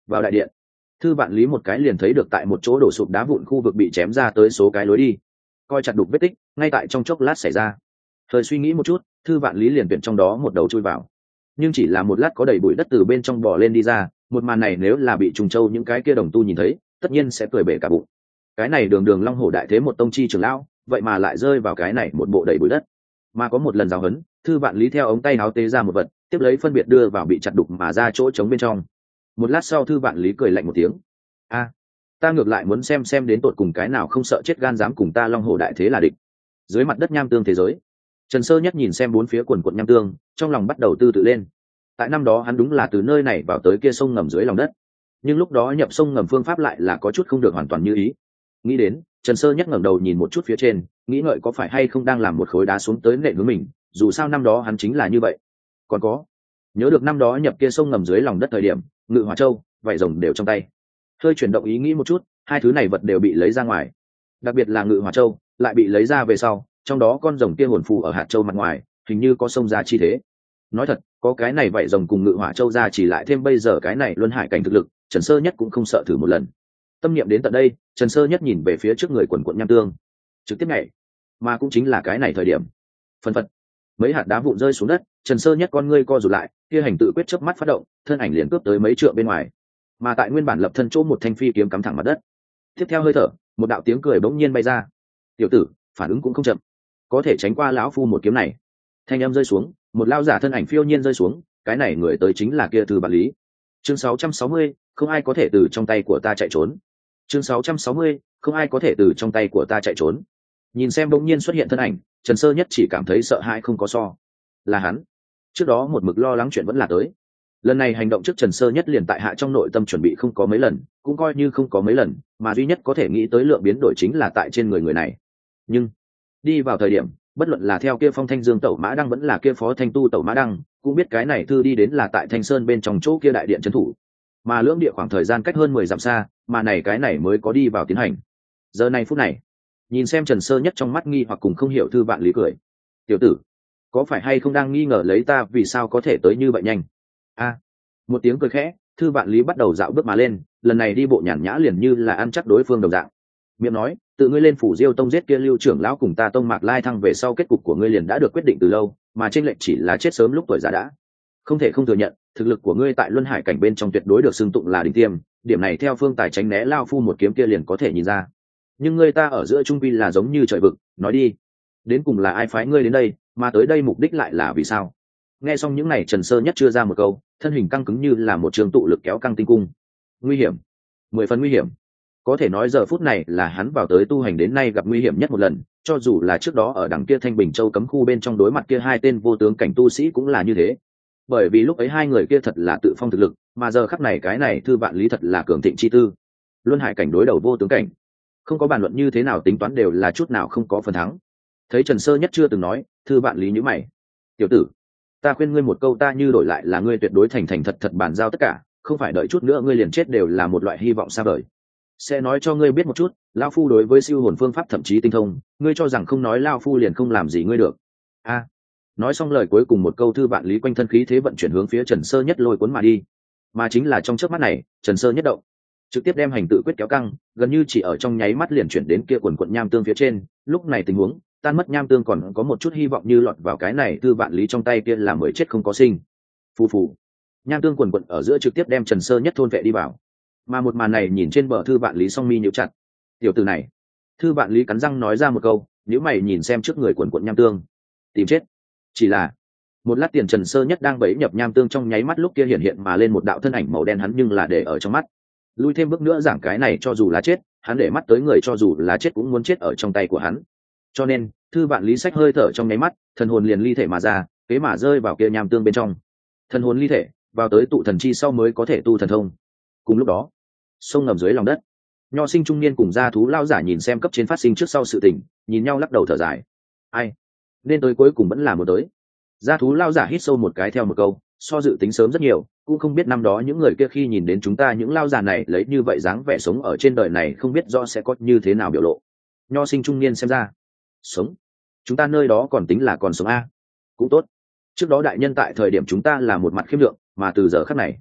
vào đại điện. Thư Vạn Lý một cái liền thấy được tại một chỗ đổ sụp đá vụn khu vực bị chém ra tới số cái lối đi, coi chặt đục vết tích ngay tại trong chốc lát xảy ra. Thời suy nghĩ một chút, Thư Vạn Lý liền tuyển trong đó một đầu chui vào, nhưng chỉ là một lát có đầy bụi đất từ bên trong bò lên đi ra. Một màn này nếu là bị Trùng Châu những cái kia đồng tu nhìn thấy, tất nhiên sẽ cười bể cả bụng. Cái này đường đường Long Hổ đại thế một tông chi trưởng lão, vậy mà lại rơi vào cái này một bộ đầy bụi đất. Mà có một lần giáo huấn, Thư Vạn Lý theo ống tay áo tế ra một vật, tiếp lấy phân biệt đưa vào bị chặt đục mà ra chỗ trống bên trong. Một lát sau Thư Vạn Lý cười lạnh một tiếng: a, ta ngược lại muốn xem đến tột cùng cái nào không sợ chết gan dám cùng ta Long Hổ đại thế là địch. Dưới mặt đất nham tương thế giới, Trần Sơ Nhất nhìn xem bốn phía quần quần nham tương, trong lòng bắt đầu tư tự lên. Tại năm đó hắn đúng là từ nơi này vào tới kia sông ngầm dưới lòng đất, nhưng lúc đó nhập sông ngầm phương pháp lại là có chút không được hoàn toàn như ý. Nghĩ đến, Trần Sơ Nhất ngẩng đầu nhìn một chút phía trên, nghĩ ngợi có phải hay không đang làm một khối đá xuống tới nện hướng mình, dù sao năm đó hắn chính là như vậy. Còn có, nhớ được năm đó nhập kia sông ngầm dưới lòng đất thời điểm, Ngự Hỏa Châu, vảy rồng đều trong tay. Hơi chuyển động ý nghĩ một chút, hai thứ này vật đều bị lấy ra ngoài. Đặc biệt là Ngự Hỏa Châu lại bị lấy ra về sau, trong đó con rồng kia hồn phù ở hạt châu mặt ngoài, hình như có sông ra chi thế. Nói thật, có cái này vảy rồng cùng Ngự Hỏa Châu ra chỉ lại thêm bây giờ cái này luân hải cảnh thực lực, Trần Sơ Nhất cũng không sợ thử một lần. Tâm niệm đến tận đây, Trần Sơ Nhất nhìn về phía trước người quần quần nham tương, trực tiếp nhảy. Mà cũng chính là cái này thời điểm, phần phật, mấy hạt đá vụn rơi xuống đất, Trần Sơ Nhất con ngươi co rụt lại, kia hành tự quyết chớp mắt phát động, thân ảnh liền cướp tới mấy trượng bên ngoài. Mà tại nguyên bản lập thân chỗ một thanh phi kiếm cắm thẳng mặt đất. Tiếp theo hơi thở, một đạo tiếng cười bỗng nhiên bay ra. Tiểu tử, phản ứng cũng không chậm, có thể tránh qua lão phu một kiếm này. Thanh âm rơi xuống, một lao giả thân ảnh phiêu nhiên rơi xuống, cái này người tới chính là kia Thư Vạn Lý. Chương 660, không ai có thể từ trong tay của ta chạy trốn. Chương 660, không ai có thể từ trong tay của ta chạy trốn. Nhìn xem bỗng nhiên xuất hiện thân ảnh, Trần Sơ Nhất chỉ cảm thấy sợ hãi không có so. Là hắn. Trước đó một mực lo lắng chuyện vẫn là tới. Lần này hành động trước Trần Sơ Nhất liền tại hạ trong nội tâm chuẩn bị không có mấy lần, cũng coi như không có mấy lần, mà duy nhất có thể nghĩ tới lượng biến đổi chính là tại trên người này. Nhưng đi vào thời điểm, bất luận là theo kia Phong Thanh Dương tẩu mã đăng vẫn là kia Phó Thanh Tu tẩu mã đăng, cũng biết cái này thư đi đến là tại Thanh Sơn bên trong chỗ kia đại điện trấn thủ, mà lưỡng địa khoảng thời gian cách hơn 10 dặm xa, mà này cái này mới có đi vào tiến hành. Giờ này phút này, nhìn xem Trần Sơ Nhất trong mắt nghi hoặc cùng không hiểu Thư Vạn Lý cười: tiểu tử, có phải hay không đang nghi ngờ lấy ta vì sao có thể tới như vậy nhanh? A, một tiếng cười khẽ, Thư Vạn Lý bắt đầu dạo bước mà lên, lần này đi bộ nhàn nhã liền như là ăn chắc đối phương đồng dạng. Miệng nói: tự ngươi lên phủ Diêu tông giết kia Lưu trưởng lão cùng ta tông Mạc Lai thăng về sau, kết cục của ngươi liền đã được quyết định từ lâu, mà trên lệnh chỉ là chết sớm lúc tuổi già đã. Không thể không thừa nhận, thực lực của ngươi tại luân hải cảnh bên trong tuyệt đối được xưng tụng là đỉnh tiêm, điểm này theo phương tài tránh né lao phu một kiếm kia liền có thể nhìn ra. Nhưng ngươi ta ở giữa trung vi là giống như trời vực, nói đi, đến cùng là ai phái ngươi đến đây, mà tới đây mục đích lại là vì sao? Nghe xong những này, Trần Sơ Nhất chưa ra một câu, thân hình căng cứng như là một trường tụ lực kéo căng tinh cung. Nguy hiểm, 10 phần nguy hiểm. Có thể nói giờ phút này là hắn vào tới tu hành đến nay gặp nguy hiểm nhất một lần, cho dù là trước đó ở đằng kia Thanh Bình Châu cấm khu bên trong đối mặt kia hai tên vô tướng cảnh tu sĩ cũng là như thế. Bởi vì lúc ấy hai người kia thật là tự phong thực lực, mà giờ khắc này cái này Thư Vạn Lý thật là cường thịnh chi tư. Luân hải cảnh đối đầu vô tướng cảnh, không có bàn luận như thế nào tính toán đều là chút nào không có phần thắng. Thấy Trần Sơ Nhất chưa từng nói, Thư Vạn Lý nhíu mày: tiểu tử, ta khuyên ngươi một câu, ta như đổi lại là ngươi tuyệt đối thành thành thật thật bàn giao tất cả, không phải đợi chút nữa ngươi liền chết đều là một loại hy vọng xa vời. Sẽ nói cho ngươi biết một chút, lao phu đối với siêu hồn phương pháp thậm chí tinh thông, ngươi cho rằng không nói lao phu liền không làm gì ngươi được? A. Nói xong lời cuối cùng một câu, Thư Vạn Lý quanh thân khí thế vận chuyển hướng phía Trần Sơ Nhất lôi cuốn mà đi. Mà chính là trong chớp mắt này, Trần Sơ Nhất động, trực tiếp đem hành tự quyết kéo căng, gần như chỉ ở trong nháy mắt liền chuyển đến kia quần quần nham tương phía trên. Lúc này tình huống, tan mất nham tương còn có một chút hy vọng như lọt vào cái này Thư Vạn Lý trong tay kia là mới chết không có sinh. Phù phù. Nham tương quần quần ở giữa trực tiếp đem Trần Sơ Nhất thôn vệ đi vào. Mà một màn này nhìn trên bờ, Thư Vạn Lý song mi nhíu chặt. Tiểu tử này. Thư Vạn Lý cắn răng nói ra một câu, nếu mày nhìn xem trước người quần quần nham tương, tìm chết. Chỉ là một lát tiền, Trần Sơ Nhất đang bẫy nhập nham tương trong nháy mắt lúc kia hiện mà lên một đạo thân ảnh màu đen, hắn nhưng là để ở trong mắt. Lui thêm bước nữa giảng, cái này cho dù là chết, hắn để mắt tới người cho dù là chết cũng muốn chết ở trong tay của hắn. Cho nên Thư Vạn Lý sách hơi thở trong nháy mắt, thần hồn liền ly thể mà ra, kế mà rơi vào kia nham tương bên trong. Thần hồn ly thể vào tới tụ thần chi sau mới có thể tu thần thông. Cùng lúc đó, sông ngầm dưới lòng đất, Nho sinh trung niên cùng gia thú lao giả nhìn xem cấp trên phát sinh trước sau sự tình, nhìn nhau lắc đầu thở dài. Ai nên tới cuối cùng vẫn là một tới. Gia thú lao giả hít sâu một cái theo một câu, so dự tính sớm rất nhiều, cũng không biết năm đó những người kia khi nhìn đến chúng ta những lao giả này lấy như vậy dáng vẻ sống ở trên đời này, không biết rõ sẽ có như thế nào biểu lộ. Nho sinh trung niên xem ra, sống, chúng ta nơi đó còn tính là còn sống a, cũng tốt. Trước đó đại nhân tại thời điểm chúng ta là một mặt khiêm lượng, mà từ giờ khắc này,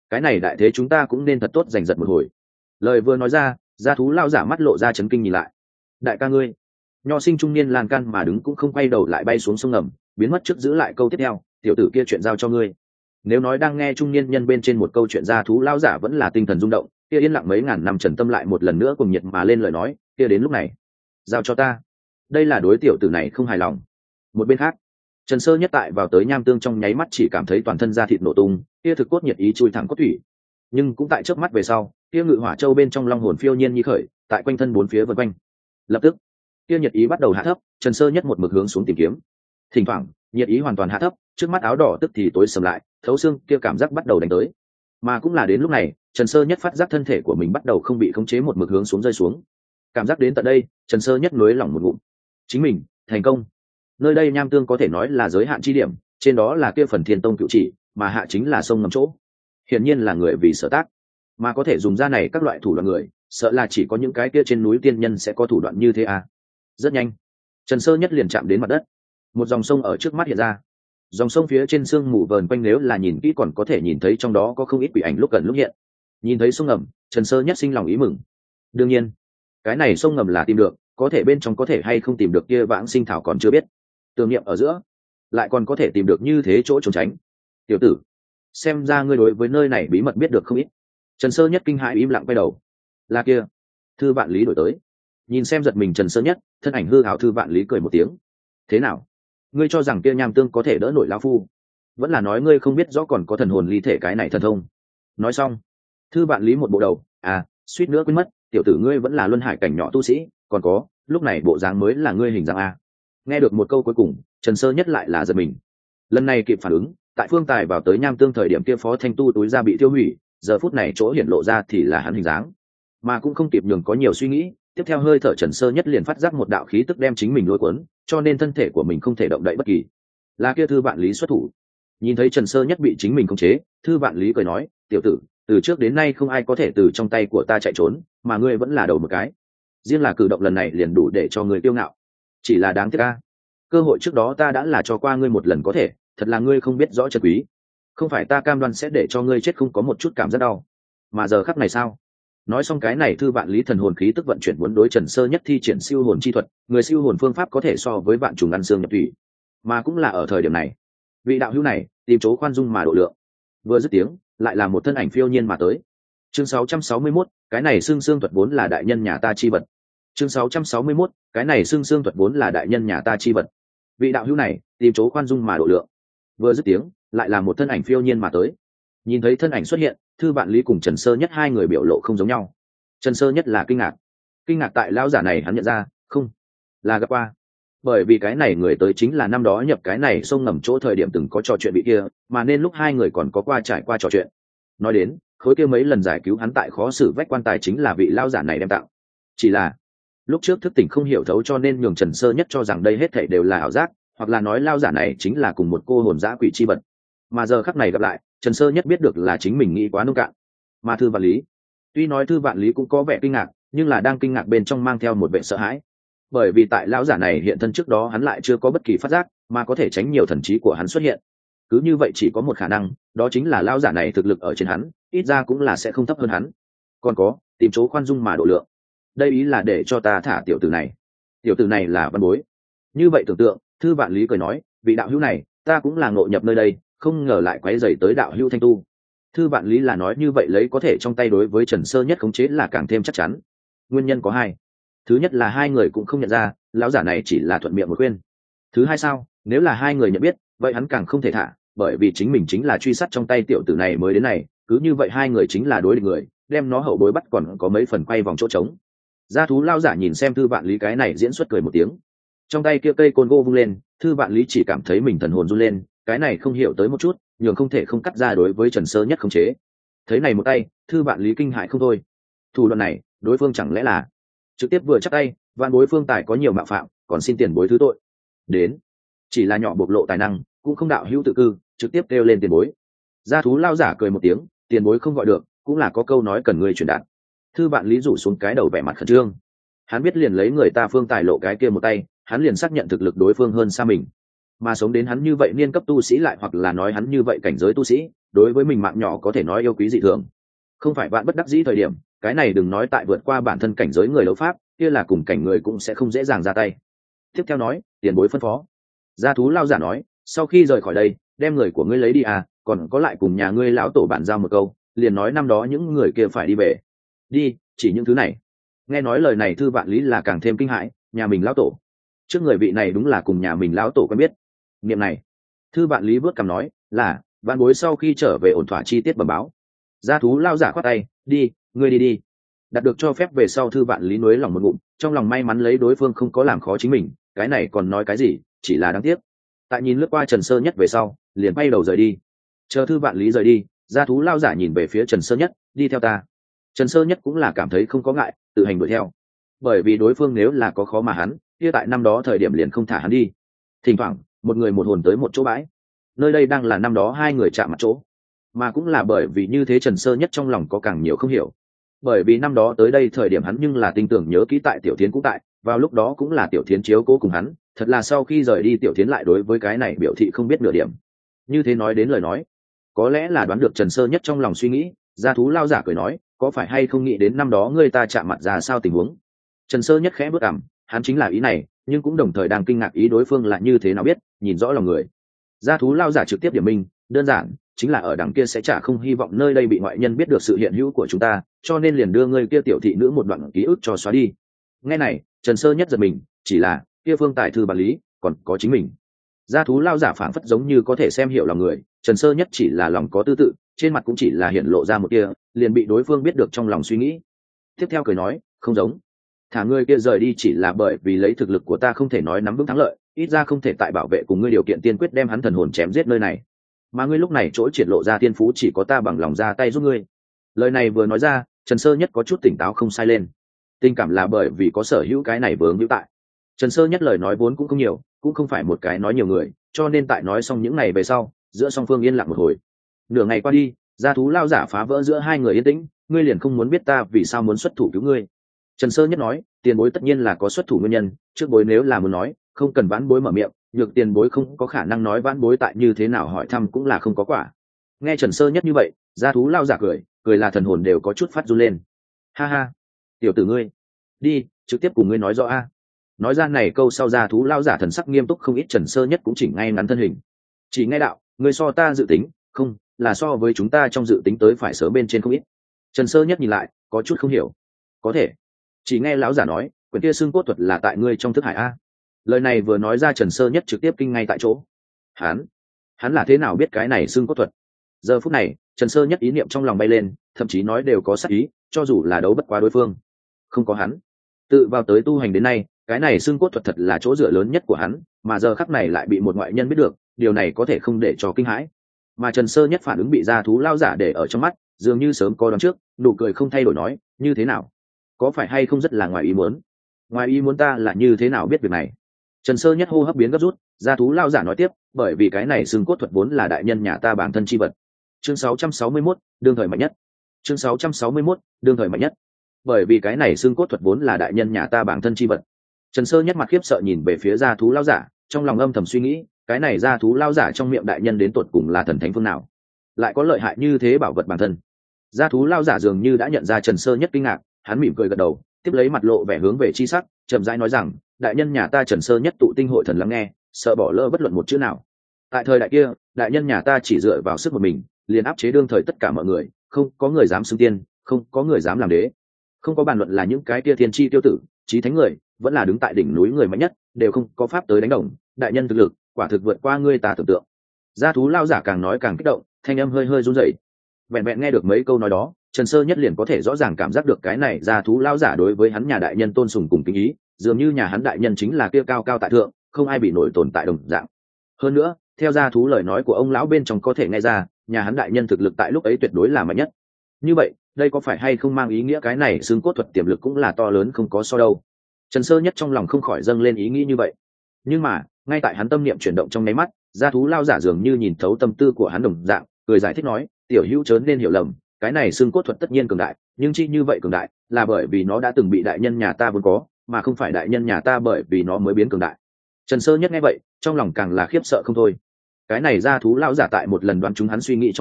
cái này đại thế chúng ta cũng nên thật tốt giành giật một hồi. Lời vừa nói ra, gia thú lao giả mắt lộ ra chấn kinh nhìn lại. Đại ca ngươi. Nho sinh trung niên lan can mà đứng cũng không quay đầu lại bay xuống sông ngầm, biến mất trước giữ lại câu tiếp theo, tiểu tử kia chuyện giao cho ngươi. Nếu nói đang nghe trung niên nhân bên trên một câu chuyện gia thú lao giả vẫn là tinh thần rung động, kia yên lặng mấy ngàn năm Trần Tâm lại một lần nữa cùng nhiệt mà lên lời nói, kia đến lúc này, giao cho ta. Đây là đối tiểu tử này không hài lòng. Một bên khác, Trần Sơ Nhất tại vào tới Nham Tương trong nháy mắt chỉ cảm thấy toàn thân da thịt nổ tung, kia thực cốt nhiệt ý chui thẳng cốt thủy. Nhưng cũng tại chớp mắt về sau, kia ngự hỏa châu bên trong long hồn phiêu nhiên như khởi, tại quanh thân bốn phía vần quanh. Lập tức, kia nhiệt ý bắt đầu hạ thấp, Trần Sơ Nhất một mực hướng xuống tìm kiếm. Thỉnh thoảng, nhiệt ý hoàn toàn hạ thấp, trước mắt áo đỏ tức thì tối sầm lại, thấu xương kia cảm giác bắt đầu đánh tới. Mà cũng là đến lúc này, Trần Sơ Nhất phát giác thân thể của mình bắt đầu không bị khống chế một mực hướng xuống rơi xuống. Cảm giác đến tận đây, Trần Sơ Nhất nuối lòng một ngụm. Chính mình thành công. Nơi đây Nham Tương có thể nói là giới hạn chi điểm, trên đó là kia phần Thiên Tông cựu chỉ, mà hạ chính là sông ngầm chỗ. Hiển nhiên là người vì sở tác, mà có thể dùng ra này các loại thủ đoạn người, sợ là chỉ có những cái kia trên núi tiên nhân sẽ có thủ đoạn như thế à. Rất nhanh, Trần Sơ Nhất liền chạm đến mặt đất. Một dòng sông ở trước mắt hiện ra. Dòng sông phía trên sương mù vờn quanh, nếu là nhìn kỹ còn có thể nhìn thấy trong đó có không ít quỷ ảnh lúc gần lúc hiện. Nhìn thấy sông ngầm, Trần Sơ Nhất sinh lòng ý mừng. Đương nhiên, cái này sông ngầm là tìm được, có thể bên trong có thể hay không tìm được kia vãng sinh thảo còn chưa biết. Tưởng niệm ở giữa, lại còn có thể tìm được như thế chỗ trốn tránh. Tiểu tử, xem ra ngươi đối với nơi này bí mật biết được không ít. Trần Sơ Nhất kinh hãi im lặng quay đầu. Là kia, Thư Vạn Lý đổi tới. Nhìn xem giật mình Trần Sơ Nhất, thân ảnh hư ảo Thư Vạn Lý cười một tiếng. Thế nào? Ngươi cho rằng kia Nham Tương có thể đỡ nổi lão phu? Vẫn là nói ngươi không biết rõ còn có thần hồn ly thể cái này thần thông? Nói xong, Thư Vạn Lý một bộ đầu, suýt nữa quên mất, tiểu tử ngươi vẫn là luân hải cảnh nhỏ tu sĩ, còn có, lúc này bộ dáng mới là ngươi hình dạng a. Nghe được một câu cuối cùng, Trần Sơ Nhất lại là giật mình. Lần này kịp phản ứng, tại Phương Tài vào tới Nham Tương thời điểm kia Phó Thanh Tu túi ra bị tiêu hủy, giờ phút này chỗ hiển lộ ra thì là hắn hình dáng, mà cũng không kịp nhường có nhiều suy nghĩ, tiếp theo hơi thở Trần Sơ Nhất liền phát giác một đạo khí tức đem chính mình lôi cuốn, cho nên thân thể của mình không thể động đậy bất kỳ. Là kia Thư Vạn Lý xuất thủ. Nhìn thấy Trần Sơ Nhất bị chính mình khống chế, Thư Vạn Lý cười nói, tiểu tử, từ trước đến nay không ai có thể từ trong tay của ta chạy trốn, mà ngươi vẫn là đầu một cái. Riêng là cử động lần này liền đủ để cho người kiêu ngạo. Chỉ là đáng tiếc a, cơ hội trước đó ta đã là cho qua ngươi một lần có thể, thật là ngươi không biết rõ trân quý. Không phải ta cam đoan sẽ để cho ngươi chết không có một chút cảm giác đau, mà giờ khắc này sao? Nói xong cái này Thư Vạn Lý thần hồn khí tức vận chuyển muốn đối Trần Sơ Nhất thi triển siêu hồn chi thuật, người siêu hồn phương pháp có thể so với vạn trùng ăn xương nhập thủy. Mà cũng là ở thời điểm này, vị đạo hữu này tìm chỗ khoan dung mà độ lượng. Vừa dứt tiếng, lại là một thân ảnh phiêu nhiên mà tới. Chương 661, cái này xương xương thuật vốn là đại nhân nhà ta chi vật. Chương 661, cái này xương xương thuật vốn là đại nhân nhà ta chi vật. Vị đạo hữu này tìm chỗ khoan dung mà độ lượng. Vừa dứt tiếng, lại là một thân ảnh phiêu nhiên mà tới. Nhìn thấy thân ảnh xuất hiện, Thư Vạn Lý cùng Trần Sơ Nhất hai người biểu lộ không giống nhau. Trần Sơ Nhất là kinh ngạc tại lão giả này hắn nhận ra, không là gặp qua, bởi vì cái này người tới chính là năm đó nhập cái này sông ngầm chỗ thời điểm từng có trò chuyện bị kia, mà nên lúc hai người còn có qua trải qua trò chuyện. Nói đến, khối kia mấy lần giải cứu hắn tại khó xử vách quan tài chính là vị lão giả này đem tặng. Chỉ là lúc trước thức tỉnh không hiểu thấu cho nên nhường Trần Sơ Nhất cho rằng đây hết thảy đều là ảo giác, hoặc là nói lão giả này chính là cùng một cô hồn dã quỷ chi vật. Mà giờ khắc này gặp lại, Trần Sơ Nhất biết được là chính mình nghĩ quá nông cạn. Mà Thư Vạn Lý, tuy nói Thư Vạn Lý cũng có vẻ kinh ngạc, nhưng là đang kinh ngạc bên trong mang theo một vẻ sợ hãi, bởi vì tại lão giả này hiện thân trước đó hắn lại chưa có bất kỳ phát giác, mà có thể tránh nhiều thần trí của hắn xuất hiện. Cứ như vậy chỉ có một khả năng, đó chính là lão giả này thực lực ở trên hắn, ít ra cũng là sẽ không thấp hơn hắn. Còn có, tìm chỗ khoan dung mà độ lượng. Đây ý là để cho ta thả tiểu tử này. Tiểu tử này là văn bối. Như vậy tưởng tượng, Thư Vạn Lý cười nói, vị đạo hữu này, ta cũng là ngộ nhập nơi đây, không ngờ lại quấy rầy tới đạo hữu Thanh Tu. Thư Vạn Lý là nói như vậy lấy có thể trong tay đối với Trần Sơ Nhất khống chế là càng thêm chắc chắn. Nguyên nhân có hai. Thứ nhất là hai người cũng không nhận ra, lão giả này chỉ là thuận miệng một khuyên. Thứ hai sao, nếu là hai người nhận biết, vậy hắn càng không thể thả, bởi vì chính mình chính là truy sát trong tay tiểu tử này mới đến này, cứ như vậy hai người chính là đối địch người, đem nó hậu bối bắt còn có mấy phần quay vòng chỗ trống. Gia thú lao giả nhìn xem Thư Vạn Lý cái này diễn xuất cười một tiếng. Trong tay kia cây côn gỗ vung lên, Thư Vạn Lý chỉ cảm thấy mình thần hồn run lên, cái này không hiểu tới một chút, nhường không thể không cắt ra đối với Trần Sơ Nhất khống chế. Thấy này một tay, Thư Vạn Lý kinh hại không thôi. Thủ đoạn này, đối phương chẳng lẽ là trực tiếp vừa chắc tay, vạn bối Phương Tài có nhiều mạo phạm, còn xin tiền bối thứ tội. Đến, chỉ là nhỏ bộc lộ tài năng, cũng không đạo hữu tự cư, trực tiếp kêu lên tiền bối. Gia thú lao giả cười một tiếng, tiền bối không gọi được, cũng là có câu nói cần người truyền đạt. Thư Vạn Lý rủ xuống cái đầu vẻ mặt khẩn trương. Hắn biết liền lấy người ta Phương Tài lộ cái kia một tay, hắn liền xác nhận thực lực đối phương hơn xa mình. Mà sống đến hắn như vậy niên cấp tu sĩ lại hoặc là nói hắn như vậy cảnh giới tu sĩ, đối với mình mạng nhỏ có thể nói yêu quý dị thường. Không phải vạn bất đắc dĩ thời điểm, cái này đừng nói tại vượt qua bản thân cảnh giới người đấu pháp, kia là cùng cảnh người cũng sẽ không dễ dàng ra tay. Tiếp theo nói, tiền bối phân phó. Gia thú lao giả nói, sau khi rời khỏi đây, đem người của ngươi lấy đi à, còn có lại cùng nhà ngươi lão tổ bản giao một câu, liền nói năm đó những người kia phải đi về. Đi, chỉ những thứ này. Nghe nói lời này Thư Vạn Lý là càng thêm kinh hãi, nhà mình lão tổ. Trước người vị này đúng là cùng nhà mình lão tổ quen biết. Niệm này, Thư Vạn Lý vớt cằm nói, là, vạn bối sau khi trở về ổn thỏa chi tiết bẩm báo. Gia thú lao giả khoát tay, đi, ngươi đi đi. Đạt được cho phép về sau Thư Vạn Lý nuối lòng một ngụm, trong lòng may mắn lấy đối phương không có làm khó chính mình, cái này còn nói cái gì, chỉ là đáng tiếc. Tại nhìn lướt qua Trần Sơ Nhất về sau, liền bay đầu rời đi. Chờ Thư Vạn Lý rời đi, Gia thú lao giả nhìn về phía Trần Sơ Nhất, đi theo ta. Trần Sơ Nhất cũng là cảm thấy không có ngại, tự hành đuổi theo. Bởi vì đối phương nếu là có khó mà hắn, kia tại năm đó thời điểm liền không thả hắn đi. Thỉnh thoảng, một người một hồn tới một chỗ bãi. Nơi đây đang là năm đó hai người chạm mặt chỗ, mà cũng là bởi vì như thế Trần Sơ Nhất trong lòng có càng nhiều không hiểu. Bởi vì năm đó tới đây thời điểm hắn nhưng là tin tưởng nhớ kỹ tại Tiểu Thiến cũng tại, vào lúc đó cũng là Tiểu Thiến chiếu cố cùng hắn, thật là sau khi rời đi Tiểu Thiến lại đối với cái này biểu thị không biết nửa điểm. Như thế nói đến lời nói, có lẽ là đoán được Trần Sơ Nhất trong lòng suy nghĩ, Gia thú lao giả cười nói, có phải hay không nghĩ đến năm đó ngươi ta chạm mặt ra sao tình huống. Trần Sơ Nhất khẽ bước cằm, hắn chính là ý này, nhưng cũng đồng thời đang kinh ngạc ý đối phương là như thế nào biết, nhìn rõ lòng người. Gia thú lao giả trực tiếp điểm minh, đơn giản chính là ở đằng kia sẽ chả không hy vọng nơi đây bị ngoại nhân biết được sự hiện hữu của chúng ta, cho nên liền đưa ngươi kia tiểu thị nữ một đoạn ký ức cho xóa đi. Nghe này, Trần Sơ Nhất giật mình, chỉ là kia phương tài Thư Bản Lý còn có chính mình. Gia thú lao giả phảng phất giống như có thể xem hiểu lòng người, Trần Sơ Nhất chỉ là lòng có tư tự, trên mặt cũng chỉ là hiện lộ ra một kia, liền bị đối phương biết được trong lòng suy nghĩ. Tiếp theo cười nói, không giống, thả ngươi kia rời đi chỉ là bởi vì lấy thực lực của ta không thể nói nắm vững thắng lợi, ít ra không thể tại bảo vệ cùng ngươi điều kiện tiên quyết đem hắn thần hồn chém giết nơi này, mà ngươi lúc này chỗ triển lộ ra tiên phú chỉ có ta bằng lòng ra tay giúp ngươi. Lời này vừa nói ra, Trần Sơ Nhất có chút tỉnh táo không sai lên. Tình cảm là bởi vì có sở hữu cái này vướng hữu tại. Trần Sơ Nhất lời nói vốn cũng không nhiều, cũng không phải một cái nói nhiều người, cho nên tại nói xong những này về sau, giữa song phương yên lặng một hồi. Nửa ngày qua đi, Gia thú lao giả phá vỡ giữa hai người yên tĩnh, ngươi liền không muốn biết ta vì sao muốn xuất thủ cứu ngươi. Trần Sơ Nhất nói, tiền bối tất nhiên là có xuất thủ nguyên nhân, trước bối nếu là muốn nói, không cần vãn bối mở miệng, nhược tiền bối không có khả năng nói vãn bối tại như thế nào hỏi thăm cũng là không có quả. Nghe Trần Sơ Nhất như vậy, Gia thú lao giả cười, cười là thần hồn đều có chút phát run lên. Ha ha, tiểu tử ngươi, đi, trực tiếp cùng ngươi nói rõ a. Nói ra này câu sau Gia thú lao giả thần sắc nghiêm túc không ít, Trần Sơ Nhất cũng chỉnh ngay ngắn thân hình. Chỉ nghe đạo, ngươi so ta dự tính, không, là so với chúng ta trong dự tính tới phải sớm bên trên không ít. Trần Sơ Nhất nhìn lại, có chút không hiểu. Có thể. Chỉ nghe lão giả nói, quyển kia xương cốt thuật là tại ngươi trong thức hải a. Lời này vừa nói ra Trần Sơ Nhất trực tiếp kinh ngay tại chỗ. Hắn là thế nào biết cái này xương cốt thuật? Giờ phút này, Trần Sơ Nhất ý niệm trong lòng bay lên, thậm chí nói đều có sát ý, cho dù là đấu bất quá đối phương. Không có hắn, tự vào tới tu hành đến nay, cái này xương cốt thuật thật là chỗ dựa lớn nhất của hắn, mà giờ khắc này lại bị một ngoại nhân biết được, điều này có thể không để cho kinh hãi. Mà Trần Sơ Nhất phản ứng bị Gia thú lao giả để ở trong mắt, dường như sớm có đoán trước, nụ cười không thay đổi nói, như thế nào? Có phải hay không rất là ngoài ý muốn? Ngoài ý muốn ta là như thế nào biết việc này? Trần Sơ Nhất hô hấp biến gấp rút, Gia thú lao giả nói tiếp, bởi vì cái này xương cốt thuật vốn là đại nhân nhà ta bản thân chi vật. Chương 661, đương thời mạnh nhất. Chương 661, đương thời mạnh nhất. Bởi vì cái này xương cốt thuật vốn là đại nhân nhà ta bản thân chi vật. Trần Sơ Nhất mặt khiếp sợ nhìn về phía Gia thú lao giả, trong lòng âm thầm suy nghĩ, cái này Gia thú lao giả trong miệng đại nhân đến tột cùng là thần thánh phương nào, lại có lợi hại như thế bảo vật bản thân. Gia thú lao giả dường như đã nhận ra Trần Sơ Nhất kinh ngạc, hắn mỉm cười gật đầu, tiếp lấy mặt lộ vẻ hướng về chi sắc, chậm rãi nói rằng, đại nhân nhà ta Trần Sơ Nhất tụ tinh hội thần lắng nghe, sợ bỏ lỡ bất luận một chữ nào. Tại thời đại kia, đại nhân nhà ta chỉ dựa vào sức một mình, liền áp chế đương thời tất cả mọi người, không có người dám xưng tiên, không có người dám làm đế, không có bàn luận là những cái kia thiên chi tiêu tử, chí thánh người, vẫn là đứng tại đỉnh núi người mạnh nhất, đều không có pháp tới đánh đồng. Đại nhân thực lực, quả thực vượt qua ngươi ta tưởng tượng. Gia thú lao giả càng nói càng kích động, thanh âm hơi hơi run rẩy. Vẹn vẹn nghe được mấy câu nói đó, Trần Sơ Nhất liền có thể rõ ràng cảm giác được cái này Gia thú lao giả đối với hắn nhà đại nhân tôn sùng cùng kính ý, dường như nhà hắn đại nhân chính là kia cao cao tại thượng, không ai bị nổi tồn tại đồng dạng. Hơn nữa, theo Gia thú lời nói của ông lão bên trong có thể nghe ra, nhà hắn đại nhân thực lực tại lúc ấy tuyệt đối là mạnh nhất. Như vậy, đây có phải hay không mang ý nghĩa cái này xương cốt thuật tiềm lực cũng là to lớn không có so đâu. Trần Sơ Nhất trong lòng không khỏi dâng lên ý nghĩ như vậy. Nhưng mà, ngay tại hắn tâm niệm chuyển động trong nháy mắt, Gia thú lao giả dường như nhìn thấu tâm tư của hắn đồng dạng, cười giải thích nói, tiểu hữu chớ nên hiểu lầm, cái này xương cốt thuật tất nhiên cường đại, nhưng chi như vậy cường đại là bởi vì nó đã từng bị đại nhân nhà ta vốn có, mà không phải đại nhân nhà ta bởi vì nó mới biến cường đại. Trần Sơ Nhất nghe vậy, trong lòng càng là khiếp sợ không thôi. Cái này Gia thú lao giả tại một lần đoán chúng hắn suy nghĩ trong lòng,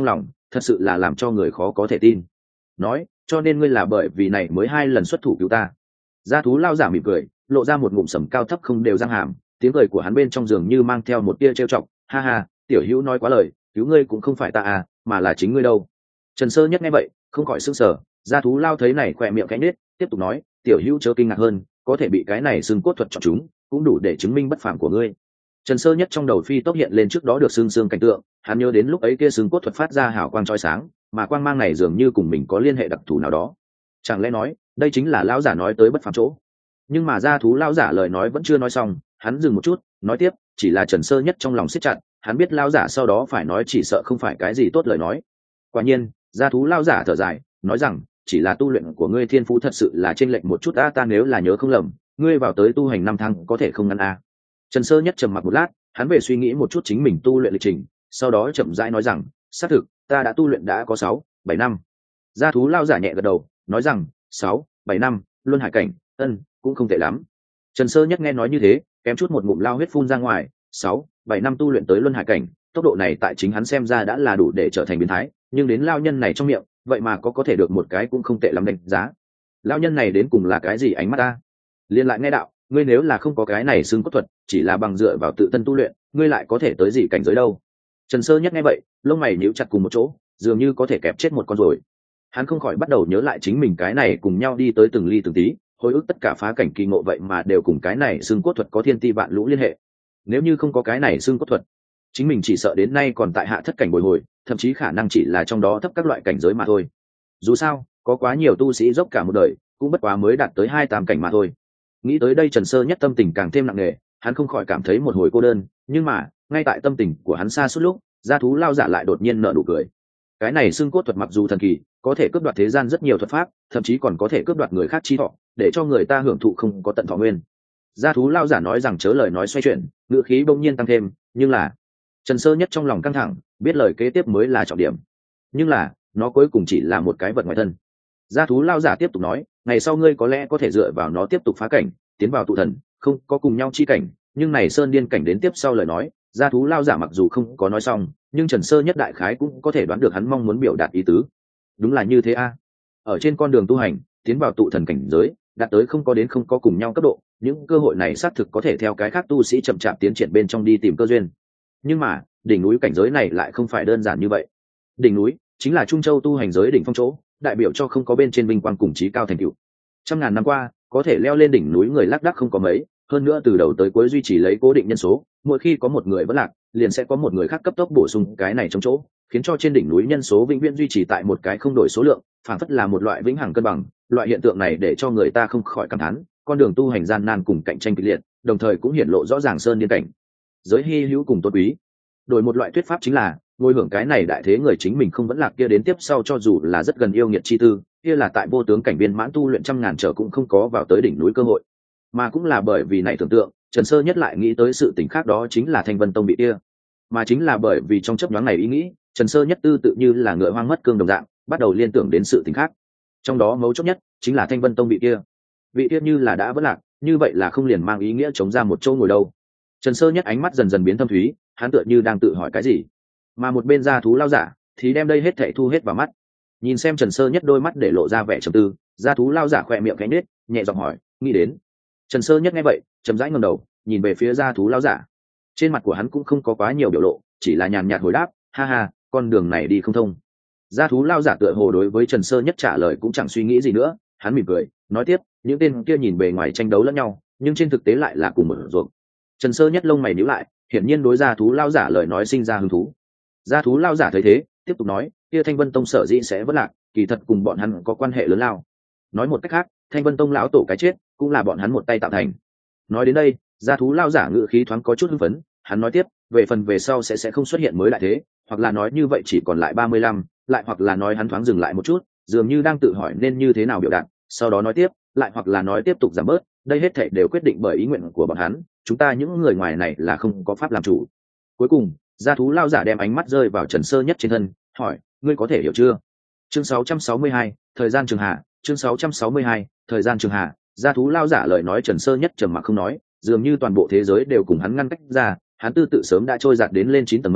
thật sự là làm cho người khó có thể tin. Nói, cho nên ngươi là bởi vì này mới 2 lần xuất thủ cứu ta. Gia thú lao giả mỉm cười, lộ ra một ngụm sầm cao thấp không đều răng hàm, tiếng cười của hắn bên trong giường như mang theo một tia trêu chọc. Ha ha, tiểu hữu nói quá lời, cứu ngươi cũng không phải ta à, mà là chính ngươi đâu. Trần Sơ Nhất nghe vậy không khỏi sững sờ. Gia thú lao thấy này khỏe miệng khẽ nết, tiếp tục nói, tiểu hữu chớ kinh ngạc hơn, có thể bị cái này xương cốt thuật chọn chúng cũng đủ để chứng minh bất phàm của ngươi. Trần Sơ Nhất trong đầu phi tốc hiện lên trước đó được xương cảnh tượng, hắn nhớ đến lúc ấy kia xương cốt thuật phát ra hào quang chói sáng, mà quang mang này dường như cùng mình có liên hệ đặc thù nào đó. Chẳng lẽ nói đây chính là lão giả nói tới bất phàm chỗ? Nhưng mà gia thú lão giả lời nói vẫn chưa nói xong, hắn dừng một chút, nói tiếp, chỉ là Trần Sơ Nhất trong lòng siết chặt, hắn biết lão giả sau đó phải nói chỉ sợ không phải cái gì tốt lời nói. Quả nhiên, gia thú lão giả thở dài, nói rằng, chỉ là tu luyện của ngươi thiên phú thật sự là chênh lệch một chút ta nếu là nhớ không lầm, ngươi vào tới tu hành 5 tháng có thể không ngăn a. Trần Sơ Nhất trầm mặc một lát, hắn về suy nghĩ một chút chính mình tu luyện lịch trình, sau đó chậm rãi nói rằng, xác thực, ta đã tu luyện đã có 6-7 năm. Gia thú lão giả nhẹ gật đầu, nói rằng, 6-7 năm, luân hải cảnh, cũng không tệ lắm. Trần Sơ Nhất nghe nói như thế, kém chút một ngụm lao huyết phun ra ngoài. 6-7 năm tu luyện tới luân hải cảnh, tốc độ này tại chính hắn xem ra đã là đủ để trở thành biến thái, nhưng đến lao nhân này trong miệng, vậy mà có thể được một cái cũng không tệ lắm đánh giá. Lao nhân này đến cùng là cái gì ánh mắt ta? Liên lại nghe đạo, ngươi nếu là không có cái này xương cốt thuật, chỉ là bằng dựa vào tự thân tu luyện, ngươi lại có thể tới gì cảnh giới đâu? Trần Sơ Nhất nghe vậy, lông mày nhíu chặt cùng một chỗ, dường như có thể kẹp chết một con rồi. Hắn không khỏi bắt đầu nhớ lại chính mình cái này cùng nhau đi tới từng ly từng tí, hồi ức tất cả phá cảnh kỳ ngộ vậy mà đều cùng cái này xương cốt thuật có thiên ti vạn lũ liên hệ. Nếu như không có cái này xương cốt thuật, chính mình chỉ sợ đến nay còn tại hạ thất cảnh bồi hồi, thậm chí khả năng chỉ là trong đó thấp các loại cảnh giới mà thôi. Dù sao, có quá nhiều tu sĩ dốc cả một đời, cũng bất quá mới đạt tới 2-8 cảnh mà thôi. Nghĩ tới đây Trần Sơ Nhất tâm tình càng thêm nặng nề, hắn không khỏi cảm thấy một hồi cô đơn, nhưng mà, ngay tại tâm tình của hắn xa suốt lúc, gia thú lao giả lại đột nhiên nở nụ cười. Cái này xương cốt thuật mặc dù thần kỳ, có thể cướp đoạt thế gian rất nhiều thuật pháp, thậm chí còn có thể cướp đoạt người khác chi thọ, để cho người ta hưởng thụ không có tận thọ nguyên. Gia thú lao giả nói rằng chớ lời nói xoay chuyển, ngữ khí bỗng nhiên tăng thêm, nhưng là Trần Sơ Nhất trong lòng căng thẳng, biết lời kế tiếp mới là trọng điểm. Nhưng là, nó cuối cùng chỉ là một cái vật ngoài thân. Gia thú lao giả tiếp tục nói, ngày sau ngươi có lẽ có thể dựa vào nó tiếp tục phá cảnh, tiến vào tụ thần, không có cùng nhau chi cảnh, nhưng này sơn điên cảnh đến tiếp sau lời nói, gia thú lao giả mặc dù không có nói xong, nhưng Trần Sơ Nhất đại khái cũng có thể đoán được hắn mong muốn biểu đạt ý tứ. Đúng là như thế a. Ở trên con đường tu hành, tiến vào tụ thần cảnh giới, đạt tới không có đến không có cùng nhau cấp độ, những cơ hội này xác thực có thể theo cái khác tu sĩ chậm chạp tiến triển bên trong đi tìm cơ duyên. Nhưng mà, đỉnh núi cảnh giới này lại không phải đơn giản như vậy. Đỉnh núi chính là Trung Châu tu hành giới đỉnh phong chỗ, đại biểu cho không có bên trên vinh quang cùng chí cao thành tựu. Trăm ngàn năm qua, có thể leo lên đỉnh núi người lác đác không có mấy, hơn nữa từ đầu tới cuối duy trì lấy cố định nhân số, mỗi khi có một người vẫn lạc, liền sẽ có một người khác cấp tốc bổ sung cái này trong chỗ, khiến cho trên đỉnh núi nhân số vĩnh viễn duy trì tại một cái không đổi số lượng, phản phất là một loại vĩnh hằng cân bằng. Loại hiện tượng này để cho người ta không khỏi cảm thán, con đường tu hành gian nan cùng cạnh tranh kịch liệt, đồng thời cũng hiển lộ rõ ràng sơn điên cảnh giới hi hữu cùng tôn quý. Đổi một loại thuyết pháp chính là, ngôi hưởng cái này đại thế người chính mình không vẫn lạc kia đến tiếp sau cho dù là rất gần yêu nghiệt chi tư, kia là tại vô tướng cảnh viên mãn tu luyện trăm ngàn trở cũng không có vào tới đỉnh núi cơ hội. Mà cũng là bởi vì này tưởng tượng, Trần Sơ Nhất lại nghĩ tới sự tình khác, đó chính là Thanh Vân Tông bị kia. Mà chính là bởi vì trong chớp nhoáng này ý nghĩ, Trần Sơ Nhất tư tự như là ngựa hoang mất cương đồng dạng, bắt đầu liên tưởng đến sự tình khác. Trong đó mấu chốt nhất chính là Thanh Vân Tông bị kia. Vị kia như là đã vẫn lạc, như vậy là không liền mang ý nghĩa chống ra một chỗ ngồi đâu. Trần Sơ Nhất ánh mắt dần dần biến thâm thúy, hắn tựa như đang tự hỏi cái gì. Mà một bên gia thú lao giả thì đem đây hết thảy thu hết vào mắt. Nhìn xem Trần Sơ Nhất đôi mắt để lộ ra vẻ trầm tư, gia thú lao giả khỏe miệng cánh nết, nhẹ giọng hỏi, nghĩ đến. Trần Sơ Nhất nghe vậy, chậm rãi ngẩng đầu, nhìn về phía gia thú lao giả. Trên mặt của hắn cũng không có quá nhiều biểu lộ, chỉ là nhàn nhạt hồi đáp, ha ha, con đường này đi không thông. Gia thú lao giả tựa hồ đối với Trần Sơ Nhất trả lời cũng chẳng suy nghĩ gì nữa, hắn mỉm cười, nói tiếp, những tên kia nhìn bề ngoài tranh đấu lẫn nhau, nhưng trên thực tế lại là cùng một ruột. Trần Sơ Nhất lông mày nhíu lại, hiển nhiên đối gia thú lao giả lời nói sinh ra hứng thú. Gia thú lao giả thấy thế, tiếp tục nói, kia Thanh Vân Tông sở dĩ sẽ vất lạc, kỳ thật cùng bọn hắn có quan hệ lớn lao. Nói một cách khác, Thanh Vân Tông lão tổ cái chết cũng là bọn hắn một tay tạo thành. Nói đến đây, gia thú lao giả ngữ khí thoáng có chút hưng phấn, hắn nói tiếp, về phần về sau sẽ không xuất hiện mới lại thế, hoặc là nói như vậy chỉ còn lại 35, lại hoặc là nói hắn thoáng dừng lại một chút, dường như đang tự hỏi nên như thế nào biểu đạt, sau đó nói tiếp, lại hoặc là nói tiếp tục giảm bớt, đây hết thảy đều quyết định bởi ý nguyện của bọn hắn, chúng ta những người ngoài này là không có pháp làm chủ. Cuối cùng, gia thú lao giả đem ánh mắt rơi vào Trần Sơ Nhất trên thân, hỏi, ngươi có thể hiểu chưa? Chương 662, thời gian trường hạ, chương 662, thời gian trường hạ. Gia thú lao giả lời nói Trần Sơ Nhất trầm mặc không nói, dường như toàn bộ thế giới đều cùng hắn ngăn cách ra, hắn tư tự sớm đã trôi giạt đến lên 9 tầng mây,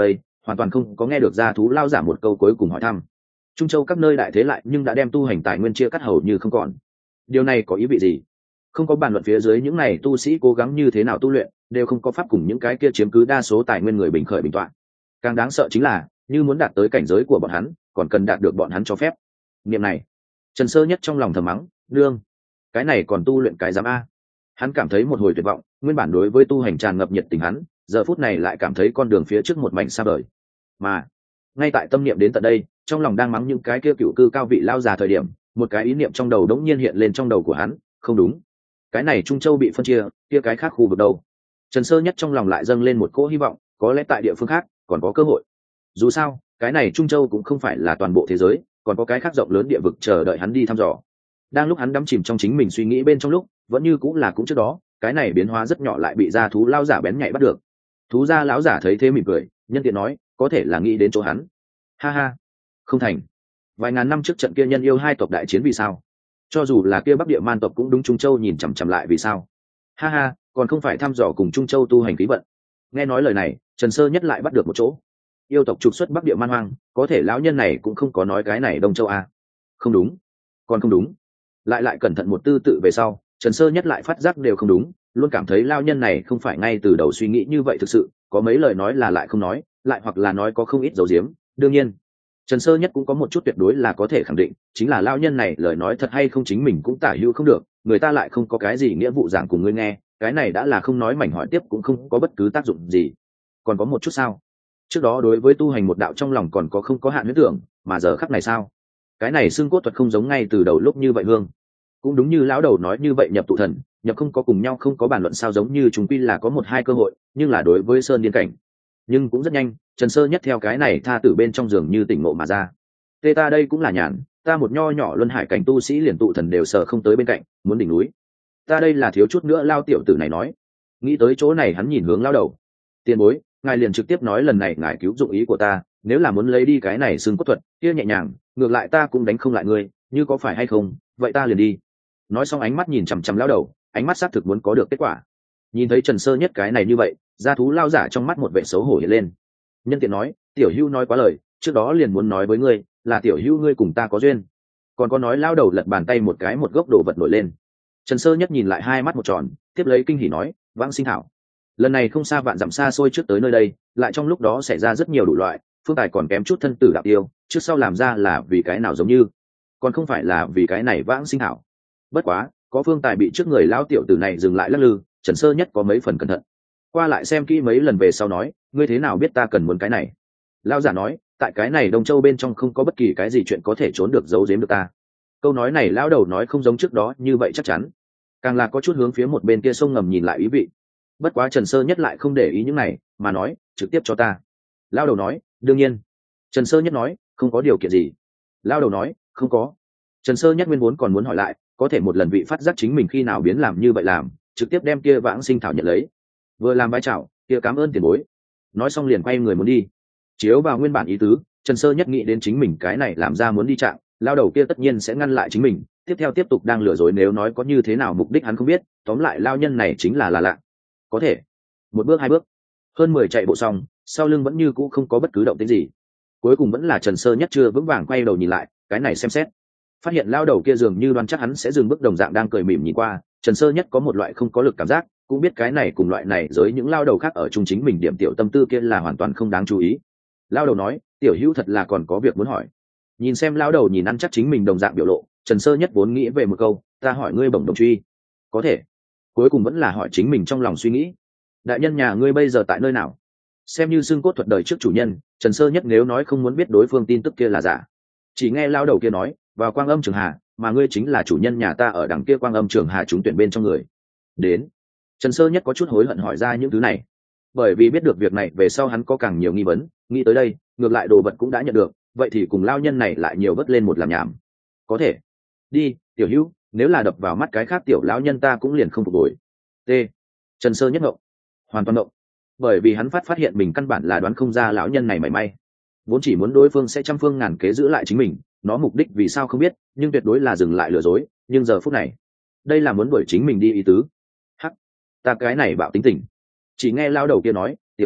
hoàn toàn không có nghe được gia thú lao giả một câu cuối cùng hỏi thăm. Trung châu các nơi đại thế lại nhưng đã đem tu hành tài nguyên chia cắt hầu như không còn. Điều này có ý vị gì? Không có bàn luận phía dưới những này tu sĩ cố gắng như thế nào tu luyện, đều không có pháp cùng những cái kia chiếm cứ đa số tài nguyên người bình khởi bình toạn. Càng đáng sợ chính là, như muốn đạt tới cảnh giới của bọn hắn, còn cần đạt được bọn hắn cho phép. Niệm này, Trần Sơ Nhất trong lòng thầm mắng, đương, cái này còn tu luyện cái giám a. Hắn cảm thấy một hồi tuyệt vọng, nguyên bản đối với tu hành tràn ngập nhiệt tình hắn, giờ phút này lại cảm thấy con đường phía trước một mảnh xa vời. Mà, ngay tại tâm niệm đến tận đây, trong lòng đang mắng những cái kia cựu cư cao vị lao già thời điểm, một cái ý niệm trong đầu đống nhiên hiện lên trong đầu của hắn, không đúng, cái này Trung Châu bị phân chia, kia cái khác khu vực đâu? Trần Sơ Nhất trong lòng lại dâng lên một cỗ hy vọng, có lẽ tại địa phương khác còn có cơ hội. Dù sao, cái này Trung Châu cũng không phải là toàn bộ thế giới, còn có cái khác rộng lớn địa vực chờ đợi hắn đi thăm dò. Đang lúc hắn đắm chìm trong chính mình suy nghĩ bên trong lúc, vẫn như cũng trước đó, cái này biến hóa rất nhỏ lại bị gia thú lão giả bén nhạy bắt được. Thú gia lão giả thấy thế mỉm cười, nhân tiện nói, có thể là nghĩ đến chỗ hắn. Ha ha, không thành. Vài ngàn năm trước trận kia nhân yêu hai tộc đại chiến vì sao? Cho dù là kia Bắc Địa Man tộc cũng đúng Trung Châu nhìn chằm chằm lại vì sao? Ha ha, còn không phải thăm dò cùng Trung Châu tu hành khí vận. Nghe nói lời này, Trần Sơ Nhất lại bắt được một chỗ. Yêu tộc trục xuất Bắc Địa Man hoang, có thể lão nhân này cũng không có nói cái này Đông Châu à? Không đúng, còn không đúng. Lại cẩn thận một tư tự về sau, Trần Sơ Nhất lại phát giác đều không đúng, luôn cảm thấy lão nhân này không phải ngay từ đầu suy nghĩ như vậy thực sự, có mấy lời nói là lại không nói, lại hoặc là nói có không ít dấu diếm. Đương nhiên, Trần Sơ Nhất cũng có một chút tuyệt đối là có thể khẳng định, chính là lão nhân này lời nói thật hay không chính mình cũng tả hữu không được, người ta lại không có cái gì nghĩa vụ giảng cùng ngươi nghe, cái này đã là không nói mảnh hỏi tiếp cũng không có bất cứ tác dụng gì. Còn có một chút sao? Trước đó đối với tu hành một đạo trong lòng còn có không có hạn huyết tưởng, mà giờ khắc này sao? Cái này xương cốt thuật không giống ngay từ đầu lúc như vậy hương. Cũng đúng như lão đầu nói như vậy, nhập tụ thần, nhập không có cùng nhau không có bàn luận sao, giống như chúng quy là có một hai cơ hội, nhưng là đối với sơn điên cảnh. Nhưng cũng rất nhanh, Trần Sơ Nhất theo cái này tha tử bên trong giường như tỉnh ngộ mà ra. Tê ta đây cũng là nhàn, ta một nho nhỏ luân hải cảnh tu sĩ liền tụ thần đều sợ không tới bên cạnh, muốn đỉnh núi. Ta đây là thiếu chút nữa, lao tiểu tử này nói. Nghĩ tới chỗ này hắn nhìn hướng lao đầu. Tiền bối, ngài liền trực tiếp nói lần này ngài cứu dụng ý của ta, nếu là muốn lấy đi cái này xương cốt thuật, kia nhẹ nhàng, ngược lại ta cũng đánh không lại ngươi, như có phải hay không, vậy ta liền đi. Nói xong ánh mắt nhìn chằm chằm lao đầu, ánh mắt xác thực muốn có được kết quả. Nhìn thấy Trần Sơ Nhất cái này như vậy, gia thú lao giả trong mắt một vẻ xấu hổ hiện lên. Nhân tiện nói, tiểu hữu nói quá lời, trước đó liền muốn nói với ngươi, là tiểu hữu ngươi cùng ta có duyên. Còn có nói, lao đầu lật bàn tay một cái, một gốc đồ vật nổi lên. Trần Sơ Nhất nhìn lại hai mắt một tròn, tiếp lấy kinh hỉ nói, vãng sinh thảo. Lần này không xa vạn dặm xa xôi trước tới nơi đây, lại trong lúc đó xảy ra rất nhiều đủ loại, phương tài còn kém chút thân tử đạo tiêu, trước sau làm ra là vì cái nào giống như, còn không phải là vì cái này vãng sinh thảo. Bất quá, có phương tài bị trước người lão tiểu tử này dừng lại lắc lư, Trần Sơ Nhất có mấy phần cẩn thận. Qua lại xem kỹ mấy lần về sau nói, ngươi thế nào biết ta cần muốn cái này? Lão giả nói, tại cái này Đông Châu bên trong không có bất kỳ cái gì chuyện có thể trốn được giấu giếm được ta. Câu nói này lão đầu nói không giống trước đó như vậy chắc chắn, càng là có chút hướng phía một bên kia sông ngầm nhìn lại ý vị. Bất quá Trần Sơ Nhất lại không để ý những này, mà nói, trực tiếp cho ta. Lão đầu nói, đương nhiên. Trần Sơ Nhất nói, không có điều kiện gì. Lão đầu nói, không có. Trần Sơ Nhất nguyên vốn còn muốn hỏi lại, có thể một lần vị phát giác chính mình khi nào biến làm như vậy làm, trực tiếp đem kia vãng sinh thảo nhận lấy. Vừa làm bái chào, kia cảm ơn tiền bối. Nói xong liền quay người muốn đi. Chiếu vào nguyên bản ý tứ, Trần Sơ Nhất nghĩ đến chính mình cái này làm ra muốn đi trạng, lao đầu kia tất nhiên sẽ ngăn lại chính mình, tiếp theo tiếp tục đang lừa dối, nếu nói có như thế nào mục đích hắn không biết, tóm lại lao nhân này chính là lạ. Có thể, một bước hai bước, hơn 10 chạy bộ xong, sau lưng vẫn như cũ không có bất cứ động tĩnh gì. Cuối cùng vẫn là Trần Sơ Nhất chưa vững vàng quay đầu nhìn lại, cái này xem xét, phát hiện lao đầu kia dường như đoán chắc hắn sẽ dừng bước đồng dạng đang cười mỉm nhìn qua. Trần Sơ Nhất có một loại không có lực cảm giác, cũng biết cái này cùng loại này với những lao đầu khác ở chung chính mình điểm tiểu tâm tư kia là hoàn toàn không đáng chú ý. Lao đầu nói, tiểu hữu thật là còn có việc muốn hỏi. Nhìn xem lao đầu nhìn ăn chắc chính mình đồng dạng biểu lộ, Trần Sơ Nhất vốn nghĩ về một câu, ta hỏi ngươi bổng đồng truy. Có thể. Cuối cùng vẫn là hỏi chính mình trong lòng suy nghĩ. Đại nhân nhà ngươi bây giờ tại nơi nào? Xem như xương cốt thuật đời trước chủ nhân, Trần Sơ Nhất nếu nói không muốn biết đối phương tin tức kia là giả. Chỉ nghe lao đầu kia nói, vào Quang Âm Trường Hà, mà ngươi chính là chủ nhân nhà ta ở đằng kia Quang Âm Trường Hà trúng tuyển bên trong người. Đến. Trần Sơ Nhất có chút hối hận hỏi ra những thứ này, bởi vì biết được việc này về sau hắn có càng nhiều nghi vấn, nghĩ tới đây, ngược lại đồ vật cũng đã nhận được, vậy thì cùng lao nhân này lại nhiều vất lên một làm nhảm. Có thể. Đi, tiểu hữu, nếu là đập vào mắt cái khác tiểu lão nhân ta cũng liền không phục hồi. T. Trần Sơ Nhất ngộng, hoàn toàn ngộng, bởi vì hắn phát hiện mình căn bản là đoán không ra lão nhân này mảy may, vốn chỉ muốn đối phương sẽ trăm phương ngàn kế giữ lại chính mình, nó mục đích vì sao không biết, nhưng tuyệt đối là dừng lại lừa dối, nhưng giờ phút này đây là muốn đuổi chính mình đi ý tứ. Hắc, ta cái này bạo tính tình. Chỉ nghe lao đầu kia nói, tiểu hữu,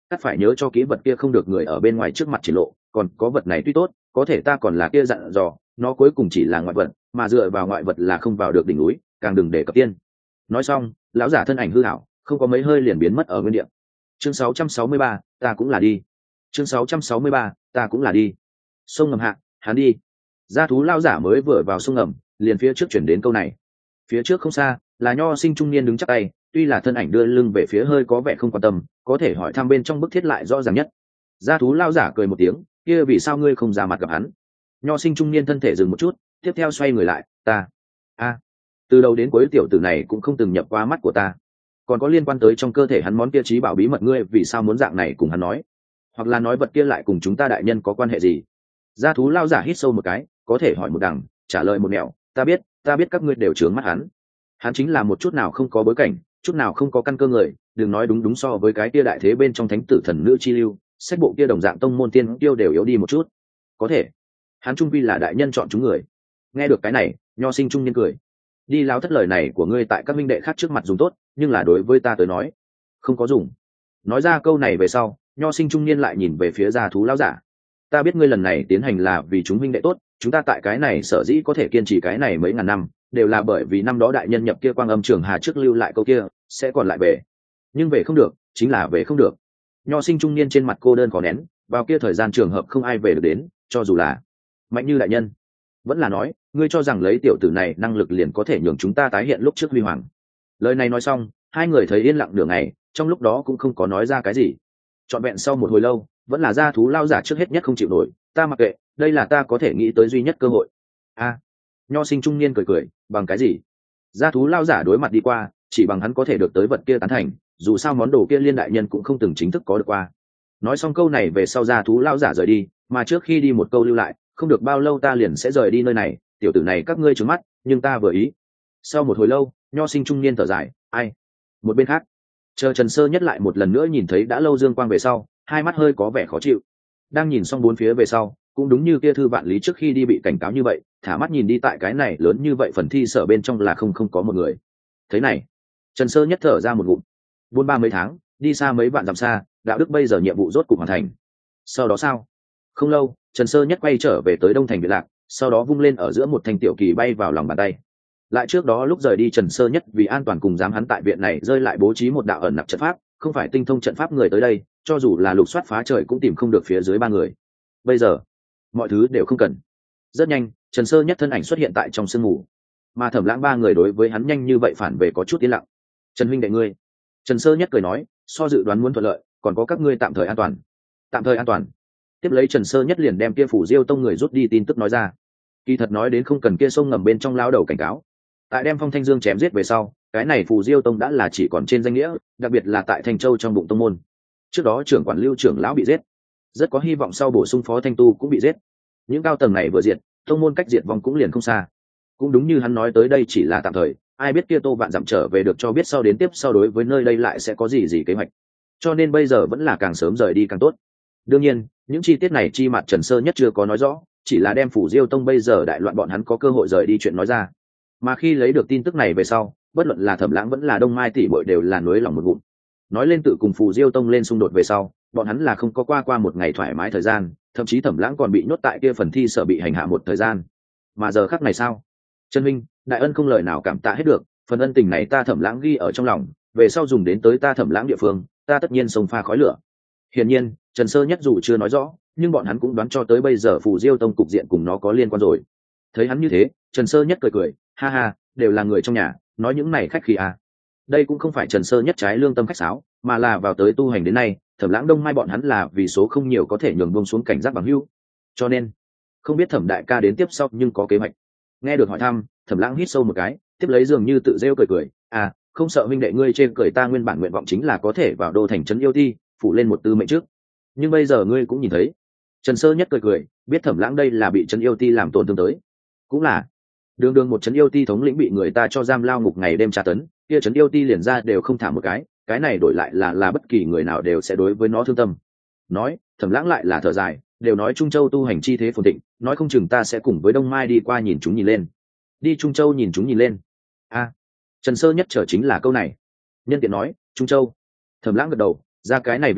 cắt phải nhớ cho kỹ vật kia không được người ở bên ngoài trước mặt triển lộ, còn có vật này tuy tốt, có thể ta còn là kia dặn dò, nó cuối cùng chỉ là ngoại vật, mà dựa vào ngoại vật là không vào được đỉnh núi, càng đừng để cập tiên. Nói xong, lão giả thân ảnh hư ảo, không có mấy hơi liền biến mất ở nguyên địa. Chương 663, ta cũng là đi. Chương 663, ta cũng là đi. Sông ngầm hạ, hắn đi. Gia thú lão giả mới vừa vào sông ngầm, liền phía trước chuyển đến câu này. Phía trước không xa, là nho sinh trung niên đứng chắc tay, tuy là thân ảnh đưa lưng về phía hơi có vẻ không quan tâm, có thể hỏi thăm bên trong bức thiết lại rõ ràng nhất. Gia thú lão giả cười một tiếng, kia vì sao ngươi không ra mặt gặp hắn? Nho sinh trung niên thân thể dừng một chút, tiếp theo xoay người lại, ta, từ đầu đến cuối tiểu tử này cũng không từng nhập qua mắt của ta. Còn có liên quan tới trong cơ thể hắn món kia trí bảo bí mật, ngươi vì sao muốn dạng này cùng hắn nói? Hoặc là nói vật kia lại cùng chúng ta đại nhân có quan hệ gì? Gia thú lão giả hít sâu một cái, có thể hỏi một đằng, trả lời một nẻo, ta biết các ngươi đều trướng mắt hắn. Hắn chính là một chút nào không có bối cảnh, chút nào không có căn cơ người, đừng nói đúng so với cái kia đại thế bên trong thánh tử thần nữ chi lưu, sách bộ kia đồng dạng tông môn tiên tiêu đều yếu đi một chút. Có thể, hắn trung vi là đại nhân chọn chúng người. Nghe được cái này, nho sinh trung niên cười. Đi láo thất lời này của ngươi tại các minh đệ khác trước mặt dùng tốt, nhưng là đối với ta tới nói, không có dùng. Nói ra câu này về sau, nho sinh trung niên lại nhìn về phía gia thú lão giả. Ta biết ngươi lần này tiến hành là vì chúng minh đệ tốt, chúng ta tại cái này sở dĩ có thể kiên trì cái này mấy ngàn năm, đều là bởi vì năm đó đại nhân nhập kia quang âm trường hà trước lưu lại câu kia, sẽ còn lại về. Nhưng về không được, chính là về không được. Nho sinh trung niên trên mặt cô đơn khó nén, vào kia thời gian trường hợp không ai về được đến, cho dù là mạnh như đại nhân. Vẫn là nói, ngươi cho rằng lấy tiểu tử này năng lực liền có thể nhường chúng ta tái hiện lúc trước huy hoàng. Lời này nói xong, hai người thấy yên lặng nửa ngày, trong lúc đó cũng không có nói ra cái gì. Trọn vẹn sau một hồi lâu, vẫn là gia thú lao giả trước hết nhất không chịu nổi, ta mặc kệ, đây là ta có thể nghĩ tới duy nhất cơ hội. Nho sinh trung niên cười, bằng cái gì? Gia thú lao giả đối mặt đi qua, chỉ bằng hắn có thể được tới vật kia tán thành, dù sao món đồ kia liên đại nhân cũng không từng chính thức có được qua. Nói xong câu này về sau, gia thú lao giả rời đi, mà trước khi đi một câu lưu lại, không được bao lâu ta liền sẽ rời đi nơi này, tiểu tử này các ngươi trừng mắt, nhưng ta vừa ý. Sau một hồi lâu, nho sinh trung niên thở dài, ai? Một bên khác, chờ Trần Sơ Nhất lại một lần nữa nhìn thấy đã lâu dương quang về sau, hai mắt hơi có vẻ khó chịu. Đang nhìn xong bốn phía về sau, cũng đúng như kia thư vạn lý trước khi đi bị cảnh cáo như vậy, thả mắt nhìn đi tại cái này lớn như vậy phần thi sở bên trong là không có một người. Thế này, Trần Sơ Nhất thở ra một ngụm. Buôn ba mấy tháng, đi xa mấy vạn dặm xa, đạo đức bây giờ nhiệm vụ rốt cục hoàn thành. Sau đó sao? Không lâu, Trần Sơ Nhất quay trở về tới Đông Thành Biệt Lạc, sau đó vung lên ở giữa một thanh tiểu kỳ bay vào lòng bàn tay. Lại trước đó lúc rời đi, Trần Sơ Nhất vì an toàn cùng dám hắn tại viện này rơi lại bố trí một đạo ẩn nặc trận pháp, không phải tinh thông trận pháp người tới đây, cho dù là lục soát phá trời cũng tìm không được phía dưới ba người. Bây giờ, mọi thứ đều không cần. Rất nhanh, Trần Sơ Nhất thân ảnh xuất hiện tại trong sương mù, mà Thẩm Lãng ba người đối với hắn nhanh như vậy phản về có chút yên lặng. Trần huynh đệ ngươi. Trần Sơ Nhất cười nói, so dự đoán muốn thuận lợi, còn có các ngươi tạm thời an toàn. Tạm thời an toàn. Tiếp lấy Trần Sơ Nhất liền đem kia phủ Diêu tông người rút đi tin tức nói ra. Kỳ thật nói đến không cần kia sông ngầm bên trong lao đầu cảnh cáo. Tại đem Phong Thanh Dương chém giết về sau, cái này phủ Diêu tông đã là chỉ còn trên danh nghĩa, đặc biệt là tại Thanh Châu trong bụng tông môn. Trước đó trưởng quản Lưu trưởng lão bị giết, rất có hy vọng sau bổ sung Phó Thanh Tu cũng bị giết. Những cao tầng này vừa diệt, tông môn cách diệt vong cũng liền không xa. Cũng đúng như hắn nói tới đây chỉ là tạm thời, ai biết kia Tô Vạn Dặm trở về được cho biết sau đến tiếp sau đối với nơi đây lại sẽ có gì kế hoạch. Cho nên bây giờ vẫn là càng sớm rời đi càng tốt. Đương nhiên, những chi tiết này chi mặt Trần Sơ Nhất chưa có nói rõ, chỉ là đem phủ Diêu tông bây giờ đại loạn bọn hắn có cơ hội rời đi chuyện nói ra. Mà khi lấy được tin tức này về sau, bất luận là Thẩm Lãng vẫn là Đông Mai tỷ muội đều là nuối lòng một ngụm. Nói lên tự cùng phủ Diêu tông lên xung đột về sau, bọn hắn là không có qua một ngày thoải mái thời gian, thậm chí Thẩm Lãng còn bị nhốt tại kia phần thi sở bị hành hạ một thời gian. Mà giờ khắc này sao? Trần minh, đại ân không lời nào cảm tạ hết được, phần ân tình này ta Thẩm Lãng ghi ở trong lòng, về sau dùng đến tới ta Thẩm Lãng địa phương, ta tất nhiên sông pha khói lửa. Hiển nhiên, Trần Sơ Nhất dù chưa nói rõ, nhưng bọn hắn cũng đoán cho tới bây giờ Phù Diêu tông cục diện cùng nó có liên quan rồi. Thấy hắn như thế, Trần Sơ Nhất cười, ha ha, đều là người trong nhà, nói những này khách khí à. Đây cũng không phải Trần Sơ Nhất trái lương tâm khách sáo, mà là vào tới tu hành đến nay, Thẩm Lãng Đông Mai bọn hắn là vì số không nhiều có thể nhường buông xuống cảnh giác bằng hữu. Cho nên, không biết Thẩm đại ca đến tiếp sau nhưng có kế hoạch. Nghe được hỏi thăm, Thẩm Lãng hít sâu một cái, tiếp lấy dường như tự rêu cười, à, không sợ huynh đệ ngươi trên cười, ta nguyên bản nguyện vọng chính là có thể vào đô thành trấn yêu ti, phủ lên một tư mệnh trước. Nhưng bây giờ ngươi cũng nhìn thấy. Trần Sơ Nhất cười, biết Thẩm Lãng đây là bị trấn yêu ti làm tổn thương tới. Cũng là, đường một trấn yêu ti thống lĩnh bị người ta cho giam lao ngục ngày đêm tra tấn, kia trấn yêu ti liền ra đều không thả một cái này đổi lại là bất kỳ người nào đều sẽ đối với nó thương tâm. Nói, Thẩm Lãng lại là thở dài, đều nói Trung Châu tu hành chi thế phồn thịnh, nói không chừng ta sẽ cùng với Đông Mai đi qua nhìn chúng nhìn lên. Đi Trung Châu nhìn chúng nhìn lên. Trần Sơ Nhất trở chính là câu này. Nhân tiện nói, Trung Châu. Thẩm Lãng gật đầu, ra cái này việc chuyện,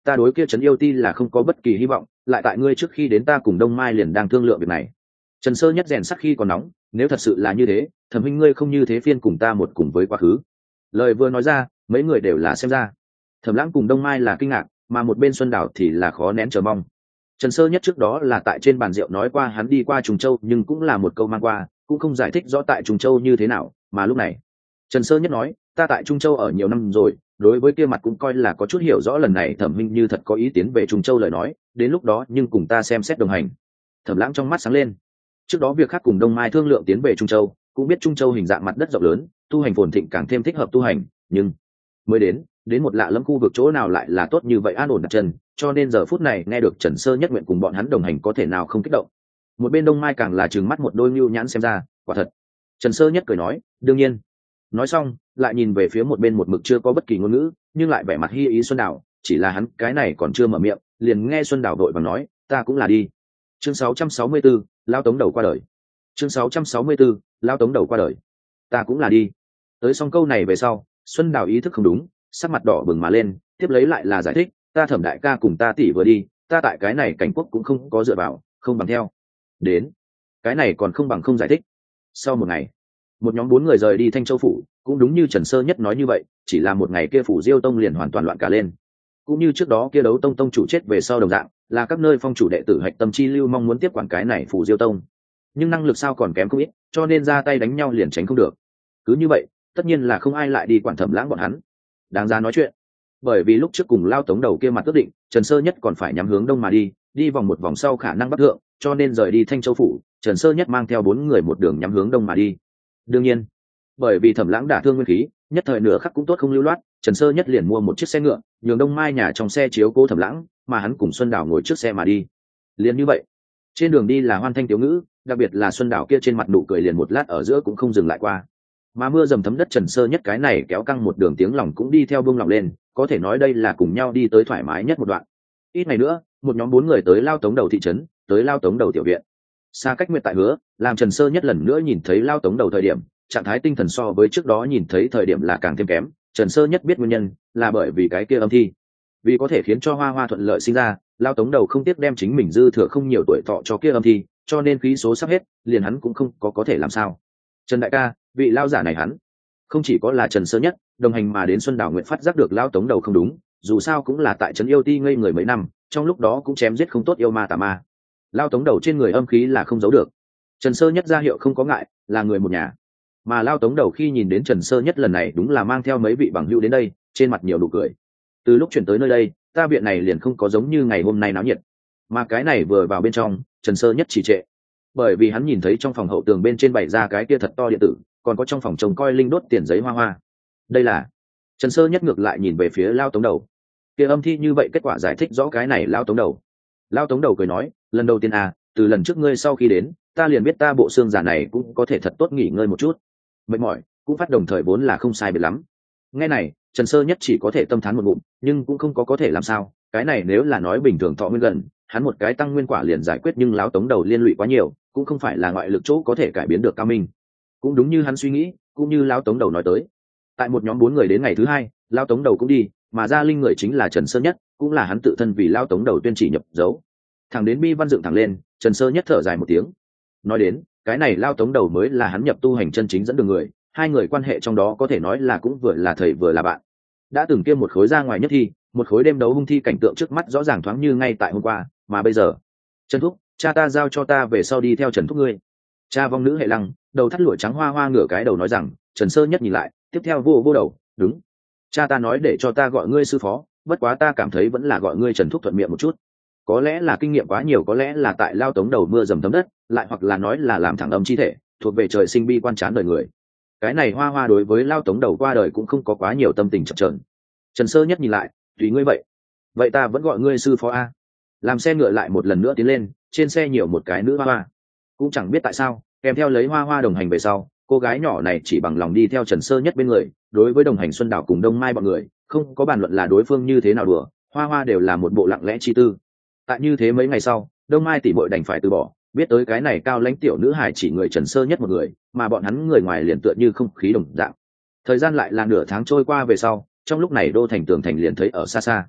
ta đối kia trấn yêu ti là không có bất kỳ hy vọng, lại tại ngươi trước khi đến ta cùng Đông Mai liền đang thương lượng việc này. Trần Sơ Nhất rèn sắc khi còn nóng, nếu thật sự là như thế, Thẩm huynh ngươi không như thế phiên cùng ta một cùng với quá khứ. Lời vừa nói ra, mấy người đều là xem ra. Thẩm Lãng cùng Đông Mai là kinh ngạc, mà một bên Xuân Đảo thì là khó nén chờ mong. Trần Sơ Nhất trước đó là tại trên bàn rượu nói qua hắn đi qua Trùng Châu, nhưng cũng là một câu mang qua, cũng không giải thích rõ tại Trùng Châu như thế nào, mà lúc này, Trần Sơ Nhất nói, ta tại Trung Châu ở nhiều năm rồi, đối với kia mặt cũng coi là có chút hiểu rõ, lần này Thẩm huynh như thật có ý tiến về Trùng Châu lời nói, đến lúc đó nhưng cùng ta xem xét đồng hành. Thẩm Lãng trong mắt sáng lên. Trước đó việc khác cùng Đông Mai thương lượng tiến về Trung Châu, cũng biết Trung Châu hình dạng mặt đất rộng lớn, tu hành phồn thịnh càng thêm thích hợp tu hành, nhưng mới đến một lạ lẫm khu vực chỗ nào lại là tốt như vậy an ổn đặt chân, cho nên giờ phút này nghe được Trần Sơ Nhất nguyện cùng bọn hắn đồng hành có thể nào không kích động. Một bên Đông Mai càng là trừng mắt một đôi nhu nhãn xem ra, quả thật. Trần Sơ Nhất cười nói, đương nhiên. Nói xong, lại nhìn về phía một bên một mực chưa có bất kỳ ngôn ngữ, nhưng lại vẻ mặt hi ý Xuân Đào, chỉ là hắn cái này còn chưa mở miệng, liền nghe Xuân Đào đội vàng nói, ta cũng là đi. Chương 664, Lao Tống đầu qua đời. Chương 664, Lao Tống đầu qua đời. Ta cũng là đi. Tới xong câu này về sau, Xuân Đào ý thức không đúng, sắc mặt đỏ bừng mà lên, tiếp lấy lại là giải thích, ta Thẩm đại ca cùng ta tỷ vừa đi, ta tại cái này cảnh quốc cũng không có dựa vào, không bằng theo. Đến, cái này còn không bằng không giải thích. Sau một ngày, một nhóm 4 người rời đi Thanh Châu phủ, cũng đúng như Trần Sơ Nhất nói như vậy, chỉ là một ngày kia phủ Diêu Tông liền hoàn toàn loạn cả lên. Cũng như trước đó kia Đấu Tông tông chủ chết về sau đồng dạng, là các nơi phong chủ đệ tử hạch tâm chi lưu mong muốn tiếp quản cái này phủ Diêu Tông, nhưng năng lực sao còn kém không ít, cho nên ra tay đánh nhau liền tránh không được. Cứ như vậy, tất nhiên là không ai lại đi quản Thẩm Lãng bọn hắn. Đáng ra nói chuyện, bởi vì lúc trước cùng Lao Tống đầu kia mặt ước định, Trần Sơ Nhất còn phải nhắm hướng đông mà đi vòng một vòng sau khả năng bắc thượng, cho nên rời đi Thanh Châu phủ, Trần Sơ Nhất mang theo 4 người một đường nhắm hướng đông mà đi. Đương nhiên, bởi vì Thẩm Lãng đả thương nguyên khí, nhất thời nửa khắc cũng tốt không lưu loát, Trần Sơ Nhất liền mua một chiếc xe ngựa, nhường Đông Mai nhà trong xe chiếu cố Thẩm Lãng, mà hắn cùng Xuân Đào ngồi trước xe mà đi. Liền như vậy, trên đường đi là hoan thanh tiếu ngữ, đặc biệt là Xuân Đào kia trên mặt nụ cười liền một lát ở giữa cũng không dừng lại qua. Mà mưa dầm thấm đất Trần Sơ Nhất cái này kéo căng một đường tiếng lòng cũng đi theo buông lòng lên, có thể nói đây là cùng nhau đi tới thoải mái nhất một đoạn. Ít ngày nữa, một nhóm 4 người tới Lao Tống đầu thị trấn, tới Lao Tống đầu tiểu viện. Xa cách nguyệt tại hứa, làm Trần Sơ Nhất lần nữa nhìn thấy Lao Tống đầu thời điểm, trạng thái tinh thần so với trước đó nhìn thấy thời điểm là càng thêm kém. Trần Sơ Nhất biết nguyên nhân là bởi vì cái kia âm thi, vì có thể khiến cho Hoa Hoa thuận lợi sinh ra, Lao Tống đầu không tiếc đem chính mình dư thừa không nhiều tuổi thọ cho kia âm thi, cho nên khí số sắp hết, liền hắn cũng không có thể làm sao. Trần đại ca, vị lao giả này hắn không chỉ có là Trần Sơ Nhất đồng hành mà đến Xuân Đào Nguyện phát giác được Lao Tống đầu không đúng, dù sao cũng là tại trấn yêu ti ngây người mấy năm, trong lúc đó cũng chém giết không tốt yêu ma tà ma, Lao Tống đầu trên người âm khí là không giấu được. Trần Sơ Nhất ra hiệu không có ngại, là người một nhà. Mà Lao Tống đầu khi nhìn đến Trần Sơ Nhất lần này đúng là mang theo mấy vị bằng hữu đến đây, trên mặt nhiều nụ cười. Từ lúc chuyển tới nơi đây, ta viện này liền không có giống như ngày hôm nay náo nhiệt. Mà cái này vừa vào bên trong, Trần Sơ Nhất trì trệ, bởi vì hắn nhìn thấy trong phòng hậu tường bên trên bày ra cái kia thật to điện tử, còn có trong phòng trông coi linh đốt tiền giấy hoa hoa. Đây là Trần Sơ Nhất ngược lại nhìn về phía Lao Tống đầu. Kia âm thi như vậy kết quả giải thích rõ cái này Lao Tống đầu. Lao Tống đầu cười nói, lần đầu tiên từ lần trước ngươi sau khi đến, ta liền biết ta bộ xương giả này cũng có thể thật tốt nghỉ ngơi một chút. Mệt mỏi, cũng phát đồng thời vốn là không sai biệt lắm. Nghe này, Trần Sơ Nhất chỉ có thể tâm thán một ngụm, nhưng cũng không có thể làm sao, cái này nếu là nói bình thường thọ nguyên gần, hắn một cái tăng nguyên quả liền giải quyết, nhưng Lão Tống đầu liên lụy quá nhiều, cũng không phải là ngoại lực chỗ có thể cải biến được cao minh. Cũng đúng như hắn suy nghĩ, cũng như Lão Tống đầu nói tới. Tại một nhóm 4 người đến ngày thứ 2, Lão Tống đầu cũng đi, mà ra linh người chính là Trần Sơ Nhất, cũng là hắn tự thân vì Lão Tống đầu tuyên chỉ nhập dấu. Thẳng đến bi văn dựng thẳng lên, Trần Sơ Nhất thở dài một tiếng. Nói đến, cái này Lão Tống đầu mới là hắn nhập tu hành chân chính dẫn đường người, hai người quan hệ trong đó có thể nói là cũng vừa là thầy vừa là bạn. Đã từng kia một khối ra ngoài nhất thi, một khối đêm đấu hung thi cảnh tượng trước mắt rõ ràng thoáng như ngay tại hôm qua, mà bây giờ, Trần Thúc, cha ta giao cho ta về sau đi theo Trần Thúc ngươi. Cha vong nữ hệ lăng, đầu thắt lụa trắng hoa hoa ngửa cái đầu nói rằng. Trần Sơ Nhất nhìn lại, tiếp theo vô đầu, đúng. Cha ta nói để cho ta gọi ngươi sư phó, bất quá ta cảm thấy vẫn là gọi ngươi Trần Thúc thuận miệng một chút. Có lẽ là kinh nghiệm quá nhiều, có lẽ là tại Lao Tống đầu mưa dầm thấm đất, lại hoặc là nói là làm thẳng âm chi thể, thuộc về trời sinh bi quan chán đời người. Cái này hoa hoa đối với Lao Tống đầu qua đời cũng không có quá nhiều tâm tình chập chờn. Trần Sơ Nhất nhìn lại, tùy ngươi vậy ta vẫn gọi ngươi sư phó a. Làm xe ngựa lại một lần nữa tiến lên, trên xe nhiều một cái nữ hoa hoa, cũng chẳng biết tại sao kèm theo lấy hoa hoa đồng hành về sau, cô gái nhỏ này chỉ bằng lòng đi theo Trần Sơ Nhất bên người, đối với đồng hành Xuân Đào cùng Đông Mai bọn người không có bàn luận là đối phương như thế nào đùa, hoa hoa đều là một bộ lặng lẽ chi tư. Tại như thế mấy ngày sau, Đông Mai tỷ muội đành phải từ bỏ, biết tới cái này cao lãnh tiểu nữ hài chỉ người Trần Sơ Nhất một người, mà bọn hắn người ngoài liền tựa như không khí đồng dạng. Thời gian lại là nửa tháng trôi qua về sau, trong lúc này đô thành tường thành liền thấy ở xa xa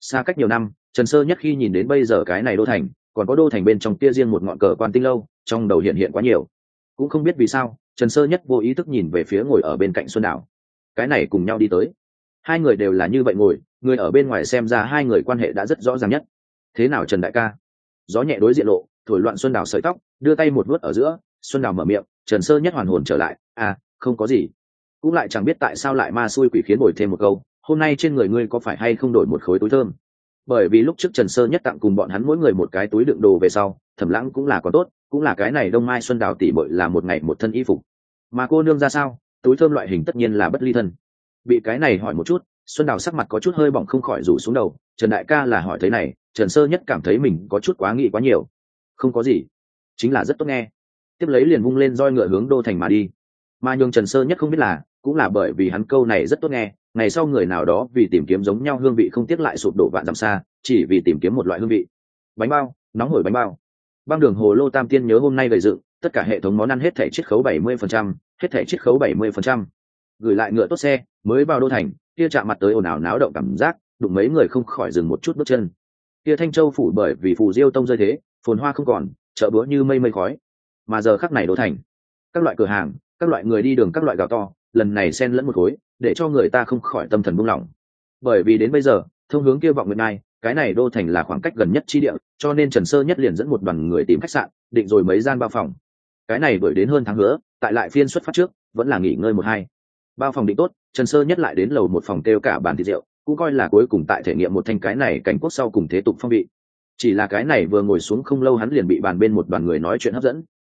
Xa cách nhiều năm, Trần Sơ Nhất khi nhìn đến bây giờ cái này đô thành, còn có đô thành bên trong kia riêng một ngọn cờ Quan Tinh lâu, trong đầu hiện hiện quá nhiều. Cũng không biết vì sao, Trần Sơ Nhất vô ý thức nhìn về phía ngồi ở bên cạnh Xuân Đảo. Cái này cùng nhau đi tới. Hai người đều là như vậy ngồi, người ở bên ngoài xem ra hai người quan hệ đã rất rõ ràng nhất. Thế nào Trần đại ca? Gió nhẹ đối diện lộ, thổi loạn Xuân Đảo sợi tóc, đưa tay một vuốt ở giữa, Xuân Đảo mở miệng, Trần Sơ Nhất hoàn hồn trở lại, à, không có gì. Cũng lại chẳng biết tại sao lại ma xui quỷ khiến bồi thêm một câu, hôm nay trên người ngươi có phải hay không đổi một khối túi thơm? Bởi vì lúc trước Trần Sơ Nhất tặng cùng bọn hắn mỗi người một cái túi đựng đồ về sau, Thẩm Lãng cũng là có tốt, cũng là cái này Đông Mai Xuân Đào tỷ muội là một ngày một thân y phục. Mà cô nương ra sao, túi thơm loại hình tất nhiên là bất ly thân. Bị cái này hỏi một chút, Xuân Đào sắc mặt có chút hơi bỏng không khỏi rủ xuống đầu, Trần đại ca là hỏi thế này, Trần Sơ Nhất cảm thấy mình có chút quá nghĩ quá nhiều. Không có gì, chính là rất tốt nghe. Tiếp lấy liền vung lên roi ngựa hướng đô thành mà đi. Mà nhường Trần Sơ Nhất không biết là, cũng là bởi vì hắn câu này rất tốt nghe, ngày sau người nào đó vì tìm kiếm giống nhau hương vị không tiếc lại sụp đổ vạn dặm xa, chỉ vì tìm kiếm một loại hương vị. Bánh bao, nóng hổi bánh bao. Băng đường Hồ Lô Tam Tiên nhớ hôm nay gầy dựng, tất cả hệ thống món ăn hết thảy chiết khấu 70%, hết thảy chiết khấu 70%. Gửi lại ngựa tốt xe, mới vào đô thành, kia chạm mặt tới ồn ào náo động cảm giác, đụng mấy người không khỏi dừng một chút bước chân. Kia Thanh Châu phủ bởi vì phù diêu tông rơi thế, phồn hoa không còn, chợ búa như mây mây khói. Mà giờ khắc này đô thành, các loại cửa hàng, các loại người đi đường, các loại gạo to, lần này xen lẫn một khối, để cho người ta không khỏi tâm thần buông lỏng. Bởi vì đến bây giờ, thông hướng kia Vọng Nguyệt Nai, cái này đô thành là khoảng cách gần nhất chi địa, cho nên Trần Sơ Nhất liền dẫn một đoàn người tìm khách sạn, định rồi mấy gian bao phòng. Cái này đuổi đến hơn tháng nữa, tại lại phiên xuất phát trước, vẫn là nghỉ ngơi một hai. Bao phòng định tốt, Trần Sơ Nhất lại đến lầu một phòng kêu cả bàn thịt rượu, cũng coi là cuối cùng tại thể nghiệm một thanh cái này cảnh quốc sau cùng thế tục phong vị. Chỉ là cái này vừa ngồi xuống không lâu hắn liền bị bàn bên một đoàn người nói chuyện hấp dẫn,